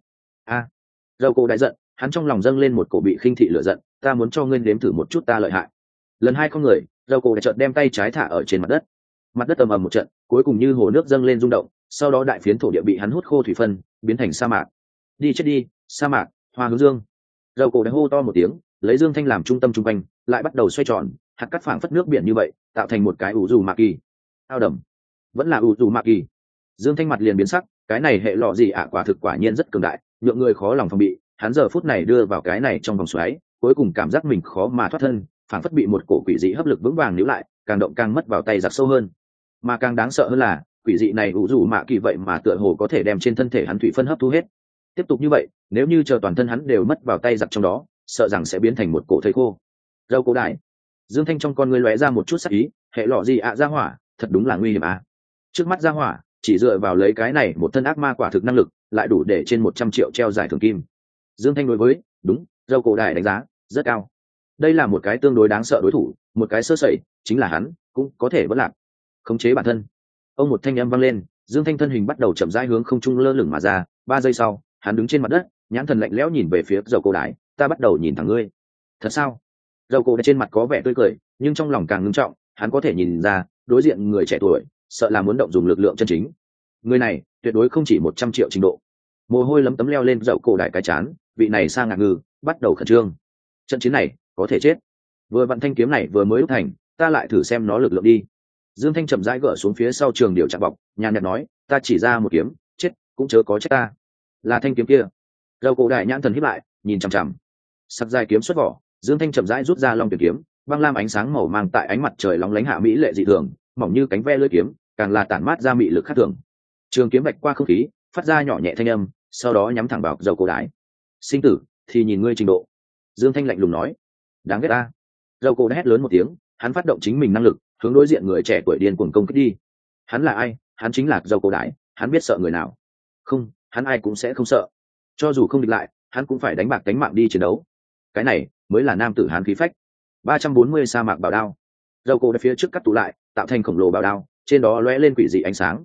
Dầu cổ đại giận, hắn trong lòng dâng lên một cổ bị khinh thị lửa giận, ta muốn cho ngươi nếm thử một chút ta lợi hại. Lần hai con người, dầu cổ đại chợt đem tay trái thả ở trên mặt đất ầm ầm một trận, cuối cùng như hồ nước dâng lên rung động, sau đó đại phiến thổ địa bị hắn hút khô thủy phân, biến thành sa mạc. Đi chết đi, sa mạc, Hoa Hướng Dương. Dầu cổ đại hô to một tiếng, lấy Dương Thanh làm trung tâm trung quanh, lại bắt đầu xoay tròn, hạt cắt phảng phất nước biển như vậy, tạo thành một cái ủ dù mạ kỳ. Ao đầm, vẫn là ủ dù mạ kỳ. Dương Thanh mặt liền biến sắc, cái này hệ lọ gì quả thực quả nhiên rất cường đại, nhượng người khó lòng phòng bị. Hắn giờ phút này đưa vào cái này trong vòng xoáy, cuối cùng cảm giác mình khó mà thoát thân, phảng phất bị một cổ quỷ dị hấp lực vững vàng níu lại, càng động càng mất vào tay giặc sâu hơn. Mà càng đáng sợ hơn là, quỷ dị này ủ dù mạ kỳ vậy mà tựa hồ có thể đem trên thân thể hắn thủy phân hấp thu hết. Tiếp tục như vậy, nếu như chờ toàn thân hắn đều mất vào tay giặc trong đó, sợ rằng sẽ biến thành một cổ thây khô. Dâu cổ đại. Dương Thanh trong con ngươi lóe ra một chút sắc ý, hệ lọ gì ra hỏa, thật đúng là nguy hiểm à. Trước mắt ra hỏa, chỉ dựa vào lấy cái này một thân ác ma quả thực năng lực, lại đủ để trên 100 triệu treo giải thưởng kim. Dương Thanh đối với đúng dâu cổ đại đánh giá rất cao. Đây là một cái tương đối đáng sợ đối thủ, một cái sơ sẩy chính là hắn cũng có thể vẫn lạc. Khống chế bản thân. Ông một thanh âm vang lên, Dương Thanh thân hình bắt đầu chậm rãi hướng không trung lơ lửng mà ra, 3 giây sau, hắn đứng trên mặt đất, nhãn thần lạnh lẽo nhìn về phía dầu cổ đại, ta bắt đầu nhìn thẳng ngươi. Thật sao? Dầu cổ đại trên mặt có vẻ tươi cười, nhưng trong lòng càng ngưng trọng, hắn có thể nhìn ra, đối diện người trẻ tuổi, sợ là muốn động dùng lực lượng chân chính. Người này, tuyệt đối không chỉ 100 triệu trình độ. Mồ hôi lấm tấm leo lên dầu cổ đại cái chán, vị này sang ngạc ngư, bắt đầu khẩn trương. Trận chiến này, có thể chết. Vừa vặn thanh kiếm này vừa mới đúc thành, ta lại thử xem nó lực lượng đi. Dương Thanh chậm rãi gỡ xuống phía sau trường điều chạm bọc, nhàn nhạt nói, ta chỉ ra một kiếm, chết cũng chớ có chết ta. Là thanh kiếm kia. Dầu cổ đại nhãn thần híp lại, nhìn chằm chằm. Sắc dài kiếm xuất vỏ, Dương Thanh chậm rãi rút ra long tuyển kiếm, băng lam ánh sáng màu mang tại ánh mặt trời lóng lánh hạ mỹ lệ dị thường, mỏng như cánh ve lưỡi kiếm, càng là tản mát ra mị lực khác thường. Trường kiếm vạch qua không khí, phát ra nhỏ nhẹ thanh âm, sau đó nhắm thẳng vào dầu cổ đại. Sinh tử thì nhìn ngươi trình độ. Dương Thanh lạnh lùng nói. Đáng ghét ta. Dầu cổ đã hét lớn một tiếng, hắn phát động chính mình năng lực, hướng đối diện người trẻ tuổi điên cuồng công kích đi. Hắn là ai? Hắn chính là dầu cổ đại, hắn biết sợ người nào? Không, hắn ai cũng sẽ không sợ. Cho dù không địch lại, hắn cũng phải đánh bạc đánh mạng đi chiến đấu. Cái này mới là nam tử hán khí phách. 340 sa mạc bảo đao. Dầu cổ đã phía trước cắt tụ lại, tạo thành khổng lồ bảo đao, trên đó lóe lên quỷ dị ánh sáng.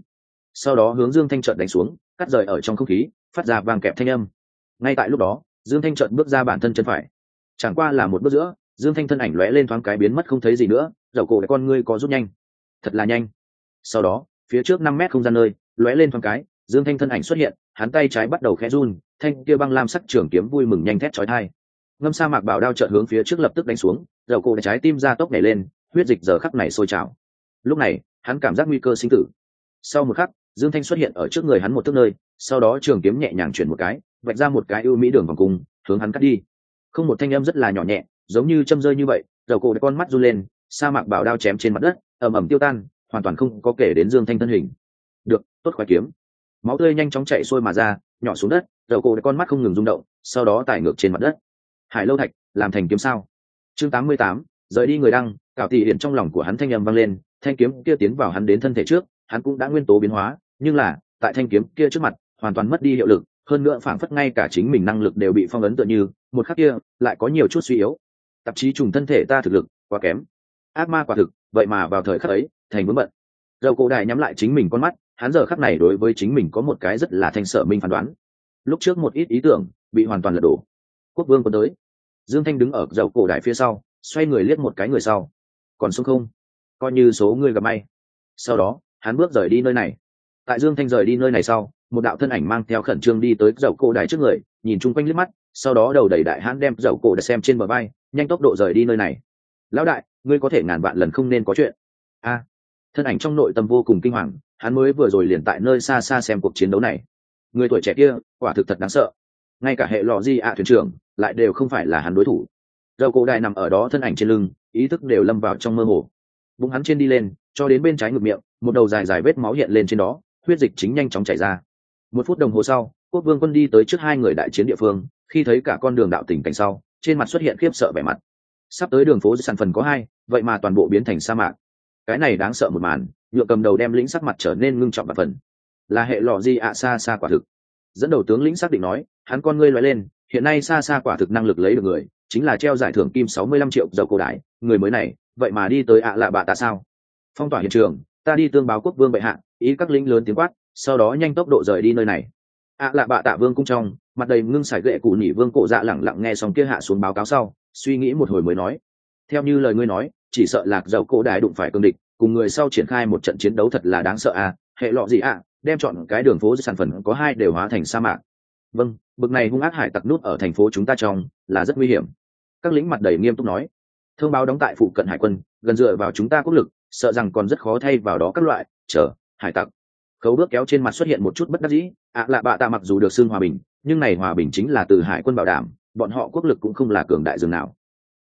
sau đó hướng Dương Thanh trợn đánh xuống, cắt rời ở trong không khí, phát ra vang kẹp thanh âm. Ngay tại lúc đó, Dương Thanh trợn bước ra bản thân chân phải, chẳng qua là một bước giữa, Dương Thanh thân ảnh lóe lên thoáng cái biến mất không thấy gì nữa, dầu cổ con ngươi có rút nhanh, thật là nhanh. Sau đó, phía trước 5 mét không gian nơi, lóe lên thoáng cái, Dương Thanh thân ảnh xuất hiện, hắn tay trái bắt đầu khẽ run, thanh kia băng lam sắc trường kiếm vui mừng nhanh thét chói tai. Ngâm sa mạc bảo đao chợt hướng phía trước lập tức đánh xuống, dầu cổ trái tim ra tốc nhảy lên, huyết dịch giờ khắc này sôi trào. Lúc này, hắn cảm giác nguy cơ sinh tử. Sau một khắc, Dương Thanh xuất hiện ở trước người hắn một thước nơi, sau đó trường kiếm nhẹ nhàng chuyển một cái, vạch ra một cái ưu mỹ đường vòng cung, hướng hắn cắt đi. Không một thanh âm rất là nhỏ nhẹ, giống như châm rơi như vậy, dầu cổ con mắt run lên, sa mạc bảo đao chém trên mặt đất, ầm ầm tiêu tan, hoàn toàn không có kể đến Dương Thanh thân hình. Được, tốt khoái kiếm. Máu tươi nhanh chóng chảy xuôi mà ra, nhỏ xuống đất, dầu cổ con mắt không ngừng rung động, sau đó tải ngược trên mặt đất. Hải Lâu Thạch, làm thành kiếm sao? Chương 88, rời đi người đăng, cảo tỷ hiện trong lòng của hắn thanh âm vang lên, thanh kiếm kia tiến vào hắn đến thân thể trước, hắn cũng đã nguyên tố biến hóa, nhưng là, tại thanh kiếm kia trước mặt, hoàn toàn mất đi hiệu lực, hơn nữa phảng phất ngay cả chính mình năng lực đều bị phong ấn tựa như, một khắc kia, lại có nhiều chút suy yếu. Tạp chí trùng thân thể ta thực lực quá kém. Ác ma quả thực, vậy mà vào thời khắc ấy, thành vướng bận. Dầu cổ đại nhắm lại chính mình con mắt, hắn giờ khắc này đối với chính mình có một cái rất là thanh sở minh phán đoán. Lúc trước một ít ý tưởng bị hoàn toàn lật đổ. Quốc vương có tới. Dương Thanh đứng ở dầu cổ đại phía sau, xoay người liếc một cái người sau. Còn sống không? Coi như số người gặp may. Sau đó, hắn bước rời đi nơi này. Tại Dương Thanh rời đi nơi này sau, một đạo thân ảnh mang theo khẩn trương đi tới dầu cổ đại trước người, nhìn chung quanh liếc mắt, sau đó đầu đẩy đại hãn đem dầu cổ đại xem trên bờ vai, nhanh tốc độ rời đi nơi này. Lão đại, ngươi có thể ngàn vạn lần không nên có chuyện. A, thân ảnh trong nội tâm vô cùng kinh hoàng, hắn mới vừa rồi liền tại nơi xa xa xem cuộc chiến đấu này. Người tuổi trẻ kia, quả thực thật đáng sợ. Ngay cả hệ lò di ạ thuyền trưởng lại đều không phải là hắn đối thủ. Dầu cổ đại nằm ở đó thân ảnh trên lưng, ý thức đều lâm vào trong mơ hồ. Bụng hắn trên đi lên, cho đến bên trái ngực miệng, một đầu dài dài vết máu hiện lên trên đó, huyết dịch chính nhanh chóng chảy ra. 1 phút đồng hồ sau, quốc vương quân đi tới trước hai người đại chiến địa phương, khi thấy cả con đường đạo tình cảnh sau, trên mặt xuất hiện khiếp sợ vẻ mặt. Sắp tới đường phố sản phần có hai, vậy mà toàn bộ biến thành sa mạc. Cái này đáng sợ một màn, nhựa cầm đầu đem lĩnh sắc mặt trở nên ngưng trọng và phần. Là hệ lọ gì ạ xa xa quả thực. Dẫn đầu tướng lĩnh xác định nói, hắn con ngươi lóe lên, hiện nay xa xa quả thực năng lực lấy được người, chính là treo giải thưởng kim 65 triệu dầu cổ đại, người mới này, vậy mà đi tới ạ lạ bạ tạ sao? Phong tỏa hiện trường, ta đi tương báo quốc vương bệ hạ, ý các lính lớn tiếng quát, sau đó nhanh tốc độ rời đi nơi này. ạ lạ bạ tạ vương cung trong, mặt đầy ngưng sải gệ cụ nhỉ vương cổ dạ lẳng lặng nghe xong kia hạ xuống báo cáo sau, suy nghĩ một hồi mới nói, theo như lời ngươi nói, chỉ sợ lạc dầu cổ đại đụng phải cương địch, cùng người sau triển khai một trận chiến đấu thật là đáng sợ à, hệ lọ gì ạ, đem chọn cái đường phố sản phần có hai đều hóa thành sa mạc. Vâng, bực này hung ác hải tặc nút ở thành phố chúng ta trong là rất nguy hiểm. Các lính mặt đầy nghiêm túc nói, thông báo đóng tại phụ cận hải quân, gần dựa vào chúng ta quốc lực, sợ rằng còn rất khó thay vào đó các loại hải tặc. Khấu bước kéo trên mặt xuất hiện một chút bất đắc dĩ, ạ lạ bạ tạ mặc dù được xưng hòa bình, nhưng này hòa bình chính là từ hải quân bảo đảm, bọn họ quốc lực cũng không là cường đại dường nào.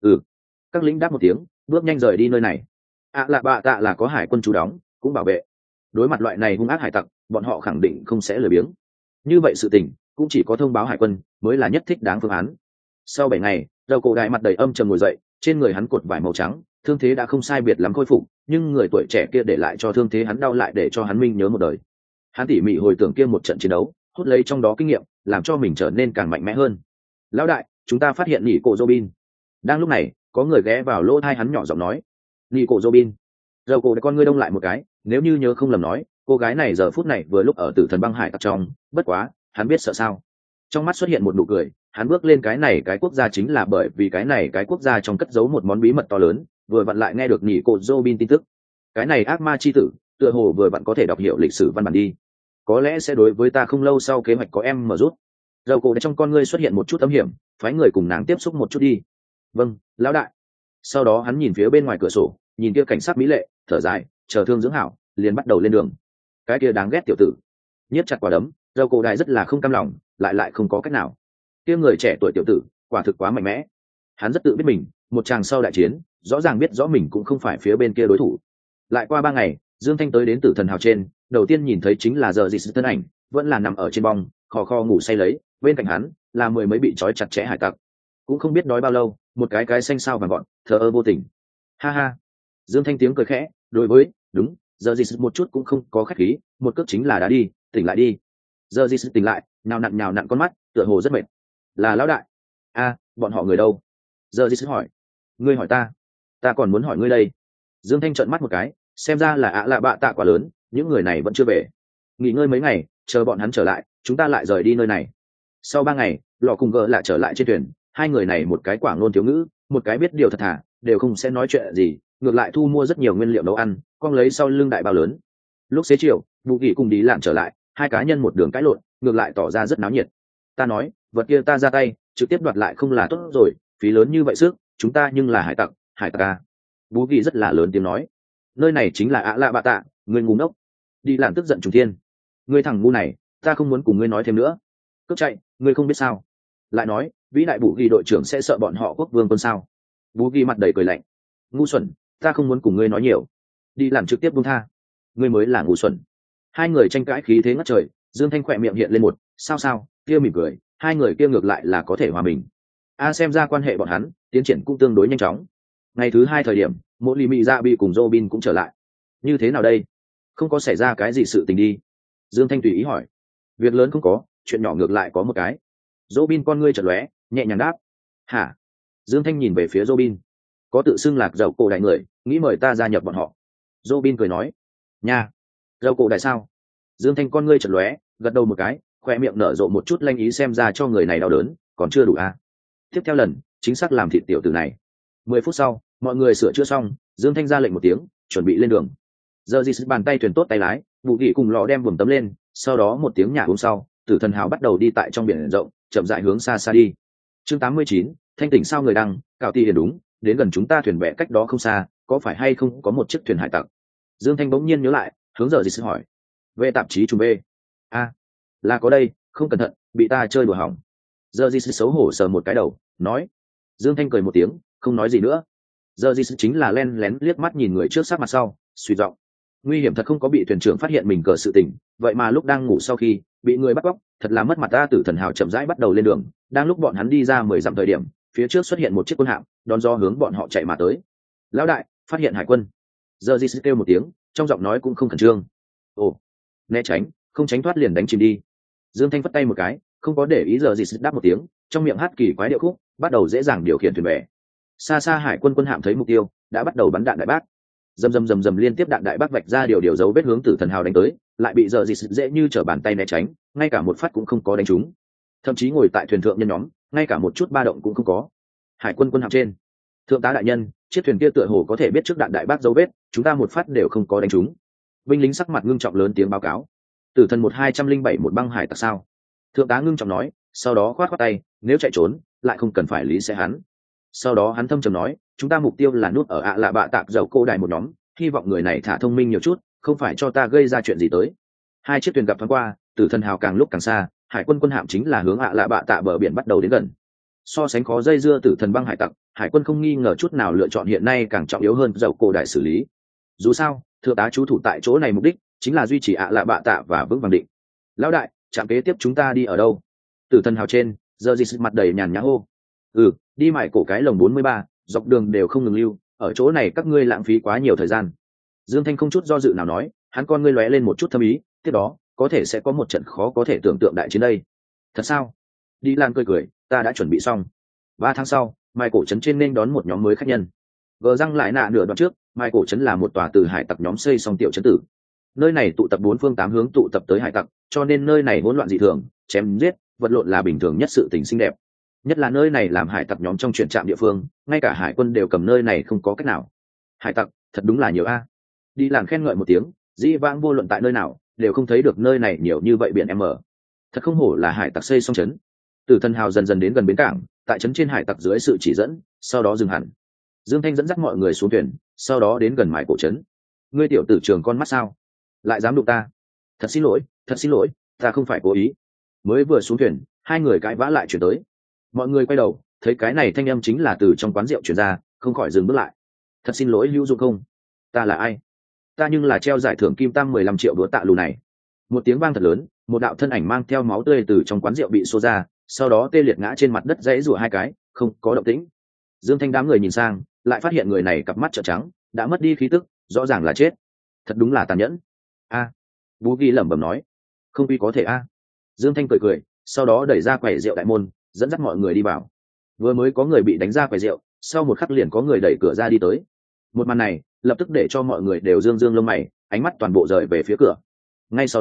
Các lính đáp một tiếng, bước nhanh rời đi nơi này. ạ lạ bạ tạ là có hải quân chú đóng, cũng bảo vệ. Đối mặt loại này hung ác hải tặc, bọn họ khẳng định không sẽ lười biếng. Như vậy sự tình cũng chỉ có thông báo hải quân mới là nhất thích đáng phương án. Sau 7 ngày, dầu cổ đại mặt đầy âm trầm ngồi dậy, trên người hắn cột vải màu trắng, thương thế đã không sai biệt lắm khôi phục, nhưng người tuổi trẻ kia để lại cho thương thế hắn đau lại để cho hắn minh nhớ một đời. Hắn tỉ mỉ hồi tưởng kia một trận chiến đấu, hút lấy trong đó kinh nghiệm, làm cho mình trở nên càng mạnh mẽ hơn. Lão đại, chúng ta phát hiện nhị cổ Robin. Đang lúc này, có người ghé vào lỗ tai hắn nhỏ giọng nói, nhị cổ Robin. Dầu cổ con ngươi đông lại một cái, nếu như nhớ không lầm nói, cô gái này giờ phút này vừa lúc ở Tử Thần băng hải tặc trong, bất quá, hắn biết sợ sao. Trong mắt xuất hiện một nụ cười, hắn bước lên cái này cái quốc gia chính là bởi vì cái này cái quốc gia trong cất giấu một món bí mật to lớn, vừa vặn lại nghe được nhị cổ Robin tin tức. Cái này ác ma chi tử, tựa hồ vừa vặn có thể đọc hiểu lịch sử văn bản đi. Có lẽ sẽ đối với ta không lâu sau kế hoạch có em mở rút. Dầu cổ trong con ngươi xuất hiện một chút âm hiểm, phái người cùng nàng tiếp xúc một chút đi. Vâng, lão đại. Sau đó hắn nhìn phía bên ngoài cửa sổ, nhìn kia cảnh sát mỹ lệ, thở dài, chờ thương dưỡng hảo, liền bắt đầu lên đường. Cái kia đáng ghét tiểu tử, nhếch chặt quả đấm, dầu cổ đại rất là không cam lòng, lại không có cách nào. Kia người trẻ tuổi tiểu tử, quả thực quá mạnh mẽ. Hắn rất tự biết mình, một tràng sau đại chiến, rõ ràng biết rõ mình cũng không phải phía bên kia đối thủ. Lại qua 3 ngày, Dương Thanh tới đến Tử Thần hào trên, đầu tiên nhìn thấy chính là giờ gì sự thân ảnh, vẫn là nằm ở trên bong, khò khò ngủ say lấy, bên cạnh hắn là 10 mấy bị trói chặt chẽ hải tặc. Cũng không biết đói bao lâu, một cái xanh sao vàng gọn, thờ ơ vô tình. Ha ha. Dương Thanh tiếng cười khẽ, đối với, đúng, giờ gì một chút cũng không có khách khí, một cước chính là đã đi, tỉnh lại đi. Giờ gì tỉnh lại, nhào nặn con mắt, tựa hồ rất mệt. Là lão đại. A, bọn họ người đâu? Giờ gì hỏi. Ngươi hỏi ta còn muốn hỏi ngươi đây. Dương Thanh trợn mắt một cái, xem ra là ạ lạ bạ tạ quả lớn, những người này vẫn chưa về. nghỉ ngơi mấy ngày, chờ bọn hắn trở lại chúng ta lại rời đi nơi này. Sau 3 ngày lọ cùng gỡ lại trở lại trên thuyền, hai người này một cái quảng ngôn thiếu ngữ, một cái biết điều thật thà, đều không sẽ nói chuyện gì, ngược lại thu mua rất nhiều nguyên liệu nấu ăn, con lấy sau lưng đại bao lớn. Lúc xế chiều Vũ Kỳ cùng đi lặn trở lại, hai cá nhân một đường cãi lộn, ngược lại tỏ ra rất náo nhiệt. Ta nói vật kia ta ra tay trực tiếp đoạt lại không là tốt rồi, phí lớn như vậy sức, chúng ta nhưng là hải tặc à. Vũ Kỳ rất là lớn tiếng nói, nơi này chính là ạ lạ bạ tạ, ngươi ngu ngốc. Đi lặn tức giận trùng thiên, ngươi thằng ngu này, ta không muốn cùng ngươi nói thêm nữa, cướp chạy, ngươi không biết sao. Lại nói vĩ đại Vũ Kỳ đội trưởng sẽ sợ bọn họ quốc vương quân sao. Vũ Kỳ mặt đầy cười lạnh, ngu xuẩn, ta không muốn cùng ngươi nói nhiều. Đi làm trực tiếp buông tha, ngươi mới là ngu xuẩn. Hai người tranh cãi khí thế ngất trời, Dương Thanh khỏe miệng hiện lên một sao kia mỉm cười, hai người kia ngược lại là có thể hòa mình. Xem ra quan hệ bọn hắn tiến triển cũng tương đối nhanh chóng. Ngày thứ 2 thời điểm mỗi lì mị dạ bị cùng Robin cũng trở lại. Như thế nào đây, không có xảy ra cái gì sự tình đi? Dương Thanh tùy ý hỏi. Việc lớn không có, chuyện nhỏ ngược lại có một cái. Robin con ngươi chợt lóe, nhẹ nhàng đáp. Hả? Dương Thanh nhìn về phía Robin. Có tự xưng lạc dầu cổ đại người nghĩ mời ta gia nhập bọn họ. Robin cười nói. Nha, dầu cổ đại sao? Dương Thanh con ngươi chợt lóe, gật đầu một cái, khoe miệng nở rộ một chút lanh ý, xem ra cho người này đau đớn còn chưa đủ à. Tiếp theo lần chính xác làm thịt tiểu tử này. 10 phút sau mọi người sửa chữa xong, Dương Thanh ra lệnh một tiếng, chuẩn bị lên đường. Giờ gì bàn tay thuyền tốt tay lái, Vũ Kỳ cùng lò đem buồm tấm lên, sau đó một tiếng nhả uống sau, Tử Thần Hào bắt đầu đi tại trong biển rộng, chậm rãi hướng xa xa đi. Chương 89, thanh tỉnh sao người đăng, cạo tì hiền đúng, đến gần chúng ta thuyền bè cách đó không xa, có phải hay không có một chiếc thuyền hải tặc? Dương Thanh bỗng nhiên nhớ lại, hướng giờ gì hỏi. Về tạp chí trùng B. Là có đây, không cẩn thận bị ta chơi đùa hỏng. Giờ gì xấu hổ sờ một cái đầu, nói. Dương Thanh cười một tiếng, không nói gì nữa. Giờ gì chính là len lén liếc mắt nhìn người trước sát mặt sau, suy giọng. Nguy hiểm thật không có bị thuyền trưởng phát hiện mình cờ sự tình, vậy mà lúc đang ngủ sau khi bị người bắt cóc, thật là mất mặt ta. Tử Thần Hào chậm rãi bắt đầu lên đường, đang lúc bọn hắn đi ra 10 dặm thời điểm, phía trước xuất hiện một chiếc quân hạm, đón do hướng bọn họ chạy mà tới. Lão đại, phát hiện hải quân. Giờ gì kêu một tiếng, trong giọng nói cũng không khẩn trương. Ồ, né tránh, không tránh thoát liền đánh chìm đi. Dương Thanh phất tay một cái, không có để ý, giờ gì đáp một tiếng, trong miệng hát kỳ quái điệu khúc, bắt đầu dễ dàng điều khiển thuyền bè. Xa xa hải quân quân hạm thấy mục tiêu, đã bắt đầu bắn đạn đại bác. Rầm liên tiếp đạn đại bác vạch ra điều dấu vết hướng Tử Thần Hào đánh tới, lại bị giờ gì dễ như trở bàn tay né tránh, ngay cả một phát cũng không có đánh trúng. Thậm chí ngồi tại thuyền thượng nhân nhóm, ngay cả một chút ba động cũng không có. Hải quân quân hạm trên, thượng tá đại nhân, chiếc thuyền kia tựa hồ có thể biết trước đạn đại bác dấu vết, chúng ta một phát đều không có đánh trúng. Binh lính sắc mặt ngưng trọng lớn tiếng báo cáo. Tử Thần 1207 một băng hải tặc sao? Thượng tá ngưng trọng nói, sau đó khoát tay, nếu chạy trốn lại không cần phải lý sẽ hắn. Sau đó hắn thâm trầm nói, chúng ta mục tiêu là nút ở ạ lạ bạ tạc dầu cô đại một nhóm, hy vọng người này thả thông minh nhiều chút, không phải cho ta gây ra chuyện gì tới. Hai chiếc thuyền gặp thoáng qua, Tử Thần Hào càng lúc càng xa, hải quân quân hạm chính là hướng ạ lạ bạ tạ bờ biển bắt đầu đến gần. So sánh khó dây dưa Tử Thần băng hải tặc, hải quân không nghi ngờ chút nào lựa chọn hiện nay càng trọng yếu hơn dầu cô đại xử lý. Dù sao thượng tá trú thủ tại chỗ này mục đích chính là duy trì ạ lạ bạ tạ và vững vàng định. Lão đại, trạm kế tiếp chúng ta đi ở đâu? Tử Thần Hào trên, giờ gì mặt đầy nhàn nhã hô. Đi mải cổ cái lồng 43, dọc đường đều không ngừng lưu, ở chỗ này các ngươi lãng phí quá nhiều thời gian. Dương Thanh không chút do dự nào nói, hắn con ngươi lóe lên một chút thâm ý, tiếp đó có thể sẽ có một trận khó có thể tưởng tượng đại chiến đây. Thật sao? Đi Lan cười, ta đã chuẩn bị xong. 3 tháng sau, mải cổ trấn trên nên đón một nhóm mới khách nhân. Gờ răng lại nạ nửa đoạn trước, mải cổ trấn là một tòa từ hải tặc nhóm xây xong tiểu trấn tử. Nơi này tụ tập 4 phương 8 hướng tụ tập tới hải tặc, cho nên nơi này hỗn loạn dị thường, chém giết, vật lộn là bình thường nhất sự tình xinh đẹp. Nhất là nơi này làm hải tặc nhóm trong chuyển trạm địa phương, ngay cả hải quân đều cầm nơi này không có cách nào. Hải tặc thật đúng là nhiều a. Đi làm khen ngợi một tiếng, dĩ vãng vô luận tại nơi nào đều không thấy được nơi này nhiều như vậy biển em mở. Thật không hổ là hải tặc xây xong trấn. Tử Thần Hào dần dần đến gần bến cảng, tại trấn trên hải tặc dưới sự chỉ dẫn, sau đó dừng hẳn. Dương Thanh dẫn dắt mọi người xuống thuyền, sau đó đến gần mải cổ trấn. Ngươi tiểu tử trường con mắt sao? Lại dám đụng ta? Thật xin lỗi, ta không phải cố ý. Mới vừa xuống thuyền, hai người cãi vã lại chuyển tới. Mọi người quay đầu, thấy cái này thanh âm chính là từ trong quán rượu chuyển ra, không khỏi dừng bước lại. Thật xin lỗi hữu dụng không? Ta là ai? Ta nhưng là treo giải thưởng kim tam 15 triệu đúa tạ lù này. Một tiếng vang thật lớn, một đạo thân ảnh mang theo máu tươi từ trong quán rượu bị xô ra, sau đó tê liệt ngã trên mặt đất dãy rủa hai cái, không có động tĩnh. Dương Thanh đám người nhìn sang, lại phát hiện người này cặp mắt trợn trắng, đã mất đi khí tức, rõ ràng là chết. Thật đúng là tàn nhẫn. Vũ Ghi lẩm bẩm nói, không quy có thể Dương Thanh cười, sau đó đẩy ra quầy rượu đại môn, dẫn dắt mọi người đi vào. Vừa mới có người bị đánh ra quầy rượu, sau một khắc liền có người đẩy cửa ra đi tới. Một màn này lập tức để cho mọi người đều dương lông mày, ánh mắt toàn bộ rời về phía cửa. Ngay sau đó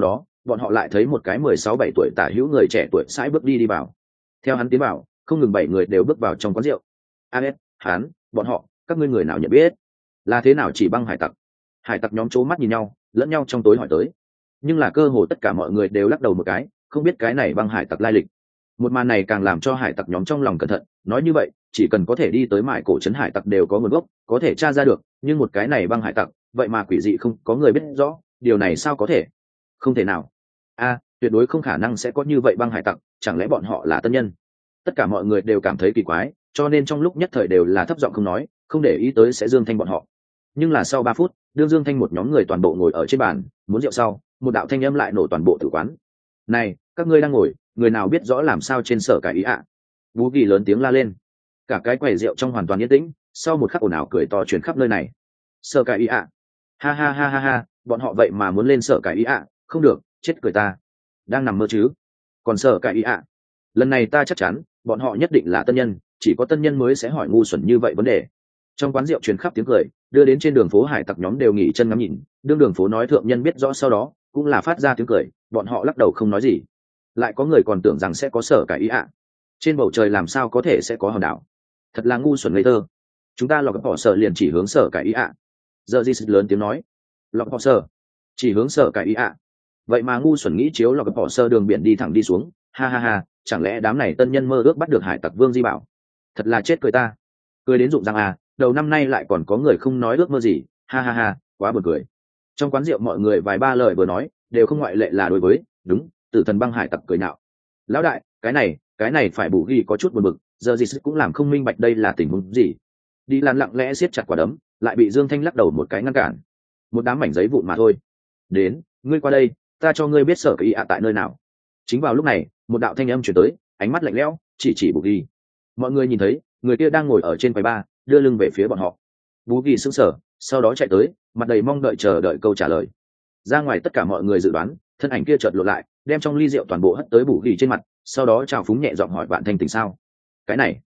bọn họ lại thấy một cái 16-17 tuổi tả hữu người trẻ tuổi sải bước đi vào. Theo hắn tiến vào, không ngừng 7 người đều bước vào trong quán rượu. Anet, hắn, bọn họ, các ngươi người nào nhận biết? Là thế nào chỉ băng hải tặc? Hải tặc nhóm trố mắt nhìn nhau, lẫn nhau trong tối hỏi tới. Nhưng là cơ hồ tất cả mọi người đều lắc đầu một cái, không biết cái này băng hải tặc lai lịch. Một màn này càng làm cho hải tặc nhóm trong lòng cẩn thận, nói như vậy, chỉ cần có thể đi tới mại cổ trấn hải tặc đều có nguồn gốc, có thể tra ra được, nhưng một cái này băng hải tặc, vậy mà quỷ dị không có người biết rõ, điều này sao có thể? Không thể nào. Tuyệt đối không khả năng sẽ có như vậy băng hải tặc, chẳng lẽ bọn họ là tân nhân? Tất cả mọi người đều cảm thấy kỳ quái, cho nên trong lúc nhất thời đều là thấp giọng không nói, không để ý tới sẽ Dương Thanh bọn họ. Nhưng là sau 3 phút, đương Dương Thanh một nhóm người toàn bộ ngồi ở trên bàn, muốn rượu sau, một đạo thanh âm lại nổ toàn bộ tử quán. Này, các ngươi đang ngồi, người nào biết rõ làm sao trên sở cải ý ạ? Bú Kỳ lớn tiếng la lên. Cả cái quầy rượu trong hoàn toàn yên tĩnh, sau một khắc ồn ào cười to truyền khắp nơi này. Sở cải ý ạ, ha ha ha ha ha, bọn họ vậy mà muốn lên sở cải ý ạ, không được, chết cười ta. Đang nằm mơ chứ? Còn sở cải ý ạ, lần này ta chắc chắn, bọn họ nhất định là tân nhân, chỉ có tân nhân mới sẽ hỏi ngu xuẩn như vậy vấn đề. Trong quán rượu truyền khắp tiếng cười, đưa đến trên đường phố hải tặc nhóm đều nghỉ chân ngắm nhìn, đương đường phố nói thượng nhân biết rõ sau đó, cũng là phát ra tiếng cười, bọn họ lắc đầu không nói gì. Lại có người còn tưởng rằng sẽ có sở cải ý ạ. Trên bầu trời làm sao có thể sẽ có hòn đảo? Thật là ngu xuẩn ngây thơ. Chúng ta lọc bỏ sở liền chỉ hướng sở cải ý ạ. Giờ di lớn tiếng nói. Lọc bỏ sở chỉ hướng sở cải ý ạ. Vậy mà ngu xuẩn nghĩ chiếu lọc bỏ sở đường biển đi thẳng đi xuống, ha ha ha, chẳng lẽ đám này tân nhân mơ ước bắt được hải tặc Vương Di Bảo? Thật là chết cười ta. Cười đến rụng răng à, đầu năm nay lại còn có người không nói ước mơ gì, ha ha ha, quá buồn cười. Trong quán rượu mọi người vài ba lời vừa nói, đều không ngoại lệ là đối với, đúng, tử thần băng hải tặc cười nhạo. Lão đại, cái này phải bù ghi có chút buồn bực, giờ gì cũng làm không minh bạch đây là tình huống gì. Đi lan lặng lẽ siết chặt quả đấm, lại bị Dương Thanh lắc đầu một cái ngăn cản. Một đám mảnh giấy vụn mà thôi. Đến, ngươi qua đây, ta cho ngươi biết sở kỳ ạ tại nơi nào. Chính vào lúc này, một đạo thanh âm chuyển tới, ánh mắt lạnh lẽo, chỉ bù ghi. Mọi người nhìn thấy, người kia đang ngồi ở trên quầy bar, đưa lưng về phía bọn họ. Bú Kỳ sững sờ, sau đó chạy tới, mặt đầy mong đợi chờ đợi câu trả lời. Ra ngoài tất cả mọi người dự đoán, thân ảnh kia chợt lộ lại, đem trong ly rượu toàn bộ hất tới Bú Kỳ trên mặt, sau đó chào phúng nhẹ giọng hỏi Vạn Thanh Tình sao? Cái này,